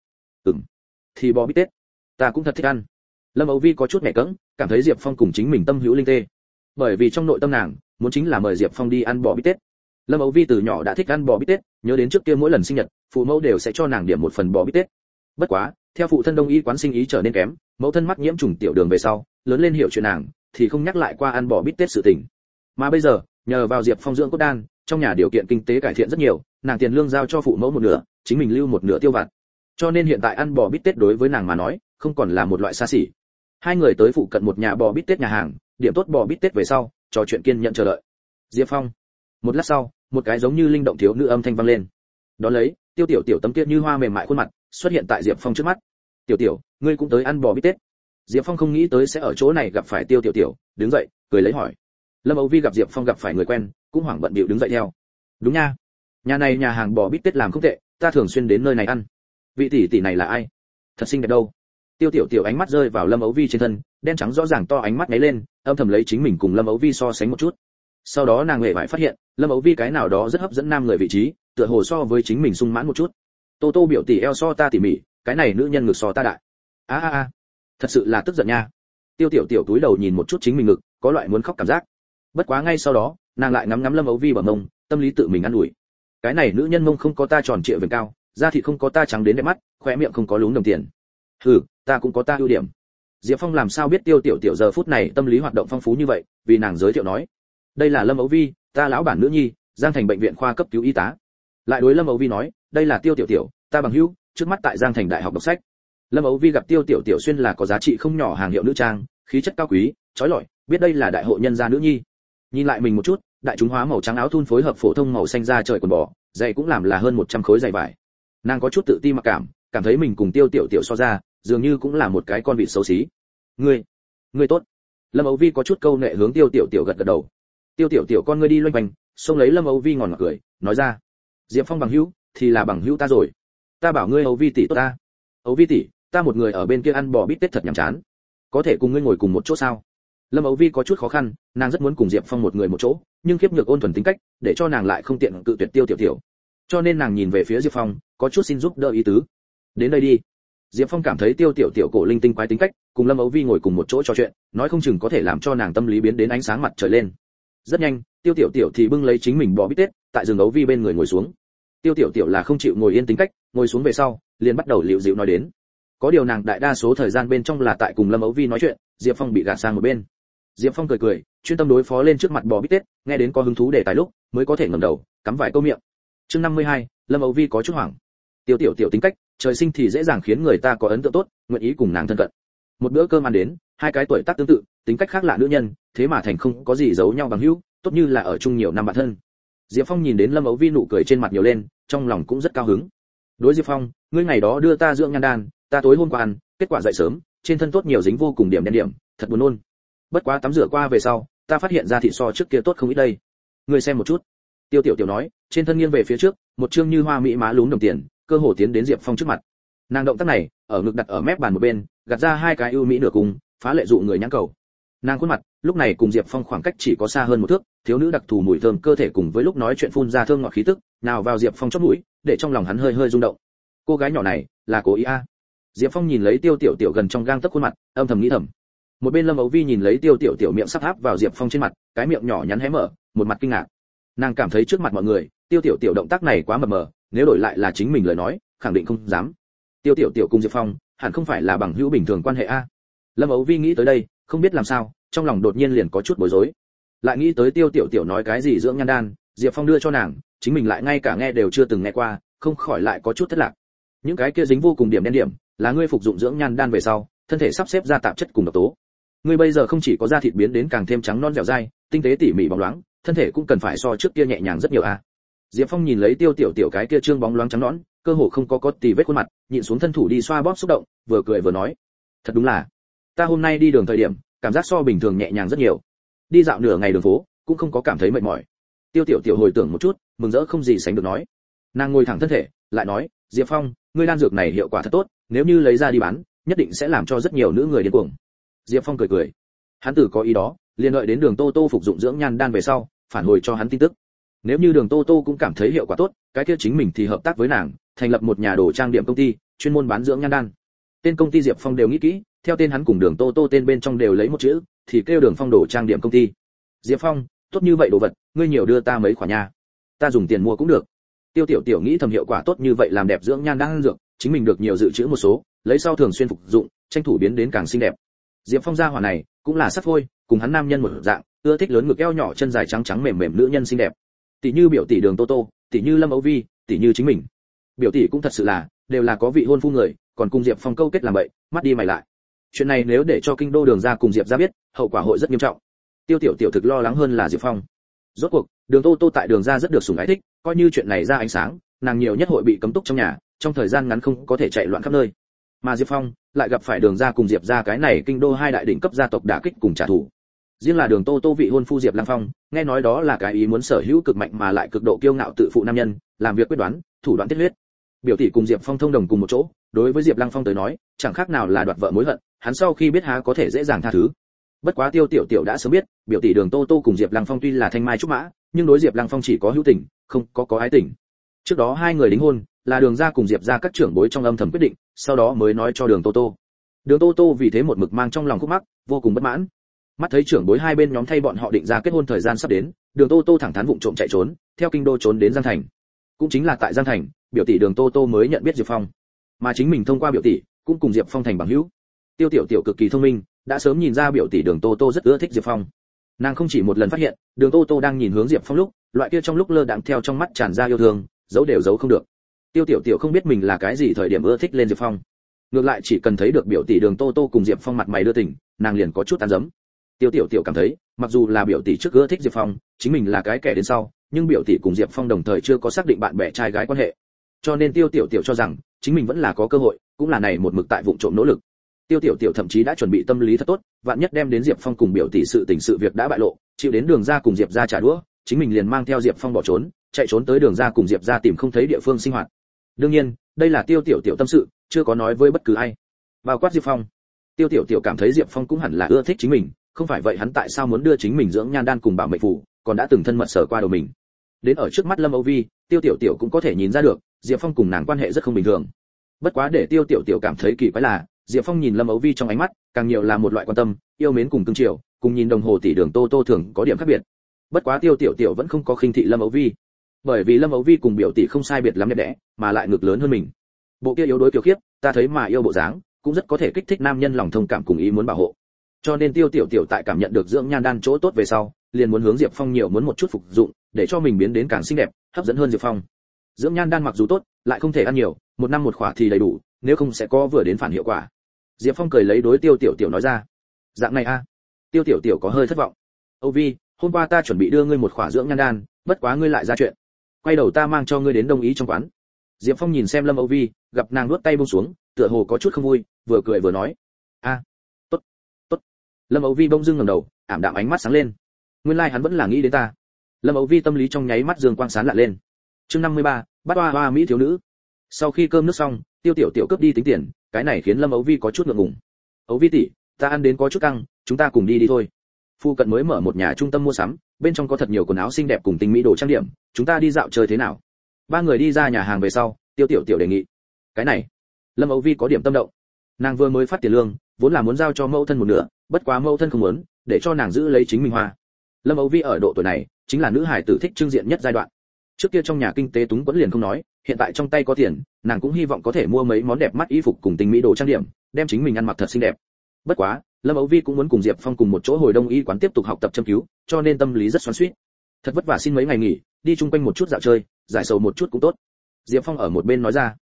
Thì bò bít tết, ta cũng thật thích ăn. Lâm Âu Vi có chút mẹ cẫng, cảm thấy Diệp Phong cùng chính mình tâm hữu linh tê. Bởi vì trong nội tâm nàng muốn chính là mời Diệp Phong đi ăn bò bít tết. Lâm Âu Vi từ nhỏ đã thích ăn bò bít tết, nhớ đến trước kia mỗi lần sinh nhật, phụ mẫu đều sẽ cho nàng điểm một phần bò bít tết. Bất quá, theo phụ thân Đông y quán sinh ý trở nên kém, mẫu thân mắc nhiễm trùng tiểu đường về sau, lớn lên hiểu chuyện nàng, thì không nhắc lại qua ăn bò bít tết sự tình. Mà bây giờ, nhờ vào Diệp Phong dưỡng cốt đan, trong nhà điều kiện kinh tế cải thiện rất nhiều, nàng tiền lương giao cho phụ mẫu một nửa, chính mình lưu một nửa tiêu vặt. Cho nên hiện tại ăn bò bít tết đối với nàng mà nói, không còn là một loại xa xỉ. Hai người tới phụ cận một nhà bò bít tết nhà hàng, điểm tốt bò bít tết về sau, trò chuyện kiên nhẫn chờ đợi. Diệp Phong. Một lát sau, một cái giống như linh động thiếu nữ âm thanh vang lên. Đó lấy, Tiêu Tiểu Tiểu tấm kia như hoa mềm mại khuôn mặt xuất hiện tại Diệp Phong trước mắt. Tiểu Tiểu, ngươi cũng tới ăn bò bít tết? Diệp Phong không nghĩ tới sẽ ở chỗ này gặp phải Tiêu Tiểu Tiểu, đứng dậy, cười lấy hỏi. Lâm Âu Vi gặp Diệp Phong gặp phải người quen, cũng hoảng bận bịu đứng dậy theo. Đúng nha, nhà này nhà hàng bò bít tết làm không tệ, ta thường xuyên đến nơi này ăn. Vị tỷ tỷ này là ai? Thật xinh đẹp đâu. Tiêu Tiểu Tiểu ánh mắt rơi vào Lâm Âu Vi trên thân, đen trắng rõ ràng to ánh mắt nháy lên, âm thầm lấy chính mình cùng Lâm Âu Vi so sánh một chút. Sau đó nàng hề bại phát hiện, Lâm Âu Vi cái nào đó rất hấp dẫn nam người vị trí, tựa hồ so với chính mình sung mãn một chút. Tô Tô biểu tỷ eo so ta tỉ mỉ, cái này nữ nhân ngực so ta đại. Thật sự là tức giận nha. Tiêu Tiểu Tiểu túi đầu nhìn một chút chính mình ngực, có loại muốn khóc cảm giác. Bất quá ngay sau đó, nàng lại ngắm ngắm Lâm Âu Vi bờ mông, tâm lý tự mình ăn ủi. Cái này nữ nhân mông không có ta tròn trịa vành cao, da thịt không có ta trắng đến đẹp mắt, khóe miệng không có lún đồng tiền. Ta cũng có ta ưu điểm. Diệp Phong làm sao biết Tiêu Tiểu Tiểu giờ phút này tâm lý hoạt động phong phú như vậy, vì nàng giới thiệu nói. Đây là Lâm Âu Vi, ta lão bản nữ nhi, Giang Thành bệnh viện khoa cấp cứu y tá. Lại đối Lâm Âu Vi nói, đây là Tiêu Tiểu Tiểu, ta bằng hữu, trước mắt tại Giang Thành đại học đọc sách. Lâm Âu Vi gặp Tiêu Tiểu Tiểu xuyên là có giá trị không nhỏ hàng hiệu nữ trang, khí chất cao quý, chói lọi, biết đây là đại hội nhân gia nữ nhi. Nhìn lại mình một chút, đại chúng hóa màu trắng áo thun phối hợp phổ thông màu xanh da trời quần bò, giày cũng làm là hơn 100 khối giày vải. Nàng có chút tự ti mặc cảm thấy mình cùng Tiêu Tiểu Tiểu so ra, dường như cũng là một cái con vịt xấu xí. Ngươi tốt. Lâm Âu Vi có chút câu nệ hướng Tiêu Tiểu Tiểu gật gật đầu. Tiêu Tiểu Tiểu con ngươi đi loanh quanh, xông lấy Lâm Âu Vi ngòn ngọt cười, nói ra. Diệp Phong bằng hữu, thì là bằng hữu ta rồi. Ta bảo ngươi Âu Vi tỷ tốt ta. Âu Vi tỷ, ta một người ở bên kia ăn bò bít tết thật nhàm chán. Có thể cùng ngươi ngồi cùng một chỗ sao? Lâm Âu Vi có chút khó khăn, nàng rất muốn cùng Diệp Phong một người một chỗ, nhưng kiếp nhược ôn thuần tính cách, để cho nàng lại không tiện cự tuyệt Tiêu Tiểu Tiểu. Cho nên nàng nhìn về phía Diệp Phong, có chút xin giúp đỡ ý tứ. Đến đây đi. Diệp Phong cảm thấy Tiêu Tiểu Tiểu cổ linh tinh quái tính cách, cùng Lâm Âu Vi ngồi cùng một chỗ trò chuyện, nói không chừng có thể làm cho nàng tâm lý biến đến ánh sáng mặt trời lên. Rất nhanh, Tiêu Tiểu Tiểu thì bưng lấy chính mình bò bít tết, tại giường Âu Vi bên người ngồi xuống. Tiêu Tiểu Tiểu là không chịu ngồi yên tính cách, ngồi xuống về sau, liền bắt đầu liễu dịu nói đến. Có điều nàng đại đa số thời gian bên trong là tại cùng Lâm Âu Vi nói chuyện, Diệp Phong bị gạt sang một bên. Diệp Phong cười, chuyên tâm đối phó lên trước mặt bò bít tết, nghe đến có hứng thú để tài lúc, mới có thể ngẩng đầu, cắm vài câu miệng. Chương 52, Lâm Âu Vi có chút hoảng. Tiêu Tiểu Tiểu tính cách, trời sinh thì dễ dàng khiến người ta có ấn tượng tốt, nguyện ý cùng nàng thân cận. Một bữa cơm ăn đến, hai cái tuổi tác tương tự, tính cách khác lạ nữ nhân, thế mà thành không có gì giấu nhau bằng hữu, tốt như là ở chung nhiều năm bạn thân. Diệp Phong nhìn đến Lâm Âu Vi nụ cười trên mặt nhiều lên, trong lòng cũng rất cao hứng. Đối Diệp Phong, ngươi ngày đó đưa ta dưỡng nhan đan, ta tối hôm qua ăn, kết quả dậy sớm, trên thân tốt nhiều dính vô cùng điểm đen điểm, thật buồn nôn. Bất quá tắm rửa qua về sau, ta phát hiện ra thịt so trước kia tốt không ít đây. Ngươi xem một chút. Tiêu Tiểu Tiểu nói, trên thân nghiêng về phía trước, một trương như hoa mỹ má lún đồng tiền, cơ hồ tiến đến Diệp Phong trước mặt. Nàng động tác này, ở ngực đặt ở mép bàn một bên, gạt ra hai cái ưu mỹ nửa cùng, phá lệ dụ người nhãn cầu. Nàng khuôn mặt lúc này cùng Diệp Phong khoảng cách chỉ có xa hơn một thước, thiếu nữ đặc thù mùi thơm cơ thể cùng với lúc nói chuyện phun ra thơm ngọt khí tức, nào vào Diệp Phong chóp mũi, để trong lòng hắn hơi hơi rung động. Cô gái nhỏ này là cố ý a? Diệp Phong nhìn lấy Tiêu Tiểu Tiểu gần trong gang tấc khuôn mặt, âm thầm nghĩ thầm. Một bên Lâm Âu Vi nhìn lấy Tiêu Tiểu Tiểu miệng sắp áp vào Diệp Phong trên mặt, cái miệng nhỏ nhắn hé mở, một mặt kinh ngạc. Nàng cảm thấy trước mặt mọi người, Tiêu Tiểu Tiểu động tác này quá mập mờ, nếu đổi lại là chính mình lời nói, khẳng định không dám. Tiêu Tiểu Tiểu cùng Diệp Phong, hẳn không phải là bằng hữu bình thường quan hệ a. Lâm Âu Vi nghĩ tới đây, không biết làm sao, trong lòng đột nhiên liền có chút bối rối. Lại nghĩ tới Tiêu Tiểu Tiểu nói cái gì dưỡng nhan đan, Diệp Phong đưa cho nàng, chính mình lại ngay cả nghe đều chưa từng nghe qua, không khỏi lại có chút thất lạc. Những cái kia dính vô cùng điểm đen điểm, là ngươi phục dụng dưỡng nhan đan về sau, thân thể sắp xếp ra tạp chất cùng độc tố. Ngươi bây giờ không chỉ có da thịt biến đến càng thêm trắng non dẻo dai, tinh tế tỉ mỉ bóng loáng, thân thể cũng cần phải so trước kia nhẹ nhàng rất nhiều a. Diệp Phong nhìn lấy Tiêu Tiểu Tiểu cái kia trương bóng loáng trắng nõn, cơ hồ không có tì vết khuôn mặt, nhịn xuống thân thủ đi xoa bóp xúc động, vừa cười vừa nói: "Thật đúng là, ta hôm nay đi đường thời điểm, cảm giác so bình thường nhẹ nhàng rất nhiều. Đi dạo nửa ngày đường phố, cũng không có cảm thấy mệt mỏi." Tiêu Tiểu Tiểu hồi tưởng một chút, mừng rỡ không gì sánh được nói. Nàng ngồi thẳng thân thể, lại nói: "Diệp Phong, ngươi đan dược này hiệu quả thật tốt, nếu như lấy ra đi bán, nhất định sẽ làm cho rất nhiều nữ người điên cuồng." Diệp Phong cười cười. Hắn tử có ý đó, liền đợi đến Đường Tô Tô phục dụng dưỡng nhan đan về sau, phản hồi cho hắn tin tức. Nếu như Đường Tô Tô cũng cảm thấy hiệu quả tốt, cái kia chính mình thì hợp tác với nàng, thành lập một nhà đồ trang điểm công ty, chuyên môn bán dưỡng nhan đan. Tên công ty Diệp Phong đều nghĩ kỹ, theo tên hắn cùng Đường Tô Tô tên bên trong đều lấy một chữ, thì kêu Đường Phong đồ trang điểm công ty. Diệp Phong, tốt như vậy đồ vật, ngươi nhiều đưa ta mấy khoản nha. Ta dùng tiền mua cũng được. Tiêu Tiểu Tiểu nghĩ thầm hiệu quả tốt như vậy làm đẹp dưỡng nhan đan dược, chính mình được nhiều dự trữ một số, lấy sau thường xuyên phục dụng, tranh thủ biến đến càng xinh đẹp. Diệp Phong gia hỏa này, cũng là sắc phôi, cùng hắn nam nhân một dạng, ưa thích lớn ngực eo nhỏ chân dài trắng trắng mềm mềm nữ nhân xinh đẹp. Tỷ như biểu tỷ Đường Tô Tô, tỷ như Lâm Âu Vi, tỷ như chính mình. Biểu tỷ cũng thật sự là, đều là có vị hôn phu người, còn cùng Diệp Phong câu kết làm vậy, mắt đi mày lại. Chuyện này nếu để cho kinh đô Đường gia cùng Diệp gia biết, hậu quả hội rất nghiêm trọng. Tiêu Tiểu Tiểu thực lo lắng hơn là Diệp Phong. Rốt cuộc, Đường Tô Tô tại Đường gia rất được sủng ái thích, coi như chuyện này ra ánh sáng, nàng nhiều nhất hội bị cấm túc trong nhà, trong thời gian ngắn không có thể chạy loạn khắp nơi. Mà Diệp Phong lại gặp phải Đường gia cùng Diệp gia cái này kinh đô hai đại đỉnh cấp gia tộc đả kích cùng trả thù. Riêng là Đường Tô Tô vị hôn phu Diệp Lăng Phong, nghe nói đó là cái ý muốn sở hữu cực mạnh mà lại cực độ kiêu ngạo tự phụ nam nhân, làm việc quyết đoán, thủ đoạn tiết huyết. Biểu tỷ cùng Diệp Phong thông đồng cùng một chỗ, đối với Diệp Lăng Phong tới nói, chẳng khác nào là đoạt vợ mối hận, hắn sau khi biết há có thể dễ dàng tha thứ. Bất quá Tiêu Tiểu Tiểu đã sớm biết, biểu tỷ Đường Tô Tô cùng Diệp Lăng Phong tuy là thanh mai trúc mã, nhưng đối Diệp Lăng Phong chỉ có hữu tình, không có ái tình. Trước đó hai người đính hôn, là Đường gia cùng Diệp gia các trưởng bối trong âm thầm quyết định, sau đó mới nói cho Đường Tô Tô. Đường Tô Tô vì thế một mực mang trong lòng khúc mắc, vô cùng bất mãn. Mắt thấy trưởng bối hai bên nhóm thay bọn họ định ra kết hôn thời gian sắp đến, Đường Tô Tô thẳng thắn vụng trộm chạy trốn, theo kinh đô trốn đến Giang Thành. Cũng chính là tại Giang Thành, biểu tỷ Đường Tô Tô mới nhận biết Diệp Phong, mà chính mình thông qua biểu tỷ, cũng cùng Diệp Phong thành bằng hữu. Tiêu Tiểu Tiểu cực kỳ thông minh, đã sớm nhìn ra biểu tỷ Đường Tô Tô rất ưa thích Diệp Phong. Nàng không chỉ một lần phát hiện, Đường Tô Tô đang nhìn hướng Diệp Phong lúc, loại kia trong lúc lơ đãng theo trong mắt tràn ra yêu thương, giấu đều giấu không được. Tiêu Tiểu Tiểu không biết mình là cái gì thời điểm ưa thích lên Diệp Phong. Ngược lại chỉ cần thấy được biểu tỷ Đường Tô Tô cùng Diệp Phong mặt mày đưa tình, nàng liền có chút tán dấm. Tiêu Tiểu Tiểu cảm thấy, mặc dù là biểu tỷ trước ưa thích Diệp Phong, chính mình là cái kẻ đến sau, nhưng biểu tỷ cùng Diệp Phong đồng thời chưa có xác định bạn bè trai gái quan hệ. Cho nên Tiêu Tiểu Tiểu cho rằng, chính mình vẫn là có cơ hội, cũng là này một mực tại vụng trộm nỗ lực. Tiêu Tiểu Tiểu thậm chí đã chuẩn bị tâm lý thật tốt, vạn nhất đem đến Diệp Phong cùng biểu tỷ sự tình sự việc đã bại lộ, chịu đến Đường gia cùng Diệp gia trả đũa, chính mình liền mang theo Diệp Phong bỏ trốn, chạy trốn tới Đường gia cùng Diệp gia tìm không thấy địa phương sinh hoạt. Đương nhiên, đây là Tiêu Tiểu Tiểu tâm sự, chưa có nói với bất cứ ai. Bao quát Diệp Phong. Tiêu Tiểu Tiểu cảm thấy Diệp Phong cũng hẳn là ưa thích chính mình, không phải vậy hắn tại sao muốn đưa chính mình dưỡng nhan đan cùng bảo mệnh phù, còn đã từng thân mật sở qua đầu mình. Đến ở trước mắt Lâm Âu Vi, Tiêu Tiểu Tiểu cũng có thể nhìn ra được, Diệp Phong cùng nàng quan hệ rất không bình thường. Bất quá để Tiêu Tiểu Tiểu cảm thấy kỳ quái là, Diệp Phong nhìn Lâm Âu Vi trong ánh mắt, càng nhiều là một loại quan tâm, yêu mến cùng cưng chiều, cùng nhìn đồng hồ tỷ Đường Tô Tô thường có điểm khác biệt. Bất quá Tiêu Tiểu Tiểu vẫn không có khinh thị Lâm Âu Vi, bởi vì Lâm Âu Vi cùng biểu tỷ không sai biệt lắm đẹp đẽ, mà lại ngực lớn hơn mình. Bộ kia yếu đuối kiêu khiếp, ta thấy mà yêu bộ dáng, cũng rất có thể kích thích nam nhân lòng thông cảm cùng ý muốn bảo hộ. Cho nên Tiêu Tiểu Tiểu tại cảm nhận được dưỡng nhan đan chỗ tốt về sau, liền muốn hướng Diệp Phong nhiều muốn một chút phục dụng, để cho mình biến đến càng xinh đẹp, hấp dẫn hơn Diệp Phong. Dưỡng nhan đan mặc dù tốt, lại không thể ăn nhiều, một năm một khỏa thì đầy đủ, nếu không sẽ có vừa đến phản hiệu quả. Diệp Phong cười lấy đối Tiêu Tiểu Tiểu nói ra. Dạng này a? Tiêu Tiểu Tiểu có hơi thất vọng. Âu Vi, hôm qua ta chuẩn bị đưa ngươi một khỏa dưỡng nhan đan, bất quá ngươi lại ra chuyện. Quay đầu ta mang cho ngươi đến Đông Ý trong quán. Diệp Phong nhìn xem Lâm Âu Vi, gặp nàng nuốt tay buông xuống, tựa hồ có chút không vui, vừa cười vừa nói. A, tốt, tốt. Lâm Âu Vi bỗng dưng ngẩng đầu, ảm đạm ánh mắt sáng lên. Nguyên lai hắn vẫn là nghĩ đến ta. Lâm Âu Vi tâm lý trong nháy mắt dương quang sáng lạ lên. Chương 53, bắt hoa hoa mỹ thiếu nữ. Sau khi cơm nước xong, Tiêu Tiểu Tiểu cướp đi tính tiền, cái này khiến Lâm Âu Vi có chút ngượng ngùng. Ấu Vi tỷ, ta ăn đến có chút căng, chúng ta cùng đi đi thôi. Phu cận mới mở một nhà trung tâm mua sắm, bên trong có thật nhiều quần áo xinh đẹp cùng tinh mỹ đồ trang điểm, chúng ta đi dạo chơi thế nào? Ba người đi ra nhà hàng về sau, Tiêu Tiểu Tiểu đề nghị. Cái này, Lâm Ấu Vi có điểm tâm động. Nàng vừa mới phát tiền lương, vốn là muốn giao cho mẫu thân một nửa, bất quá mẫu thân không muốn, để cho nàng giữ lấy chính mình hoa. Lâm Ấu Vi ở độ tuổi này, chính là nữ hài tử thích trưng diện nhất giai đoạn. Trước kia trong nhà kinh tế túng quẫn liền không nói, hiện tại trong tay có tiền, nàng cũng hy vọng có thể mua mấy món đẹp mắt y phục cùng tinh mỹ đồ trang điểm, đem chính mình ăn mặc thật xinh đẹp. Bất quá, Lâm Ấu Vi cũng muốn cùng Diệp Phong cùng một chỗ hồi Đông y quán tiếp tục học tập châm cứu, cho nên tâm lý rất xoắn xuýt. Thật vất vả xin mấy ngày nghỉ, đi chung quanh một chút dạo chơi, giải sầu một chút cũng tốt. Diệp Phong ở một bên nói ra.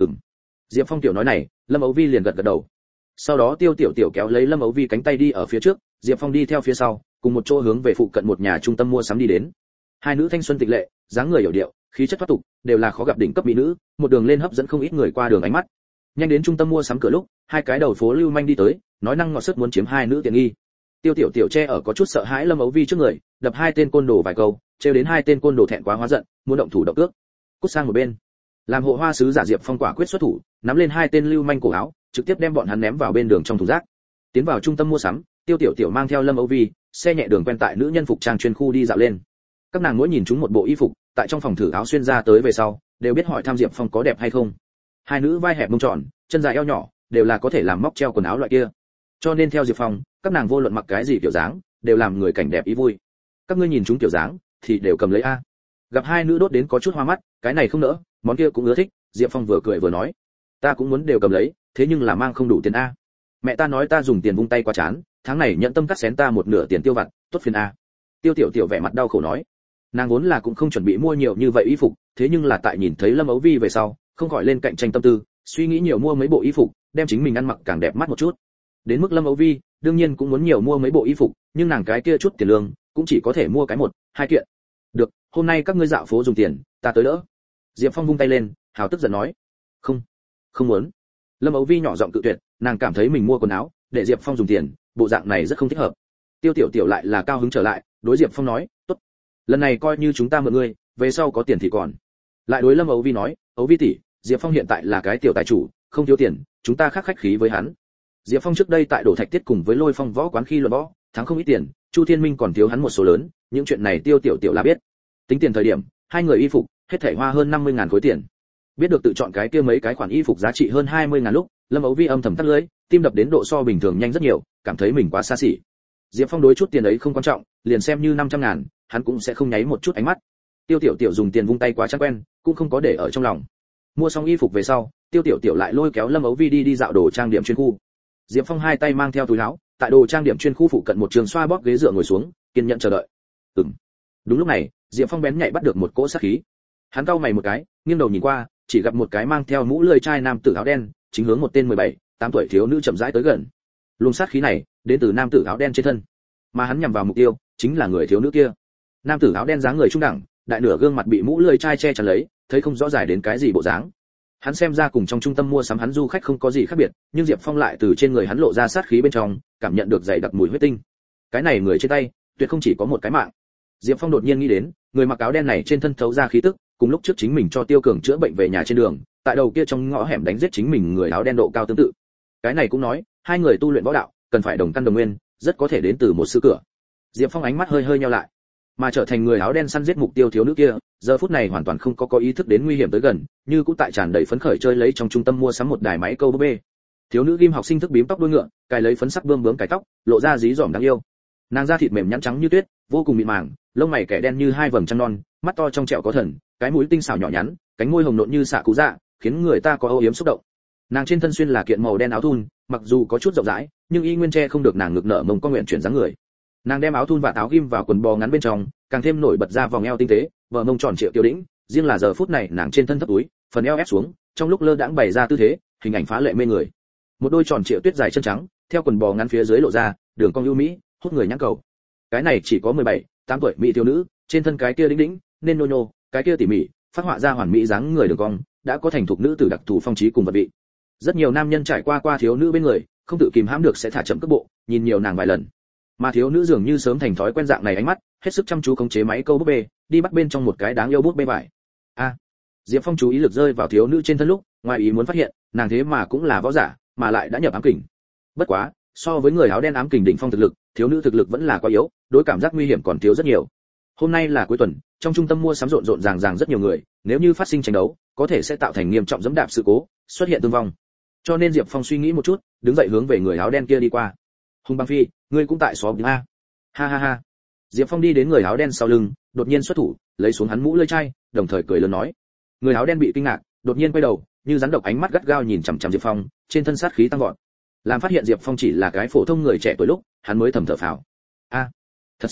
Diệp Phong tiểu nói này, Lâm Ấu Vi liền gật gật đầu. Sau đó Tiêu Tiểu Tiểu kéo lấy Lâm Ấu Vi cánh tay đi ở phía trước, Diệp Phong đi theo phía sau, cùng một chỗ hướng về phụ cận một nhà trung tâm mua sắm đi đến. Hai nữ thanh xuân tịch lệ, dáng người hiểu điệu, khí chất thoát tục, đều là khó gặp đỉnh cấp mỹ nữ, một đường lên hấp dẫn không ít người qua đường ánh mắt. Nhanh đến trung tâm mua sắm cửa lúc, hai cái đầu phố lưu manh đi tới, nói năng ngọt sức muốn chiếm hai nữ tiện nghi. Tiêu Tiểu Tiểu che ở có chút sợ hãi Lâm Ấu Vi trước người, đập hai tên côn đồ vài câu, trêu đến hai tên côn đồ thẹn quá hóa giận, muốn động thủ động cước. Cút sang một bên. Làm hộ hoa sứ giả Diệp Phong quả quyết xuất thủ, nắm lên hai tên lưu manh cổ áo, trực tiếp đem bọn hắn ném vào bên đường trong thùng rác. Tiến vào trung tâm mua sắm, Tiêu Tiểu Tiểu mang theo Lâm Ấu Vi, xe nhẹ đường quen tại nữ nhân phục trang chuyên khu đi dạo lên. Các nàng mỗi nhìn chúng một bộ y phục, tại trong phòng thử áo xuyên ra tới về sau, đều biết hỏi thăm Diệp Phong có đẹp hay không. Hai nữ vai hẹp mông tròn, chân dài eo nhỏ, đều là có thể làm móc treo quần áo loại kia. Cho nên theo Diệp Phong, các nàng vô luận mặc cái gì kiểu dáng, đều làm người cảnh đẹp ý vui. Các ngươi nhìn chúng kiểu dáng, thì đều cầm lấy a. Gặp hai nữ đốt đến có chút hoa mắt, cái này không nỡ, món kia cũng ưa thích, Diệp Phong vừa cười vừa nói, ta cũng muốn đều cầm lấy, thế nhưng là mang không đủ tiền a. Mẹ ta nói ta dùng tiền vung tay qua chán, tháng này nhận tâm cắt xén ta một nửa tiền tiêu vặt, tốt phiền a. Tiêu Tiểu Tiểu vẻ mặt đau khổ nói, nàng vốn là cũng không chuẩn bị mua nhiều như vậy y phục, thế nhưng là tại nhìn thấy Lâm Ấu Vi về sau, không khỏi lên cạnh tranh tâm tư, suy nghĩ nhiều mua mấy bộ y phục, đem chính mình ăn mặc càng đẹp mắt một chút. Đến mức Lâm Ấu Vi, đương nhiên cũng muốn nhiều mua mấy bộ y phục, nhưng nàng cái kia chút tiền lương, cũng chỉ có thể mua cái một, hai kiện. Được, hôm nay các ngươi dạo phố dùng tiền, ta tới đỡ. Diệp Phong vung tay lên, hào tức giận nói, không muốn. Lâm Ấu Vi nhỏ giọng cự tuyệt, nàng cảm thấy mình mua quần áo, để Diệp Phong dùng tiền, bộ dạng này rất không thích hợp. Tiêu Tiểu Tiểu lại là cao hứng trở lại, đối Diệp Phong nói, tốt, lần này coi như chúng ta mượn ngươi, về sau có tiền thì còn. Lại đối Lâm Ấu Vi nói, Ấu Vi tỷ, Diệp Phong hiện tại là cái tiểu tài chủ, không thiếu tiền, chúng ta khách khí với hắn. Diệp Phong trước đây tại Đổ Thạch Tiết cùng với Lôi Phong võ quán khi luận võ, thắng không ít tiền, Chu Thiên Minh còn thiếu hắn một số lớn, những chuyện này Tiêu Tiểu Tiểu là biết. Tính tiền thời điểm, hai người y phục, hết thảy hoa hơn 50.000 khối tiền. Biết được tự chọn cái kia mấy cái khoản y phục giá trị hơn 20.000 lúc, Lâm Ấu Vi âm thầm tắt lưỡi, tim đập đến độ so bình thường nhanh rất nhiều, cảm thấy mình quá xa xỉ. Diệp Phong đối chút tiền ấy không quan trọng, liền xem như 500.000, hắn cũng sẽ không nháy một chút ánh mắt. Tiêu Tiểu Tiểu dùng tiền vung tay quá chắc quen, cũng không có để ở trong lòng. Mua xong y phục về sau, Tiêu Tiểu Tiểu lại lôi kéo Lâm Ấu Vi đi dạo đồ trang điểm chuyên khu. Diệp Phong hai tay mang theo túi áo, tại đồ trang điểm chuyên khu phụ cận một trường xoa bóp ghế dựa ngồi xuống, kiên nhẫn chờ đợi. Đúng lúc này, Diệp Phong bén nhạy bắt được một cỗ sát khí. Hắn cau mày một cái, nghiêng đầu nhìn qua, chỉ gặp một cái mang theo mũ lưỡi trai nam tử áo đen, chính hướng một tên 17, 8 tuổi thiếu nữ chậm rãi tới gần. Luồng sát khí này đến từ nam tử áo đen trên thân, mà hắn nhằm vào mục tiêu chính là người thiếu nữ kia. Nam tử áo đen dáng người trung đẳng, đại nửa gương mặt bị mũ lưỡi trai che chắn lấy, thấy không rõ ràng đến cái gì bộ dáng. Hắn xem ra cùng trong trung tâm mua sắm hắn du khách không có gì khác biệt, nhưng Diệp Phong lại từ trên người hắn lộ ra sát khí bên trong, cảm nhận được dày đặc mùi huyết tinh. Cái này người trên tay, tuyệt không chỉ có một cái mạng. Diệp Phong đột nhiên nghĩ đến, người mặc áo đen này trên thân thấu ra khí tức, cùng lúc trước chính mình cho Tiêu Cường chữa bệnh về nhà trên đường, tại đầu kia trong ngõ hẻm đánh giết chính mình người áo đen độ cao tương tự. Cái này cũng nói, hai người tu luyện võ đạo, cần phải đồng căn đồng nguyên, rất có thể đến từ một sư cửa. Diệp Phong ánh mắt hơi hơi nheo lại, mà trở thành người áo đen săn giết mục tiêu thiếu nữ kia, giờ phút này hoàn toàn không có ý thức đến nguy hiểm tới gần, như cũng tại tràn đầy phấn khởi chơi lấy trong trung tâm mua sắm một đài máy câu búp bê. Thiếu nữ ghim học sinh thức bím tóc đuôi ngựa, cài lấy phấn sắc bươm bướm cài tóc, lộ ra dí dỏm đáng yêu. Nàng da thịt mềm nhẵn trắng như tuyết, vô cùng mịn màng, lông mày kẻ đen như hai vầng trăng non, mắt to trong trẻo có thần, cái mũi tinh xảo nhỏ nhắn, cánh môi hồng nộn như xạ cú dạ, khiến người ta có âu yếm xúc động. Nàng trên thân xuyên là kiện màu đen áo thun, mặc dù có chút rộng rãi, nhưng y nguyên che không được nàng ngực nở mông con nguyện chuyển dáng người. Nàng đem áo thun và áo ghim vào quần bò ngắn bên trong, càng thêm nổi bật ra vòng eo tinh tế, bờ mông tròn trịa tiêu đĩnh, riêng là giờ phút này nàng trên thân thấp túi, phần eo ép xuống, trong lúc lơ đãng bày ra tư thế, hình ảnh phá lệ mê người. Một đôi tròn trịa tuyết dài chân trắng, theo quần bò ngắn phía dưới lộ ra, đường cong ưu mỹ, hút người nhãn cầu. Cái này chỉ có 17, 8 tuổi mỹ thiếu nữ, trên thân cái kia đĩnh đĩnh, nên nô nhô, cái kia tỉ mỉ, phát họa ra hoàn mỹ dáng người đường cong, đã có thành thục nữ tử đặc thù phong trí cùng vật vị. Rất nhiều nam nhân trải qua thiếu nữ bên người, không tự kìm hãm được sẽ thả chậm cước bộ, nhìn nhiều nàng vài lần. Mà thiếu nữ dường như sớm thành thói quen dạng này ánh mắt, hết sức chăm chú khống chế máy câu búp bê, đi bắt bên trong một cái đáng yêu búp bê vải. Diệp Phong chú ý lực rơi vào thiếu nữ trên thân lúc, ngoài ý muốn phát hiện, nàng thế mà cũng là võ giả, mà lại đã nhập ám kình. Bất quá, so với người áo đen ám kình đỉnh phong thực lực, thiếu nữ thực lực vẫn là quá yếu, đối cảm giác nguy hiểm còn thiếu rất nhiều. Hôm nay là cuối tuần, trong trung tâm mua sắm rộn rộn ràng rất nhiều người, nếu như phát sinh tranh đấu, có thể sẽ tạo thành nghiêm trọng dẫm đạp sự cố, xuất hiện thương vong. Cho nên Diệp Phong suy nghĩ một chút, đứng dậy hướng về người áo đen kia đi qua. Hùng Băng Phi, ngươi cũng tại xóm a? Ha ha ha. Diệp Phong đi đến người áo đen sau lưng, đột nhiên xuất thủ, lấy xuống hắn mũ lưỡi chai, đồng thời cười lớn nói. Người áo đen bị kinh ngạc, đột nhiên quay đầu, như rắn độc ánh mắt gắt gao nhìn chằm chằm Diệp Phong, trên thân sát khí tăng vọt. Làm phát hiện Diệp Phong chỉ là cái phổ thông người trẻ tuổi lúc, hắn mới thầm thở phào. A, thật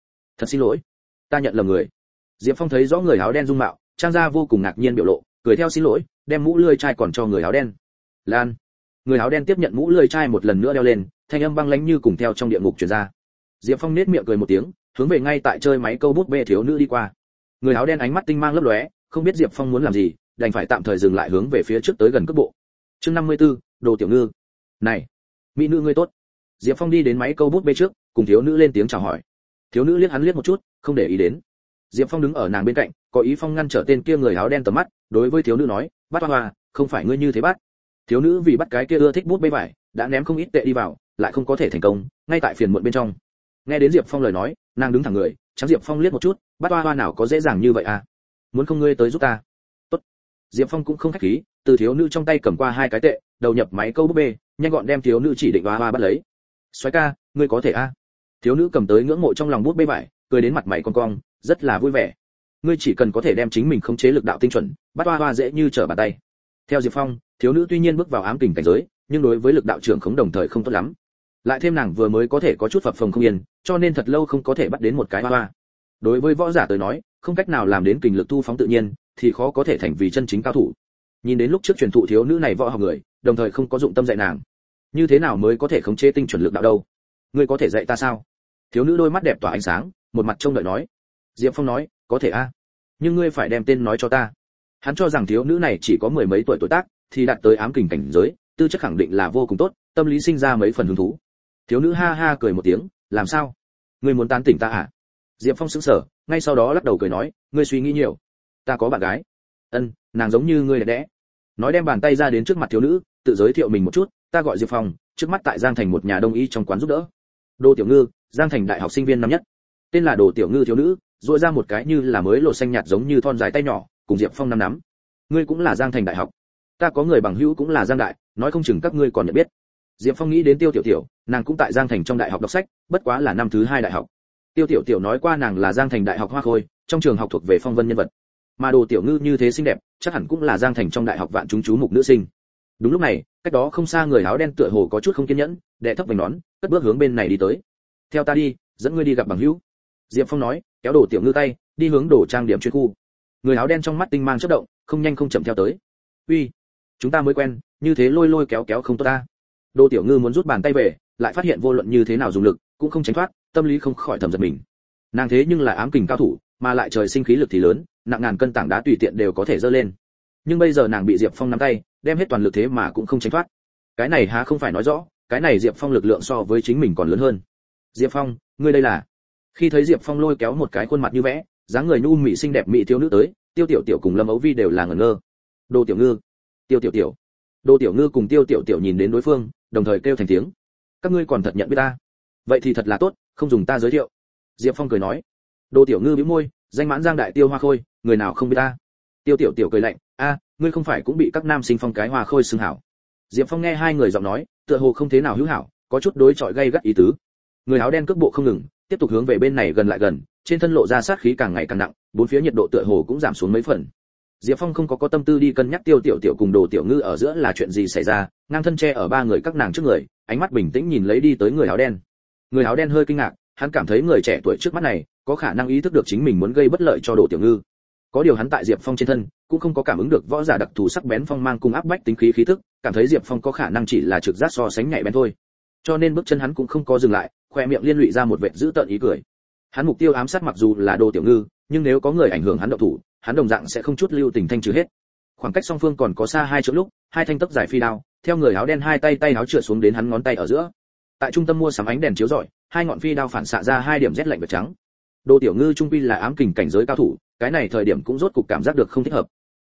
xin lỗi, ta nhận lầm người. Diệp Phong thấy rõ người áo đen dung mạo, trang ra vô cùng ngạc nhiên biểu lộ, cười theo xin lỗi, đem mũ lưỡi chai còn cho người áo đen. Lan. Người áo đen tiếp nhận mũ lưỡi chai một lần nữa đeo lên, thanh âm băng lãnh như cùng theo trong địa ngục truyền ra. Diệp Phong nét miệng cười một tiếng, hướng về ngay tại chơi máy câu bút bê thiếu nữ đi qua. Người áo đen ánh mắt tinh mang lấp lóe, không biết Diệp Phong muốn làm gì, đành phải tạm thời dừng lại hướng về phía trước tới gần cước bộ. Chương 54, Đồ Tiểu Ngư. Này, mỹ nữ ngươi tốt. Diệp Phong đi đến máy câu bút bê trước, cùng thiếu nữ lên tiếng chào hỏi. Thiếu nữ liếc hắn liếc một chút, không để ý đến. Diệp Phong đứng ở nàng bên cạnh, có ý phong ngăn trở tên kia người áo đen tầm mắt, đối với thiếu nữ nói, "Bắt hoa, không phải ngươi như thế bắt." Thiếu nữ vì bắt cái kia ưa thích bút bê vải, đã ném không ít tệ đi vào, lại không có thể thành công, ngay tại phiền muộn bên trong. Nghe đến Diệp Phong lời nói, nàng đứng thẳng người, trắng Diệp Phong liếc một chút, "Bắt hoa nào có dễ dàng như vậy à? Muốn không ngươi tới giúp ta?" "Tốt." Diệp Phong cũng không khách khí, từ thiếu nữ trong tay cầm qua hai cái tệ, đầu nhập máy câu bút bê, nhanh gọn đem thiếu nữ chỉ định hoa bắt lấy. "Soái ca, ngươi có thể a?" Thiếu nữ cầm tới ngưỡng mộ trong lòng bút bê vải, cười đến mặt mày cong cong, rất là vui vẻ. "Ngươi chỉ cần có thể đem chính mình khống chế lực đạo tinh chuẩn, bắt hoa dễ như trở bàn tay." Theo Diệp Phong, thiếu nữ tuy nhiên bước vào ám kình cảnh giới, nhưng đối với lực đạo trưởng khống đồng thời không tốt lắm. Lại thêm nàng vừa mới có thể có chút phập phồng không yên, cho nên thật lâu không có thể bắt đến một cái hoa. Đối với võ giả tới nói, không cách nào làm đến kình lực thu phóng tự nhiên, thì khó có thể thành vì chân chính cao thủ. Nhìn đến lúc trước truyền thụ thiếu nữ này võ học người, đồng thời không có dụng tâm dạy nàng, như thế nào mới có thể khống chế tinh chuẩn lực đạo đâu? Ngươi có thể dạy ta sao? Thiếu nữ đôi mắt đẹp tỏa ánh sáng, một mặt trông đợi nói. Diệp Phong nói, có thể a, nhưng ngươi phải đem tên nói cho ta. Hắn cho rằng thiếu nữ này chỉ có mười mấy tuổi tác, thì đạt tới ám kình cảnh giới, tư chất khẳng định là vô cùng tốt, tâm lý sinh ra mấy phần hứng thú. Thiếu nữ ha ha cười một tiếng, làm sao? Ngươi muốn tán tỉnh ta à? Diệp Phong sững sờ, ngay sau đó lắc đầu cười nói, ngươi suy nghĩ nhiều. Ta có bạn gái. Ân, nàng giống như ngươi đẹp đẽ. Nói đem bàn tay ra đến trước mặt thiếu nữ, tự giới thiệu mình một chút, ta gọi Diệp Phong, trước mắt tại Giang Thành một nhà đông y trong quán giúp đỡ. Đồ Tiểu Ngư, Giang Thành đại học sinh viên năm nhất. Tên là Đồ Tiểu Ngư thiếu nữ, duỗi ra một cái như là mới lộ xanh nhạt giống như thon dài tay nhỏ, cùng Diệp Phong nắm. Ngươi cũng là Giang Thành đại học. Ta có người bằng hữu cũng là Giang đại, nói không chừng các ngươi còn nhận biết. Diệp Phong nghĩ đến Tiêu Tiểu Tiểu, nàng cũng tại Giang Thành trong đại học đọc sách, bất quá là năm thứ 2 đại học. Tiêu Tiểu Tiểu nói qua nàng là Giang Thành đại học hoa khôi, trong trường học thuộc về phong vân nhân vật. Mà Đồ Tiểu Ngư như thế xinh đẹp, chắc hẳn cũng là Giang Thành trong đại học vạn chúng chú mục nữ sinh. Đúng lúc này, cách đó không xa người áo đen tựa hồ có chút không kiên nhẫn, đệ thấp vành nón, cất bước hướng bên này đi tới. Theo ta đi, dẫn ngươi đi gặp bằng hữu. Diệp Phong nói, kéo Đồ Tiểu Ngư tay, đi hướng đồ trang điểm chuyên khu. Người áo đen trong mắt tinh mang chớp động, không nhanh không chậm theo tới. Uy, chúng ta mới quen, như thế lôi lôi kéo kéo không tốt ta. Đồ Tiểu Ngư muốn rút bàn tay về, lại phát hiện vô luận như thế nào dùng lực, cũng không tránh thoát, tâm lý không khỏi thầm giật mình. Nàng thế nhưng là ám kình cao thủ, mà lại trời sinh khí lực thì lớn, nặng ngàn cân tảng đá tùy tiện đều có thể giơ lên. Nhưng bây giờ nàng bị Diệp Phong nắm tay, đem hết toàn lực thế mà cũng không tránh thoát. Cái này há không phải nói rõ, cái này Diệp Phong lực lượng so với chính mình còn lớn hơn. Diệp Phong, ngươi đây là? Khi thấy Diệp Phong lôi kéo một cái khuôn mặt như vẽ, dáng người nhu mị xinh đẹp mỹ thiếu nữ tới, Tiêu Tiểu Tiểu cùng Lâm Ấu Vi đều là ngẩn ngơ. Đồ Tiểu Ngư, Tiêu Tiểu Tiểu. Đồ Tiểu Ngư cùng Tiêu Tiểu Tiểu nhìn đến đối phương, đồng thời kêu thành tiếng. Các ngươi còn thật nhận biết ta? Vậy thì thật là tốt, không dùng ta giới thiệu. Diệp Phong cười nói. Đồ Tiểu Ngư bĩu môi, danh mãn Giang đại tiêu hoa khôi, người nào không biết ta? Tiêu Tiểu Tiểu cười lạnh, a, ngươi không phải cũng bị các nam sinh phong cái hoa khôi xưng hảo? Diệp Phong nghe hai người giọng nói, tựa hồ không thế nào hữu hảo, có chút đối chọi gay gắt ý tứ. Người áo đen cước bộ không ngừng, tiếp tục hướng về bên này gần lại gần, trên thân lộ ra sát khí càng ngày càng nặng, bốn phía nhiệt độ tựa hồ cũng giảm xuống mấy phần. Diệp Phong không có tâm tư đi cân nhắc Tiêu Tiểu Tiểu cùng Đồ Tiểu Ngư ở giữa là chuyện gì xảy ra, ngang thân che ở ba người các nàng trước người, ánh mắt bình tĩnh nhìn lấy đi tới người áo đen. Người áo đen hơi kinh ngạc, hắn cảm thấy người trẻ tuổi trước mắt này có khả năng ý thức được chính mình muốn gây bất lợi cho Đồ Tiểu Ngư. Có điều hắn tại Diệp Phong trên thân cũng không có cảm ứng được võ giả đặc thù sắc bén phong mang cùng áp bách tính khí khí tức, cảm thấy Diệp Phong có khả năng chỉ là trực giác so sánh nhạy bén thôi. Cho nên bước chân hắn cũng không có dừng lại, khoe miệng liên lụy ra một vệt giữ tợn ý cười. Hắn mục tiêu ám sát mặc dù là Đồ Tiểu Ngư, nhưng nếu có người ảnh hưởng hắn động thủ, hắn đồng dạng sẽ không chút lưu tình thanh trừ hết. Khoảng cách song phương còn có xa 2 trượng lúc, hai thanh tấc dài phi đao, theo người áo đen hai tay áo trượt xuống đến hắn ngón tay ở giữa. Tại trung tâm mua sắm ánh đèn chiếu rọi, hai ngọn phi đao phản xạ ra 2 điểm rét lạnh và trắng. Đồ Tiểu Ngư trung quy là ám kình cảnh giới cao thủ, cái này thời điểm cũng rốt cục cảm giác được không thích hợp.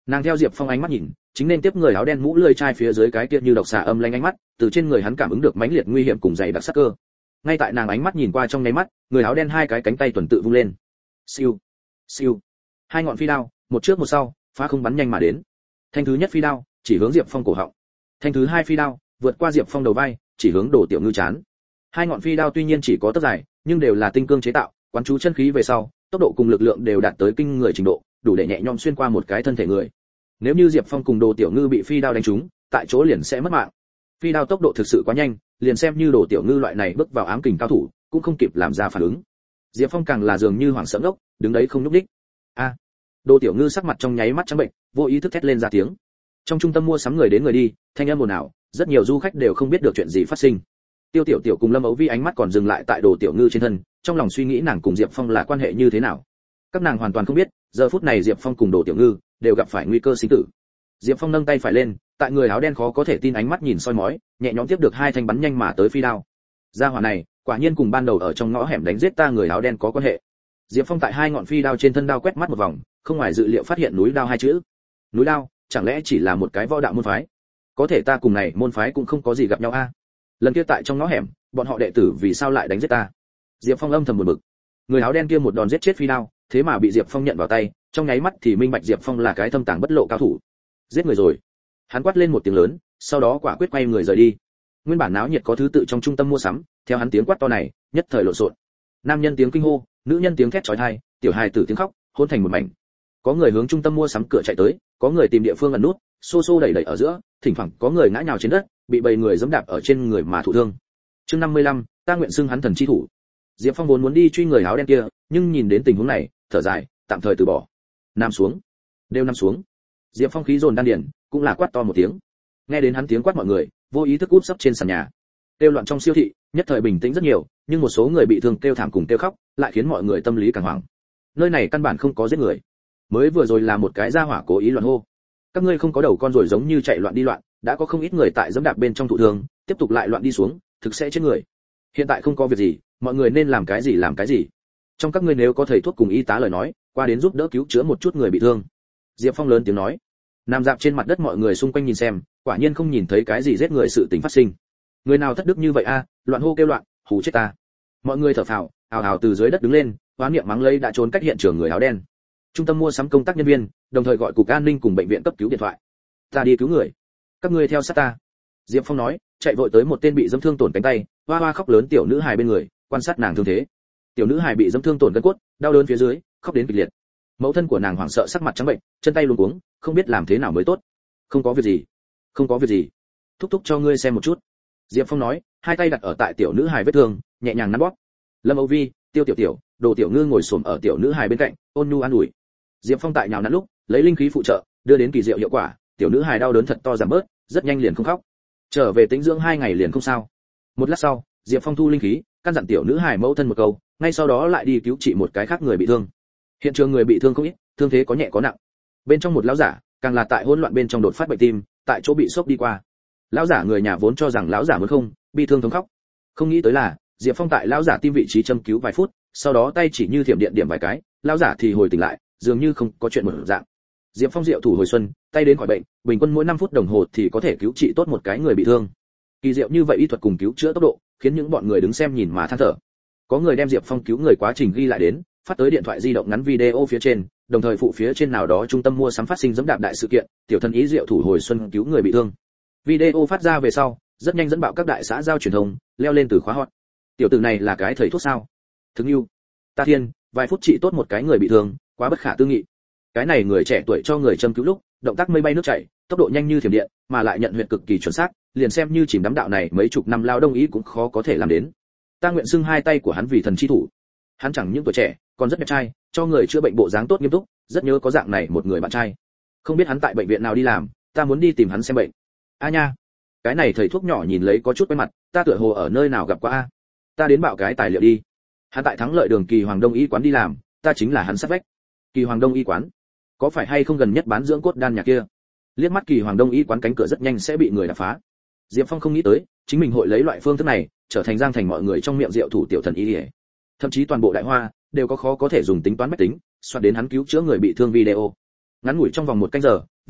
Nàng theo Diệp Phong ánh mắt nhìn, chính nên tiếp người áo đen mũ lưỡi chai phía dưới cái kia như độc xà âm lanh ánh mắt, từ trên người hắn cảm ứng được mãnh liệt nguy hiểm cùng dày đặc sát cơ. Ngay tại nàng ánh mắt nhìn qua trong nháy mắt, người áo đen hai cái cánh tay tuần tự vung lên. Siêu, siêu. Hai ngọn phi đao, một trước một sau, phá không bắn nhanh mà đến. Thanh thứ nhất phi đao, chỉ hướng Diệp Phong cổ họng. Thanh thứ hai phi đao, vượt qua Diệp Phong đầu vai, chỉ hướng Đồ Tiểu Ngư chán. Hai ngọn phi đao tuy nhiên chỉ có tấc dài, nhưng đều là tinh cương chế tạo, quán chú chân khí về sau, tốc độ cùng lực lượng đều đạt tới kinh người trình độ, đủ để nhẹ nhõm xuyên qua một cái thân thể người. Nếu như Diệp Phong cùng Đồ Tiểu Ngư bị phi đao đánh trúng, tại chỗ liền sẽ mất mạng. Phi đao tốc độ thực sự quá nhanh, liền xem như Đồ Tiểu Ngư loại này bước vào ám kình cao thủ, cũng không kịp làm ra phản ứng. Diệp Phong càng là dường như hoảng sợ ngốc, đứng đấy không nhúc nhích. A! Đồ Tiểu Ngư sắc mặt trong nháy mắt trắng bệnh, vô ý thức thét lên ra tiếng. Trong trung tâm mua sắm người đến người đi, thanh âm ồn ào, rất nhiều du khách đều không biết được chuyện gì phát sinh. Tiêu Tiểu Tiểu cùng Lâm Ấu Vi ánh mắt còn dừng lại tại Đồ Tiểu Ngư trên thân, trong lòng suy nghĩ nàng cùng Diệp Phong là quan hệ như thế nào. Các nàng hoàn toàn không biết, giờ phút này Diệp Phong cùng Đồ Tiểu Ngư đều gặp phải nguy cơ sinh tử. Diệp Phong nâng tay phải lên, tại người áo đen khó có thể tin ánh mắt nhìn soi mói, nhẹ nhõm tiếp được hai thanh bắn nhanh mà tới phi đao. Gia hỏa này, quả nhiên cùng ban đầu ở trong ngõ hẻm đánh giết ta người áo đen có quan hệ. Diệp Phong tại hai ngọn phi đao trên thân đao quét mắt một vòng, không ngoài dự liệu phát hiện núi đao hai chữ. Núi đao, chẳng lẽ chỉ là một cái võ đạo môn phái? Có thể ta cùng này môn phái cũng không có gì gặp nhau a. Lần kia tại trong ngõ hẻm, bọn họ đệ tử vì sao lại đánh giết ta? Diệp Phong âm thầm buồn bực. Người áo đen kia một đòn giết chết phi đao, thế mà bị Diệp Phong nhận vào tay, trong nháy mắt thì minh bạch Diệp Phong là cái thâm tàng bất lộ cao thủ. Giết người rồi. Hắn quát lên một tiếng lớn, sau đó quả quyết quay người rời đi. Nguyên bản náo nhiệt có thứ tự trong trung tâm mua sắm, theo hắn tiếng quát to này, nhất thời lộn xộn. Nam nhân tiếng kinh hô, nữ nhân tiếng thét chói tai, tiểu hài tử tiếng khóc, hỗn thành một mảnh. Có người hướng trung tâm mua sắm cửa chạy tới, có người tìm địa phương ẩn nút, xô xô đẩy đẩy ở giữa, thỉnh thoảng có người ngã nhào trên đất, bị bầy người giẫm đạp ở trên người mà thụ thương. Chương 55, ta nguyện xưng hắn thần chi thủ. Diệp Phong vốn muốn đi truy người áo đen kia, nhưng nhìn đến tình huống này, thở dài, tạm thời từ bỏ. Nam xuống, đều nằm xuống. Diệp Phong khí dồn đan điền, cũng là quát to một tiếng. Nghe đến hắn tiếng quát mọi người, vô ý thức úp sấp trên sàn nhà. Kêu loạn trong siêu thị, nhất thời bình tĩnh rất nhiều, nhưng một số người bị thương kêu thảm cùng kêu khóc, lại khiến mọi người tâm lý càng hoảng. Nơi này căn bản không có giết người, mới vừa rồi là một cái gia hỏa cố ý loạn hô. Các ngươi không có đầu con rồi giống như chạy loạn đi loạn, đã có không ít người tại giẫm đạp bên trong thụ thương, tiếp tục lại loạn đi xuống, thực sẽ chết người. Hiện tại không có việc gì, mọi người nên làm cái gì làm cái gì. Trong các ngươi nếu có thầy thuốc cùng y tá lời nói, qua đến giúp đỡ cứu chữa một chút người bị thương. Diệp Phong lớn tiếng nói. Nằm dạp trên mặt đất mọi người xung quanh nhìn xem, quả nhiên không nhìn thấy cái gì giết người sự tình phát sinh. Người nào thất đức như vậy a, loạn hô kêu loạn, hù chết ta. Mọi người thở phào, ào ào từ dưới đất đứng lên, hoán niệm mắng lấy đã trốn cách hiện trường người áo đen. Trung tâm mua sắm công tác nhân viên, đồng thời gọi cục an ninh cùng bệnh viện cấp cứu điện thoại. Ta đi cứu người, các ngươi theo sát ta. Diệp Phong nói, chạy vội tới một tên bị dẫm thương tổn cánh tay, hoa hoa khóc lớn tiểu nữ hài bên người, quan sát nàng thương thế. Tiểu nữ hài bị dẫm thương tổn gân cốt, đau đớn phía dưới, khóc đến kịch liệt. Mẫu thân của nàng hoảng sợ sắc mặt trắng bệnh, chân tay luống cuống, không biết làm thế nào mới tốt. Không có việc gì, không có việc gì, thúc thúc cho ngươi xem một chút. Diệp Phong nói, hai tay đặt ở tại tiểu nữ hài vết thương, nhẹ nhàng nắn bóp. Lâm Âu Vi, Tiêu Tiểu Tiểu, Đồ Tiểu Ngư ngồi xổm ở tiểu nữ hài bên cạnh, ôn nhu an ủi. Diệp Phong tại nhào nắn lúc, lấy linh khí phụ trợ, đưa đến kỳ diệu hiệu quả, tiểu nữ hài đau đớn thật to giảm bớt, rất nhanh liền không khóc. Trở về tĩnh dưỡng 2 ngày liền không sao. Một lát sau, Diệp Phong thu linh khí, căn dặn tiểu nữ hài mẫu thân một câu, ngay sau đó lại đi cứu trị một cái khác người bị thương. Hiện trường người bị thương không ít, thương thế có nhẹ có nặng. Bên trong một lão giả, càng là tại hỗn loạn bên trong đột phát bệnh tim, tại chỗ bị sốc đi qua. Lão giả người nhà vốn cho rằng lão giả muốn không, bi thương thống khóc. Không nghĩ tới là, Diệp Phong tại lão giả tim vị trí châm cứu vài phút, sau đó tay chỉ như thiểm điện điểm vài cái, lão giả thì hồi tỉnh lại, dường như không có chuyện một dạng. Diệp Phong diệu thủ hồi xuân, tay đến khỏi bệnh, bình quân mỗi 5 phút đồng hồ thì có thể cứu trị tốt một cái người bị thương. Kỳ diệu như vậy y thuật cùng cứu chữa tốc độ, khiến những bọn người đứng xem nhìn mà than thở. Có người đem Diệp Phong cứu người quá trình ghi lại đến, phát tới điện thoại di động ngắn video phía trên, đồng thời phụ phía trên nào đó trung tâm mua sắm phát sinh dẫm đạp đại sự kiện, tiểu thần ý diệu thủ hồi xuân cứu người bị thương. Video phát ra về sau, rất nhanh dẫn bạo các đại xã giao truyền thông, leo lên từ khóa hot. Tiểu tử này là cái thầy thuốc sao? Thương yêu. Ta thiên, vài phút trị tốt một cái người bị thương, quá bất khả tư nghị. Cái này người trẻ tuổi cho người châm cứu lúc, động tác mây bay nước chảy, tốc độ nhanh như thiểm điện, mà lại nhận huyệt cực kỳ chuẩn xác, liền xem như chìm đắm đạo này mấy chục năm lao đông ý cũng khó có thể làm đến. Ta nguyện xưng hai tay của hắn vì thần chi thủ. Hắn chẳng những tuổi trẻ, còn rất đẹp trai, cho người chữa bệnh bộ dáng tốt nghiêm túc, rất nhớ có dạng này một người bạn trai. Không biết hắn tại bệnh viện nào đi làm, ta muốn đi tìm hắn xem bệnh. A nha, cái này thầy thuốc nhỏ nhìn lấy có chút quen mặt, ta tựa hồ ở nơi nào gặp qua a. Ta đến bạo cái tài liệu đi. Hắn tại Thắng Lợi đường Kỳ Hoàng Đông y quán đi làm, ta chính là hắn sát vách. Kỳ Hoàng Đông y quán, có phải hay không gần nhất bán dưỡng cốt đan nhà kia? Liếc mắt Kỳ Hoàng Đông y quán cánh cửa rất nhanh sẽ bị người đập phá. Diệp Phong không nghĩ tới, chính mình hội lấy loại phương thức này, trở thành Giang Thành mọi người trong miệng diệu thủ tiểu thần y. Thậm chí toàn bộ Đại Hoa đều có khó có thể dùng tính toán máy tính, soát đến hắn cứu chữa người bị thương video. Ngắn ngủi trong vòng 1 canh giờ,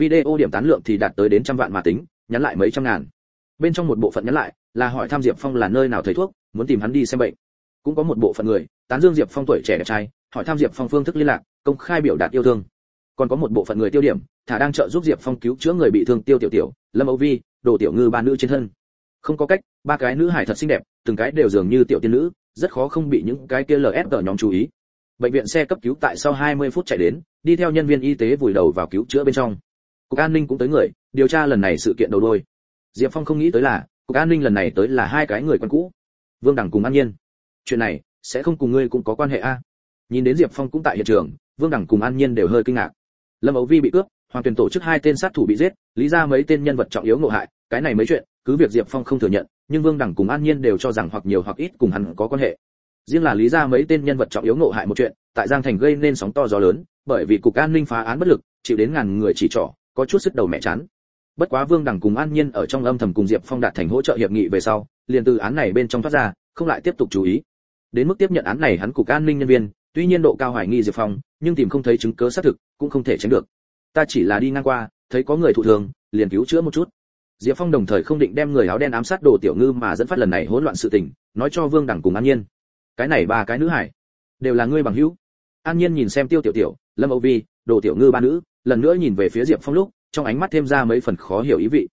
video điểm tán lượng thì đạt tới đến trăm vạn mà tính, nhắn lại mấy trăm ngàn. Bên trong một bộ phận nhắn lại là hỏi thăm Diệp Phong là nơi nào thầy thuốc, muốn tìm hắn đi xem bệnh. Cũng có một bộ phận người tán dương Diệp Phong tuổi trẻ đẹp trai, hỏi thăm Diệp Phong phương thức liên lạc, công khai biểu đạt yêu thương. Còn có một bộ phận người tiêu điểm thả đang trợ giúp Diệp Phong cứu chữa người bị thương Tiêu Tiểu Tiểu, Lâm Âu Vi, Đồ Tiểu Ngư ba nữ trên thân. Không có cách, ba cái nữ hải thật xinh đẹp, từng cái đều dường như tiểu tiên nữ, rất khó không bị những cái kia LSG nhóm chú ý. Bệnh viện xe cấp cứu tại sau 20 phút chạy đến, đi theo nhân viên y tế vùi đầu vào cứu chữa bên trong. Cục an ninh cũng tới người, điều tra lần này sự kiện đầu đuôi. Diệp Phong không nghĩ tới là, cục an ninh lần này tới là hai cái người quen cũ, Vương Đằng cùng An Nhiên. Chuyện này sẽ không cùng ngươi cũng có quan hệ a? Nhìn đến Diệp Phong cũng tại hiện trường, Vương Đằng cùng An Nhiên đều hơi kinh ngạc. Lâm Âu Vi bị cướp, Hoàng Tuyền tổ chức hai tên sát thủ bị giết, lý ra mấy tên nhân vật trọng yếu ngộ hại, cái này mấy chuyện, cứ việc Diệp Phong không thừa nhận, nhưng Vương Đằng cùng An Nhiên đều cho rằng hoặc nhiều hoặc ít cùng hắn có quan hệ. Riêng là lý ra mấy tên nhân vật trọng yếu ngộ hại một chuyện, tại Giang Thành gây nên sóng to gió lớn, bởi vì cục an ninh phá án bất lực, chịu đến ngàn người chỉ trỏ, có chút sức đầu mẹ chán. Bất quá Vương Đằng cùng An Nhiên ở trong âm thầm cùng Diệp Phong đạt thành hỗ trợ hiệp nghị về sau, liền từ án này bên trong thoát ra, không lại tiếp tục chú ý. Đến mức tiếp nhận án này hắn cục an ninh nhân viên, tuy nhiên độ cao hoài nghi Diệp Phong, nhưng tìm không thấy chứng cứ xác thực, cũng không thể tránh được. Ta chỉ là đi ngang qua, thấy có người thụ thương, liền cứu chữa một chút. Diệp Phong đồng thời không định đem người áo đen ám sát Đồ Tiểu Ngư mà dẫn phát lần này hỗn loạn sự tình, nói cho Vương Đằng cùng An Nhiên. Cái này ba cái nữ hải, đều là ngươi bằng hữu. An Nhiên nhìn xem Tiêu Tiểu Tiểu, Lâm Âu Vi, Đồ Tiểu Ngư ba nữ, lần nữa nhìn về phía Diệp Phong lúc, trong ánh mắt thêm ra mấy phần khó hiểu ý vị.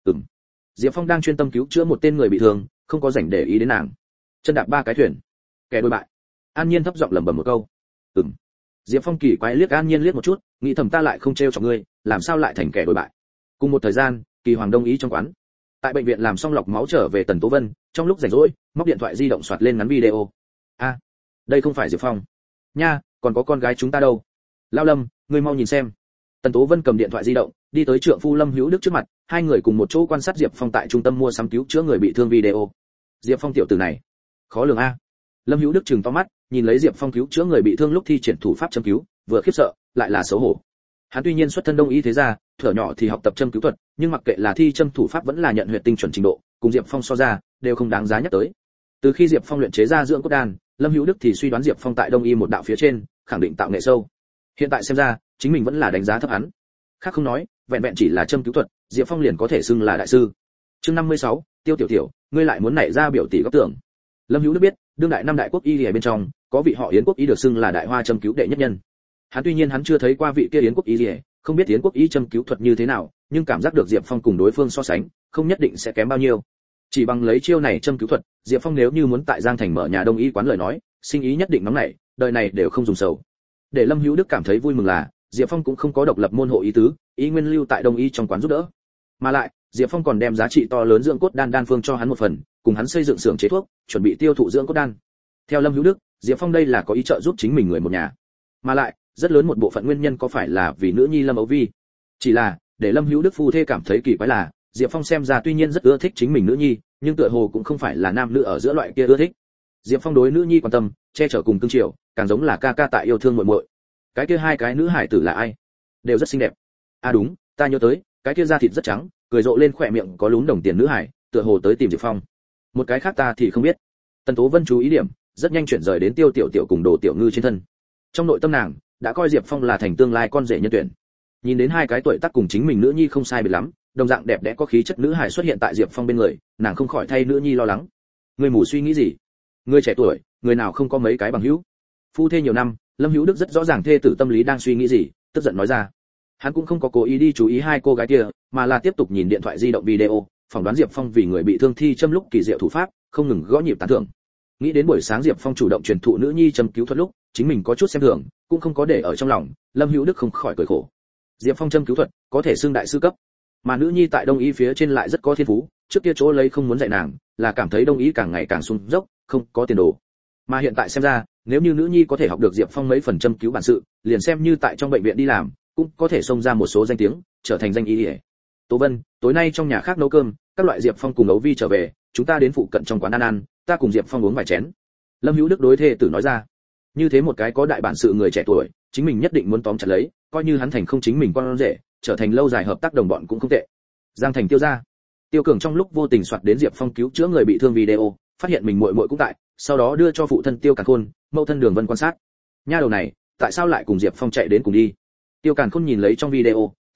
Diệp Phong đang chuyên tâm cứu chữa một tên người bị thương, không có rảnh để ý đến nàng. Chân đạp ba cái thuyền, kẻ đôi bại. An Nhiên thấp giọng lẩm bẩm một câu. Diệp Phong kỳ quái liếc An Nhiên liếc một chút, nghĩ thầm ta lại không trêu chọc ngươi, làm sao lại thành kẻ đồi bại. Cùng một thời gian, Kỳ Hoàng Đông ý trong quán. Tại bệnh viện làm xong lọc máu trở về Tần Tố Vân, trong lúc rảnh rỗi, móc điện thoại di động soạt lên ngắn video. Đây không phải Diệp Phong. Nha, còn có con gái chúng ta đâu. Lão Lâm, ngươi mau nhìn xem. Tần Tố Vân cầm điện thoại di động, đi tới trượng phu Lâm Hữu Đức trước mặt, hai người cùng một chỗ quan sát Diệp Phong tại trung tâm mua sắm cứu chữa người bị thương video. Diệp Phong tiểu tử này, khó lường a. Lâm Hữu Đức trừng to mắt, nhìn lấy Diệp Phong cứu chữa người bị thương lúc thi triển thủ pháp châm cứu, vừa khiếp sợ, lại là xấu hổ. Hắn tuy nhiên xuất thân đông y thế gia, thuở nhỏ thì học tập châm cứu thuật, nhưng mặc kệ là thi châm thủ pháp vẫn là nhận huyệt tinh chuẩn trình độ, cùng Diệp Phong so ra, đều không đáng giá nhắc tới. Từ khi Diệp Phong luyện chế ra dưỡng cốt đan, Lâm Hữu Đức thì suy đoán Diệp Phong tại đông y một đạo phía trên, khẳng định tạo nghệ sâu. Hiện tại xem ra, chính mình vẫn là đánh giá thấp hắn. Khác không nói, vẹn vẹn chỉ là châm cứu thuật, Diệp Phong liền có thể xưng là đại sư. Chương 56, Tiêu Tiểu Tiểu, ngươi lại muốn nảy ra biểu tỷ góc tưởng. Lâm Hữu Đức biết, đương đại năm đại quốc y ở bên trong, có vị họ Yến quốc y được xưng là đại hoa châm cứu đệ nhất nhân. Hắn tuy nhiên hắn chưa thấy qua vị kia Yến quốc y, không biết Yến quốc y châm cứu thuật như thế nào, nhưng cảm giác được Diệp Phong cùng đối phương so sánh, không nhất định sẽ kém bao nhiêu. Chỉ bằng lấy chiêu này châm cứu thuật, Diệp Phong nếu như muốn tại Giang Thành mở nhà đông y quán lời nói, sinh ý nhất định nóng nảy, đời này đều không dùng sầu. Để Lâm Hữu Đức cảm thấy vui mừng là, Diệp Phong cũng không có độc lập môn hộ ý tứ, ý nguyên lưu tại đông y trong quán giúp đỡ. Mà lại, Diệp Phong còn đem giá trị to lớn dưỡng cốt đan đan phương cho hắn một phần, cùng hắn xây dựng xưởng chế thuốc, chuẩn bị tiêu thụ dưỡng cốt đan. Theo Lâm Hữu Đức, Diệp Phong đây là có ý trợ giúp chính mình người một nhà. Mà lại, rất lớn một bộ phận nguyên nhân có phải là vì nữ nhi Lâm Âu Vi. Chỉ là, để Lâm Hữu Đức phu thê cảm thấy kỳ quái là, Diệp Phong xem ra tuy nhiên rất ưa thích chính mình nữ nhi, nhưng tựa hồ cũng không phải là nam nữ ở giữa loại kia ưa thích. Diệp Phong đối nữ nhi quan tâm, che chở cùng cưng chiều, càng giống là ca ca tại yêu thương muội muội. Cái kia hai cái nữ hải tử là ai? Đều rất xinh đẹp. Đúng, ta nhớ tới, cái kia da thịt rất trắng, cười rộ lên khỏe miệng có lún đồng tiền nữ hải, tựa hồ tới tìm Diệp Phong. Một cái khác ta thì không biết. Tần Tố Vân chú ý điểm, rất nhanh chuyển rời đến Tiêu Tiểu Tiểu cùng Đồ Tiểu Ngư trên thân. Trong nội tâm nàng, đã coi Diệp Phong là thành tương lai con rể nhân tuyển. Nhìn đến hai cái tuổi tác cùng chính mình nữ nhi không sai biệt lắm, đồng dạng đẹp đẽ có khí chất nữ hải xuất hiện tại Diệp Phong bên người, nàng không khỏi thay nữ nhi lo lắng. Người mù suy nghĩ gì? Người trẻ tuổi, người nào không có mấy cái bằng hữu? Phu thê nhiều năm, Lâm Hữu Đức rất rõ ràng thê tử tâm lý đang suy nghĩ gì, tức giận nói ra. Hắn cũng không có cố ý đi chú ý hai cô gái kia, mà là tiếp tục nhìn điện thoại di động video, phỏng đoán Diệp Phong vì người bị thương thi châm lúc kỳ diệu thủ pháp, không ngừng gõ nhịp tán thưởng. Nghĩ đến buổi sáng Diệp Phong chủ động truyền thụ nữ nhi châm cứu thuật lúc, chính mình có chút xem thường, cũng không có để ở trong lòng, Lâm Hữu Đức không khỏi cười khổ. Diệp Phong châm cứu thuật, có thể xưng đại sư cấp, mà nữ nhi tại đông y phía trên lại rất có thiên phú, trước kia chỗ lấy không muốn dạy nàng, là cảm thấy đông y càng ngày càng sung dốc, không có tiền đồ. Mà hiện tại xem ra, nếu như nữ nhi có thể học được Diệp Phong mấy phần châm cứu bản sự, liền xem như tại trong bệnh viện đi làm, cũng có thể xông ra một số danh tiếng, trở thành danh y. Tố Vân, tối nay trong nhà khác nấu cơm, các loại Diệp Phong cùng Ấu Vi trở về, chúng ta đến phụ cận trong quán ăn, ta cùng Diệp Phong uống vài chén. Lâm Hữu Đức đối thê tử nói ra. Như thế một cái có đại bản sự người trẻ tuổi, chính mình nhất định muốn tóm chặt lấy, coi như hắn thành không chính mình con rể, trở thành lâu dài hợp tác đồng bọn cũng không tệ. Giang Thành Tiêu gia. Tiêu Cường trong lúc vô tình soạt đến Diệp Phong cứu chữa người bị thương video, phát hiện mình muội muội cũng tại, sau đó đưa cho phụ thân Tiêu Càn Khôn, mẫu thân Đường Vân quan sát. Nha đầu này, tại sao lại cùng Diệp Phong chạy đến cùng đi? Tiêu Càn Khôn nhìn lấy trong video,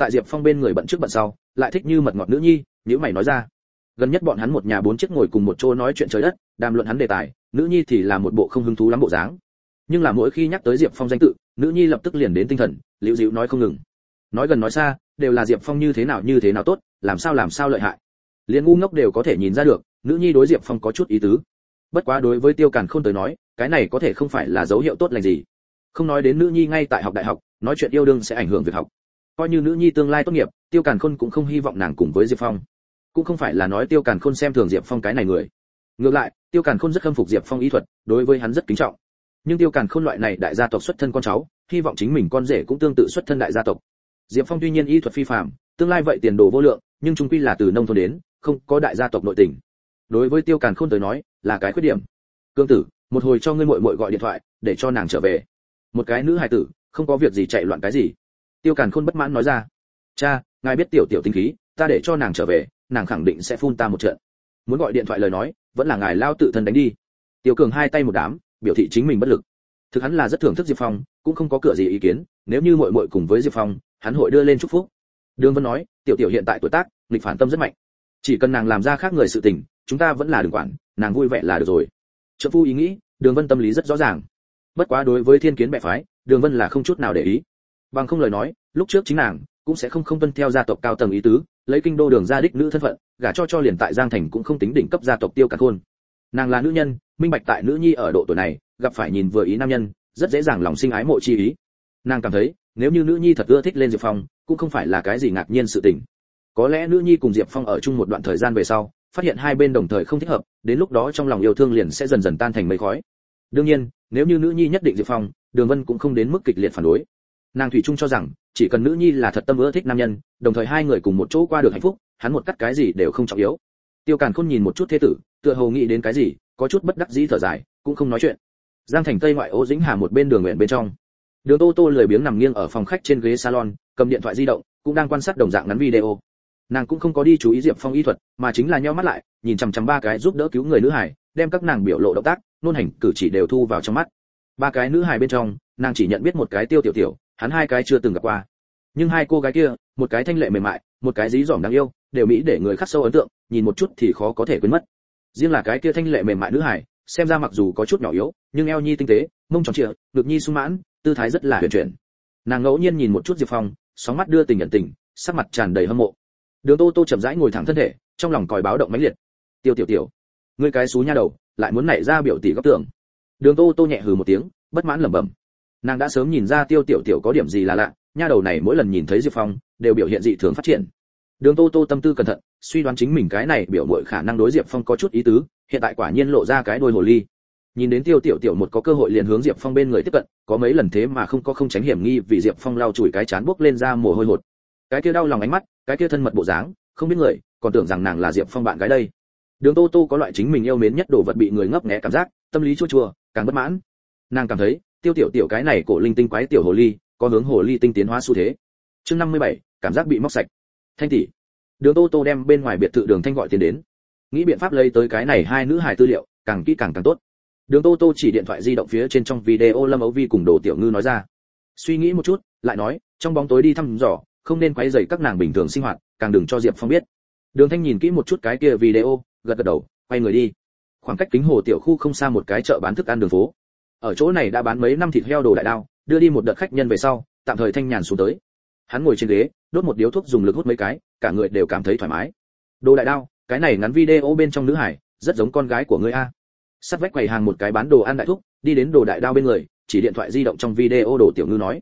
tại Diệp Phong bên người bận trước bận sau, lại thích như mật ngọt nữ nhi, nhíu mày nói ra. Gần nhất bọn hắn một nhà bốn chiếc ngồi cùng một chỗ nói chuyện trời đất, đàm luận hắn đề tài, nữ nhi thì là một bộ không hứng thú lắm bộ dáng. Nhưng là mỗi khi nhắc tới Diệp Phong danh tự, nữ nhi lập tức liền đến tinh thần, liễu dịu nói không ngừng. Nói gần nói xa, đều là Diệp Phong như thế nào tốt, làm sao lợi hại. Liên ngu ngốc đều có thể nhìn ra được, nữ nhi đối Diệp Phong có chút ý tứ. Bất quá đối với Tiêu Càn Khôn tới nói, cái này có thể không phải là dấu hiệu tốt lành gì. Không nói đến nữ nhi ngay tại học đại học, nói chuyện yêu đương sẽ ảnh hưởng việc học. Coi như nữ nhi tương lai tốt nghiệp, Tiêu Càn Khôn cũng không hy vọng nàng cùng với Diệp Phong. Cũng không phải là nói Tiêu Càn Khôn xem thường Diệp Phong cái này người. Ngược lại, Tiêu Càn Khôn rất khâm phục Diệp Phong ý thuật, đối với hắn rất kính trọng. Nhưng Tiêu Càn Khôn loại này đại gia tộc xuất thân con cháu, hy vọng chính mình con rể cũng tương tự xuất thân đại gia tộc. Diệp Phong tuy nhiên ý thuật phi phàm, tương lai vậy tiền đồ vô lượng, nhưng chung quy là từ nông thôn đến, không có đại gia tộc nội tình. Đối với Tiêu Càn Khôn tới nói, là cái khuyết điểm. Cương tử, một hồi cho ngươi muội muội gọi điện thoại, để cho nàng trở về. Một cái nữ hài tử, không có việc gì chạy loạn cái gì. Tiêu Càn Khôn bất mãn nói ra. Cha, ngài biết tiểu tinh khí, ta để cho nàng trở về, nàng khẳng định sẽ phun ta một trận. Muốn gọi điện thoại lời nói, vẫn là ngài lao tự thân đánh đi. Tiêu Cường hai tay một đám, biểu thị chính mình bất lực. Thực hắn là rất thưởng thức Diệp Phong, cũng không có cửa gì ý kiến, nếu như muội muội cùng với Diệp Phong, hắn hội đưa lên chúc phúc. Đường Vân nói, tiểu hiện tại tuổi tác, nghịch phản tâm rất mạnh. Chỉ cần nàng làm ra khác người sự tình, chúng ta vẫn là đừng quản, nàng vui vẻ là được rồi. Trợ phu ý nghĩ, Đường Vân tâm lý rất rõ ràng. Bất quá đối với thiên kiến bệ phái, Đường Vân là không chút nào để ý. Bằng không lời nói, lúc trước chính nàng cũng sẽ không tuân theo gia tộc cao tầng ý tứ, lấy kinh đô Đường gia đích nữ thân phận, gả cho liền tại Giang Thành cũng không tính đỉnh cấp gia tộc Tiêu Càn Khôn. Nàng là nữ nhân, minh bạch tại nữ nhi ở độ tuổi này, gặp phải nhìn vừa ý nam nhân, rất dễ dàng lòng sinh ái mộ chi ý. Nàng cảm thấy, nếu như nữ nhi thật ưa thích lên Diệp Phong, cũng không phải là cái gì ngạc nhiên sự tình. Có lẽ nữ nhi cùng Diệp Phong ở chung một đoạn thời gian về sau, phát hiện hai bên đồng thời không thích hợp, đến lúc đó trong lòng yêu thương liền sẽ dần dần tan thành mây khói. Đương nhiên, nếu như nữ nhi nhất định Diệp Phong, Đường Vân cũng không đến mức kịch liệt phản đối. Nàng thủy chung cho rằng, chỉ cần nữ nhi là thật tâm ưa thích nam nhân, đồng thời hai người cùng một chỗ qua được hạnh phúc, hắn một cắt cái gì đều không trọng yếu. Tiêu Càn Khôn nhìn một chút thế tử, tựa hồ nghĩ đến cái gì, có chút bất đắc dĩ thở dài, cũng không nói chuyện. Giang Thành Tây ngoại ô Dĩnh Hà một bên đường nguyện bên trong. Đường Tô Tô lười biếng nằm nghiêng ở phòng khách trên ghế salon, cầm điện thoại di động, cũng đang quan sát đồng dạng ngắn video. Nàng cũng không có đi chú ý Diệp Phong y thuật, mà chính là nheo mắt lại, nhìn chằm chằm ba cái giúp đỡ cứu người nữ hải, đem các nàng biểu lộ động tác, nôn hành cử chỉ đều thu vào trong mắt. Ba cái nữ hải bên trong, nàng chỉ nhận biết một cái Tiêu Tiểu Tiểu, hắn hai cái chưa từng gặp qua. Nhưng hai cô gái kia, một cái thanh lệ mềm mại, một cái dí dỏm đáng yêu, đều mỹ để người khắc sâu ấn tượng, nhìn một chút thì khó có thể quên mất. Riêng là cái kia thanh lệ mềm mại nữ hải, xem ra mặc dù có chút nhỏ yếu, nhưng eo nhi tinh tế, mông tròn trịa, ngực nhi sung mãn, tư thái rất là huyền chuyển. Nàng ngẫu nhiên nhìn một chút Diệp Phong, sóng mắt đưa tình nhận tình, sắc mặt tràn đầy hâm mộ. Đường Tô Tô chậm rãi ngồi thẳng thân thể, trong lòng còi báo động mãnh liệt. Tiêu Tiểu Tiểu, ngươi cái xú nha đầu, lại muốn nảy ra biểu tỷ góc tưởng. Đường Tô Tô nhẹ hừ một tiếng, bất mãn lẩm bẩm. Nàng đã sớm nhìn ra Tiêu Tiểu Tiểu có điểm gì là lạ, nha đầu này mỗi lần nhìn thấy Diệp Phong, đều biểu hiện dị thường phát triển. Đường Tô Tô tâm tư cẩn thận, suy đoán chính mình cái này biểu muội khả năng đối Diệp Phong có chút ý tứ, hiện tại quả nhiên lộ ra cái đôi hồ ly. Nhìn đến Tiêu Tiểu Tiểu một có cơ hội liền hướng Diệp Phong bên người tiếp cận, có mấy lần thế mà không tránh hiểm nghi vì Diệp Phong lau chùi cái chán bốc lên ra mồ hôi hột. Cái kia đau lòng ánh mắt, cái kia thân mật bộ dáng, không biết người, còn tưởng rằng nàng là Diệp Phong bạn gái đây. Đường Tô Tô có loại chính mình yêu mến nhất đồ vật bị người ngấp nghé cảm giác, tâm lý chua chua, càng bất mãn. Nàng cảm thấy, Tiêu Tiểu Tiểu cái này cổ linh tinh quái tiểu hồ ly, có hướng hồ ly tinh tiến hóa xu thế. Chương 57, cảm giác bị móc sạch. Thanh tỷ. Đường Tô Tô đem bên ngoài biệt thự Đường Thanh gọi tiền đến, nghĩ biện pháp lấy tới cái này hai nữ hài tư liệu, càng kỹ càng tốt. Đường Tô Tô chỉ điện thoại di động phía trên trong video Lâm Âu Vi cùng Đồ Tiểu Ngư nói ra. Suy nghĩ một chút, lại nói, trong bóng tối đi thăm dò, không nên quấy rầy các nàng bình thường sinh hoạt, càng đừng cho Diệp Phong biết. Đường Thanh nhìn kỹ một chút cái kia video, gật gật đầu, quay người đi. Khoảng cách Kính Hồ tiểu khu không xa một cái chợ bán thức ăn đường phố. Ở chỗ này đã bán mấy năm thịt heo Đồ Đại Đao, đưa đi một đợt khách nhân về sau, tạm thời thanh nhàn xuống tới. Hắn ngồi trên ghế, đốt một điếu thuốc dùng lực hút mấy cái, cả người đều cảm thấy thoải mái. Đồ Đại Đao, cái này ngắn video bên trong nữ hải, rất giống con gái của ngươi a. Sát vách quầy hàng một cái bán đồ ăn đại thúc, đi đến Đồ Đại Đao bên người, chỉ điện thoại di động trong video Đồ Tiểu Ngư nói.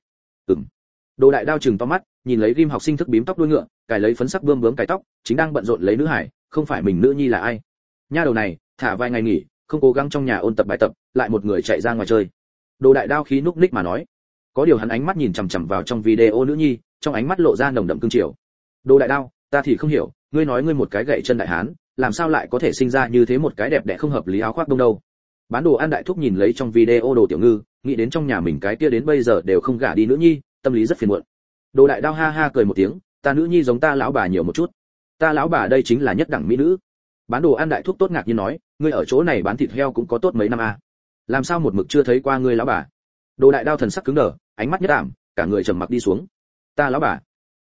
Đồ Đại Đao chừng to mắt, nhìn lấy Rim học sinh thức bím tóc đuôi ngựa, cài lấy phấn sắc bươm bướm cài tóc, chính đang bận rộn lấy nữ hải, không phải mình nữ nhi là ai? Nha đầu này, thả vài ngày nghỉ, không cố gắng trong nhà ôn tập bài tập, lại một người chạy ra ngoài chơi. Đồ Đại Đao khí núc ních mà nói. Có điều hắn ánh mắt nhìn chằm chằm vào trong video nữ nhi, trong ánh mắt lộ ra nồng đậm cương triều. Đồ Đại Đao, ta thì không hiểu, ngươi nói ngươi một cái gậy chân đại hán, làm sao lại có thể sinh ra như thế một cái đẹp đẽ không hợp lý áo khoác đông đâu? Bán đồ ăn đại thúc nhìn lấy trong video Đồ Tiểu Ngư, nghĩ đến trong nhà mình cái kia đến bây giờ đều không gả đi nữ nhi, tâm lý rất phiền muộn. Đồ Đại Đao ha ha cười một tiếng, ta nữ nhi giống ta lão bà nhiều một chút. Ta lão bà đây chính là nhất đẳng mỹ nữ. Bán đồ ăn đại thúc tốt ngạc nhiên nói, ngươi ở chỗ này bán thịt heo cũng có tốt mấy năm à? Làm sao một mực chưa thấy qua ngươi lão bà? Đồ Đại Đao thần sắc cứng đờ, ánh mắt nhất ảm, cả người trầm mặc đi xuống. Ta lão bà?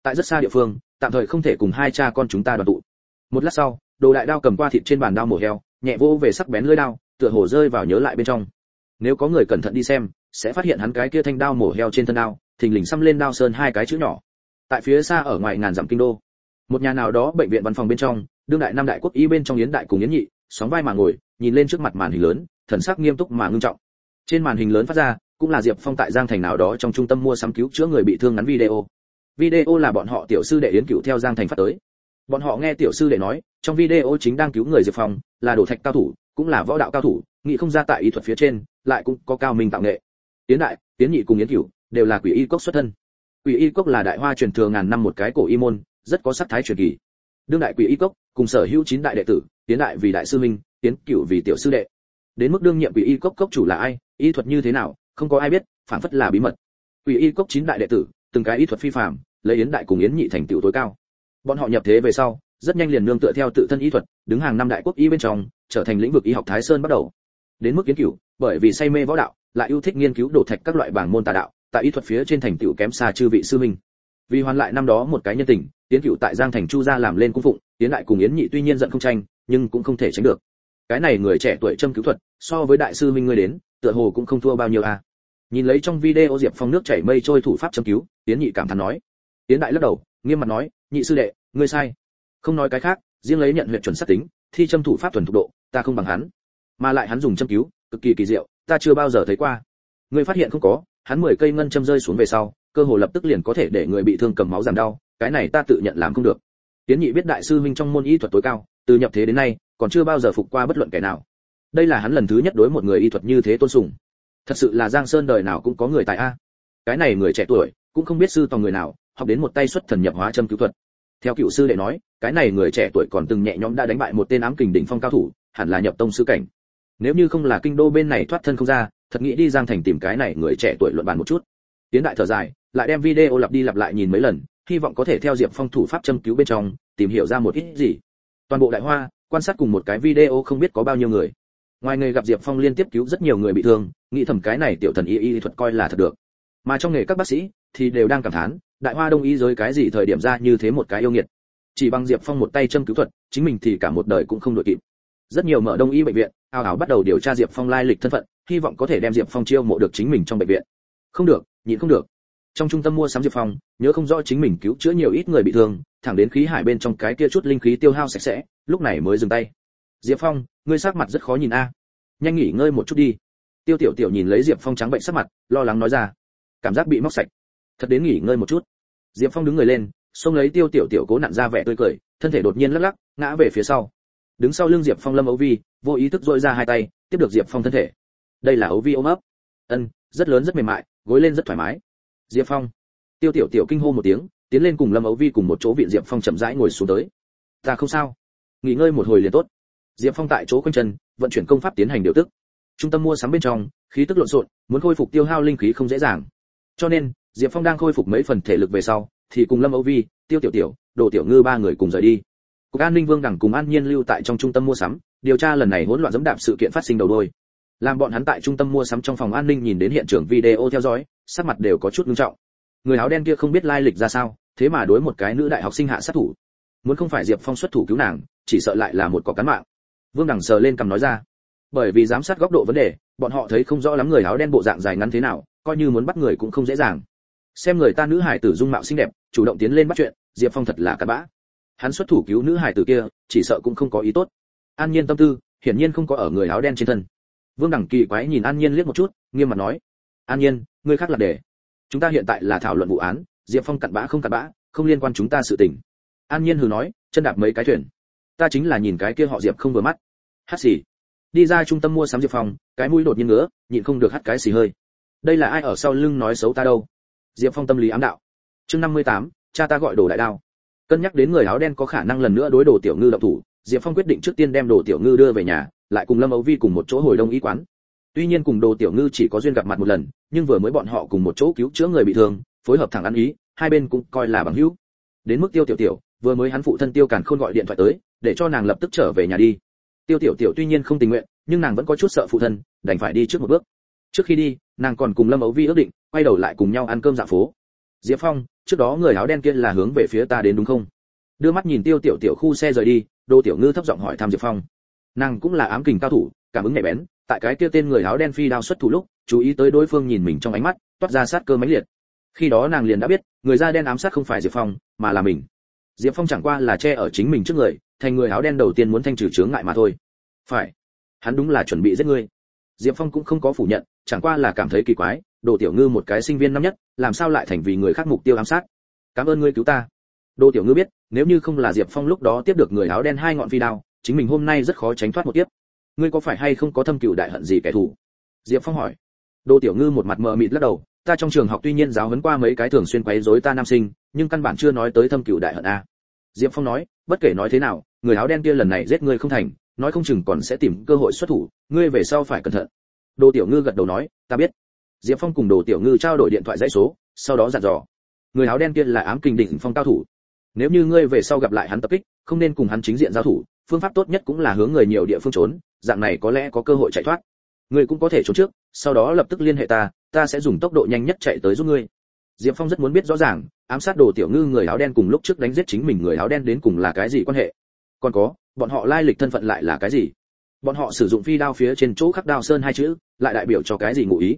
tại rất xa địa phương, tạm thời không thể cùng hai cha con chúng ta đoàn tụ. Một lát sau, Đồ Đại Đao cầm qua thịt trên bàn đao mổ heo, nhẹ vỗ về sắc bén lưỡi đao, tựa hồ rơi vào nhớ lại bên trong. Nếu có người cẩn thận đi xem, sẽ phát hiện hắn cái kia thanh đao mổ heo trên thân đao, thình lình xăm lên đao sơn hai cái chữ nhỏ. Tại phía xa ở ngoài ngàn dặm kinh đô, một nhà nào đó bệnh viện văn phòng bên trong, đương đại năm đại quốc y bên trong Yến Đại cùng Yến Nhị, sóng vai mà ngồi, nhìn lên trước mặt màn hình lớn, thần sắc nghiêm túc mà ngưng trọng. Trên màn hình lớn phát ra, cũng là Diệp Phong tại Giang Thành nào đó trong trung tâm mua sắm cứu chữa người bị thương ngắn video. Video là bọn họ tiểu sư đệ Yến Cửu theo Giang Thành phát tới. Bọn họ nghe tiểu sư đệ nói, trong video chính đang cứu người Diệp Phong, là đổ thạch cao thủ, cũng là võ đạo cao thủ, nghĩ không ra tại y thuật phía trên, lại cũng có cao minh tạo nghệ. Yến Đại, Yến Nhị cùng Yến Cửu đều là Quỷ Y Cốc xuất thân. Quỷ Y Cốc là đại hoa truyền thừa ngàn năm một cái cổ y môn, rất có sắc thái truyền kỳ. Đương đại Quỷ Y Cốc cùng sở hữu 9 đại đệ tử, Yến Đại vì đại sư huynh, Yến Cửu vì tiểu sư đệ. Đến mức đương nhiệm Quỷ Y Cốc cốc chủ là ai, y thuật như thế nào, không có ai biết, phản phất là bí mật. Quỷ Y Cốc 9 đại đệ tử, từng cái y thuật phi phàm, lấy Yến Đại cùng Yến Nhị thành tựu tối cao. Bọn họ nhập thế về sau, rất nhanh liền nương tựa theo tự thân y thuật, đứng hàng năm đại quốc y bên trong, trở thành lĩnh vực y học Thái Sơn bắt đầu. Đến mức Yến Cửu, bởi vì say mê võ đạo, lại yêu thích nghiên cứu đổ thạch các loại bảng môn tà đạo, tại y thuật phía trên thành tựu kém xa chư vị sư huynh. Vì hoàn lại năm đó một cái nhân tình, Yến Cửu tại Giang Thành Chu gia làm lên cung phụng, Yến Đại cùng Yến Nhị tuy nhiên giận không tranh, nhưng cũng không thể tránh được. Cái này người trẻ tuổi châm cứu thuật, so với đại sư huynh ngươi đến, tựa hồ cũng không thua bao nhiêu a. Nhìn lấy trong video Diệp Phong nước chảy mây trôi thủ pháp châm cứu, Yến Nhị cảm thán nói. Yến Đại lắc đầu, nghiêm mặt nói, Nhị sư đệ, ngươi sai. Không nói cái khác, riêng lấy nhận huyện chuẩn xác tính, thi châm thủ pháp thuần thục độ, ta không bằng hắn. Mà lại hắn dùng châm cứu, cực kỳ kỳ diệu, ta chưa bao giờ thấy qua. Ngươi phát hiện không có, hắn 10 cây ngân châm rơi xuống về sau, cơ hồ lập tức liền có thể để người bị thương cầm máu giảm đau, cái này ta tự nhận làm không được. Yến Nhị biết đại sư huynh trong môn y thuật tối cao, từ nhập thế đến nay, còn chưa bao giờ phục qua bất luận kẻ nào. Đây là hắn lần thứ nhất đối một người y thuật như thế tôn sùng. Thật sự là Giang Sơn đời nào cũng có người tài a. Cái này người trẻ tuổi, cũng không biết sư tòng người nào, học đến một tay xuất thần nhập hóa châm cứu thuật. Theo cựu sư đệ nói, cái này người trẻ tuổi còn từng nhẹ nhõm đã đánh bại một tên ám kình đỉnh phong cao thủ, hẳn là nhập tông sư cảnh. Nếu như không là kinh đô bên này thoát thân không ra, thật nghĩ đi Giang Thành tìm cái này người trẻ tuổi luận bàn một chút. Tiến Đại thở dài, lại đem video lặp đi lặp lại nhìn mấy lần, hy vọng có thể theo Diệp Phong thủ pháp châm cứu bên trong, tìm hiểu ra một ít gì. Toàn bộ đại hoa, quan sát cùng một cái video không biết có bao nhiêu người. Ngoài nghề gặp Diệp Phong liên tiếp cứu rất nhiều người bị thương, nghĩ thầm cái này tiểu thần y thuật coi là thật được. Mà trong nghề các bác sĩ thì đều đang cảm thán, đại hoa đông y giới cái gì thời điểm ra như thế một cái yêu nghiệt. Chỉ bằng Diệp Phong một tay châm cứu thuật, chính mình thì cả một đời cũng không đội kịp. Rất nhiều mở đông y bệnh viện, ào ào bắt đầu điều tra Diệp Phong lai lịch thân phận, hy vọng có thể đem Diệp Phong chiêu mộ được chính mình trong bệnh viện. Không được, nhịn không được. Trong trung tâm mua sắm Diệp Phong, nhớ không rõ chính mình cứu chữa nhiều ít người bị thương, thẳng đến khí hải bên trong cái kia chút linh khí tiêu hao sạch sẽ, lúc này mới dừng tay. Diệp Phong, ngươi sắc mặt rất khó nhìn a. Nhanh nghỉ ngơi một chút đi. Tiêu Tiểu Tiểu nhìn lấy Diệp Phong trắng bệnh sắc mặt, lo lắng nói ra. Cảm giác bị móc sạch. Thật đến nghỉ ngơi một chút. Diệp Phong đứng người lên, xông lấy Tiêu Tiểu Tiểu cố nặn ra vẻ tươi cười, thân thể đột nhiên lắc lắc, ngã về phía sau. Đứng sau lưng Diệp Phong Lâm Âu Vi, vô ý thức duỗi ra hai tay, tiếp được Diệp Phong thân thể. Đây là Âu Vi ôm ấp. Rất lớn rất mềm mại, gối lên rất thoải mái. Diệp Phong. Tiêu Tiểu Tiểu kinh hô một tiếng, tiến lên cùng Lâm Âu Vi cùng một chỗ viện Diệp Phong chậm rãi ngồi xuống tới. Ta không sao, nghỉ ngơi một hồi liền tốt. Diệp Phong tại chỗ quanh chân, vận chuyển công pháp tiến hành điều tức. Trung tâm mua sắm bên trong, khí tức lộn xộn, muốn khôi phục tiêu hao linh khí không dễ dàng. Cho nên, Diệp Phong đang khôi phục mấy phần thể lực về sau, thì cùng Lâm Âu Vi, Tiêu Tiểu Tiểu, Đồ Tiểu Ngư ba người cùng rời đi. Cục An ninh Vương Đẳng cùng An Nhiên lưu tại trong trung tâm mua sắm, điều tra lần này hỗn loạn dẫm đạp sự kiện phát sinh đầu đuôi. Làm bọn hắn tại trung tâm mua sắm trong phòng an ninh nhìn đến hiện trường video theo dõi, sắc mặt đều có chút nghiêm trọng. Người áo đen kia không biết lai lịch ra sao, thế mà đối một cái nữ đại học sinh hạ sát thủ. Muốn không phải Diệp Phong xuất thủ cứu nàng, chỉ sợ lại là một cỏ cán mạng. Vương Đẳng sờ lên cằm nói ra. Bởi vì giám sát góc độ vấn đề, bọn họ thấy không rõ lắm người áo đen bộ dạng dài ngắn thế nào, coi như muốn bắt người cũng không dễ dàng. Xem người ta nữ hải tử dung mạo xinh đẹp, chủ động tiến lên bắt chuyện, Diệp Phong thật là cặn bã. Hắn xuất thủ cứu nữ hải tử kia, chỉ sợ cũng không có ý tốt. An Nhiên tâm tư, hiển nhiên không có ở người áo đen trên thân. Vương Đẳng kỳ quái nhìn An Nhiên liếc một chút, nghiêm mặt nói: "An Nhiên, ngươi khác là để. Chúng ta hiện tại là thảo luận vụ án, Diệp Phong cặn bã, không liên quan chúng ta sự tình." An Nhiên hừ nói, chân đạp mấy cái thuyền. Ta chính là nhìn cái kia họ Diệp không vừa mắt. Hắt xì. Đi ra trung tâm mua sắm Diệp Phong, cái mũi đột nhiên ngứa, nhịn không được hắt cái xì hơi. Đây là ai ở sau lưng nói xấu ta đâu? Diệp Phong tâm lý ám đạo. Chương 58, cha ta gọi Đồ Đại Đao. Cân nhắc đến người áo đen có khả năng lần nữa đối Đồ Tiểu Ngư động thủ, Diệp Phong quyết định trước tiên đem Đồ Tiểu Ngư đưa về nhà, lại cùng Lâm Âu Vi cùng một chỗ hồi đông y quán. Tuy nhiên cùng Đồ Tiểu Ngư chỉ có duyên gặp mặt một lần, nhưng vừa mới bọn họ cùng một chỗ cứu chữa người bị thương, phối hợp thẳng ăn ý, hai bên cũng coi là bằng hữu. Đến mức Tiêu Tiểu Tiểu, vừa mới hắn phụ thân Tiêu Càn Khôn gọi điện thoại tới, để cho nàng lập tức trở về nhà đi. Tiêu Tiểu Tiểu tuy nhiên không tình nguyện, nhưng nàng vẫn có chút sợ phụ thân, đành phải đi trước một bước. Trước khi đi, nàng còn cùng Lâm Âu Vi ước định, quay đầu lại cùng nhau ăn cơm dạo phố. Diệp Phong, trước đó người áo đen kia là hướng về phía ta đến đúng không? Đưa mắt nhìn Tiêu Tiểu Tiểu khu xe rời đi, Đỗ Tiểu Ngư thấp giọng hỏi thăm Diệp Phong. Nàng cũng là ám kình cao thủ, cảm ứng nhạy bén, tại cái kia tên người áo đen phi đao xuất thủ lúc, chú ý tới đối phương nhìn mình trong ánh mắt, toát ra sát cơ mãnh liệt. Khi đó nàng liền đã biết, người da đen ám sát không phải Diệp Phong, mà là mình. Diệp Phong chẳng qua là che ở chính mình trước người, thành người áo đen đầu tiên muốn thanh trừ chướng ngại mà thôi. Phải, hắn đúng là chuẩn bị giết ngươi. Diệp Phong cũng không có phủ nhận, chẳng qua là cảm thấy kỳ quái, Đỗ Tiểu Ngư một cái sinh viên năm nhất, làm sao lại thành vì người khác mục tiêu ám sát? Cảm ơn ngươi cứu ta. Đỗ Tiểu Ngư biết, nếu như không là Diệp Phong lúc đó tiếp được người áo đen hai ngọn phi đao, chính mình hôm nay rất khó tránh thoát một kiếp. Ngươi có phải hay không có thâm cừu đại hận gì kẻ thù? Diệp Phong hỏi. Đỗ Tiểu Ngư một mặt mờ mịt lắc đầu, ta trong trường học tuy nhiên giáo huấn qua mấy cái thường xuyên quấy rối ta nam sinh, nhưng căn bản chưa nói tới thâm cừu đại hận a. Diệp Phong nói, bất kể nói thế nào, người áo đen kia lần này giết ngươi không thành, nói không chừng còn sẽ tìm cơ hội xuất thủ, ngươi về sau phải cẩn thận. Đỗ Tiểu Ngư gật đầu nói, ta biết. Diệp Phong cùng Đỗ Tiểu Ngư trao đổi điện thoại dãy số, sau đó dặn dò, người áo đen kia là ám kình đỉnh phong cao thủ. Nếu như ngươi về sau gặp lại hắn tập kích, không nên cùng hắn chính diện giao thủ, phương pháp tốt nhất cũng là hướng người nhiều địa phương trốn, dạng này có lẽ có cơ hội chạy thoát. Ngươi cũng có thể trốn trước, sau đó lập tức liên hệ ta, ta sẽ dùng tốc độ nhanh nhất chạy tới giúp ngươi. Diệp Phong rất muốn biết rõ ràng, ám sát Đỗ Tiểu Ngư người áo đen cùng lúc trước đánh giết chính mình người áo đen đến cùng là cái gì quan hệ. Còn có, bọn họ lai lịch thân phận lại là cái gì? Bọn họ sử dụng phi đao phía trên chỗ khắc đao sơn hai chữ, lại đại biểu cho cái gì ngụ ý?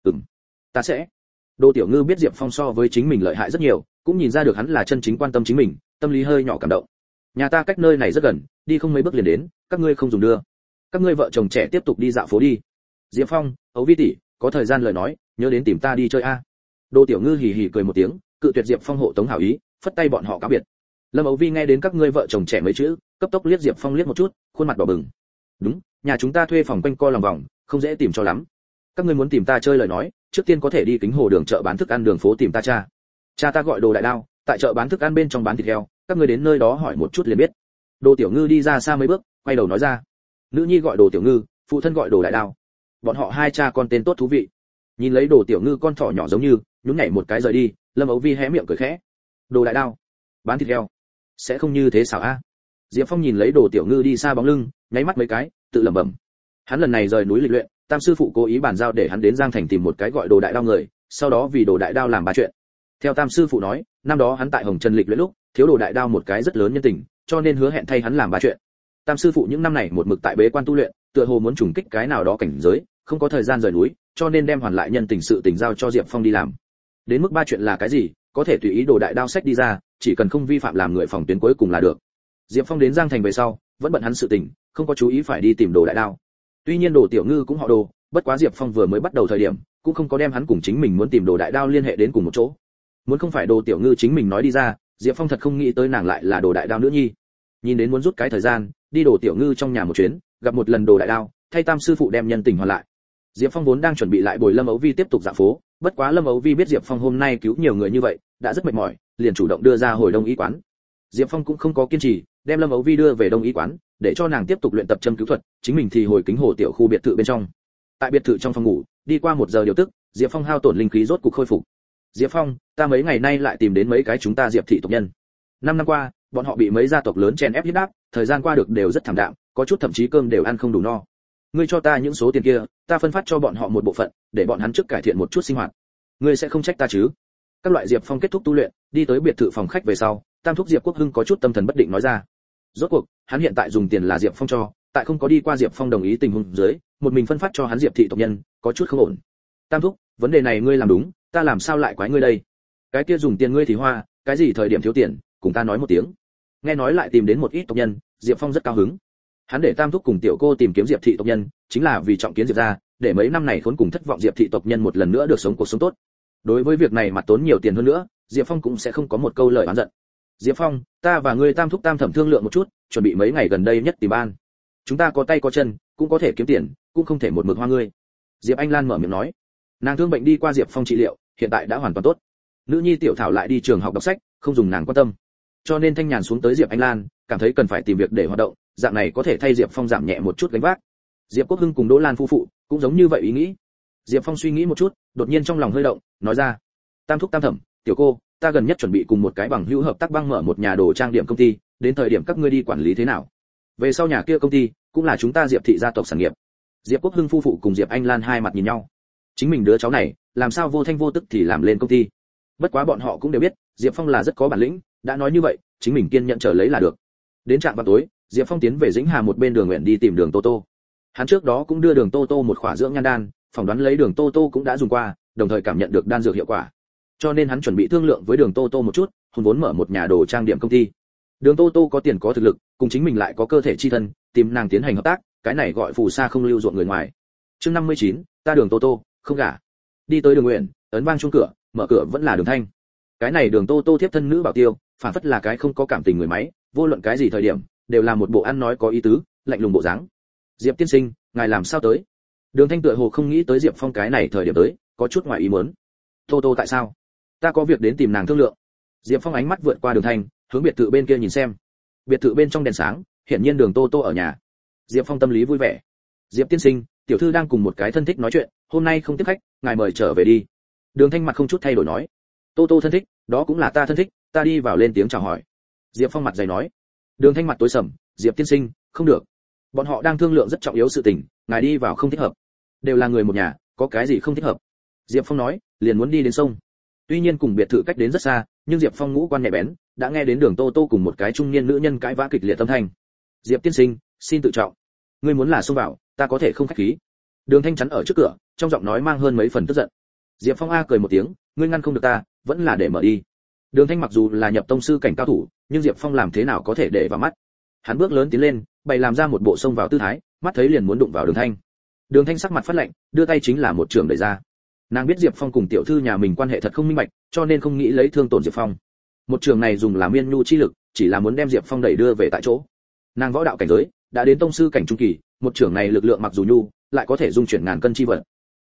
Ta sẽ. Đỗ Tiểu Ngư biết Diệp Phong so với chính mình lợi hại rất nhiều, cũng nhìn ra được hắn là chân chính quan tâm chính mình, tâm lý hơi nhỏ cảm động. Nhà ta cách nơi này rất gần, đi không mấy bước liền đến, các ngươi không dùng đưa. Các ngươi vợ chồng trẻ tiếp tục đi dạo phố đi. Diệp Phong, Âu Vi tỷ, có thời gian lời nói, nhớ đến tìm ta đi chơi a. Đỗ Tiểu Ngư hì hì cười một tiếng, cự tuyệt Diệp Phong hộ tống hảo ý, phất tay bọn họ cáo biệt. Lâm Âu Vi nghe đến các ngươi vợ chồng trẻ mấy chữ, cấp tốc liếc Diệp Phong liếc một chút, khuôn mặt đỏ bừng. Đúng, nhà chúng ta thuê phòng quanh co lòng vòng, không dễ tìm cho lắm. Các ngươi muốn tìm ta chơi lời nói, trước tiên có thể đi Kính Hồ đường chợ bán thức ăn đường phố tìm ta cha. Cha ta gọi Đồ Đại Đao, tại chợ bán thức ăn bên trong bán thịt heo, các ngươi đến nơi đó hỏi một chút liền biết. Đỗ Tiểu Ngư đi ra xa mấy bước, quay đầu nói ra. Nữ nhi gọi Đồ Tiểu Ngư, phụ thân gọi Đồ Đại Đao. Bọn họ hai cha con tên tốt thú vị. Nhìn lấy Đồ Tiểu Ngư con thỏ nhỏ giống như, nhún nhảy một cái rời đi, Lâm Âu Vi hé miệng cười khẽ. Đồ Đại Đao, bán thịt heo, sẽ không như thế xảo a. Diệp Phong nhìn lấy Đồ Tiểu Ngư đi xa bóng lưng, nháy mắt mấy cái, tự lẩm bẩm. Hắn lần này rời núi lịch luyện, Tam sư phụ cố ý bàn giao để hắn đến Giang Thành tìm một cái gọi Đồ Đại Đao người, sau đó vì Đồ Đại Đao làm ba chuyện. Theo Tam sư phụ nói, năm đó hắn tại Hồng Trần lịch luyện lúc, thiếu Đồ Đại Đao một cái rất lớn nhân tình, cho nên hứa hẹn thay hắn làm ba chuyện. Tam sư phụ những năm này một mực tại bế quan tu luyện, tựa hồ muốn trùng kích cái nào đó cảnh giới, không có thời gian rời núi, cho nên đem hoàn lại nhân tình sự tình giao cho Diệp Phong đi làm. Đến mức ba chuyện là cái gì, có thể tùy ý Đồ Đại Đao sách đi ra, chỉ cần không vi phạm làm người phòng tuyến cuối cùng là được. Diệp Phong đến Giang Thành về sau, vẫn bận hắn sự tình, không có chú ý phải đi tìm Đồ Đại Đao. Tuy nhiên Đồ Tiểu Ngư cũng họ Đồ, bất quá Diệp Phong vừa mới bắt đầu thời điểm, cũng không có đem hắn cùng chính mình muốn tìm Đồ Đại Đao liên hệ đến cùng một chỗ. Muốn không phải Đồ Tiểu Ngư chính mình nói đi ra, Diệp Phong thật không nghĩ tới nàng lại là Đồ Đại Đao nữ nhi. Nhìn đến muốn rút cái thời gian, đi Đồ Tiểu Ngư trong nhà một chuyến, gặp một lần Đồ Đại Đao, thay Tam sư phụ đem nhân tình hoàn lại. Diệp Phong vốn đang chuẩn bị lại bồi Lâm Âu Vi tiếp tục dạo phố, bất quá Lâm Âu Vi biết Diệp Phong hôm nay cứu nhiều người như vậy, đã rất mệt mỏi, liền chủ động đưa ra hồi Đông y quán. Diệp Phong cũng không có kiên trì, đem Lâm Âu Vi đưa về Đông y quán, để cho nàng tiếp tục luyện tập châm cứu thuật, chính mình thì hồi Kính Hồ tiểu khu biệt thự bên trong. Tại biệt thự trong phòng ngủ, đi qua 1 giờ điều tức, Diệp Phong hao tổn linh khí rốt cục khôi phục. Diệp Phong, ta mấy ngày nay lại tìm đến mấy cái chúng ta Diệp thị tộc nhân. 5 năm qua, bọn họ bị mấy gia tộc lớn chèn ép hiếp đáp, thời gian qua được đều rất thảm đạm, có chút thậm chí cơm đều ăn không đủ no. Ngươi cho ta những số tiền kia, ta phân phát cho bọn họ một bộ phận, để bọn hắn trước cải thiện một chút sinh hoạt. Ngươi sẽ không trách ta chứ? Các loại Diệp Phong kết thúc tu luyện, đi tới biệt thự phòng khách về sau, Tam thúc Diệp Quốc Hưng có chút tâm thần bất định nói ra. Rốt cuộc, hắn hiện tại dùng tiền là Diệp Phong cho, tại không có đi qua Diệp Phong đồng ý tình huống dưới, một mình phân phát cho hắn Diệp thị tộc nhân, có chút không ổn. Tam thúc, vấn đề này ngươi làm đúng, ta làm sao lại quái ngươi đây? Cái kia dùng tiền ngươi thì hoa, cái gì thời điểm thiếu tiền, cùng ta nói một tiếng. Nghe nói lại tìm đến một ít tộc nhân, Diệp Phong rất cao hứng. Hắn để Tam thúc cùng tiểu cô tìm kiếm Diệp thị tộc nhân, chính là vì trọng kiến Diệp gia, để mấy năm này khốn cùng thất vọng Diệp thị tộc nhân một lần nữa được sống cuộc sống tốt. Đối với việc này mà tốn nhiều tiền hơn nữa, Diệp Phong cũng sẽ không có một câu lời oán giận. Diệp Phong, ta và ngươi Tam thúc Tam thẩm thương lượng một chút, chuẩn bị mấy ngày gần đây nhất tìm ban. Chúng ta có tay có chân, cũng có thể kiếm tiền, cũng không thể một mực hoa ngươi. Diệp Anh Lan mở miệng nói. Nàng thương bệnh đi qua Diệp Phong trị liệu, hiện tại đã hoàn toàn tốt. Nữ nhi Tiểu Thảo lại đi trường học đọc sách, không dùng nàng quan tâm. Cho nên Thanh Nhàn xuống tới Diệp Anh Lan, cảm thấy cần phải tìm việc để hoạt động, dạng này có thể thay Diệp Phong giảm nhẹ một chút gánh vác. Diệp Quốc Hưng cùng Đỗ Lan phu phụ cũng giống như vậy ý nghĩ. Diệp Phong suy nghĩ một chút, đột nhiên trong lòng hơi động, nói ra: Tam thúc Tam thẩm, tiểu cô, ta gần nhất chuẩn bị cùng một cái bằng hữu hợp tác băng mở một nhà đồ trang điểm công ty, đến thời điểm các ngươi đi quản lý thế nào? Về sau nhà kia công ty cũng là chúng ta Diệp thị gia tộc sản nghiệp. Diệp Quốc Hưng phu phụ cùng Diệp Anh Lan hai mặt nhìn nhau. Chính mình đứa cháu này, làm sao vô thanh vô tức thì làm lên công ty? Bất quá bọn họ cũng đều biết Diệp Phong là rất có bản lĩnh, đã nói như vậy chính mình kiên nhẫn chờ lấy là được. Đến trạm vào tối, Diệp Phong tiến về Dĩnh Hà một bên đường nguyện đi tìm Đường Tô Tô. Hắn trước đó cũng đưa Đường Tô Tô một khỏa dưỡng nhan đan, phỏng đoán lấy Đường Tô Tô cũng đã dùng qua, đồng thời cảm nhận được đan dược hiệu quả. Cho nên hắn chuẩn bị thương lượng với Đường Tô Tô một chút, hùn vốn mở một nhà đồ trang điểm công ty. Đường Tô Tô có tiền có thực lực, cùng chính mình lại có cơ thể chi thân, tìm nàng tiến hành hợp tác, cái này gọi phù sa không lưu ruộng người ngoài. Chương 59, ta Đường Tô Tô, không gả. Đi tới Đường Nguyện, ấn vang chuông cửa, mở cửa vẫn là Đường Thanh. Cái này Đường Tô Tô tiếp thân nữ bảo tiêu, phản phất là cái không có cảm tình người máy, vô luận cái gì thời điểm, đều là một bộ ăn nói có ý tứ, lạnh lùng bộ dáng. Diệp tiên sinh, ngài làm sao tới? Đường Thanh tựa hồ không nghĩ tới Diệp Phong cái này thời điểm tới, có chút ngoài ý muốn. Tô Tô tại sao? Ta có việc đến tìm nàng thương lượng. Diệp Phong ánh mắt vượt qua Đường Thanh, hướng biệt thự bên kia nhìn xem. Biệt thự bên trong đèn sáng, hiển nhiên Đường Tô Tô ở nhà. Diệp Phong tâm lý vui vẻ. Diệp tiên sinh, tiểu thư đang cùng một cái thân thích nói chuyện, hôm nay không tiếp khách, ngài mời trở về đi. Đường Thanh mặt không chút thay đổi nói. Tô Tô thân thích, đó cũng là ta thân thích, ta đi vào lên tiếng chào hỏi. Diệp Phong mặt dày nói. Đường Thanh mặt tối sầm, Diệp tiên sinh, không được. Bọn họ đang thương lượng rất trọng yếu sự tình, ngài đi vào không thích hợp. Đều là người một nhà, có cái gì không thích hợp? Diệp Phong nói, liền muốn đi đến sông. Tuy nhiên cùng biệt thự cách đến rất xa, nhưng Diệp Phong ngũ quan nhạy bén, đã nghe đến Đường Tô Tô cùng một cái trung niên nữ nhân cãi vã kịch liệt âm thanh. Diệp tiên sinh, xin tự trọng. Ngươi muốn là xông vào, ta có thể không khách khí. Đường Thanh chắn ở trước cửa, trong giọng nói mang hơn mấy phần tức giận. Diệp Phong a cười một tiếng, ngươi ngăn không được ta, vẫn là để mở đi. Đường Thanh mặc dù là nhập tông sư cảnh cao thủ, nhưng Diệp Phong làm thế nào có thể để vào mắt. Hắn bước lớn tiến lên, bày làm ra một bộ xông vào tư thái, mắt thấy liền muốn đụng vào Đường Thanh. Đường Thanh sắc mặt phát lạnh, đưa tay chính là một trường đẩy ra. Nàng biết Diệp Phong cùng tiểu thư nhà mình quan hệ thật không minh bạch, cho nên không nghĩ lấy thương tổn Diệp Phong. Một trường này dùng là miên nhu chi lực, chỉ là muốn đem Diệp Phong đẩy đưa về tại chỗ. Nàng võ đạo cảnh giới đã đến tông sư cảnh trung kỳ, một trường này lực lượng mặc dù nhu, lại có thể dung chuyển ngàn cân chi vật.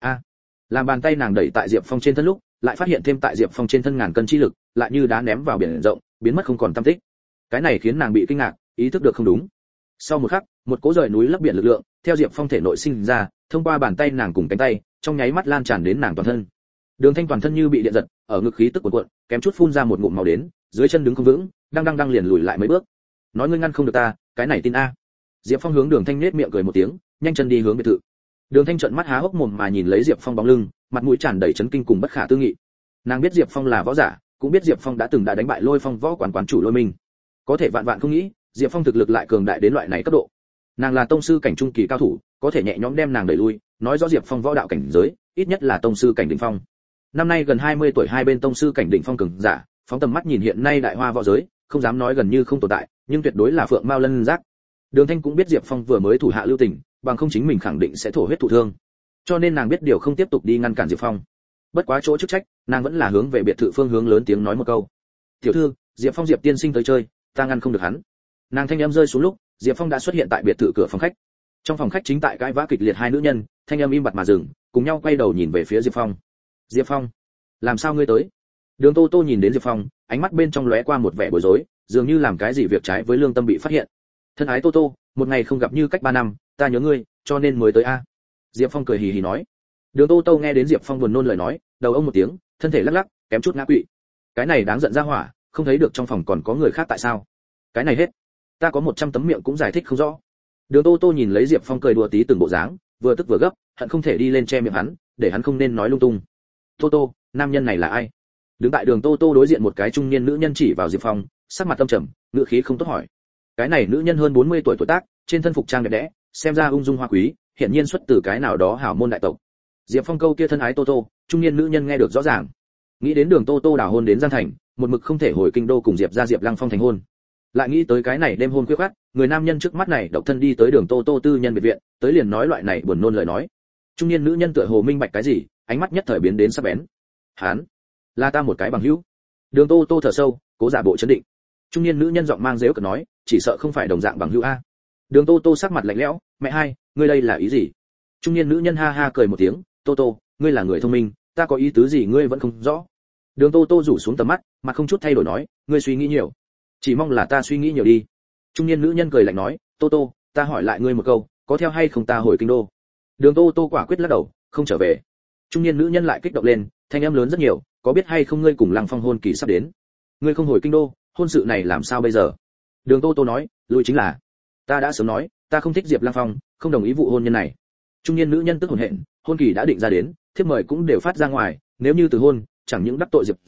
Làm bàn tay nàng đẩy tại Diệp Phong trên thân lúc, lại phát hiện thêm tại Diệp Phong trên thân ngàn cân chi lực, lại như đá ném vào biển rộng, biến mất không còn tăm tích. Cái này khiến nàng bị kinh ngạc, ý thức được không đúng. Sau một khắc, một cỗ rời núi lấp biển lực lượng theo Diệp Phong thể nội sinh ra, thông qua bàn tay nàng cùng cánh tay, trong nháy mắt lan tràn đến nàng toàn thân. Đường Thanh toàn thân như bị điện giật, ở ngực khí tức cuộn cuộn, kém chút phun ra một ngụm máu đến, dưới chân đứng không vững, đang liền lùi lại mấy bước. Nói ngươi ngăn không được ta, cái này tin a. Diệp Phong hướng Đường Thanh nhếch miệng cười một tiếng, nhanh chân đi hướng biệt thự. Đường Thanh trợn mắt há hốc mồm mà nhìn lấy Diệp Phong bóng lưng, mặt mũi tràn đầy chấn kinh cùng bất khả tư nghị. Nàng biết Diệp Phong là võ giả, cũng biết Diệp Phong đã từng đánh bại Lôi Phong võ quán chủ Lôi Minh. Có thể vạn vạn không nghĩ, Diệp Phong thực lực lại cường đại đến loại này cấp độ. Nàng là tông sư cảnh trung kỳ cao thủ, có thể nhẹ nhõm đem nàng đẩy lui, nói rõ Diệp Phong võ đạo cảnh giới, ít nhất là tông sư cảnh đỉnh phong. Năm nay gần 20 tuổi hai bên tông sư cảnh đỉnh phong cường giả, phóng tầm mắt nhìn hiện nay đại hoa võ giới, không dám nói gần như không tồn tại, nhưng tuyệt đối là phượng mao lân giác. Đường Thanh cũng biết Diệp Phong vừa mới thủ hạ lưu tình, bằng không chính mình khẳng định sẽ thổ huyết thụ thương. Cho nên nàng biết điều không tiếp tục đi ngăn cản Diệp Phong. Bất quá chỗ chức trách, nàng vẫn là hướng về biệt thự phương hướng lớn tiếng nói một câu. "Tiểu thư, Diệp Phong Diệp tiên sinh tới chơi, ta ngăn không được hắn." Nàng thanh âm rơi xuống lúc, Diệp Phong đã xuất hiện tại biệt thự cửa phòng khách. Trong phòng khách chính tại cãi vã kịch liệt hai nữ nhân, thanh âm im bặt mà dừng, cùng nhau quay đầu nhìn về phía Diệp Phong. "Diệp Phong, làm sao ngươi tới?" Đường Tô Tô nhìn đến Diệp Phong, ánh mắt bên trong lóe qua một vẻ bối rối, dường như làm cái gì việc trái với lương tâm bị phát hiện. "Thân ái Tô Tô, một ngày không gặp như cách 3 năm, ta nhớ ngươi, cho nên mới tới a." Diệp Phong cười hì hì nói. Đường Tô Tô nghe đến Diệp Phong buồn nôn lời nói, đầu ông một tiếng, thân thể lắc lắc, kém chút ngã quỵ. Cái này đáng giận ra hỏa, không thấy được trong phòng còn có người khác tại sao? Cái này hết, ta có 100 tấm miệng cũng giải thích không rõ. Đường Tô Tô nhìn lấy Diệp Phong cười đùa tí từng bộ dáng, vừa tức vừa gấp, hận không thể đi lên che miệng hắn, để hắn không nên nói lung tung. "Tô Tô, nam nhân này là ai?" Đứng tại Đường Tô Tô đối diện một cái trung niên nữ nhân chỉ vào Diệp Phong, sắc mặt tâm trầm, ngữ khí không tốt hỏi. Cái này nữ nhân hơn 40 tuổi tuổi tác, trên thân phục trang đẹp đẽ, xem ra ung dung hoa quý, hiển nhiên xuất từ cái nào đó hảo môn đại tộc. Diệp Phong câu kia thân ái Tô Tô, trung niên nữ nhân nghe được rõ ràng. Nghĩ đến Đường Tô Tô đảo hôn đến Giang Thành, một mực không thể hồi kinh đô cùng Diệp gia Diệp Lăng Phong thành hôn. Lại nghĩ tới cái này đêm hôn khuya khoắt, người nam nhân trước mắt này độc thân đi tới Đường Tô Tô tư nhân biệt viện, tới liền nói loại này buồn nôn lời nói. Trung niên nữ nhân tựa hồ minh bạch cái gì, ánh mắt nhất thời biến đến sắc bén. "Hán, là ta một cái bằng hữu." Đường Tô Tô thở sâu, cố giả bộ trấn định. Trung niên nữ nhân giọng mang giễu cợt nói, "Chỉ sợ không phải đồng dạng bằng hữu a." Đường Tô Tô sắc mặt lạnh lẽo, "Mẹ hai, ngươi đây là ý gì?" Trung niên nữ nhân ha ha cười một tiếng, "Tô Tô, ngươi là người thông minh, ta có ý tứ gì ngươi vẫn không rõ." Đường Tô Tô rủ xuống tầm mắt, mặt không chút thay đổi nói, "Ngươi suy nghĩ nhiều, chỉ mong là ta suy nghĩ nhiều đi." Trung niên nữ nhân cười lạnh nói, "Tô Tô, ta hỏi lại ngươi một câu, có theo hay không ta hồi kinh đô?" Đường Tô Tô quả quyết lắc đầu, không trở về. Trung niên nữ nhân lại kích động lên, thanh âm lớn rất nhiều, "Có biết hay không ngươi cùng Lăng Phong hôn kỳ sắp đến, ngươi không hồi kinh đô, hôn sự này làm sao bây giờ?" Đường Tô Tô nói, "Lui chính là, ta đã sớm nói, ta không thích Diệp Lăng Phong, không đồng ý vụ hôn nhân này." Trung niên nữ nhân tức hổn hển, hôn kỳ đã định ra đến, thiếp mời cũng đều phát ra ngoài, nếu như từ hôn, chẳng những đắc tội Diệp gia,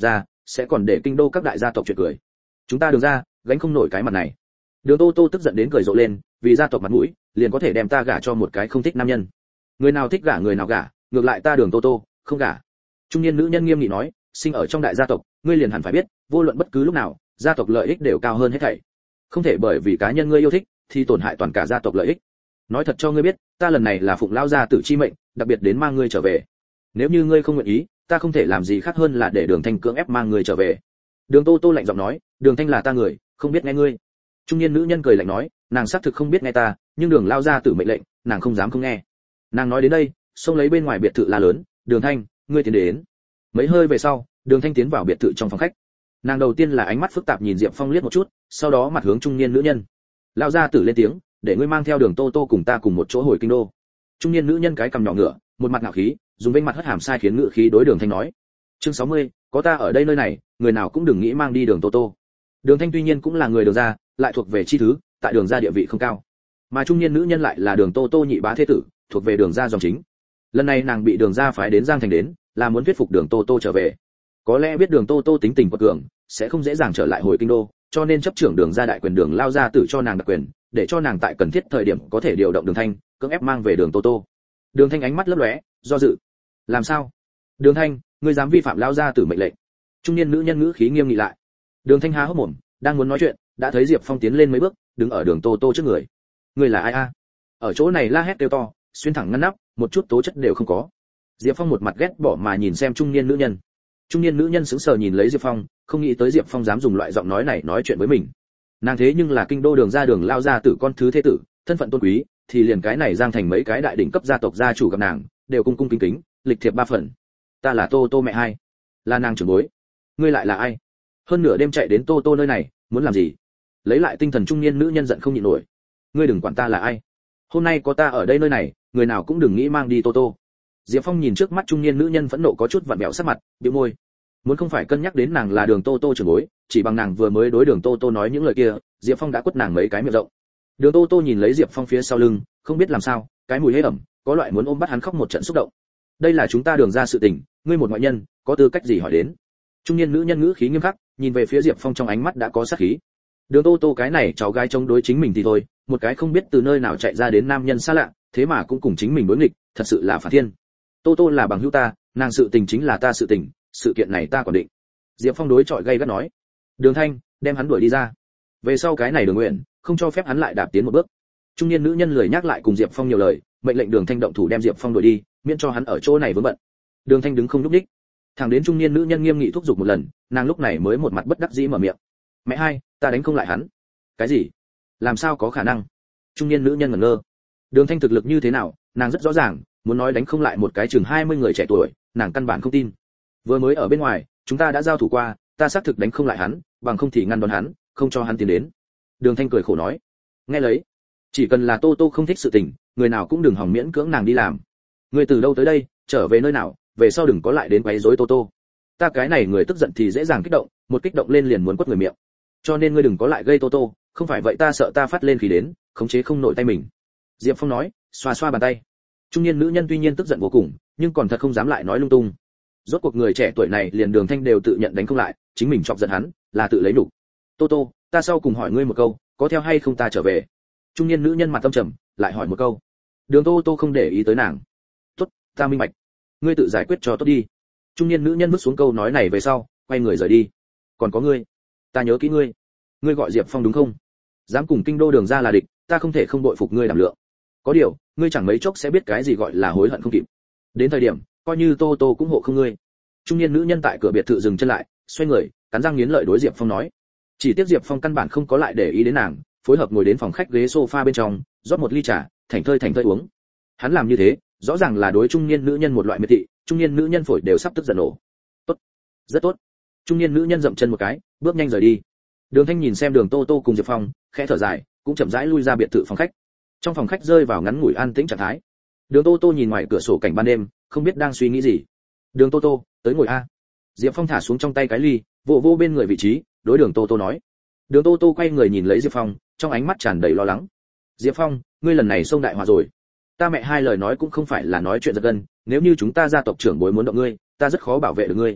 sẽ còn để kinh đô các đại gia tộc chuyện cười. Chúng ta Đường ra gánh không nổi cái mặt này. Đường Tô Tô tức giận đến cười rộ lên, vì gia tộc mặt mũi liền có thể đem ta gả cho một cái không thích nam nhân. Người nào thích gả người nào gả, ngược lại ta Đường Tô Tô không gả. Trung niên nữ nhân nghiêm nghị nói, sinh ở trong đại gia tộc, ngươi liền hẳn phải biết, vô luận bất cứ lúc nào, gia tộc lợi ích đều cao hơn hết thảy. Không thể bởi vì cá nhân ngươi yêu thích thì tổn hại toàn cả gia tộc lợi ích. Nói thật cho ngươi biết, ta lần này là phụng lao gia tử chi mệnh, đặc biệt đến mang ngươi trở về. Nếu như ngươi không nguyện ý, ta không thể làm gì khác hơn là để Đường Thanh cưỡng ép mang ngươi trở về. Đường Tô Tô lạnh giọng nói, Đường Thanh là ta người, không biết nghe ngươi. Trung niên nữ nhân cười lạnh nói, nàng xác thực không biết nghe ta, nhưng Đường lao gia tử mệnh lệnh, nàng không dám không nghe. Nàng nói đến đây, xông lấy bên ngoài biệt thự la lớn, Đường Thanh, ngươi tiến đến. Mấy hơi về sau, Đường Thanh tiến vào biệt thự trong phòng khách. Nàng đầu tiên là ánh mắt phức tạp nhìn Diệp Phong liếc một chút, sau đó mặt hướng trung niên nữ nhân. Lão gia tử lên tiếng, để ngươi mang theo Đường Tô Tô cùng ta cùng một chỗ hồi kinh đô. Trung niên nữ nhân cái cằm nhỏ ngựa, một mặt ngạo khí, dùng vênh mặt hất hàm sai khiến ngựa khí đối Đường Thanh nói. Chương 60, có ta ở đây nơi này, người nào cũng đừng nghĩ mang đi Đường Tô Tô. Đường Thanh tuy nhiên cũng là người Đường gia, lại thuộc về chi thứ, tại Đường gia địa vị không cao. Mà trung niên nữ nhân lại là Đường Tô Tô nhị bá thế tử, thuộc về Đường gia dòng chính. Lần này nàng bị Đường gia phái đến Giang Thành đến, là muốn thuyết phục Đường Tô Tô trở về. Có lẽ biết Đường Tô Tô tính tình quật cường, sẽ không dễ dàng trở lại hồi kinh đô, cho nên chấp trưởng Đường gia đại quyền Đường lao gia tử cho nàng đặc quyền, để cho nàng tại cần thiết thời điểm có thể điều động Đường Thanh, cưỡng ép mang về Đường Tô Tô. Đường Thanh ánh mắt lấp lóe, do dự. Làm sao? Đường Thanh, ngươi dám vi phạm lao gia tử mệnh lệnh? Trung niên nữ nhân ngữ khí nghiêm nghị lại. Đường Thanh há hốc mồm, đang muốn nói chuyện, đã thấy Diệp Phong tiến lên mấy bước, đứng ở Đường Tô Tô trước người. Ngươi là ai a? Ở chỗ này la hét kêu to, xuyên thẳng ngăn nắp, một chút tố chất đều không có. Diệp Phong một mặt ghét bỏ mà nhìn xem trung niên nữ nhân. Trung niên nữ nhân sững sờ nhìn lấy Diệp Phong, không nghĩ tới Diệp Phong dám dùng loại giọng nói này nói chuyện với mình. Nàng thế nhưng là kinh đô Đường gia Đường lao gia tử con thứ thế tử, thân phận tôn quý, thì liền cái này Giang Thành mấy cái đại đỉnh cấp gia tộc gia chủ gặp nàng, đều cung cung kính kính, lịch thiệp ba phần. Ta là Tô Tô mẹ hai, là nàng trưởng bối. Ngươi lại là ai? Hơn nửa đêm chạy đến Tô Tô nơi này, muốn làm gì? Lấy lại tinh thần trung niên nữ nhân giận không nhịn nổi. Ngươi đừng quản ta là ai. Hôm nay có ta ở đây nơi này, người nào cũng đừng nghĩ mang đi Tô Tô. Diệp Phong nhìn trước mắt trung niên nữ nhân phẫn nộ có chút vặn vẹo sắc mặt, bĩu môi. Muốn không phải cân nhắc đến nàng là Đường Tô Tô trưởng bối, chỉ bằng nàng vừa mới đối Đường Tô Tô nói những lời kia, Diệp Phong đã quất nàng mấy cái miệng rộng. Đường Tô Tô nhìn lấy Diệp Phong phía sau lưng, không biết làm sao, cái mùi hế ẩm, có loại muốn ôm bắt hắn khóc một trận xúc động. Đây là chúng ta Đường ra sự tình, ngươi một ngoại nhân, có tư cách gì hỏi đến? Trung niên nữ nhân ngữ khí nghiêm khắc, nhìn về phía Diệp Phong trong ánh mắt đã có sát khí. Đường Tô Tô cái này cháu gái chống đối chính mình thì thôi, một cái không biết từ nơi nào chạy ra đến nam nhân xa lạ, thế mà cũng cùng chính mình đối nghịch, thật sự là phản thiên. Tô Tô là bằng hữu ta, nàng sự tình chính là ta sự tình, sự kiện này ta quản định. Diệp Phong đối chọi gay gắt nói. Đường Thanh, đem hắn đuổi đi ra. Về sau cái này Đường Nguyện, không cho phép hắn lại đạp tiến một bước. Trung niên nữ nhân lười nhắc lại cùng Diệp Phong nhiều lời, mệnh lệnh Đường Thanh động thủ đem Diệp Phong đuổi đi, miễn cho hắn ở chỗ này vướng bận. Đường Thanh đứng không nhúc nhích. Thẳng đến trung niên nữ nhân nghiêm nghị thúc giục một lần, nàng lúc này mới một mặt bất đắc dĩ mở miệng. Mẹ hai, ta đánh không lại hắn. Cái gì? Làm sao có khả năng? Trung niên nữ nhân ngẩn ngơ. Đường Thanh thực lực như thế nào, nàng rất rõ ràng, muốn nói đánh không lại một cái chừng 20 người trẻ tuổi, nàng căn bản không tin. Vừa mới ở bên ngoài, chúng ta đã giao thủ qua, ta xác thực đánh không lại hắn, bằng không thì ngăn đón hắn, không cho hắn tiến đến. Đường Thanh cười khổ nói. Nghe lấy, chỉ cần là Tô Tô không thích sự tình, người nào cũng đừng hòng miễn cưỡng nàng đi làm. Ngươi từ đâu tới đây, trở về nơi nào, về sau đừng có lại đến quấy rối Tô Tô. Ta cái này người tức giận thì dễ dàng kích động, một kích động lên liền muốn quất người miệng. Cho nên ngươi đừng có lại gây Tô Tô, không phải vậy ta sợ ta phát lên khí đến, khống chế không nổi tay mình. Diệp Phong nói, xoa xoa bàn tay. Trung niên nữ nhân tuy nhiên tức giận vô cùng, nhưng còn thật không dám lại nói lung tung. Rốt cuộc người trẻ tuổi này liền Đường Thanh đều tự nhận đánh không lại, chính mình chọc giận hắn, là tự lấy nhục. Tô Tô, ta sau cùng hỏi ngươi một câu, có theo hay không ta trở về? Trung niên nữ nhân mặt tâm trầm, lại hỏi một câu. Đường Tô Tô không để ý tới nàng. Tốt, ta minh bạch. Ngươi tự giải quyết cho tốt đi. Trung niên nữ nhân bước xuống câu nói này về sau, quay người rời đi. Còn có ngươi, ta nhớ kỹ ngươi. Ngươi gọi Diệp Phong đúng không? Dám cùng kinh đô Đường ra là địch, ta không thể không bội phục ngươi đảm lượng. Có điều, ngươi chẳng mấy chốc sẽ biết cái gì gọi là hối hận không kịp. Đến thời điểm, coi như Tô Tô cũng hộ không ngươi. Trung niên nữ nhân tại cửa biệt thự dừng chân lại, xoay người, cắn răng nghiến lợi đối Diệp Phong nói. Chỉ tiếc Diệp Phong căn bản không có lại để ý đến nàng, phối hợp ngồi đến phòng khách ghế sofa bên trong, rót một ly trà, thành thơi uống. Hắn làm như thế, rõ ràng là đối trung niên nữ nhân một loại miệt thị, trung niên nữ nhân phổi đều sắp tức giận nổ. Tốt, rất tốt. Trung niên nữ nhân dậm chân một cái, bước nhanh rời đi. Đường Thanh nhìn xem Đường Tô Tô cùng Diệp Phong, khẽ thở dài, cũng chậm rãi lui ra biệt thự phòng khách. Trong phòng khách rơi vào ngắn ngủi an tĩnh trạng thái. Đường Tô Tô nhìn ngoài cửa sổ cảnh ban đêm, không biết đang suy nghĩ gì. Đường Tô Tô, tới ngồi a. Diệp Phong thả xuống trong tay cái ly, vô bên người vị trí, đối Đường Tô Tô nói. Đường Tô Tô quay người nhìn lấy Diệp Phong, trong ánh mắt tràn đầy lo lắng. Diệp Phong, ngươi lần này xông đại họa rồi. Ta mẹ hai lời nói cũng không phải là nói chuyện giật gân, nếu như chúng ta gia tộc trưởng bối muốn động ngươi, ta rất khó bảo vệ được ngươi.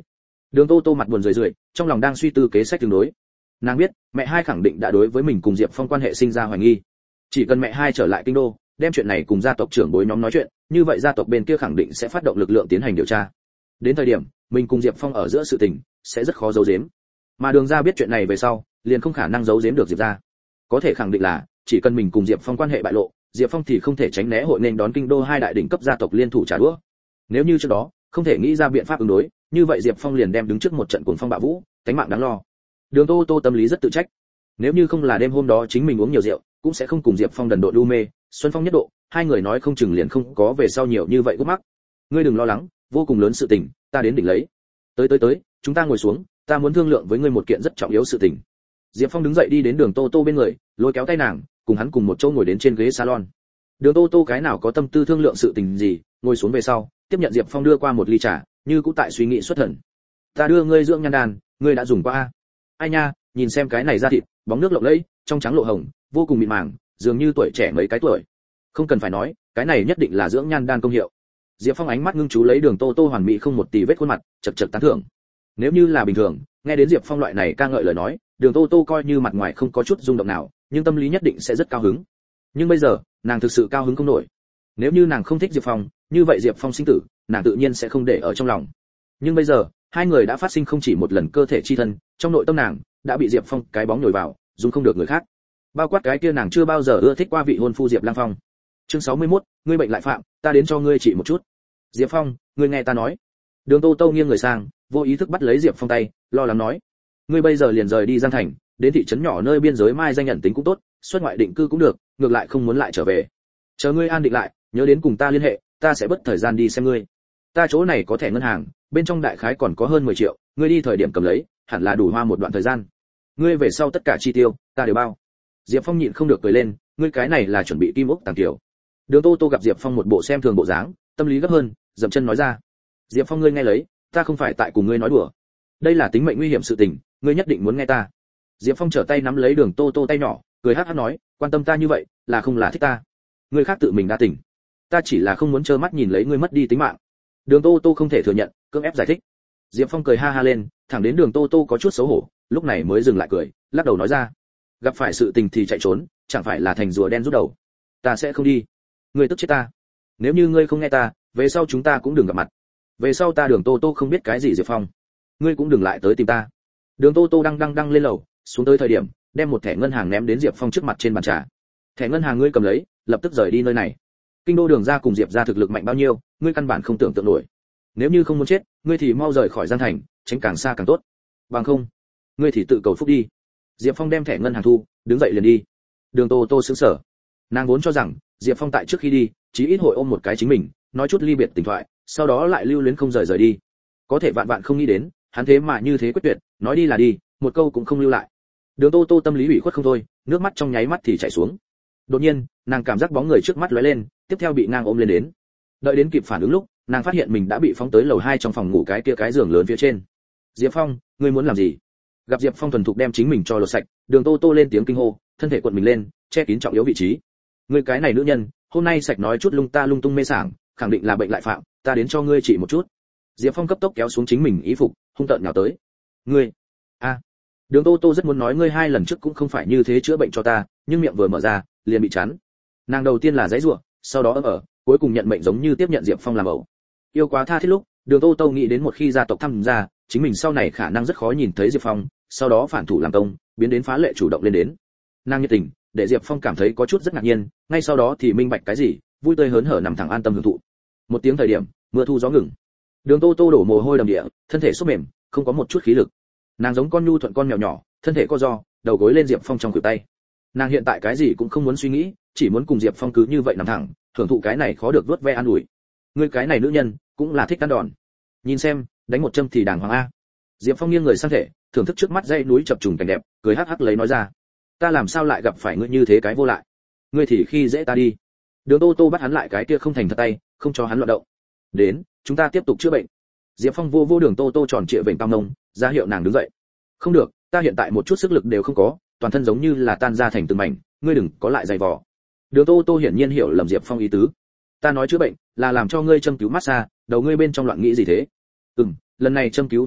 Đường Tô Tô mặt buồn rười rượi, trong lòng đang suy tư kế sách tương đối. Nàng biết, mẹ hai khẳng định đã đối với mình cùng Diệp Phong quan hệ sinh ra hoài nghi. Chỉ cần mẹ hai trở lại kinh đô, đem chuyện này cùng gia tộc trưởng bối nhóm nói chuyện, như vậy gia tộc bên kia khẳng định sẽ phát động lực lượng tiến hành điều tra. Đến thời điểm, mình cùng Diệp Phong ở giữa sự tình sẽ rất khó giấu giếm. Mà Đường gia biết chuyện này về sau, liền không khả năng giấu giếm được Diệp gia. Có thể khẳng định là, chỉ cần mình cùng Diệp Phong quan hệ bại lộ, Diệp Phong thì không thể tránh né hội nên đón kinh đô hai đại đỉnh cấp gia tộc liên thủ trả đũa. Nếu như trước đó không thể nghĩ ra biện pháp ứng đối, như vậy Diệp Phong liền đem đứng trước một trận cuồng phong bạo vũ, cánh mạng đáng lo. Đường Tô Tô tâm lý rất tự trách. Nếu như không là đêm hôm đó chính mình uống nhiều rượu, cũng sẽ không cùng Diệp Phong đần độ đu mê, xuân phong nhất độ, hai người nói không chừng liền không có về sau nhiều như vậy gút mắc. Ngươi đừng lo lắng, vô cùng lớn sự tình, ta đến đỉnh lấy. Tới, chúng ta ngồi xuống, ta muốn thương lượng với ngươi một kiện rất trọng yếu sự tình. Diệp Phong đứng dậy đi đến Đường Tô Tô bên người, lôi kéo tay nàng, cùng hắn cùng một chỗ ngồi đến trên ghế salon. Đường Tô Tô cái nào có tâm tư thương lượng sự tình gì, ngồi xuống về sau, tiếp nhận Diệp Phong đưa qua một ly trà, như cũ tại suy nghĩ xuất thần. Ta đưa ngươi dưỡng nhan đan, ngươi đã dùng qua a? Ai nha, nhìn xem cái này da thịt, bóng nước lộng lẫy, trong trắng lộ hồng, vô cùng mịn màng, dường như tuổi trẻ mấy cái tuổi. Không cần phải nói, cái này nhất định là dưỡng nhan đan công hiệu. Diệp Phong ánh mắt ngưng chú lấy Đường Tô Tô hoàn mỹ không một tì vết khuôn mặt, chật chật tán thưởng. Nếu như là bình thường, nghe đến Diệp Phong loại này ca ngợi lời nói, Đường Tô Tô coi như mặt ngoài không có chút rung động nào, nhưng tâm lý nhất định sẽ rất cao hứng. Nhưng bây giờ, nàng thực sự cao hứng không nổi. Nếu như nàng không thích Diệp Phong, như vậy Diệp Phong sinh tử, nàng tự nhiên sẽ không để ở trong lòng. Nhưng bây giờ, hai người đã phát sinh không chỉ một lần cơ thể chi thân, trong nội tâm nàng đã bị Diệp Phong cái bóng nhồi vào, dung không được người khác. Bao quát cái kia nàng chưa bao giờ ưa thích qua vị hôn phu Diệp Lang Phong. Chương 61, ngươi bệnh lại phạm, ta đến cho ngươi trị một chút. Diệp Phong, ngươi nghe ta nói. Đường Tô Tô nghiêng người sang, vô ý thức bắt lấy Diệp Phong tay, lo lắng nói: ngươi bây giờ liền rời đi Giang Thành, đến thị trấn nhỏ nơi biên giới mai danh nhận tính cũng tốt, xuất ngoại định cư cũng được, ngược lại không muốn lại trở về. Chờ ngươi an định lại, nhớ đến cùng ta liên hệ, ta sẽ bất thời gian đi xem ngươi. Ta chỗ này có thẻ ngân hàng, bên trong đại khái còn có hơn 10 triệu, ngươi đi thời điểm cầm lấy, hẳn là đủ hoa một đoạn thời gian. Ngươi về sau tất cả chi tiêu, ta đều bao. Diệp Phong nhịn không được cười lên, ngươi cái này là chuẩn bị kim ốc tàng tiểu. Đường Tô Tô gặp Diệp Phong một bộ xem thường bộ dáng, tâm lý gấp hơn, dậm chân nói ra: Diệp Phong ngươi nghe lấy, ta không phải tại cùng ngươi nói đùa. Đây là tính mệnh nguy hiểm sự tình, ngươi nhất định muốn nghe ta. Diệp Phong trở tay nắm lấy Đường Tô Tô tay nhỏ, cười hắc hắc nói: quan tâm ta như vậy, là không là thích ta. Ngươi khác tự mình đã tỉnh, ta chỉ là không muốn trơ mắt nhìn lấy ngươi mất đi tính mạng. Đường Tô Tô không thể thừa nhận, cưỡng ép giải thích. Diệp Phong cười ha ha lên, thẳng đến Đường Tô Tô có chút xấu hổ, lúc này mới dừng lại cười, lắc đầu nói ra: gặp phải sự tình thì chạy trốn, chẳng phải là thành rùa đen rút đầu. Ta sẽ không đi. Ngươi tức chết ta. Nếu như ngươi không nghe ta, về sau chúng ta cũng đừng gặp mặt. Về sau ta Đường Tô Tô không biết cái gì Diệp Phong, ngươi cũng đừng lại tới tìm ta. Đường Tô Tô đang lên lầu, xuống tới thời điểm, đem một thẻ ngân hàng ném đến Diệp Phong trước mặt trên bàn trà. Thẻ ngân hàng ngươi cầm lấy, lập tức rời đi nơi này. Kinh đô Đường gia cùng Diệp gia thực lực mạnh bao nhiêu, ngươi căn bản không tưởng tượng nổi. Nếu như không muốn chết, ngươi thì mau rời khỏi Giang Thành, tránh càng xa càng tốt. Bằng không, ngươi thì tự cầu phúc đi. Diệp Phong đem thẻ ngân hàng thu, đứng dậy liền đi. Đường Tô Tô sững sờ. Nàng vốn cho rằng Diệp Phong tại trước khi đi, chí ít hội ôm một cái chính mình, nói chút ly biệt tình thoại, sau đó lại lưu luyến không rời đi. Có thể vạn vạn không nghĩ đến, hắn thế mà như thế quyết tuyệt, nói đi là đi, một câu cũng không lưu lại. Đường Tô Tô tâm lý ủy khuất không thôi, nước mắt trong nháy mắt thì chảy xuống. Đột nhiên, nàng cảm giác bóng người trước mắt lóe lên, tiếp theo bị ngang ôm lên đến. Đợi đến kịp phản ứng lúc, nàng phát hiện mình đã bị phóng tới lầu 2 trong phòng ngủ cái kia cái giường lớn phía trên. Diệp Phong, ngươi muốn làm gì? Gặp Diệp Phong thuần thục đem chính mình cho lột sạch, Đường Tô Tô lên tiếng kinh hô, thân thể cuộn mình lên, che kín trọng yếu vị trí. Ngươi cái này nữ nhân, hôm nay sạch nói chút lung tung mê sảng, khẳng định là bệnh lại phạm, ta đến cho ngươi trị một chút. Diệp Phong cấp tốc kéo xuống chính mình y phục, hung tợn nhào tới. Ngươi, Đường Tô Tô rất muốn nói ngươi 2 lần trước cũng không phải như thế chữa bệnh cho ta, nhưng miệng vừa mở ra, liền bị chắn. Nàng đầu tiên là giãy giụa, sau đó cuối cùng nhận mệnh giống như tiếp nhận Diệp Phong làm ẩu. Yêu quá tha thiết lúc, Đường Tô Tô nghĩ đến một khi gia tộc tham gia, chính mình sau này khả năng rất khó nhìn thấy Diệp Phong, sau đó phản thủ làm công, biến đến phá lệ chủ động lên đến. Nàng nhiệt tình, để Diệp Phong cảm thấy có chút rất ngạc nhiên, ngay sau đó thì minh bạch cái gì, vui tươi hớn hở nằm thẳng an tâm hưởng thụ. Một tiếng thời điểm, mưa thu gió ngừng. Đường Tô Tô đổ mồ hôi đầm địa, thân thể xốp mềm, không có một chút khí lực. Nàng giống con nhu thuận con mèo nhỏ, thân thể co ro, đầu gối lên Diệp Phong trong khuỷu tay. Nàng hiện tại cái gì cũng không muốn suy nghĩ, chỉ muốn cùng Diệp Phong cứ như vậy nằm thẳng, hưởng thụ cái này khó được vuốt ve an ủi. Ngươi cái này nữ nhân, cũng là thích ăn đòn. Nhìn xem, đánh một châm thì đàng hoàng a. Diệp Phong nghiêng người sang thể, thưởng thức trước mắt dãy núi chập trùng cảnh đẹp, cười hắc hắc lấy nói ra. Ta làm sao lại gặp phải ngươi như thế cái vô lại? Ngươi thì khi dễ ta đi. Đường Tô Tô bắt hắn lại cái kia không thành thật tay, không cho hắn loạn động. Đến, chúng ta tiếp tục chữa bệnh. Diệp Phong vô Đường Tô Tô tròn trịa vểnh cam nông, ra hiệu nàng đứng dậy. Không được, ta hiện tại một chút sức lực đều không có, toàn thân giống như là tan ra thành từng mảnh, ngươi đừng có lại dày vò. Đường Tô Tô hiển nhiên hiểu lầm Diệp Phong ý tứ. Ta nói chữa bệnh là làm cho ngươi châm cứu massage, đầu ngươi bên trong loạn nghĩ gì thế? Lần này châm cứu về sau,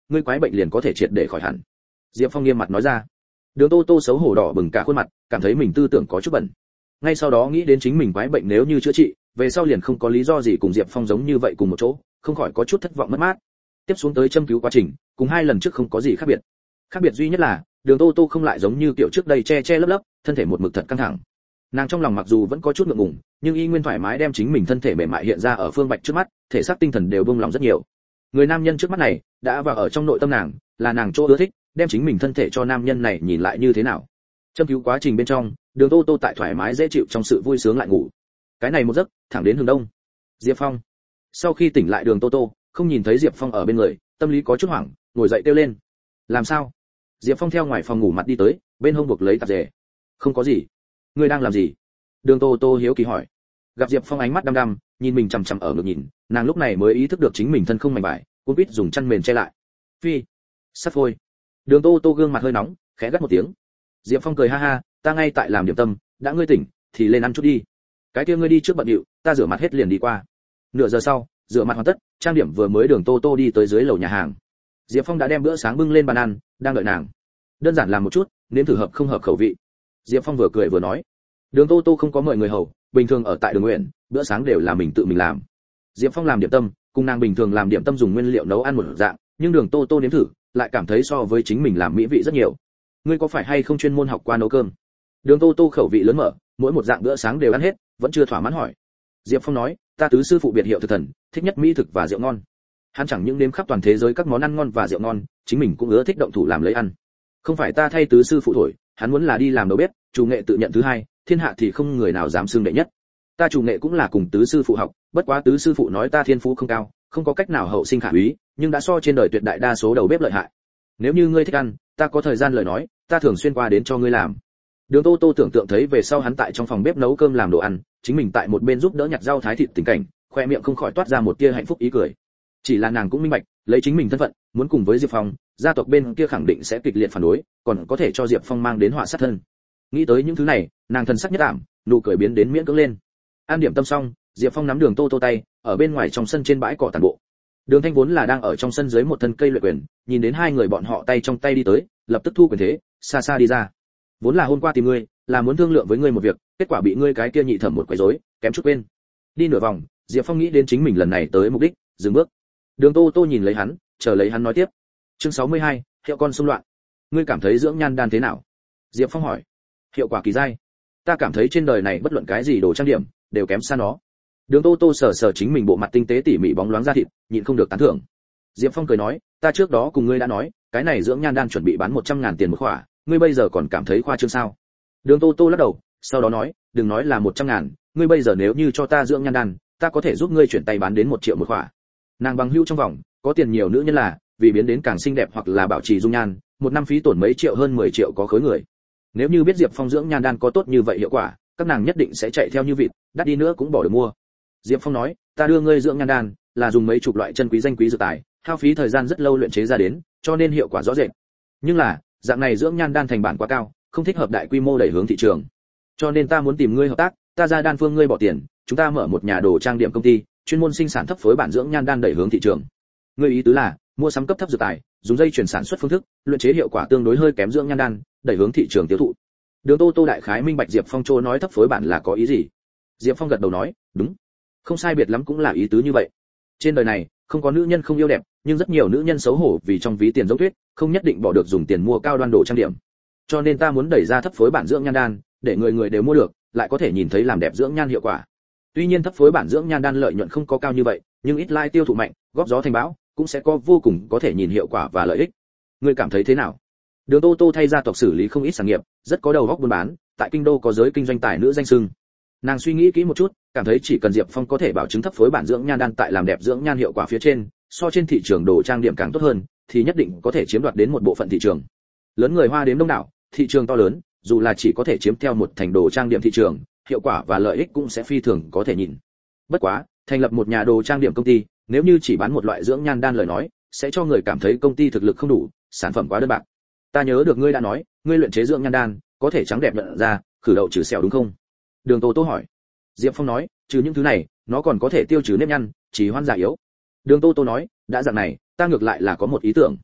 ngươi quái bệnh liền có thể triệt để khỏi hẳn. Diệp Phong nghiêm mặt nói ra. Đường Tô Tô xấu hổ đỏ bừng cả khuôn mặt, cảm thấy mình tư tưởng có chút bẩn. Ngay sau đó nghĩ đến chính mình quái bệnh nếu như chữa trị, về sau liền không có lý do gì cùng Diệp Phong giống như vậy cùng một chỗ, không khỏi có chút thất vọng mất mát. Tiếp xuống tới châm cứu quá trình, cùng hai lần trước không có gì khác biệt. Khác biệt duy nhất là, Đường Tô Tô không lại giống như kiểu trước đây che che lấp lấp, thân thể một mực thật căng thẳng. Nàng trong lòng mặc dù vẫn có chút ngượng ngùng, nhưng y nguyên thoải mái đem chính mình thân thể mềm mại hiện ra ở Phương Bạch trước mắt, thể xác tinh thần đều buông lòng rất nhiều. Người nam nhân trước mắt này đã vào ở trong nội tâm nàng, là nàng chỗ ưa thích, đem chính mình thân thể cho nam nhân này nhìn lại như thế nào. Châm cứu quá trình bên trong, Đường Tô Tô tại thoải mái dễ chịu trong sự vui sướng lại ngủ. Cái này một giấc, thẳng đến hừng đông. Diệp Phong. Sau khi tỉnh lại Đường Tô Tô, không nhìn thấy Diệp Phong ở bên người, tâm lý có chút hoảng, ngồi dậy kêu lên. Làm sao? Diệp Phong theo ngoài phòng ngủ mặt đi tới, bên hông buộc lấy tạp dề. Không có gì. Ngươi đang làm gì? Đường Tô Tô hiếu kỳ hỏi. Gặp Diệp Phong ánh mắt đăm đăm, nhìn mình chằm chằm ở ngực nhìn, nàng lúc này mới ý thức được chính mình thân không mảnh vải, cuống quýt dùng chăn mền che lại. Phi, sắt phôi. Đường Tô Tô gương mặt hơi nóng, khẽ gắt một tiếng. Diệp Phong cười ha ha, ta ngay tại làm điểm tâm, đã ngươi tỉnh, thì lên ăn chút đi. Cái kia ngươi đi trước bận điệu, ta rửa mặt hết liền đi qua. Nửa giờ sau, rửa mặt hoàn tất, trang điểm vừa mới Đường Tô Tô đi tới dưới lầu nhà hàng. Diệp Phong đã đem bữa sáng bưng lên bàn ăn, đang đợi nàng. Đơn giản làm một chút, nếm thử hợp không hợp khẩu vị. Diệp Phong vừa cười vừa nói. Đường Tô Tô không có mời người hầu, bình thường ở tại Đường Nguyện, bữa sáng đều là mình tự mình làm. Diệp Phong làm điểm tâm, cùng nàng bình thường làm điểm tâm dùng nguyên liệu nấu ăn một dạng, nhưng Đường Tô Tô nếm thử, lại cảm thấy so với chính mình làm mỹ vị rất nhiều. Ngươi có phải hay không chuyên môn học qua nấu cơm? Đường Tô Tô khẩu vị lớn mở, mỗi một dạng bữa sáng đều ăn hết, vẫn chưa thỏa mãn hỏi. Diệp Phong nói, ta tứ sư phụ biệt hiệu thực thần, thích nhất mỹ thực và rượu ngon. Hắn chẳng những đếm khắp toàn thế giới các món ăn ngon và rượu ngon, chính mình cũng ưa thích động thủ làm lấy ăn. Không phải ta thay tứ sư phụ thổi, hắn muốn là đi làm đầu bếp, chủ nghệ tự nhận thứ hai, thiên hạ thì không người nào dám xưng đệ nhất. Ta chủ nghệ cũng là cùng tứ sư phụ học, bất quá tứ sư phụ nói ta thiên phú không cao, không có cách nào hậu sinh khả úy, nhưng đã so trên đời tuyệt đại đa số đầu bếp lợi hại. Nếu như ngươi thích ăn, ta có thời gian lời nói, ta thường xuyên qua đến cho ngươi làm. Đường Tô Tô tưởng tượng thấy về sau hắn tại trong phòng bếp nấu cơm làm đồ ăn, chính mình tại một bên giúp đỡ nhặt rau thái thịt tình cảnh, khoe miệng không khỏi toát ra một tia hạnh phúc ý cười. Chỉ là nàng cũng minh bạch, lấy chính mình thân phận, muốn cùng với Diệp Phong, gia tộc bên kia khẳng định sẽ kịch liệt phản đối, còn có thể cho Diệp Phong mang đến họa sát thân. Nghĩ tới những thứ này, nàng thần sắc nhất ảm, nụ cười biến đến miễn cưỡng lên. An điểm tâm xong, Diệp Phong nắm Đường Tô Tô tay, ở bên ngoài trong sân trên bãi cỏ tản bộ. Đường Thanh vốn là đang ở trong sân dưới một thân cây luyện quyền, nhìn đến hai người bọn họ tay trong tay đi tới, lập tức thu quyền thế, xa xa đi ra. Vốn là hôm qua tìm ngươi, là muốn thương lượng với ngươi một việc, kết quả bị ngươi cái kia nhị thẩm một quấy rối, kém chút quên. Đi nửa vòng, Diệp Phong nghĩ đến chính mình lần này tới mục đích, dừng bước. Đường Tô Tô nhìn lấy hắn, chờ lấy hắn nói tiếp. Chương 62, hiệu con xung loạn. Ngươi cảm thấy dưỡng nhan đan thế nào? Diệp Phong hỏi. Hiệu quả kỳ dai. Ta cảm thấy trên đời này bất luận cái gì đồ trang điểm, đều kém xa nó. Đường Tô Tô sờ sờ chính mình bộ mặt tinh tế tỉ mỉ bóng loáng da thịt, nhịn không được tán thưởng. Diệp Phong cười nói, ta trước đó cùng ngươi đã nói, cái này dưỡng nhan đan chuẩn bị bán 100.000 tiền một khỏa, ngươi bây giờ còn cảm thấy khoa trương sao? Đường Tô Tô lắc đầu, sau đó nói, đừng nói là 100.000, ngươi bây giờ nếu như cho ta dưỡng nhan đan, ta có thể giúp ngươi chuyển tay bán đến 1 triệu một khỏa. Nàng bằng hữu trong vòng, có tiền nhiều nữ nhân là, vì biến đến càng xinh đẹp hoặc là bảo trì dung nhan, một năm phí tổn mấy triệu hơn 10 triệu có khối người. Nếu như biết Diệp Phong dưỡng nhan đan có tốt như vậy hiệu quả, các nàng nhất định sẽ chạy theo như vịt, đắt đi nữa cũng bỏ được mua. Diệp Phong nói, ta đưa ngươi dưỡng nhan đan, là dùng mấy chục loại chân quý danh quý dược tài, hao phí thời gian rất lâu luyện chế ra đến, cho nên hiệu quả rõ rệt. Nhưng là, dạng này dưỡng nhan đan thành bản quá cao, không thích hợp đại quy mô đẩy hướng thị trường. Cho nên ta muốn tìm ngươi hợp tác, ta ra đan phương ngươi bỏ tiền, chúng ta mở một nhà đồ trang điểm công ty, chuyên môn sinh sản thấp phối bản dưỡng nhan đan đẩy hướng thị trường. Ngươi ý tứ là, mua sắm cấp thấp dược tài, dùng dây chuyển sản xuất phương thức, luyện chế hiệu quả tương đối hơi kém dưỡng nhan đan, đẩy hướng thị trường tiêu thụ. Đường Tô Tô đại khái minh bạch Diệp Phong nói thấp phối bản là có ý gì. Diệp Phong gật đầu nói, đúng, không sai biệt lắm cũng là ý tứ như vậy. Trên đời này, không có nữ nhân không yêu đẹp, nhưng rất nhiều nữ nhân xấu hổ vì trong ví tiền giống tuyết, không nhất định bỏ được dùng tiền mua cao đoan đồ trang điểm. Cho nên ta muốn đẩy ra thấp phối bản dưỡng nhan đan, để người người đều mua được, lại có thể nhìn thấy làm đẹp dưỡng nhan hiệu quả. Tuy nhiên thấp phối bản dưỡng nhan đan lợi nhuận không có cao như vậy, nhưng ít lai tiêu thụ mạnh, góp gió thành bão, cũng sẽ có vô cùng có thể nhìn hiệu quả và lợi ích. Ngươi cảm thấy thế nào? Đường Tô Tô thay gia tộc xử lý không ít sản nghiệp, rất có đầu óc buôn bán, tại kinh đô có giới kinh doanh tài nữ danh xưng. Nàng suy nghĩ kỹ một chút, cảm thấy chỉ cần Diệp Phong có thể bảo chứng thấp phối bản dưỡng nhan đan tại làm đẹp dưỡng nhan hiệu quả phía trên, so trên thị trường đồ trang điểm càng tốt hơn, thì nhất định có thể chiếm đoạt đến một bộ phận thị trường. Lớn người Hoa đếm đông đảo, thị trường to lớn, dù là chỉ có thể chiếm theo một thành đồ trang điểm thị trường, hiệu quả và lợi ích cũng sẽ phi thường có thể nhìn. Bất quá, thành lập một nhà đồ trang điểm công ty, nếu như chỉ bán một loại dưỡng nhan đan lời nói, sẽ cho người cảm thấy công ty thực lực không đủ, sản phẩm quá đơn bạc. Ta nhớ được ngươi đã nói, ngươi luyện chế dưỡng nhan đan, có thể trắng đẹp nhận ra, khử đậu trừ sẹo đúng không? Đường Tô Tô hỏi. Diệp Phong nói, trừ những thứ này, nó còn có thể tiêu trừ nếp nhăn, chỉ hoan già yếu. Đường Tô Tô nói, đã dạng này, ta ngược lại là có một ý tưởng.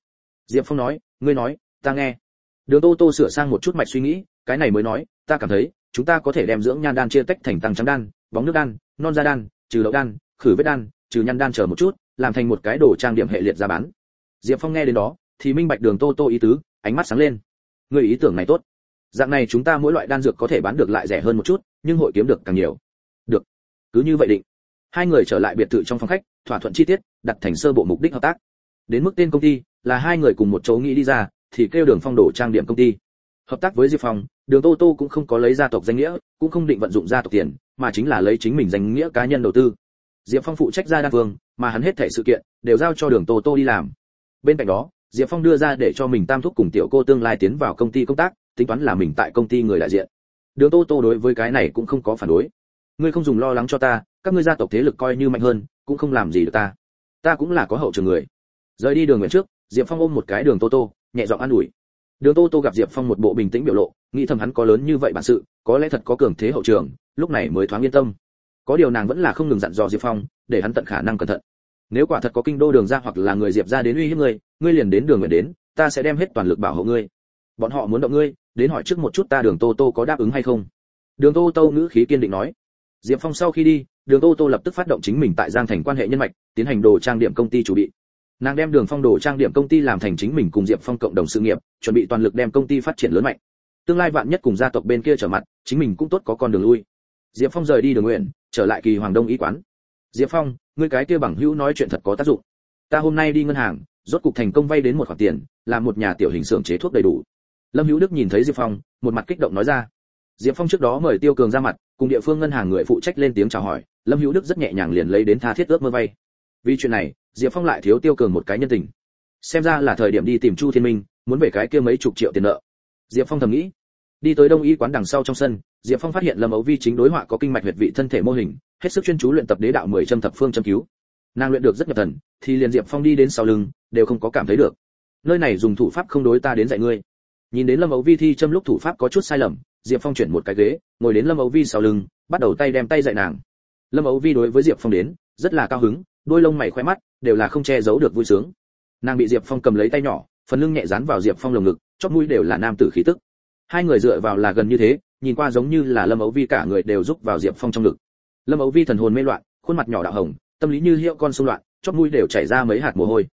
Diệp Phong nói, ngươi nói, ta nghe. Đường Tô Tô sửa sang một chút mạch suy nghĩ, cái này mới nói, ta cảm thấy, chúng ta có thể đem dưỡng nhan đan chia tách thành tăng trắng đan, bóng nước đan, non da đan, trừ đậu đan, khử vết đan, trừ nhăn đan chờ một chút, làm thành một cái đồ trang điểm hệ liệt ra bán. Diệp Phong nghe đến đó, thì minh bạch Đường Tô Tô ý tứ, ánh mắt sáng lên. Người ý tưởng này tốt. Dạng này chúng ta mỗi loại đan dược có thể bán được lại rẻ hơn một chút, nhưng hội kiếm được càng nhiều. Được, cứ như vậy định. Hai người trở lại biệt thự trong phòng khách, thỏa thuận chi tiết, đặt thành sơ bộ mục đích hợp tác. Đến mức tên công ty, là hai người cùng một chỗ nghĩ đi ra, thì kêu Đường Phong đổ trang điểm công ty. Hợp tác với Diệp Phong, Đường Tô Tô cũng không có lấy gia tộc danh nghĩa, cũng không định vận dụng gia tộc tiền, mà chính là lấy chính mình danh nghĩa cá nhân đầu tư. Diệp Phong phụ trách gia đan vương, mà hắn hết thảy sự kiện đều giao cho Đường Tô Tô đi làm. Bên cạnh đó, Diệp Phong đưa ra để cho mình tam thúc cùng tiểu cô tương lai tiến vào công ty công tác, tính toán là mình tại công ty người đại diện. Đường Tô Tô đối với cái này cũng không có phản đối. Ngươi không dùng lo lắng cho ta, các ngươi gia tộc thế lực coi như mạnh hơn, cũng không làm gì được ta. Ta cũng là có hậu trường người. Rời đi Đường Nguyện trước, Diệp Phong ôm một cái Đường Tô Tô, nhẹ giọng an ủi. Đường Tô Tô gặp Diệp Phong một bộ bình tĩnh biểu lộ, nghĩ thầm hắn có lớn như vậy bản sự, có lẽ thật có cường thế hậu trường, lúc này mới thoáng yên tâm. Có điều nàng vẫn là không ngừng dặn dò Diệp Phong, để hắn tận khả năng cẩn thận. Nếu quả thật có kinh đô Đường gia hoặc là người Diệp gia đến uy hiếp ngươi liền đến Đường Nguyện đến, ta sẽ đem hết toàn lực bảo hộ ngươi. Bọn họ muốn động ngươi, đến hỏi trước một chút ta Đường Tô Tô có đáp ứng hay không. Đường Tô Tô ngữ khí kiên định nói. Diệp Phong sau khi đi, Đường Tô Tô lập tức phát động chính mình tại Giang Thành quan hệ nhân mạch, tiến hành đồ trang điểm công ty chủ bị. Nàng đem Đường Phong đồ trang điểm công ty làm thành chính mình cùng Diệp Phong cộng đồng sự nghiệp, chuẩn bị toàn lực đem công ty phát triển lớn mạnh. Tương lai vạn nhất cùng gia tộc bên kia trở mặt, chính mình cũng tốt có con đường lui. Diệp Phong rời đi Đường Nguyện, trở lại Kỳ Hoàng Đông y quán. Diệp Phong, ngươi cái kia bằng hữu nói chuyện thật có tác dụng. Ta hôm nay đi ngân hàng, rốt cục thành công vay đến một khoản tiền, làm một nhà tiểu hình xưởng chế thuốc đầy đủ. Lâm Hữu Đức nhìn thấy Diệp Phong, một mặt kích động nói ra. Diệp Phong trước đó mời Tiêu Cường ra mặt, cùng địa phương ngân hàng người phụ trách lên tiếng chào hỏi, Lâm Hữu Đức rất nhẹ nhàng liền lấy đến tha thiết ước mơ vay. Vì chuyện này, Diệp Phong lại thiếu Tiêu Cường một cái nhân tình. Xem ra là thời điểm đi tìm Chu Thiên Minh, muốn về cái kia mấy chục triệu tiền nợ. Diệp Phong thầm nghĩ. Đi tới Đông y quán đằng sau trong sân, Diệp Phong phát hiện Lâm Âu Vi chính đối họa có kinh mạch huyệt vị thân thể mô hình, hết sức chuyên chú luyện tập đế đạo 10 châm thập phương châm cứu. Nàng luyện được rất nhập thần, thì liền Diệp Phong đi đến sau lưng, đều không có cảm thấy được. Nơi này dùng thủ pháp không đối ta đến dạy ngươi. Nhìn đến Lâm Âu Vi thi châm lúc thủ pháp có chút sai lầm, Diệp Phong chuyển một cái ghế, ngồi đến Lâm Âu Vi sau lưng, bắt đầu tay đem tay dạy nàng. Lâm Âu Vi đối với Diệp Phong đến, rất là cao hứng, đôi lông mày khóe mắt đều là không che giấu được vui sướng. Nàng bị Diệp Phong cầm lấy tay nhỏ, phần lưng nhẹ dán vào Diệp Phong lồng ngực, chóp mũi đều là nam tử khí tức. Hai người dựa vào là gần như thế, nhìn qua giống như là Lâm Âu Vi cả người đều rúc vào Diệp Phong trong ngực. Lâm Âu Vi thần hồn mê loạn, khuôn mặt nhỏ đạo hồng, tâm lý như hiệu con sông loạn, chóp mũi đều chảy ra mấy hạt mồ hôi.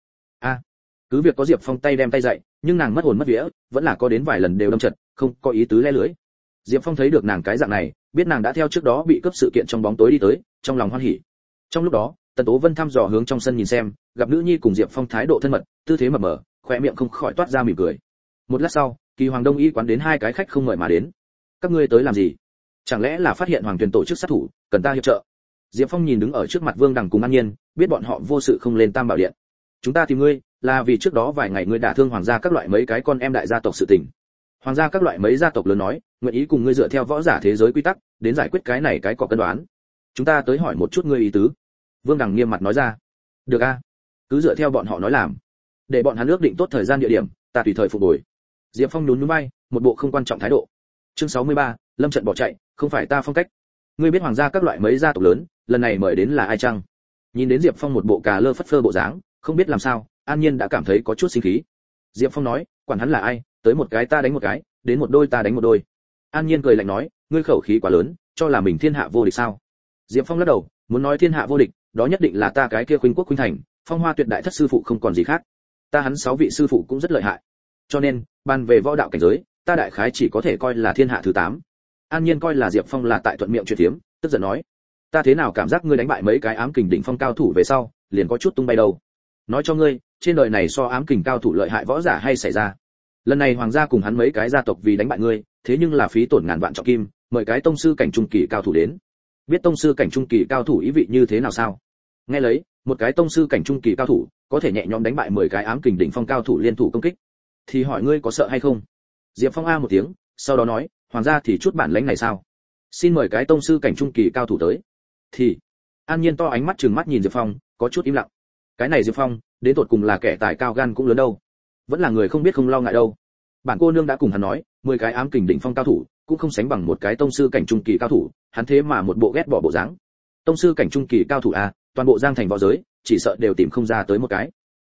Cứ việc có Diệp Phong tay đem tay dạy, nhưng nàng mất hồn mất vía, vẫn là có đến vài lần đều đâm chật, không có ý tứ le lưỡi. Diệp Phong thấy được nàng cái dạng này, biết nàng đã theo trước đó bị cướp sự kiện trong bóng tối đi tới, trong lòng hoan hỉ. Trong lúc đó, Tần Tố Vân thăm dò hướng trong sân nhìn xem, gặp nữ nhi cùng Diệp Phong thái độ thân mật, tư thế mập mờ, khóe miệng không khỏi toát ra mỉm cười. Một lát sau, Kỳ Hoàng Đông y quán đến hai cái khách không mời mà đến. Các ngươi tới làm gì? Chẳng lẽ là phát hiện Hoàng Tuyền tổ chức sát thủ, cần ta hiệp trợ? Diệp Phong nhìn đứng ở trước mặt Vương Đằng cùng An Nhiên, biết bọn họ vô sự không lên Tam Bảo Điện. Chúng ta tìm ngươi, là vì trước đó vài ngày ngươi đả thương hoàng gia các loại mấy cái con em đại gia tộc sự tình. Hoàng gia các loại mấy gia tộc lớn nói, nguyện ý cùng ngươi dựa theo võ giả thế giới quy tắc, đến giải quyết cái này cái cọc cân đoán. Chúng ta tới hỏi một chút ngươi ý tứ. Vương Đằng nghiêm mặt nói ra. Được a, cứ dựa theo bọn họ nói làm. Để bọn hắn ước định tốt thời gian địa điểm, ta tùy thời phục hồi. Diệp Phong nhún nhún vai, một bộ không quan trọng thái độ. Chương 63, Lâm Trận bỏ chạy, không phải ta phong cách. Ngươi biết hoàng gia các loại mấy gia tộc lớn, lần này mời đến là ai chăng? Nhìn đến Diệp Phong một bộ cà lơ phất phơ bộ dáng, không biết làm sao, An Nhiên đã cảm thấy có chút sinh khí. Diệp Phong nói, quản hắn là ai, tới một cái ta đánh một cái, đến một đôi ta đánh một đôi. An Nhiên cười lạnh nói, ngươi khẩu khí quá lớn, cho là mình thiên hạ vô địch sao? Diệp Phong lắc đầu, muốn nói thiên hạ vô địch, đó nhất định là ta cái kia Khuynh Quốc Khuynh Thành, Phong Hoa Tuyệt Đại thất sư phụ không còn gì khác. Ta hắn 6 vị sư phụ cũng rất lợi hại. Cho nên, bàn về võ đạo cảnh giới, ta đại khái chỉ có thể coi là thiên hạ thứ 8. An Nhiên coi là Diệp Phong là tại thuận miệng chuyện thiếm, tức giận nói, ta thế nào cảm giác ngươi đánh bại mấy cái ám kình đỉnh phong cao thủ về sau, liền có chút tung bay đầu. Nói cho ngươi, trên đời này so ám kình cao thủ lợi hại võ giả hay xảy ra. Lần này hoàng gia cùng hắn mấy cái gia tộc vì đánh bại ngươi, thế nhưng là phí tổn ngàn vạn trọng kim, mời cái tông sư cảnh trung kỳ cao thủ đến. Biết tông sư cảnh trung kỳ cao thủ ý vị như thế nào sao? Nghe lấy, một cái tông sư cảnh trung kỳ cao thủ, có thể nhẹ nhõm đánh bại 10 cái ám kình đỉnh phong cao thủ liên thủ công kích. Thì hỏi ngươi có sợ hay không? Diệp Phong a một tiếng, sau đó nói, hoàng gia thì chút bản lãnh này sao? Xin mời cái tông sư cảnh trung kỳ cao thủ tới. Thì An Nhiên to ánh mắt trừng mắt nhìn Diệp Phong, có chút im lặng. Cái này Diệp Phong, đến tột cùng là kẻ tài cao gan cũng lớn đâu, vẫn là người không biết không lo ngại đâu. Bản cô nương đã cùng hắn nói, 10 cái ám kình đỉnh phong cao thủ, cũng không sánh bằng một cái tông sư cảnh trung kỳ cao thủ, hắn thế mà một bộ ghét bỏ bộ dáng. Tông sư cảnh trung kỳ cao thủ a, toàn bộ Giang Thành võ giới, chỉ sợ đều tìm không ra tới một cái.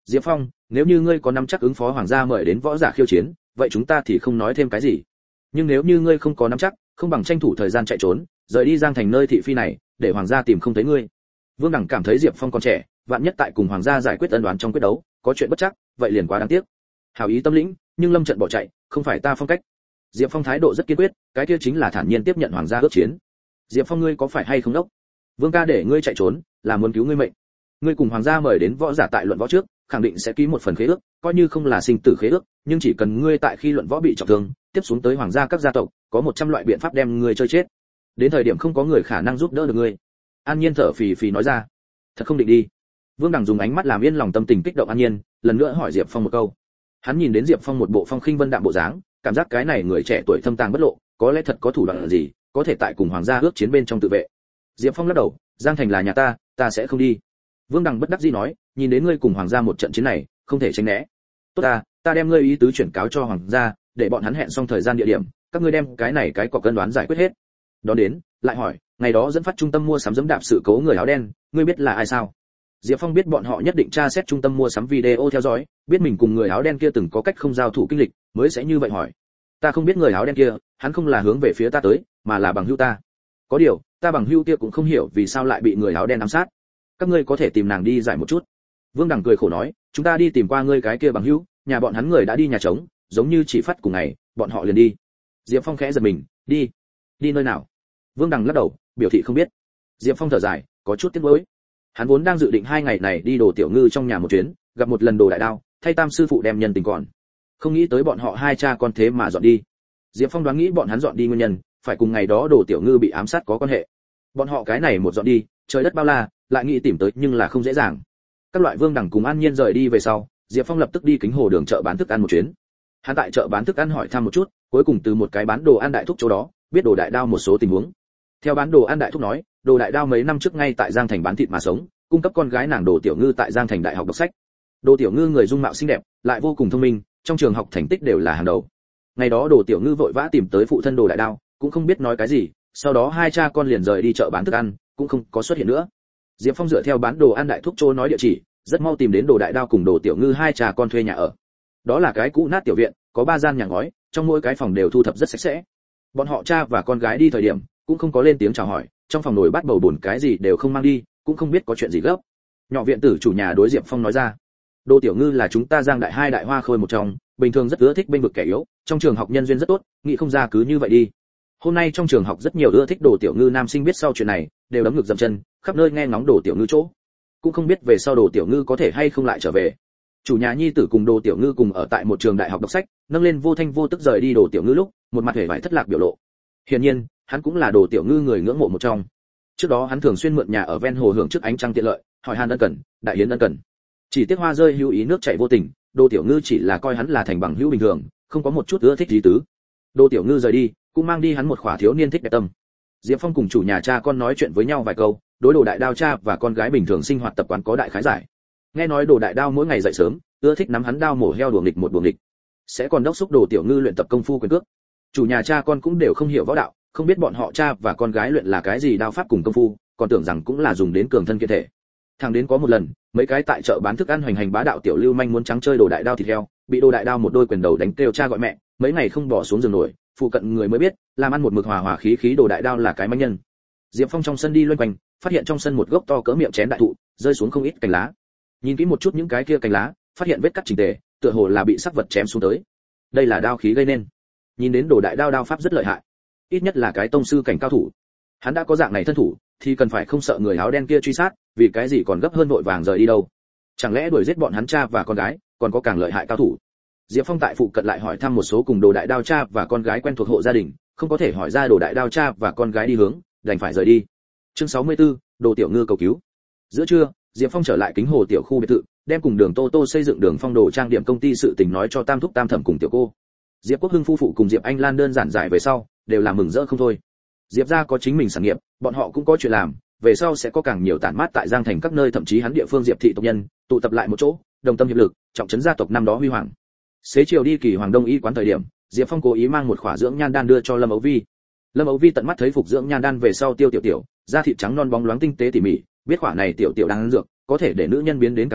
Diệp Phong, nếu như ngươi có nắm chắc ứng phó hoàng gia mời đến võ giả khiêu chiến, vậy chúng ta thì không nói thêm cái gì. Nhưng nếu như ngươi không có nắm chắc, không bằng tranh thủ thời gian chạy trốn, rời đi Giang Thành nơi thị phi này, để hoàng gia tìm không thấy ngươi. Vương Đẳng cảm thấy Diệp Phong còn trẻ, vạn nhất tại cùng hoàng gia giải quyết ân oán trong quyết đấu, có chuyện bất chắc, vậy liền quá đáng tiếc. Hảo ý tâm lĩnh, nhưng lâm trận bỏ chạy, không phải ta phong cách. Diệp Phong thái độ rất kiên quyết, cái kia chính là thản nhiên tiếp nhận hoàng gia ước chiến. Diệp Phong, ngươi có phải hay không đốc? Vương ca để ngươi chạy trốn, là muốn cứu ngươi mệnh. Ngươi cùng hoàng gia mời đến võ giả tại luận võ trước, khẳng định sẽ ký một phần khế ước, coi như không là sinh tử khế ước, nhưng chỉ cần ngươi tại khi luận võ bị trọng thương, tiếp xuống tới hoàng gia các gia tộc, có 100 loại biện pháp đem ngươi chơi chết. Đến thời điểm không có người khả năng giúp đỡ được ngươi. An Nhiên thở phì phì nói ra. Thật không định đi. Vương Đằng dùng ánh mắt làm yên lòng tâm tình kích động An Nhiên, lần nữa hỏi Diệp Phong một câu. Hắn nhìn đến Diệp Phong một bộ phong khinh vân đạm bộ dáng, cảm giác cái này người trẻ tuổi thâm tàng bất lộ, có lẽ thật có thủ đoạn gì, có thể tại cùng hoàng gia ước chiến bên trong tự vệ. Diệp Phong lắc đầu, Giang Thành là nhà ta, ta sẽ không đi. Vương Đằng bất đắc dĩ nói, nhìn đến ngươi cùng hoàng gia một trận chiến này, không thể tránh né. Tốt ta đem ngươi ý tứ chuyển cáo cho hoàng gia, để bọn hắn hẹn xong thời gian địa điểm, các ngươi đem cái này cái cọc cân đoán giải quyết hết. Đó đến, lại hỏi, ngày đó dẫn phát trung tâm mua sắm dẫm đạp sự cố người áo đen, ngươi biết là ai sao? Diệp Phong biết bọn họ nhất định tra xét trung tâm mua sắm video theo dõi, biết mình cùng người áo đen kia từng có cách không giao thủ kinh lịch, mới sẽ như vậy hỏi. Ta không biết người áo đen kia, hắn không là hướng về phía ta tới, mà là bằng hữu ta. Có điều, ta bằng hữu kia cũng không hiểu vì sao lại bị người áo đen ám sát. Các ngươi có thể tìm nàng đi giải một chút. Vương Đằng cười khổ nói, chúng ta đi tìm qua ngươi cái kia bằng hữu, nhà bọn hắn người đã đi nhà trống, giống như chỉ phát cùng ngày, bọn họ liền đi. Diệp Phong khẽ giật mình, đi nơi nào? Vương Đằng lắc đầu, biểu thị không biết. Diệp Phong thở dài, có chút tiếc nuối. Hắn vốn đang dự định 2 ngày này đi Đồ Tiểu Ngư trong nhà một chuyến, gặp một lần Đồ Đại Đao, thay Tam sư phụ đem nhân tình còn. Không nghĩ tới bọn họ hai cha con thế mà dọn đi. Diệp Phong đoán nghĩ bọn hắn dọn đi nguyên nhân, phải cùng ngày đó Đồ Tiểu Ngư bị ám sát có quan hệ. Bọn họ cái này một dọn đi, trời đất bao la, lại nghĩ tìm tới nhưng là không dễ dàng. Các loại Vương Đằng cùng An Nhiên rời đi về sau, Diệp Phong lập tức đi Kính Hồ đường chợ bán thức ăn một chuyến. Hắn tại chợ bán thức ăn hỏi thăm một chút, cuối cùng từ một cái bán đồ ăn đại thúc chỗ đó, biết Đồ Đại Đao một số tình huống. Theo bán đồ ăn đại thúc nói, Đồ Đại Đao mấy năm trước ngay tại Giang Thành bán thịt mà sống, cung cấp con gái nàng Đồ Tiểu Ngư tại Giang Thành đại học đọc sách. Đồ Tiểu Ngư người dung mạo xinh đẹp, lại vô cùng thông minh, trong trường học thành tích đều là hàng đầu. Ngày đó Đồ Tiểu Ngư vội vã tìm tới phụ thân Đồ Đại Đao, cũng không biết nói cái gì, sau đó hai cha con liền rời đi chợ bán thức ăn, cũng không có xuất hiện nữa. Diệp Phong dựa theo bán đồ ăn đại thúc chỗ nói địa chỉ, rất mau tìm đến Đồ Đại Đao cùng Đồ Tiểu Ngư hai cha con thuê nhà ở. Đó là cái cũ nát tiểu viện, có 3 gian nhà ngói, trong mỗi cái phòng đều thu thập rất sạch sẽ. Bọn họ cha và con gái đi thời điểm, cũng không có lên tiếng chào hỏi, trong phòng nồi bát bầu bùn cái gì đều không mang đi, cũng không biết có chuyện gì gấp. Nhỏ viện tử chủ nhà đối Diệp Phong nói ra, Đồ Tiểu Ngư là chúng ta Giang đại hai đại hoa khôi một trong, bình thường rất ưa thích bênh vực kẻ yếu, trong trường học nhân duyên rất tốt, nghĩ không ra cứ như vậy đi. Hôm nay trong trường học rất nhiều ưa thích Đồ Tiểu Ngư nam sinh biết sau chuyện này, đều đấm ngực dậm chân, khắp nơi nghe ngóng Đồ Tiểu Ngư chỗ. Cũng không biết về sau Đồ Tiểu Ngư có thể hay không lại trở về. Chủ nhà nhi tử cùng Đồ Tiểu Ngư cùng ở tại một trường đại học đọc sách, nâng lên vô thanh vô tức rời đi Đồ Tiểu Ngư lúc, một mặt hề vải thất lạc biểu lộ. Hiển nhiên, hắn cũng là Đồ Tiểu Ngư người ngưỡng mộ một trong. Trước đó hắn thường xuyên mượn nhà ở ven hồ hưởng trước ánh trăng tiện lợi, hỏi han ân cần, đại hiến ân cần. Chỉ tiếc hoa rơi hữu ý nước chảy vô tình, Đồ Tiểu Ngư chỉ là coi hắn là thành bằng hữu bình thường, không có một chút ưa thích gì tứ. Đồ Tiểu Ngư rời đi, cũng mang đi hắn một khỏa thiếu niên thích đẹp tâm. Diệp Phong cùng chủ nhà cha con nói chuyện với nhau vài câu, đối Đồ Đại Đao cha và con gái bình thường sinh hoạt tập quán có đại khái giải. Nghe nói Đồ Đại Đao mỗi ngày dậy sớm, ưa thích nắm hắn đao mổ heo đùa nghịch một đùa nghịch, sẽ còn đốc thúc Đồ Tiểu Ngư luyện tập công phu quyền cước. Chủ nhà cha con cũng đều không hiểu võ đạo, không biết bọn họ cha và con gái luyện là cái gì đao pháp cùng công phu, còn tưởng rằng cũng là dùng đến cường thân kiện thể. Thằng đến có một lần, mấy cái tại chợ bán thức ăn hoành hành bá đạo tiểu lưu manh muốn trắng chơi Đồ Đại Đao thịt heo, bị Đồ Đại Đao một đôi quyền đầu đánh kêu cha gọi mẹ, mấy ngày không bỏ xuống giường nổi, phụ cận người mới biết, làm ăn một mực hòa hòa khí khí Đồ Đại Đao là cái manh nhân. Diệp Phong trong sân đi loanh quanh, phát hiện trong sân một gốc to cỡ miệng chén đại thụ, rơi xuống không ít cành lá. Nhìn kỹ một chút những cái kia cành lá, phát hiện vết cắt chỉnh tề, tựa hồ là bị sắc vật chém xuống tới. Đây là đao khí gây nên. Nhìn đến Đồ Đại Đao đao pháp rất lợi hại, ít nhất là cái tông sư cảnh cao thủ. Hắn đã có dạng này thân thủ, thì cần phải không sợ người áo đen kia truy sát, vì cái gì còn gấp hơn vội vàng rời đi đâu? Chẳng lẽ đuổi giết bọn hắn cha và con gái, còn có càng lợi hại cao thủ? Diệp Phong tại phụ cận lại hỏi thăm một số cùng Đồ Đại Đao cha và con gái quen thuộc hộ gia đình, không có thể hỏi ra Đồ Đại Đao cha và con gái đi hướng, đành phải rời đi. Chương 64, Đồ Tiểu Ngư cầu cứu. Giữa trưa, Diệp Phong trở lại Kính Hồ tiểu khu biệt thự, đem cùng Đường Tô Tô xây dựng Đường Phong đồ trang điểm công ty sự tình nói cho Tam thúc Tam thẩm cùng tiểu cô. Diệp Quốc Hưng phu phụ cùng Diệp Anh Lan đơn giản giải về sau, đều là mừng rỡ không thôi. Diệp gia có chính mình sản nghiệp, bọn họ cũng có chuyện làm, về sau sẽ có càng nhiều tản mát tại Giang Thành các nơi, thậm chí hắn địa phương Diệp thị tộc nhân tụ tập lại một chỗ, đồng tâm hiệp lực, trọng trấn gia tộc năm đó huy hoàng. Xế chiều đi Kỳ Hoàng Đông y quán thời điểm, Diệp Phong cố ý mang một khỏa dưỡng nhan đan đưa cho Lâm Âu Vi. Lâm Âu Vi tận mắt thấy phục dưỡng nhan đan về sau tiêu tiểu tiểu, da thịt trắng non bóng loáng tinh tế tỉ mỉ, biết khỏa này tiểu tiểu đan dược có thể để nữ nhân biến đến càng đẹp,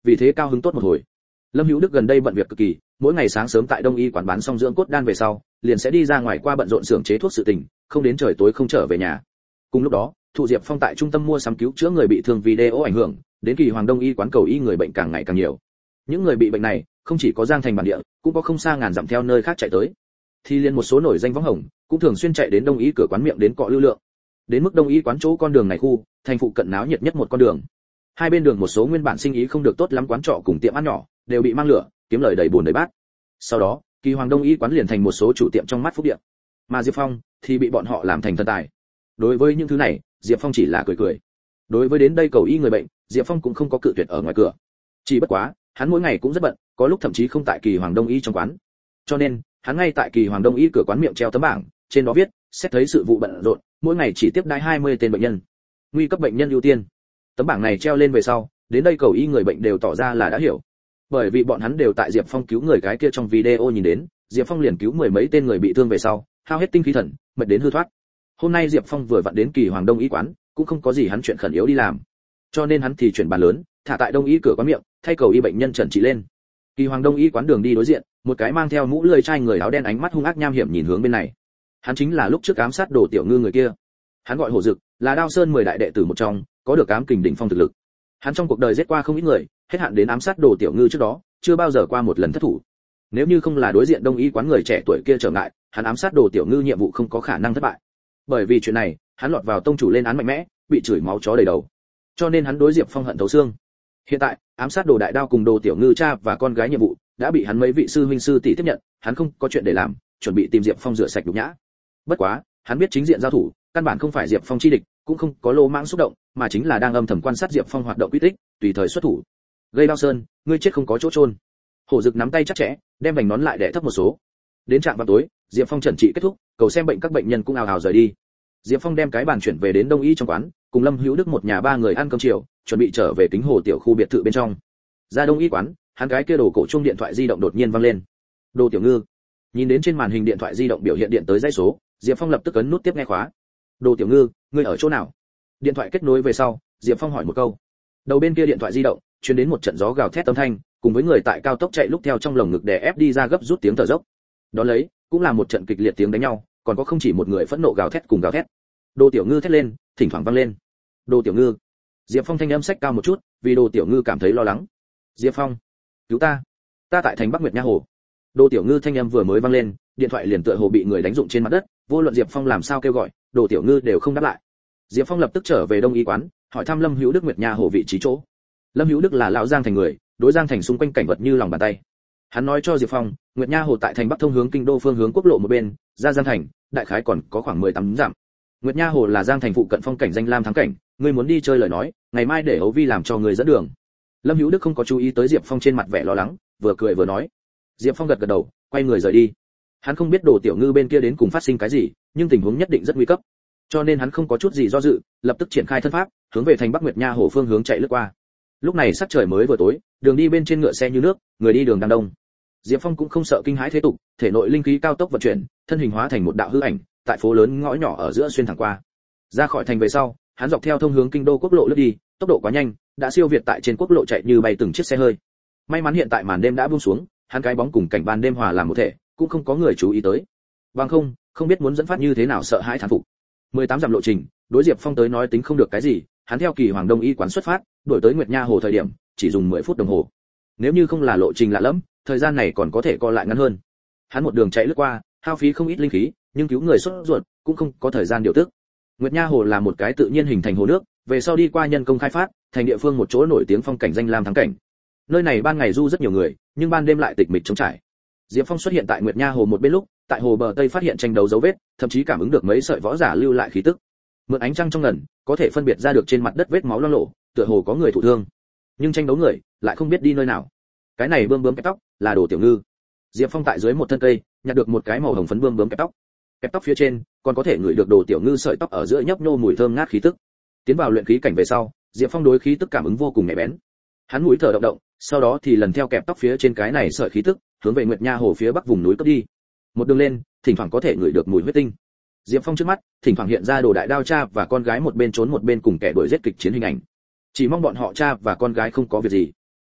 vì thế cao hứng tốt một hồi. Lâm Hữu Đức gần đây bận việc cực kỳ, mỗi ngày sáng sớm tại Đông y quán bán xong dưỡng cốt đan về sau, liền sẽ đi ra ngoài qua bận rộn xưởng chế thuốc sự tình, không đến trời tối không trở về nhà. Cùng lúc đó, Thụ Diệp Phong tại trung tâm mua sắm cứu chữa người bị thương video ảnh hưởng, đến Kỳ Hoàng Đông y quán cầu y người bệnh càng ngày càng nhiều. Những người bị bệnh này, không chỉ có Giang Thành bản địa, cũng có không xa ngàn dặm theo nơi khác chạy tới. Thì liền một số nổi danh võng hồng, cũng thường xuyên chạy đến Đông y cửa quán miệng đến cọ lưu lượng. Đến mức Đông y quán chỗ con đường này khu, thành phụ cận náo nhiệt nhất một con đường. Hai bên đường một số nguyên bản sinh ý không được tốt lắm quán trọ cùng tiệm ăn nhỏ, đều bị mang lửa, kiếm lời đầy buồn đầy bát. Sau đó, Kỳ Hoàng Đông y quán liền thành một số chủ tiệm trong mắt phúc địa. Mà Diệp Phong thì bị bọn họ làm thành thần tài. Đối với những thứ này, Diệp Phong chỉ là cười cười. Đối với đến đây cầu y người bệnh, Diệp Phong cũng không có cự tuyệt ở ngoài cửa. Chỉ bất quá, hắn mỗi ngày cũng rất bận, có lúc thậm chí không tại Kỳ Hoàng Đông y trong quán. Cho nên, hắn ngay tại Kỳ Hoàng Đông y cửa quán miệng treo tấm bảng, trên đó viết, xét thấy sự vụ bận rộn, mỗi ngày chỉ tiếp đãi 20 tên bệnh nhân. Nguy cấp bệnh nhân ưu tiên. Tấm bảng này treo lên về sau, đến đây cầu y người bệnh đều tỏ ra là đã hiểu. Bởi vì bọn hắn đều tại Diệp Phong cứu người cái kia trong video nhìn đến, Diệp Phong liền cứu mười mấy tên người bị thương về sau, hao hết tinh khí thần, mệt đến hư thoát. Hôm nay Diệp Phong vừa vặn đến Kỳ Hoàng Đông y quán, cũng không có gì hắn chuyện khẩn yếu đi làm. Cho nên hắn thì chuyển bàn lớn, thả tại Đông y cửa quán miệng, thay cầu y bệnh nhân trần trị lên. Kỳ Hoàng Đông y quán đường đi đối diện, một cái mang theo mũ lưỡi trai người áo đen ánh mắt hung ác nham hiểm nhìn hướng bên này. Hắn chính là lúc trước ám sát Đồ Tiểu Ngư người kia. Hắn gọi Hổ Dực, là Đao Sơn 10 đại đệ tử một trong, có được ám kình đỉnh phong thực lực. Hắn trong cuộc đời giết qua không ít người, hết hạn đến ám sát Đồ Tiểu Ngư trước đó, chưa bao giờ qua một lần thất thủ. Nếu như không là đối diện Đông y quán người trẻ tuổi kia trở ngại, hắn ám sát Đồ Tiểu Ngư nhiệm vụ không có khả năng thất bại. Bởi vì chuyện này, hắn lọt vào tông chủ lên án mạnh mẽ, bị chửi máu chó đầy đầu. Cho nên hắn đối Diệp Phong hận thấu xương. Hiện tại, ám sát Đồ Đại Đao cùng Đồ Tiểu Ngư cha và con gái nhiệm vụ đã bị hắn mấy vị sư huynh sư tỷ tiếp nhận, hắn không có chuyện để làm, chuẩn bị tìm Diệp Phong rửa sạch nhục nhã. Bất quá, hắn biết chính diện giao thủ, căn bản không phải Diệp Phong chi địch, cũng không có lô mãng xúc động, mà chính là đang âm thầm quan sát Diệp Phong hoạt động quy tích, tùy thời xuất thủ. Gây Đao Sơn, ngươi chết không có chỗ chôn. Hổ Dực nắm tay chắc chẽ, đem vành nón lại đè thấp một số. Đến trạm vào tối, Diệp Phong trần trị kết thúc, cầu xem bệnh các bệnh nhân cũng ào ào rời đi. Diệp Phong đem cái bàn chuyển về đến Đông y trong quán, cùng Lâm Hữu Đức một nhà ba người ăn cơm chiều, chuẩn bị trở về Kính Hồ tiểu khu biệt thự bên trong. Ra Đông y quán, hắn cái kia đồ cổ chuông điện thoại di động đột nhiên vang lên. Đồ Tiểu Ngư. Nhìn đến trên màn hình điện thoại di động biểu hiện điện tới dãy số, Diệp Phong lập tức ấn nút tiếp nghe khóa. Đồ Tiểu Ngư, ngươi ở chỗ nào? Điện thoại kết nối về sau, Diệp Phong hỏi một câu. Đầu bên kia điện thoại di động truyền đến một trận gió gào thét âm thanh, cùng với người tại cao tốc chạy lúc theo trong lồng ngực đè ép đi ra gấp rút tiếng thở dốc. Đó lấy, cũng là một trận kịch liệt tiếng đánh nhau, còn có không chỉ một người phẫn nộ gào thét cùng gào thét. Đồ Tiểu Ngư thét lên, thỉnh thoảng vang lên. Đồ Tiểu Ngư. Diệp Phong thanh âm sách cao một chút, vì Đồ Tiểu Ngư cảm thấy lo lắng. Diệp Phong, cứu ta, ta tại thành Bắc Nguyệt Nha Hồ. Đồ Tiểu Ngư thanh âm vừa mới vang lên, điện thoại liền tựa hồ bị người đánh rụng trên mặt đất, vô luận Diệp Phong làm sao kêu gọi, Đồ Tiểu Ngư đều không đáp lại. Diệp Phong lập tức trở về Đông y quán, hỏi thăm Lâm Hữu Đức Nguyệt Nha Hồ vị trí chỗ. Lâm Hữu Đức là lão Giang Thành người, đối Giang Thành xung quanh cảnh vật như lòng bàn tay. Hắn nói cho Diệp Phong, Nguyệt Nha Hồ tại thành Bắc thông hướng kinh đô phương hướng quốc lộ một bên, ra Giang Thành, đại khái còn có khoảng 18 dặm. Nguyệt Nha Hồ là Giang Thành phụ cận phong cảnh danh lam thắng cảnh, ngươi muốn đi chơi lời nói, ngày mai để Hấu Vi làm cho người dẫn đường. Lâm Hữu Đức không có chú ý tới Diệp Phong trên mặt vẻ lo lắng, vừa cười vừa nói. Diệp Phong gật gật đầu, quay người rời đi. Hắn không biết Đồ Tiểu Ngư bên kia đến cùng phát sinh cái gì, nhưng tình huống nhất định rất nguy cấp. Cho nên hắn không có chút gì do dự, lập tức triển khai thân pháp, hướng về thành Bắc Nguyệt Nha Hồ phương hướng chạy lướt qua. Lúc này sắc trời mới vừa tối, đường đi bên trên ngựa xe như nước, người đi đường đang đông. Diệp Phong cũng không sợ kinh hãi thế tục, thể nội linh khí cao tốc vận chuyển, thân hình hóa thành một đạo hư ảnh, tại phố lớn ngõ nhỏ ở giữa xuyên thẳng qua. Ra khỏi thành về sau, hắn dọc theo thông hướng kinh đô quốc lộ lướt đi, tốc độ quá nhanh, đã siêu việt tại trên quốc lộ chạy như bay từng chiếc xe hơi. May mắn hiện tại màn đêm đã buông xuống, hắn cái bóng cùng cảnh ban đêm hòa làm một thể, cũng không có người chú ý tới. Bằng không biết muốn dẫn phát như thế nào sợ hãi thán phục. 18 dặm lộ trình, đối Diệp Phong tới nói tính không được cái gì, hắn theo Kỳ Hoàng Đông y quán xuất phát, đuổi tới Nguyệt Nha Hồ thời điểm, chỉ dùng 10 phút đồng hồ. Nếu như không là lộ trình lạ lẫm, thời gian này còn có thể co lại ngắn hơn. Hắn một đường chạy lướt qua, hao phí không ít linh khí, nhưng cứu người sốt ruột, cũng không có thời gian điều tức. Nguyệt Nha Hồ là một cái tự nhiên hình thành hồ nước, về sau đi qua nhân công khai phát, thành địa phương một chỗ nổi tiếng phong cảnh danh lam thắng cảnh. Nơi này ban ngày du rất nhiều người, nhưng ban đêm lại tịch mịch trống trải. Diệp Phong xuất hiện tại Nguyệt Nha Hồ một bên lúc, tại hồ bờ tây phát hiện tranh đấu dấu vết, thậm chí cảm ứng được mấy sợi võ giả lưu lại khí tức. Mượn ánh trăng trong ngần, có thể phân biệt ra được trên mặt đất vết máu loang lổ, tựa hồ có người thụ thương. Nhưng tranh đấu người lại không biết đi nơi nào. Cái này bươm bướm kẹp tóc, là Đồ Tiểu Ngư. Diệp Phong tại dưới một thân cây, nhặt được một cái màu hồng phấn bươm bướm kẹp tóc. Kẹp tóc phía trên, còn có thể ngửi được Đồ Tiểu Ngư sợi tóc ở giữa nhấp nhô mùi thơm ngát khí tức. Tiến vào luyện khí cảnh về sau, Diệp Phong đối khí tức cảm ứng vô cùng nhạy bén. Hắn mũi thở động động, sau đó thì lần theo kẹp tóc phía trên cái này sợi khí tức, hướng về Nguyệt Nha Hồ phía bắc vùng núi cấp đi. Một đường lên, thỉnh thoảng có thể ngửi được mùi huyết tinh. Diệp Phong trước mắt, thỉnh thoảng hiện ra Đồ Đại Đao cha và con gái một bên trốn một bên cùng kẻ đuổi giết kịch chiến hình ảnh. Chỉ mong bọn họ cha và con gái không có việc gì.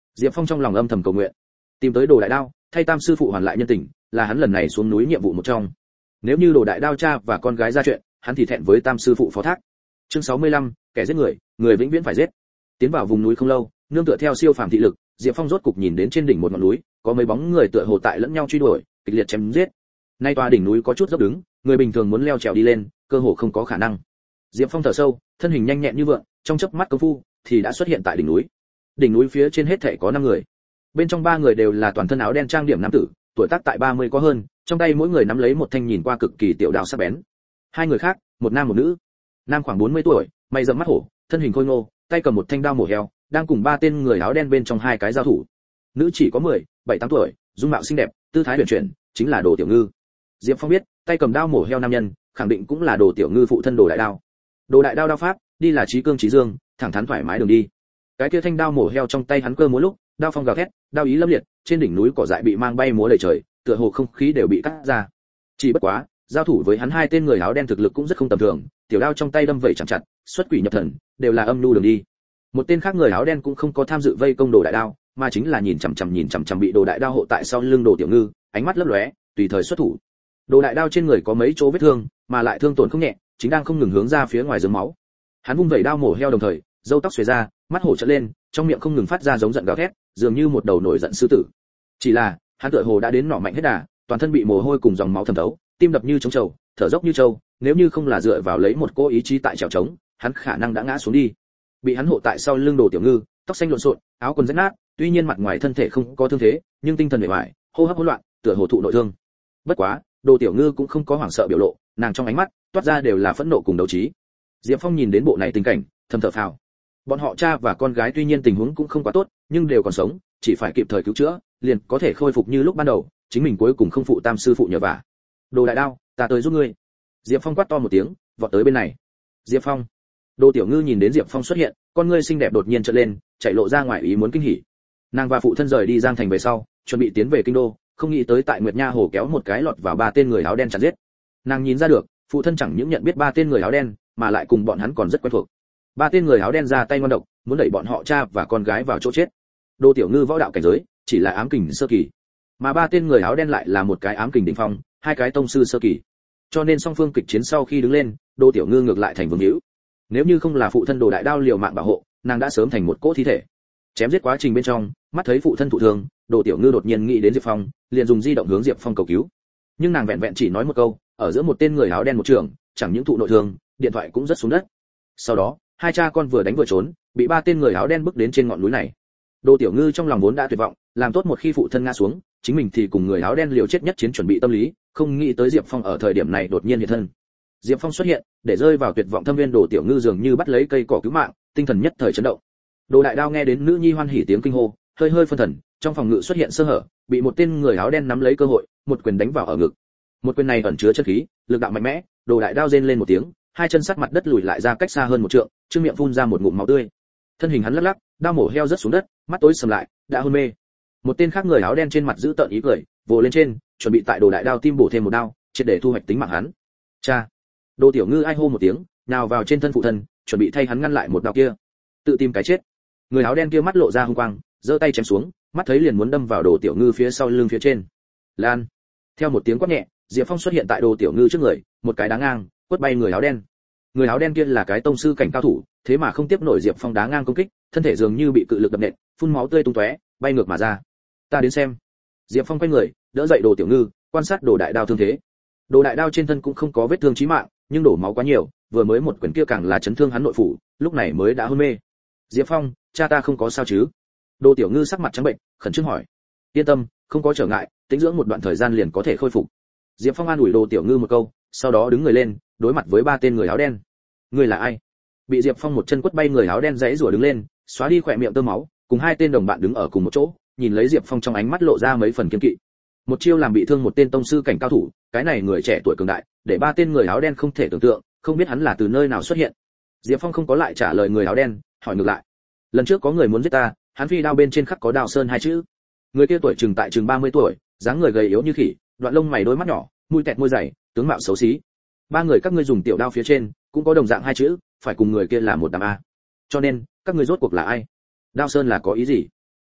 Diệp Phong trong lòng âm thầm cầu nguyện, tìm tới Đồ Đại Đao, thay Tam sư phụ hoàn lại nhân tình, là hắn lần này xuống núi nhiệm vụ một trong. Nếu như Đồ Đại Đao cha và con gái ra chuyện, hắn thì thẹn với Tam sư phụ phó thác. Chương 65, kẻ giết người, người vĩnh viễn phải giết. Tiến vào vùng núi không lâu, nương tựa theo siêu phàm thị lực, Diệp Phong rốt cục nhìn đến trên đỉnh một ngọn núi, có mấy bóng người tựa hồ tại lẫn nhau truy đuổi, kịch liệt chém giết. Nay tòa đỉnh núi có chút dốc đứng, người bình thường muốn leo trèo đi lên, cơ hồ không có khả năng. Diệp Phong thở sâu, thân hình nhanh nhẹn như vượn, trong chớp mắt công phu thì đã xuất hiện tại đỉnh núi. Đỉnh núi phía trên hết thảy có 5 người. Bên trong 3 người đều là toàn thân áo đen trang điểm nam tử, tuổi tác tại 30 có hơn, trong tay mỗi người nắm lấy một thanh nhìn qua cực kỳ tiểu đao sắc bén. 2 người khác, một nam một nữ. Nam khoảng 40 tuổi, mày rậm mắt hổ, thân hình khôi ngô, tay cầm một thanh đao mổ heo, đang cùng 3 tên người áo đen bên trong 2 cái giao thủ. Nữ chỉ có 17-8 tuổi, dung mạo xinh đẹp, tư thái huyền chuyển, chính là Đồ Tiểu Ngư. Diệp Phong biết, tay cầm đao mổ heo nam nhân, khẳng định cũng là Đồ Tiểu Ngư phụ thân Đồ Đại Đao. Đồ Đại Đao đao pháp, đi là chí cương chí dương, thẳng thắn thoải mái đường đi. Cái kia thanh đao mổ heo trong tay hắn cơ múa lúc, đao phong gào thét, đao ý lâm liệt, trên đỉnh núi cỏ dại bị mang bay múa đầy trời, tựa hồ không khí đều bị cắt ra. Chỉ bất quá, giao thủ với hắn 2 tên người áo đen thực lực cũng rất không tầm thường, tiểu đao trong tay đâm vẩy chẳng chặt, xuất quỷ nhập thần, đều là âm nhu đường đi. Một tên khác người áo đen cũng không có tham dự vây công Đồ Đại Đao, mà chính là nhìn chằm chằm bị Đồ Đại Đao hộ tại sau lưng Đồ Tiểu Ngư, ánh mắt lấp lóe, tùy thời xuất thủ. Đồ Đại Đao trên người có mấy chỗ vết thương, mà lại thương tổn không nhẹ, chính đang không ngừng hướng ra phía ngoài giớm máu. Hắn vung vẩy đao mổ heo đồng thời, râu tóc xuề ra, mắt hổ trợn lên, trong miệng không ngừng phát ra giống giận gào thét, dường như một đầu nổi giận sư tử. Chỉ là, hắn tựa hồ đã đến nỏ mạnh hết đà, toàn thân bị mồ hôi cùng dòng máu thấm thấu, tim đập như trống trầu, thở dốc như trâu, nếu như không là dựa vào lấy một cô ý chí tại trèo trống, hắn khả năng đã ngã xuống đi. Bị hắn hộ tại sau lưng Đồ Tiểu Ngư, tóc xanh lộn xộn, áo quần rách nát, tuy nhiên mặt ngoài thân thể không có thương thế, nhưng tinh thần bề ngoài, hô hấp hỗn loạn, tựa hồ thụ nội thương. Bất quá, Đồ Tiểu Ngư cũng không có hoảng sợ biểu lộ, nàng trong ánh mắt toát ra đều là phẫn nộ cùng đấu trí. Diệp Phong nhìn đến bộ này tình cảnh, thầm thở phào. Bọn họ cha và con gái tuy nhiên tình huống cũng không quá tốt, nhưng đều còn sống, chỉ phải kịp thời cứu chữa, liền có thể khôi phục như lúc ban đầu, chính mình cuối cùng không phụ Tam sư phụ nhờ vả. Đồ Đại Đao, ta tới giúp ngươi. Diệp Phong quát to một tiếng, vọt tới bên này. Diệp Phong. Đồ Tiểu Ngư nhìn đến Diệp Phong xuất hiện, con ngươi xinh đẹp đột nhiên trợn lên, chạy lộ ra ngoài ý muốn kinh hỉ. Nàng và phụ thân rời đi Giang Thành về sau, chuẩn bị tiến về kinh đô, không nghĩ tới tại Nguyệt Nha hồ kéo một cái lọt vào 3 tên người áo đen chặn giết. Nàng nhìn ra được, phụ thân chẳng những nhận biết 3 tên người áo đen, mà lại cùng bọn hắn còn rất quen thuộc. 3 tên người áo đen ra tay ngoan độc, muốn đẩy bọn họ cha và con gái vào chỗ chết. Đồ Tiểu Ngư võ đạo cảnh giới chỉ là ám kình sơ kỳ, mà 3 tên người áo đen lại là một cái ám kình đỉnh phong, 2 cái tông sư sơ kỳ. Cho nên song phương kịch chiến sau khi đứng lên, Đồ Tiểu Ngư ngược lại thành vương hữu. Nếu như không là phụ thân Đồ Đại Đao liều mạng bảo hộ, nàng đã sớm thành một cỗ thi thể. Chém giết quá trình bên trong, mắt thấy phụ thân thụ thương, Đồ Tiểu Ngư đột nhiên nghĩ đến Diệp Phong, liền dùng di động hướng Diệp Phong cầu cứu. Nhưng nàng vẹn vẹn chỉ nói một câu, ở giữa một tên người áo đen một trường, chẳng những thụ nội thương, điện thoại cũng rất xuống đất. Sau đó, 2 cha con vừa đánh vừa trốn, bị 3 tên người áo đen bước đến trên ngọn núi này. Đồ Tiểu Ngư trong lòng vốn đã tuyệt vọng, làm tốt một khi phụ thân ngã xuống, chính mình thì cùng người áo đen liều chết nhất chiến chuẩn bị tâm lý, không nghĩ tới Diệp Phong ở thời điểm này đột nhiên hiện thân. Diệp Phong xuất hiện, để rơi vào tuyệt vọng thâm viên Đồ Tiểu Ngư dường như bắt lấy cây cỏ cứu mạng, tinh thần nhất thời chấn động. Đồ Đại Đao nghe đến nữ nhi hoan hỉ tiếng kinh hô, hơi hơi phân thần, trong phòng ngự xuất hiện sơ hở, bị một tên người áo đen nắm lấy cơ hội, một quyền đánh vào ở ngực. Một quyền này ẩn chứa chân khí, lực đạo mạnh mẽ, Đồ Đại Đao rên lên một tiếng, 2 chân sát mặt đất lùi lại ra cách xa hơn 1 trượng, trương miệng phun ra một ngụm máu tươi. Thân hình hắn lắc lắc, đao mổ heo rớt xuống đất, mắt tối sầm lại, đã hôn mê. Một tên khác người áo đen trên mặt giữ tợn ý cười, vồ lên trên, chuẩn bị tại Đồ Đại Đao tim bổ thêm một đao, triệt để thu hoạch tính mạng hắn. Cha! Đồ Tiểu Ngư ai hô một tiếng, nào vào trên thân phụ thân, chuẩn bị thay hắn ngăn lại một đao kia. Tự tìm cái chết. Người áo đen kia mắt lộ ra hung quang, giơ tay chém xuống, mắt thấy liền muốn đâm vào Đồ Tiểu Ngư phía sau lưng phía trên. Lan! Theo một tiếng quát nhẹ, Diệp Phong xuất hiện tại Đồ Tiểu Ngư trước người, một cái đá ngang, quất bay người áo đen. Người áo đen kia là cái tông sư cảnh cao thủ, thế mà không tiếp nổi Diệp Phong đá ngang công kích, thân thể dường như bị cự lực đập nện, phun máu tươi tung tóe, bay ngược mà ra. Ta đến xem. Diệp Phong quay người, đỡ dậy Đồ Tiểu Ngư, quan sát Đồ Đại Đao thương thế. Đồ Đại Đao trên thân cũng không có vết thương chí mạng, nhưng đổ máu quá nhiều, vừa mới một quyền kia càng là chấn thương hắn nội phủ, lúc này mới đã hôn mê. Diệp Phong, cha ta không có sao chứ? Đồ Tiểu Ngư sắc mặt trắng bệnh, khẩn trương hỏi. Yên tâm, không có trở ngại, tĩnh dưỡng một đoạn thời gian liền có thể khôi phục. Diệp Phong an ủi Đồ Tiểu Ngư một câu, sau đó đứng người lên, đối mặt với 3 tên người áo đen. Ngươi là ai? Bị Diệp Phong một chân quất bay người áo đen giãy giụa đứng lên, xóa đi khỏe miệng tơ máu, cùng 2 tên đồng bạn đứng ở cùng một chỗ, nhìn lấy Diệp Phong trong ánh mắt lộ ra mấy phần kiêng kỵ. Một chiêu làm bị thương một tên tông sư cảnh cao thủ, cái này người trẻ tuổi cường đại, để 3 tên người áo đen không thể tưởng tượng, không biết hắn là từ nơi nào xuất hiện. Diệp Phong không có lại trả lời người áo đen, hỏi ngược lại. Lần trước có người muốn giết ta, hắn phi đao bên trên khắc có Đao Sơn 2 chữ. Người kia tuổi chừng tại chừng 30 tuổi, dáng người gầy yếu như khỉ, đoạn lông mày đôi mắt nhỏ, mũi tẹt môi dày, tướng mạo xấu xí. 3 người các ngươi dùng tiểu đao phía trên, cũng có đồng dạng 2 chữ, phải cùng người kia là một đám a. Cho nên, các ngươi rốt cuộc là ai? Đao Sơn là có ý gì?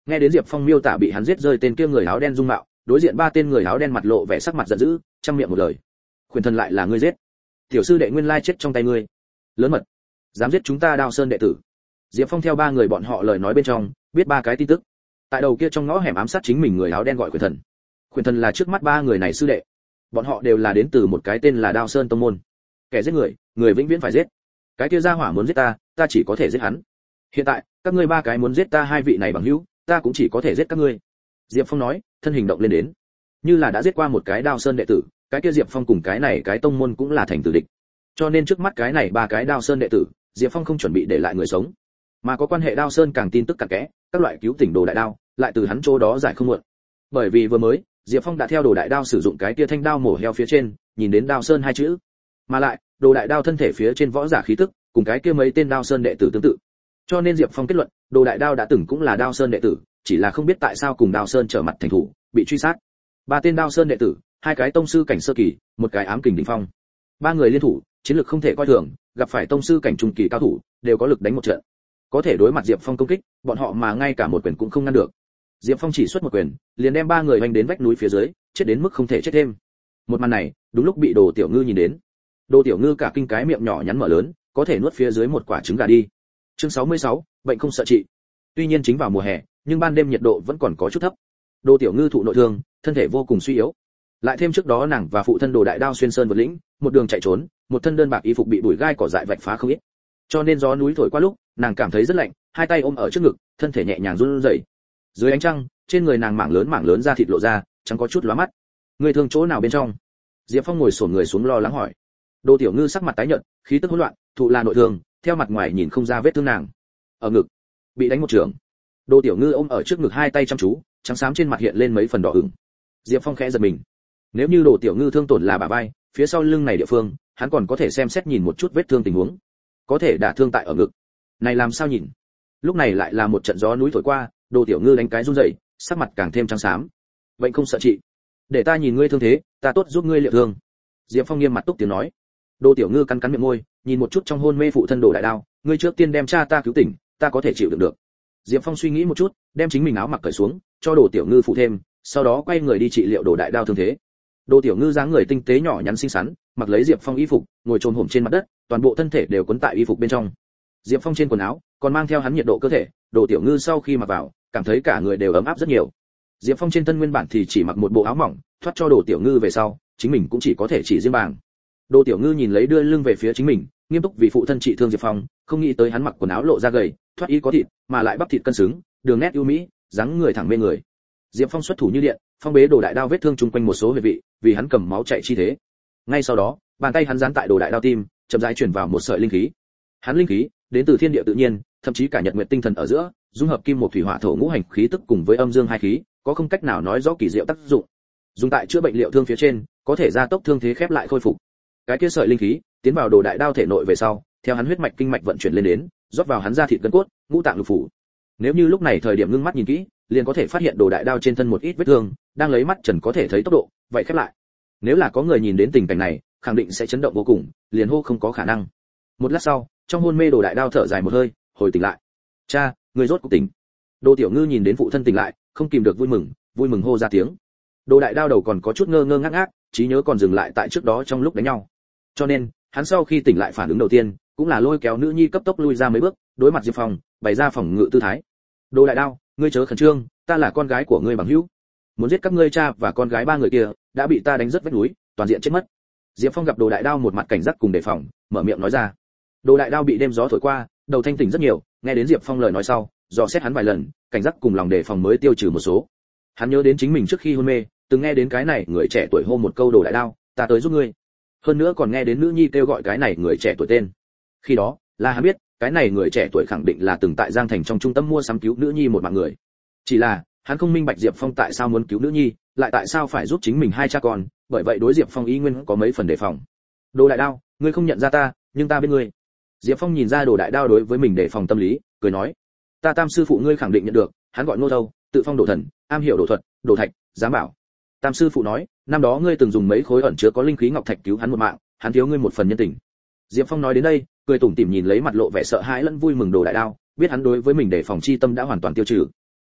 Nghe đến Diệp Phong miêu tả bị hắn giết rơi tên kia người áo đen dung mạo, đối diện ba tên người áo đen mặt lộ vẻ sắc mặt giận dữ, trăm miệng một lời. Khuyển thần lại là ngươi giết? Tiểu sư đệ nguyên lai chết trong tay ngươi. Lớn mật, dám giết chúng ta Đao Sơn đệ tử. Diệp Phong theo ba người bọn họ lời nói bên trong, biết ba cái tin tức. Tại đầu kia trong ngõ hẻm ám sát chính mình người áo đen gọi Khuyển thần. Khuyển thần là trước mắt ba người này sư đệ. Bọn họ đều là đến từ một cái tên là Đao Sơn tông môn. Kẻ giết người, người vĩnh viễn phải giết. Cái kia gia hỏa muốn giết ta, ta chỉ có thể giết hắn. Hiện tại, các ngươi ba cái muốn giết ta hai vị này bằng hữu, ta cũng chỉ có thể giết các ngươi. Diệp Phong nói, thân hình động lên đến, như là đã giết qua một cái Đao Sơn đệ tử, cái kia Diệp Phong cùng cái này cái tông môn cũng là thành tử địch. Cho nên trước mắt cái này ba cái Đao Sơn đệ tử, Diệp Phong không chuẩn bị để lại người sống, mà có quan hệ Đao Sơn càng tin tức cặn kẽ, các loại cứu tỉnh đồ đại đao, lại từ hắn chỗ đó giải không muộn. Bởi vì vừa mới, Diệp Phong đã theo đồ đại đao sử dụng cái kia thanh đao mổ heo phía trên, nhìn đến Đao Sơn hai chữ, mà lại, đồ đại đao thân thể phía trên võ giả khí tức, cùng cái kia mấy tên Đao Sơn đệ tử tương tự. Cho nên Diệp Phong kết luận, đồ đại đao đã từng cũng là Đao Sơn đệ tử, chỉ là không biết tại sao cùng Đao Sơn trở mặt thành thủ, bị truy sát. Ba tên Đao Sơn đệ tử, hai cái tông sư cảnh sơ kỳ, một cái ám kình đỉnh phong. Ba người liên thủ, chiến lược không thể coi thường, gặp phải tông sư cảnh trung kỳ cao thủ, đều có lực đánh một trận. Có thể đối mặt Diệp Phong công kích, bọn họ mà ngay cả một quyền cũng không ngăn được. Diệp Phong chỉ xuất một quyền, liền đem ba người vành đến vách núi phía dưới, chết đến mức không thể chết thêm. Một màn này, đúng lúc bị Đồ Tiểu Ngư nhìn đến. Đồ Tiểu Ngư cả kinh cái miệng nhỏ nhắn mở lớn, có thể nuốt phía dưới một quả trứng gà đi. Chương 66, bệnh không sợ trị. Tuy nhiên chính vào mùa hè, nhưng ban đêm nhiệt độ vẫn còn có chút thấp. Đồ Tiểu Ngư thụ nội thương, thân thể vô cùng suy yếu. Lại thêm trước đó nàng và phụ thân Đồ Đại Đao xuyên sơn vượt lĩnh, một đường chạy trốn, một thân đơn bạc y phục bị bụi gai cỏ dại vạch phá không ít. Cho nên gió núi thổi qua lúc, nàng cảm thấy rất lạnh, hai tay ôm ở trước ngực, thân thể nhẹ nhàng run rẩy. Dưới ánh trăng, trên người nàng mảng lớn da thịt lộ ra, chẳng có chút lóa mắt. Người thương chỗ nào bên trong? Diệp Phong ngồi xổm người xuống lo lắng hỏi. Đồ Tiểu Ngư sắc mặt tái nhợt, khí tức hỗn loạn, thụ là nội thương, theo mặt ngoài nhìn không ra vết thương nàng. Ở ngực, bị đánh một trường. Đồ Tiểu Ngư ôm ở trước ngực hai tay chăm chú, trắng xám trên mặt hiện lên mấy phần đỏ ửng. Diệp Phong khẽ giật mình. Nếu như Đồ Tiểu Ngư thương tổn là bả vai, phía sau lưng này địa phương, hắn còn có thể xem xét nhìn một chút vết thương tình huống. Có thể đả thương tại ở ngực. Này làm sao nhìn? Lúc này lại là một trận gió núi thổi qua, Đồ Tiểu Ngư đánh cái run rẩy, sắc mặt càng thêm trắng xám. Bệnh không sợ trị. Để ta nhìn ngươi thương thế, ta tốt giúp ngươi liệu thương. Diệp Phong nghiêm mặt túc tiếng nói. Đồ Tiểu Ngư cắn cắn miệng môi, nhìn một chút trong hôn mê phụ thân Đồ Đại Đao, ngươi trước tiên đem cha ta cứu tỉnh, ta có thể chịu đựng được. Diệp Phong suy nghĩ một chút, đem chính mình áo mặc cởi xuống, cho Đồ Tiểu Ngư phụ thêm, sau đó quay người đi trị liệu Đồ Đại Đao thương thế. Đồ Tiểu Ngư dáng người tinh tế nhỏ nhắn xinh xắn, mặc lấy Diệp Phong y phục, ngồi chồm hổm trên mặt đất, toàn bộ thân thể đều cuốn tại y phục bên trong. Diệp Phong trên quần áo còn mang theo hắn nhiệt độ cơ thể, Đồ Tiểu Ngư sau khi mặc vào, cảm thấy cả người đều ấm áp rất nhiều. Diệp Phong trên thân nguyên bản thì chỉ mặc một bộ áo mỏng, thoát cho Đồ Tiểu Ngư về sau, chính mình cũng chỉ có thể chỉ riêng bàng. Đồ Tiểu Ngư nhìn lấy đưa lưng về phía chính mình, nghiêm túc vì phụ thân trị thương Diệp Phong, không nghĩ tới hắn mặc quần áo lộ ra gầy, thoát y có thịt, mà lại bắp thịt cân xứng, đường nét ưu mỹ, dáng người thẳng mê người. Diệp Phong xuất thủ như điện, phong bế Đồ Đại Đao vết thương chung quanh một số huyệt vị, vì hắn cầm máu chạy chi thế. Ngay sau đó, bàn tay hắn dán tại Đồ Đại Đao tim, chậm rãi truyền vào một sợi linh khí. Hắn linh khí đến từ thiên địa tự nhiên, thậm chí cả nhật nguyệt tinh thần ở giữa, dung hợp kim một thủy hỏa thổ ngũ hành khí tức cùng với âm dương hai khí, có không cách nào nói rõ kỳ diệu tác dụng. Dùng tại chữa bệnh liệu thương phía trên, có thể gia tốc thương thế khép lại khôi phục. Cái kia sợi linh khí tiến vào Đồ Đại Đao thể nội về sau, theo hắn huyết mạch kinh mạch vận chuyển lên đến, rót vào hắn da thịt gân cốt, ngũ tạng lục phủ. Nếu như lúc này thời điểm ngưng mắt nhìn kỹ, liền có thể phát hiện Đồ Đại Đao trên thân một ít vết thương, đang lấy mắt trần có thể thấy tốc độ, vậy khép lại. Nếu là có người nhìn đến tình cảnh này, khẳng định sẽ chấn động vô cùng, liền hô không có khả năng. Một lát sau, trong hôn mê Đồ Đại Đao thở dài một hơi, hồi tỉnh lại. Cha, người rốt cuộc tỉnh. Đồ Tiểu Ngư nhìn đến phụ thân tỉnh lại, không kìm được vui mừng hô ra tiếng. Đồ Đại Đao đầu còn có chút ngơ ngơ ngác ngác, trí nhớ còn dừng lại tại trước đó trong lúc đánh nhau. Cho nên, hắn sau khi tỉnh lại phản ứng đầu tiên, cũng là lôi kéo nữ nhi cấp tốc lui ra mấy bước, đối mặt Diệp Phong, bày ra phòng ngự tư thái. Đồ Đại Đao, ngươi chớ khẩn trương, ta là con gái của ngươi bằng hữu. Muốn giết các ngươi cha và con gái ba người kia, đã bị ta đánh rất vách núi, toàn diện chết mất. Diệp Phong gặp Đồ Đại Đao một mặt cảnh giác cùng đề phòng, mở miệng nói ra. Đồ Đại Đao bị đêm gió thổi qua, đầu thanh tỉnh rất nhiều, nghe đến Diệp Phong lời nói sau, dò xét hắn vài lần, cảnh giác cùng lòng đề phòng mới tiêu trừ một số. Hắn nhớ đến chính mình trước khi hôn mê, từng nghe đến cái này người trẻ tuổi hô một câu Đồ Đại Đao, ta tới giúp ngươi. Hơn nữa còn nghe đến nữ nhi kêu gọi cái này người trẻ tuổi tên. Khi đó, là hắn biết, cái này người trẻ tuổi khẳng định là từng tại Giang Thành trong trung tâm mua sắm cứu nữ nhi một mạng người. Chỉ là, hắn không minh bạch Diệp Phong tại sao muốn cứu nữ nhi, lại tại sao phải giúp chính mình hai cha con, bởi vậy đối Diệp Phong ý nguyên có mấy phần đề phòng. Đồ Đại Đao, ngươi không nhận ra ta, nhưng ta biết ngươi. Diệp Phong nhìn ra Đồ Đại Đao đối với mình đề phòng tâm lý, cười nói, ta Tam sư phụ ngươi khẳng định nhận được, hắn gọi Ngô Thâu, tự phong đồ thần, am hiểu đồ thuật, đồ thạch, giám bảo. Tam sư phụ nói, năm đó ngươi từng dùng mấy khối ẩn chứa có linh khí ngọc thạch cứu hắn một mạng, hắn thiếu ngươi một phần nhân tình. Diệp Phong nói đến đây, cười tủm tỉm nhìn lấy mặt lộ vẻ sợ hãi lẫn vui mừng Đồ Đại Đao, biết hắn đối với mình đề phòng chi tâm đã hoàn toàn tiêu trừ.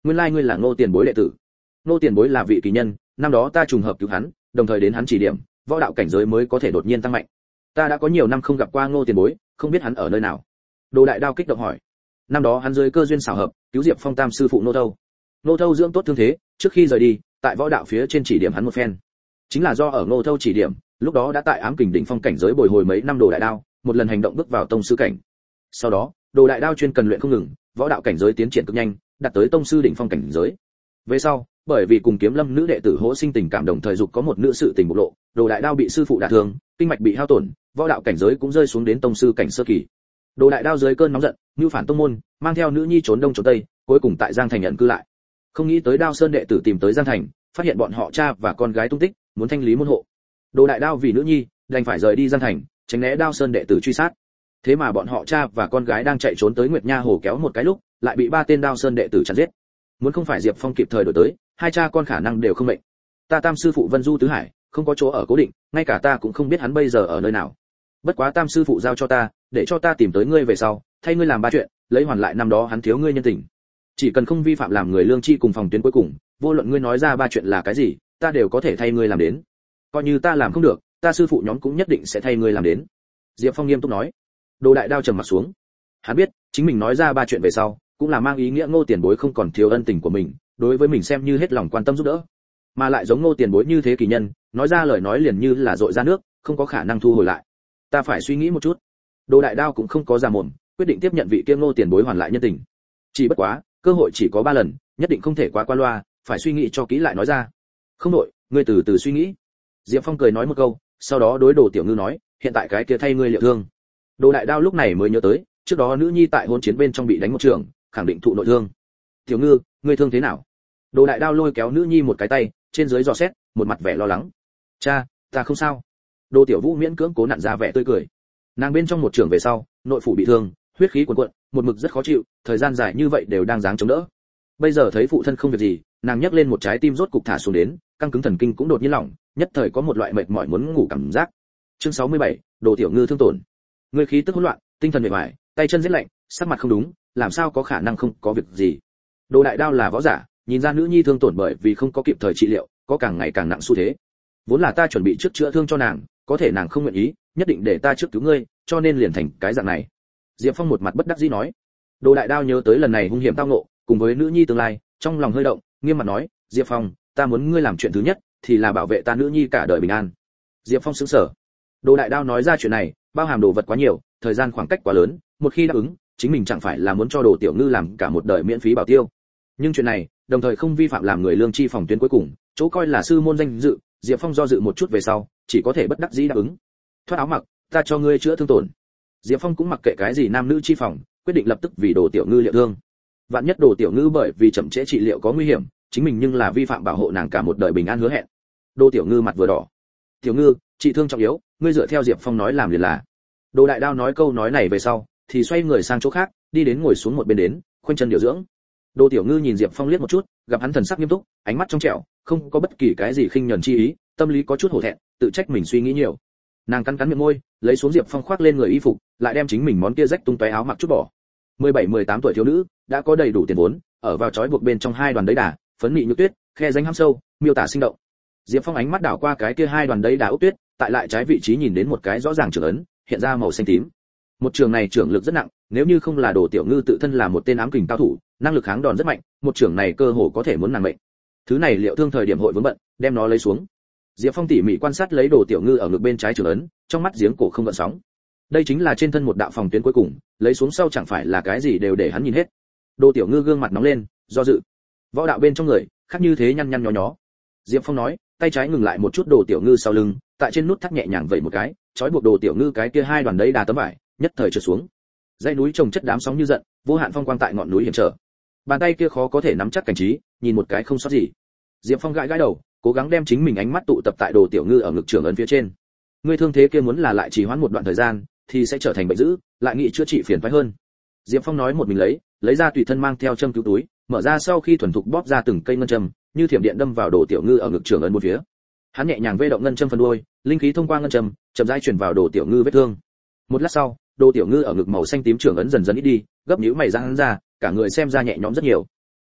nguyên lai ngươi là Ngô Tiền Bối đệ tử. Ngô Tiền Bối là vị kỳ nhân, năm đó ta trùng hợp cứu hắn, đồng thời đến hắn chỉ điểm, võ đạo cảnh giới mới có thể đột nhiên tăng mạnh. Ta đã có nhiều năm không gặp qua Ngô Tiền Bối, không biết hắn ở nơi nào. Đồ Đại Đao kích động hỏi. Năm đó hắn dưới cơ duyên xảo hợp, cứu Diệp Phong tam sư phụ Nô Thâu. Nô Thâu dưỡng tốt thương thế, trước khi rời đi, tại võ đạo phía trên chỉ điểm hắn một phen. Chính là do ở Nô Thâu chỉ điểm, lúc đó đã tại ám kình đỉnh phong cảnh giới bồi hồi mấy năm Đồ Đại Đao, một lần hành động bước vào tông sư cảnh. Sau đó, Đồ Đại Đao chuyên cần luyện không ngừng, võ đạo cảnh giới tiến triển cực nhanh, đạt tới tông sư đỉnh phong cảnh giới. Về sau, bởi vì cùng Kiếm Lâm nữ đệ tử hỗ sinh tình cảm đồng thời dục có một nữ sự tình bộc lộ, Đồ Đại Đao bị sư phụ đả thương, kinh mạch bị hao tổn, võ đạo cảnh giới cũng rơi xuống đến tông sư cảnh sơ kỳ. Đồ Đại Đao dưới cơn nóng giận, mưu phản tông môn, mang theo nữ nhi trốn đông trốn tây, cuối cùng tại Giang Thành nhận cư lại. Không nghĩ tới Đao Sơn đệ tử tìm tới Giang Thành, phát hiện bọn họ cha và con gái tung tích, muốn thanh lý môn hộ. Đồ Đại Đao vì nữ nhi, đành phải rời đi Giang Thành, tránh né Đao Sơn đệ tử truy sát. Thế mà bọn họ cha và con gái đang chạy trốn tới Nguyệt Nha Hồ kéo một cái lúc, lại bị ba tên Đao Sơn đệ tử chặn giết. Muốn không phải Diệp Phong kịp thời đổi tới, hai cha con khả năng đều không mệnh. Ta tam sư phụ Vân Du tứ hải, không có chỗ ở cố định, ngay cả ta cũng không biết hắn bây giờ ở nơi nào. Bất quá tam sư phụ giao cho ta, để cho ta tìm tới ngươi về sau, thay ngươi làm ba chuyện, lấy hoàn lại năm đó hắn thiếu ngươi nhân tình. Chỉ cần không vi phạm làm người lương tri cùng phòng tuyến cuối cùng, vô luận ngươi nói ra ba chuyện là cái gì, ta đều có thể thay ngươi làm đến. Coi như ta làm không được, ta sư phụ nhóm cũng nhất định sẽ thay ngươi làm đến. Diệp Phong nghiêm túc nói. Đồ Đại Đao trầm mặt xuống. Hắn biết, chính mình nói ra ba chuyện về sau, cũng là mang ý nghĩa Ngô Tiền Bối không còn thiếu ân tình của mình, đối với mình xem như hết lòng quan tâm giúp đỡ. Mà lại giống Ngô Tiền Bối như thế kỳ nhân, nói ra lời nói liền như là dội ra nước, không có khả năng thu hồi lại. Ta phải suy nghĩ một chút. Đồ Đại Đao cũng không có già mồm, quyết định tiếp nhận vị kia Ngô Tiền Bối hoàn lại nhân tình. Chỉ bất quá, cơ hội chỉ có 3 lần, nhất định không thể quá qua loa, phải suy nghĩ cho kỹ lại nói ra. Không đổi, ngươi từ từ suy nghĩ. Diệp Phong cười nói một câu, sau đó đối Đồ Tiểu Ngư nói, hiện tại cái kia thay ngươi liệu thương. Đồ Đại Đao lúc này mới nhớ tới, trước đó nữ nhi tại hôn chiến bên trong bị đánh một trường, khẳng định thụ nội thương. Tiểu Ngư, ngươi thương thế nào? Đồ Đại Đao lôi kéo nữ nhi một cái tay, trên dưới dò xét, một mặt vẻ lo lắng. Cha, ta không sao. Đồ Tiểu Vũ miễn cưỡng cố nặn ra vẻ tươi cười. Nàng bên trong một trường về sau, nội phủ bị thương, huyết khí cuồn cuộn, một mực rất khó chịu, thời gian dài như vậy đều đang dáng chống đỡ. Bây giờ thấy phụ thân không việc gì, nàng nhấc lên một trái tim rốt cục thả xuống đến, căng cứng thần kinh cũng đột nhiên lỏng, nhất thời có một loại mệt mỏi muốn ngủ cảm giác. Chương 67, Đồ Tiểu Ngư thương tổn. Ngươi khí tức hỗn loạn, tinh thần mệt mỏi, tay chân rét lạnh, sắc mặt không đúng, làm sao có khả năng không có việc gì. Đồ Đại Đao là võ giả, nhìn ra nữ nhi thương tổn bởi vì không có kịp thời trị liệu, có càng ngày càng nặng xu thế. Vốn là ta chuẩn bị trước chữa thương cho nàng, có thể nàng không nguyện ý, nhất định để ta trước cứu ngươi, cho nên liền thành cái dạng này. Diệp Phong một mặt bất đắc dĩ nói. Đồ Đại Đao nhớ tới lần này hung hiểm tao ngộ, cùng với nữ nhi tương lai, trong lòng hơi động, nghiêm mặt nói, Diệp Phong, ta muốn ngươi làm chuyện thứ nhất, thì là bảo vệ ta nữ nhi cả đời bình an. Diệp Phong sững sờ. Đồ Đại Đao nói ra chuyện này, bao hàm đồ vật quá nhiều, thời gian khoảng cách quá lớn, một khi đáp ứng, chính mình chẳng phải là muốn cho Đồ Tiểu Ngư làm cả một đời miễn phí bảo tiêu. Nhưng chuyện này, đồng thời không vi phạm làm người lương tri phòng tuyến cuối cùng, chỗ coi là sư môn danh dự, Diệp Phong do dự một chút về sau, chỉ có thể bất đắc dĩ đáp ứng. Thoát áo mặc, ta cho ngươi chữa thương tổn. Diệp Phong cũng mặc kệ cái gì nam nữ chi phòng, quyết định lập tức vì Đồ Tiểu Ngư liệu thương. Vạn nhất Đồ Tiểu Ngư bởi vì chậm trễ trị liệu có nguy hiểm, chính mình nhưng là vi phạm bảo hộ nàng cả một đời bình an hứa hẹn. Đồ Tiểu Ngư mặt vừa đỏ. Tiểu Ngư, trị thương trọng yếu, ngươi dựa theo Diệp Phong nói làm liền là. Đồ Đại Đao nói câu nói này về sau, thì xoay người sang chỗ khác, đi đến ngồi xuống một bên đến, khoanh chân điều dưỡng. Đồ Tiểu Ngư nhìn Diệp Phong liếc một chút, gặp hắn thần sắc nghiêm túc, ánh mắt trong trẻo, không có bất kỳ cái gì khinh nhẫn chi ý, tâm lý có chút hổ thẹn, tự trách mình suy nghĩ nhiều. Nàng cắn cắn miệng môi, lấy xuống Diệp Phong khoác lên người y phục, lại đem chính mình món kia rách tung tóe áo mặc chút bỏ. 17-18 tuổi thiếu nữ, đã có đầy đủ tiền vốn, ở vào trói buộc bên trong hai đoàn đấy đà, phấn mị như tuyết, khe danh hăm sâu, miêu tả sinh động. Diệp Phong ánh mắt đảo qua cái kia hai đoàn đấy đà ốc tuyết, tại lại trái vị trí nhìn đến một cái rõ ràng trưởng ấn, hiện ra màu xanh tím. Một trường này trưởng lực rất nặng, nếu như không là Đồ Tiểu Ngư tự thân là một tên ám kình cao thủ, năng lực kháng đòn rất mạnh, một trường này cơ hồ có thể muốn nàng mệnh. Thứ này liệu thương thời điểm hội vướng bận, đem nó lấy xuống. Diệp Phong tỉ mỉ quan sát lấy Đồ Tiểu Ngư ở ngực bên trái trưởng ấn, trong mắt giếng cổ không gợn sóng. Đây chính là trên thân một đạo phòng tuyến cuối cùng, lấy xuống sau chẳng phải là cái gì đều để hắn nhìn hết. Đồ Tiểu Ngư gương mặt nóng lên, do dự. Võ đạo bên trong người, khác như thế nhăn nhăn nhó nhó. Diệp Phong nói, tay trái ngừng lại một chút Đồ Tiểu Ngư sau lưng, tại trên nút thắt nhẹ nhàng vẩy một cái, trói buộc Đồ Tiểu Ngư cái kia hai đoàn đấy đà tấm vải, nhất thời trượt xuống. Dãy núi trồng chất đám sóng như giận, vô hạn phong quang tại ngọn núi hiểm trở. Bàn tay kia khó có thể nắm chắc cảnh trí, nhìn một cái không sót gì. Diệp Phong gãi gãi đầu, cố gắng đem chính mình ánh mắt tụ tập tại Đồ Tiểu Ngư ở ngực trưởng ấn phía trên. Ngươi thương thế kia muốn là lại trì hoãn một đoạn thời gian, thì sẽ trở thành bệnh dữ, lại nghị chữa trị phiền phức hơn. Diệp Phong nói một mình lấy ra tùy thân mang theo châm cứu túi, mở ra sau khi thuần thục bóp ra từng cây ngân châm, như thiểm điện đâm vào Đồ Tiểu Ngư ở ngực trưởng ấn một phía. Hắn nhẹ nhàng vê động ngân châm phần đuôi, linh khí thông qua ngân châm, chậm rãi truyền vào Đồ Tiểu Ngư vết thương. Một lát sau, Đồ Tiểu Ngư ở ngực màu xanh tím trưởng ấn dần dần ít đi, gấp nhíu mày ra hắn ra, cả người xem ra nhẹ nhõm rất nhiều.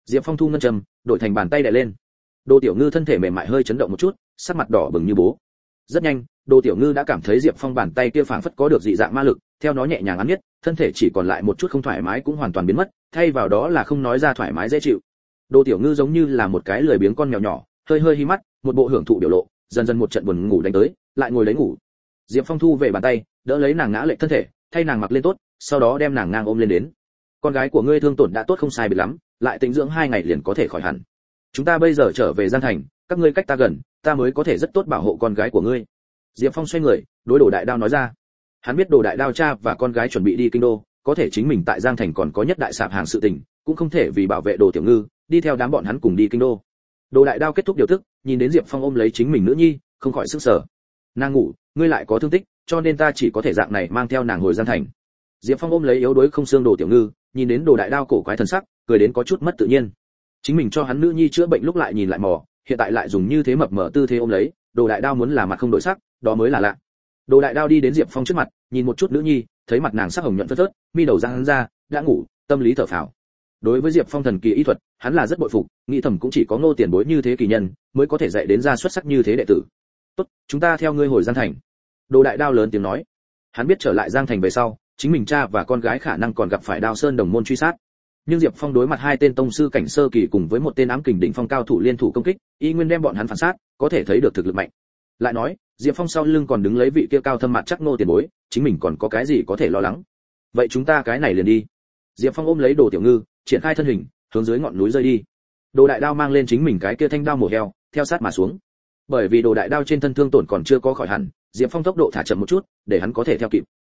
Diệp Phong thu ngân trầm, đổi thành bàn tay đè lên. Đồ Tiểu Ngư thân thể mềm mại hơi chấn động một chút, sắc mặt đỏ bừng như bố. Rất nhanh, Đồ Tiểu Ngư đã cảm thấy Diệp Phong bàn tay kia phảng phất có được dị dạng ma lực, theo nó nhẹ nhàng ấn nhất, thân thể chỉ còn lại một chút không thoải mái cũng hoàn toàn biến mất, thay vào đó là không nói ra thoải mái dễ chịu. Đồ Tiểu Ngư giống như là một cái lười biếng con mèo nhỏ, hơi hơi hí mắt, một bộ hưởng thụ biểu lộ, dần dần một trận buồn ngủ đánh tới, lại ngồi lấy ngủ. Diệp Phong thu về bàn tay, đỡ lấy nàng ngã lệch thân thể, thay nàng mặc lên tốt, sau đó đem nàng ngang ôm lên đến. Con gái của ngươi thương tổn đã tốt không sai biệt lắm, lại tĩnh dưỡng 2 ngày liền có thể khỏi hẳn. Chúng ta bây giờ trở về Giang Thành, các ngươi cách ta gần, ta mới có thể rất tốt bảo hộ con gái của ngươi. Diệp Phong xoay người, đối Đồ Đại Đao nói ra. Hắn biết Đồ Đại Đao cha và con gái chuẩn bị đi kinh đô, có thể chính mình tại Giang Thành còn có nhất đại sạp hàng sự tình, cũng không thể vì bảo vệ Đồ Tiểu Ngư, đi theo đám bọn hắn cùng đi kinh đô. Đồ Đại Đao kết thúc điều tức, nhìn đến Diệp Phong ôm lấy chính mình nữ nhi, không khỏi sửng sở. Nàng ngủ, ngươi lại có thương tích, cho nên ta chỉ có thể dạng này mang theo nàng hồi Giang Thành. Diệp Phong ôm lấy yếu đuối không xương Đồ Tiểu Ngư, nhìn đến Đồ Đại Đao cổ quái thần sắc, cười đến có chút mất tự nhiên. Chính mình cho hắn nữ nhi chữa bệnh lúc lại nhìn lại mò, hiện tại lại dùng như thế mập mờ tư thế ôm lấy, Đồ Đại Đao muốn là mặt không đổi sắc, đó mới là lạ. Đồ Đại Đao đi đến Diệp Phong trước mặt, nhìn một chút nữ nhi, thấy mặt nàng sắc hồng nhuận phớt phớt, mi đầu răng ra, đã ngủ, tâm lý thở phào. Đối với Diệp Phong thần kỳ y thuật, hắn là rất bội phục, nghĩ thầm cũng chỉ có Ngô Tiền Bối như thế kỳ nhân, mới có thể dạy đến ra xuất sắc như thế đệ tử. Tốt, chúng ta theo ngươi hồi Giang Thành. Đồ Đại Đao lớn tiếng nói. Hắn biết trở lại Giang Thành về sau, chính mình cha và con gái khả năng còn gặp phải Đao Sơn đồng môn truy sát. Nhưng Diệp Phong đối mặt 2 tên tông sư cảnh sơ kỳ cùng với một tên ám kình đỉnh phong cao thủ liên thủ công kích, y nguyên đem bọn hắn phản sát, có thể thấy được thực lực mạnh. Lại nói, Diệp Phong sau lưng còn đứng lấy vị kia cao thâm mặt chắc Ngô Tiền Bối, chính mình còn có cái gì có thể lo lắng. Vậy chúng ta cái này liền đi. Diệp Phong ôm lấy Đồ Tiểu Ngư, triển khai thân hình, hướng dưới ngọn núi rơi đi. Đồ Đại Đao mang lên chính mình cái kia thanh đao mổ heo, theo sát mà xuống. Bởi vì Đồ Đại Đao trên thân thương tổn còn chưa có khỏi hẳn, Diệp Phong tốc độ thả chậm một chút, để hắn có thể theo kịp.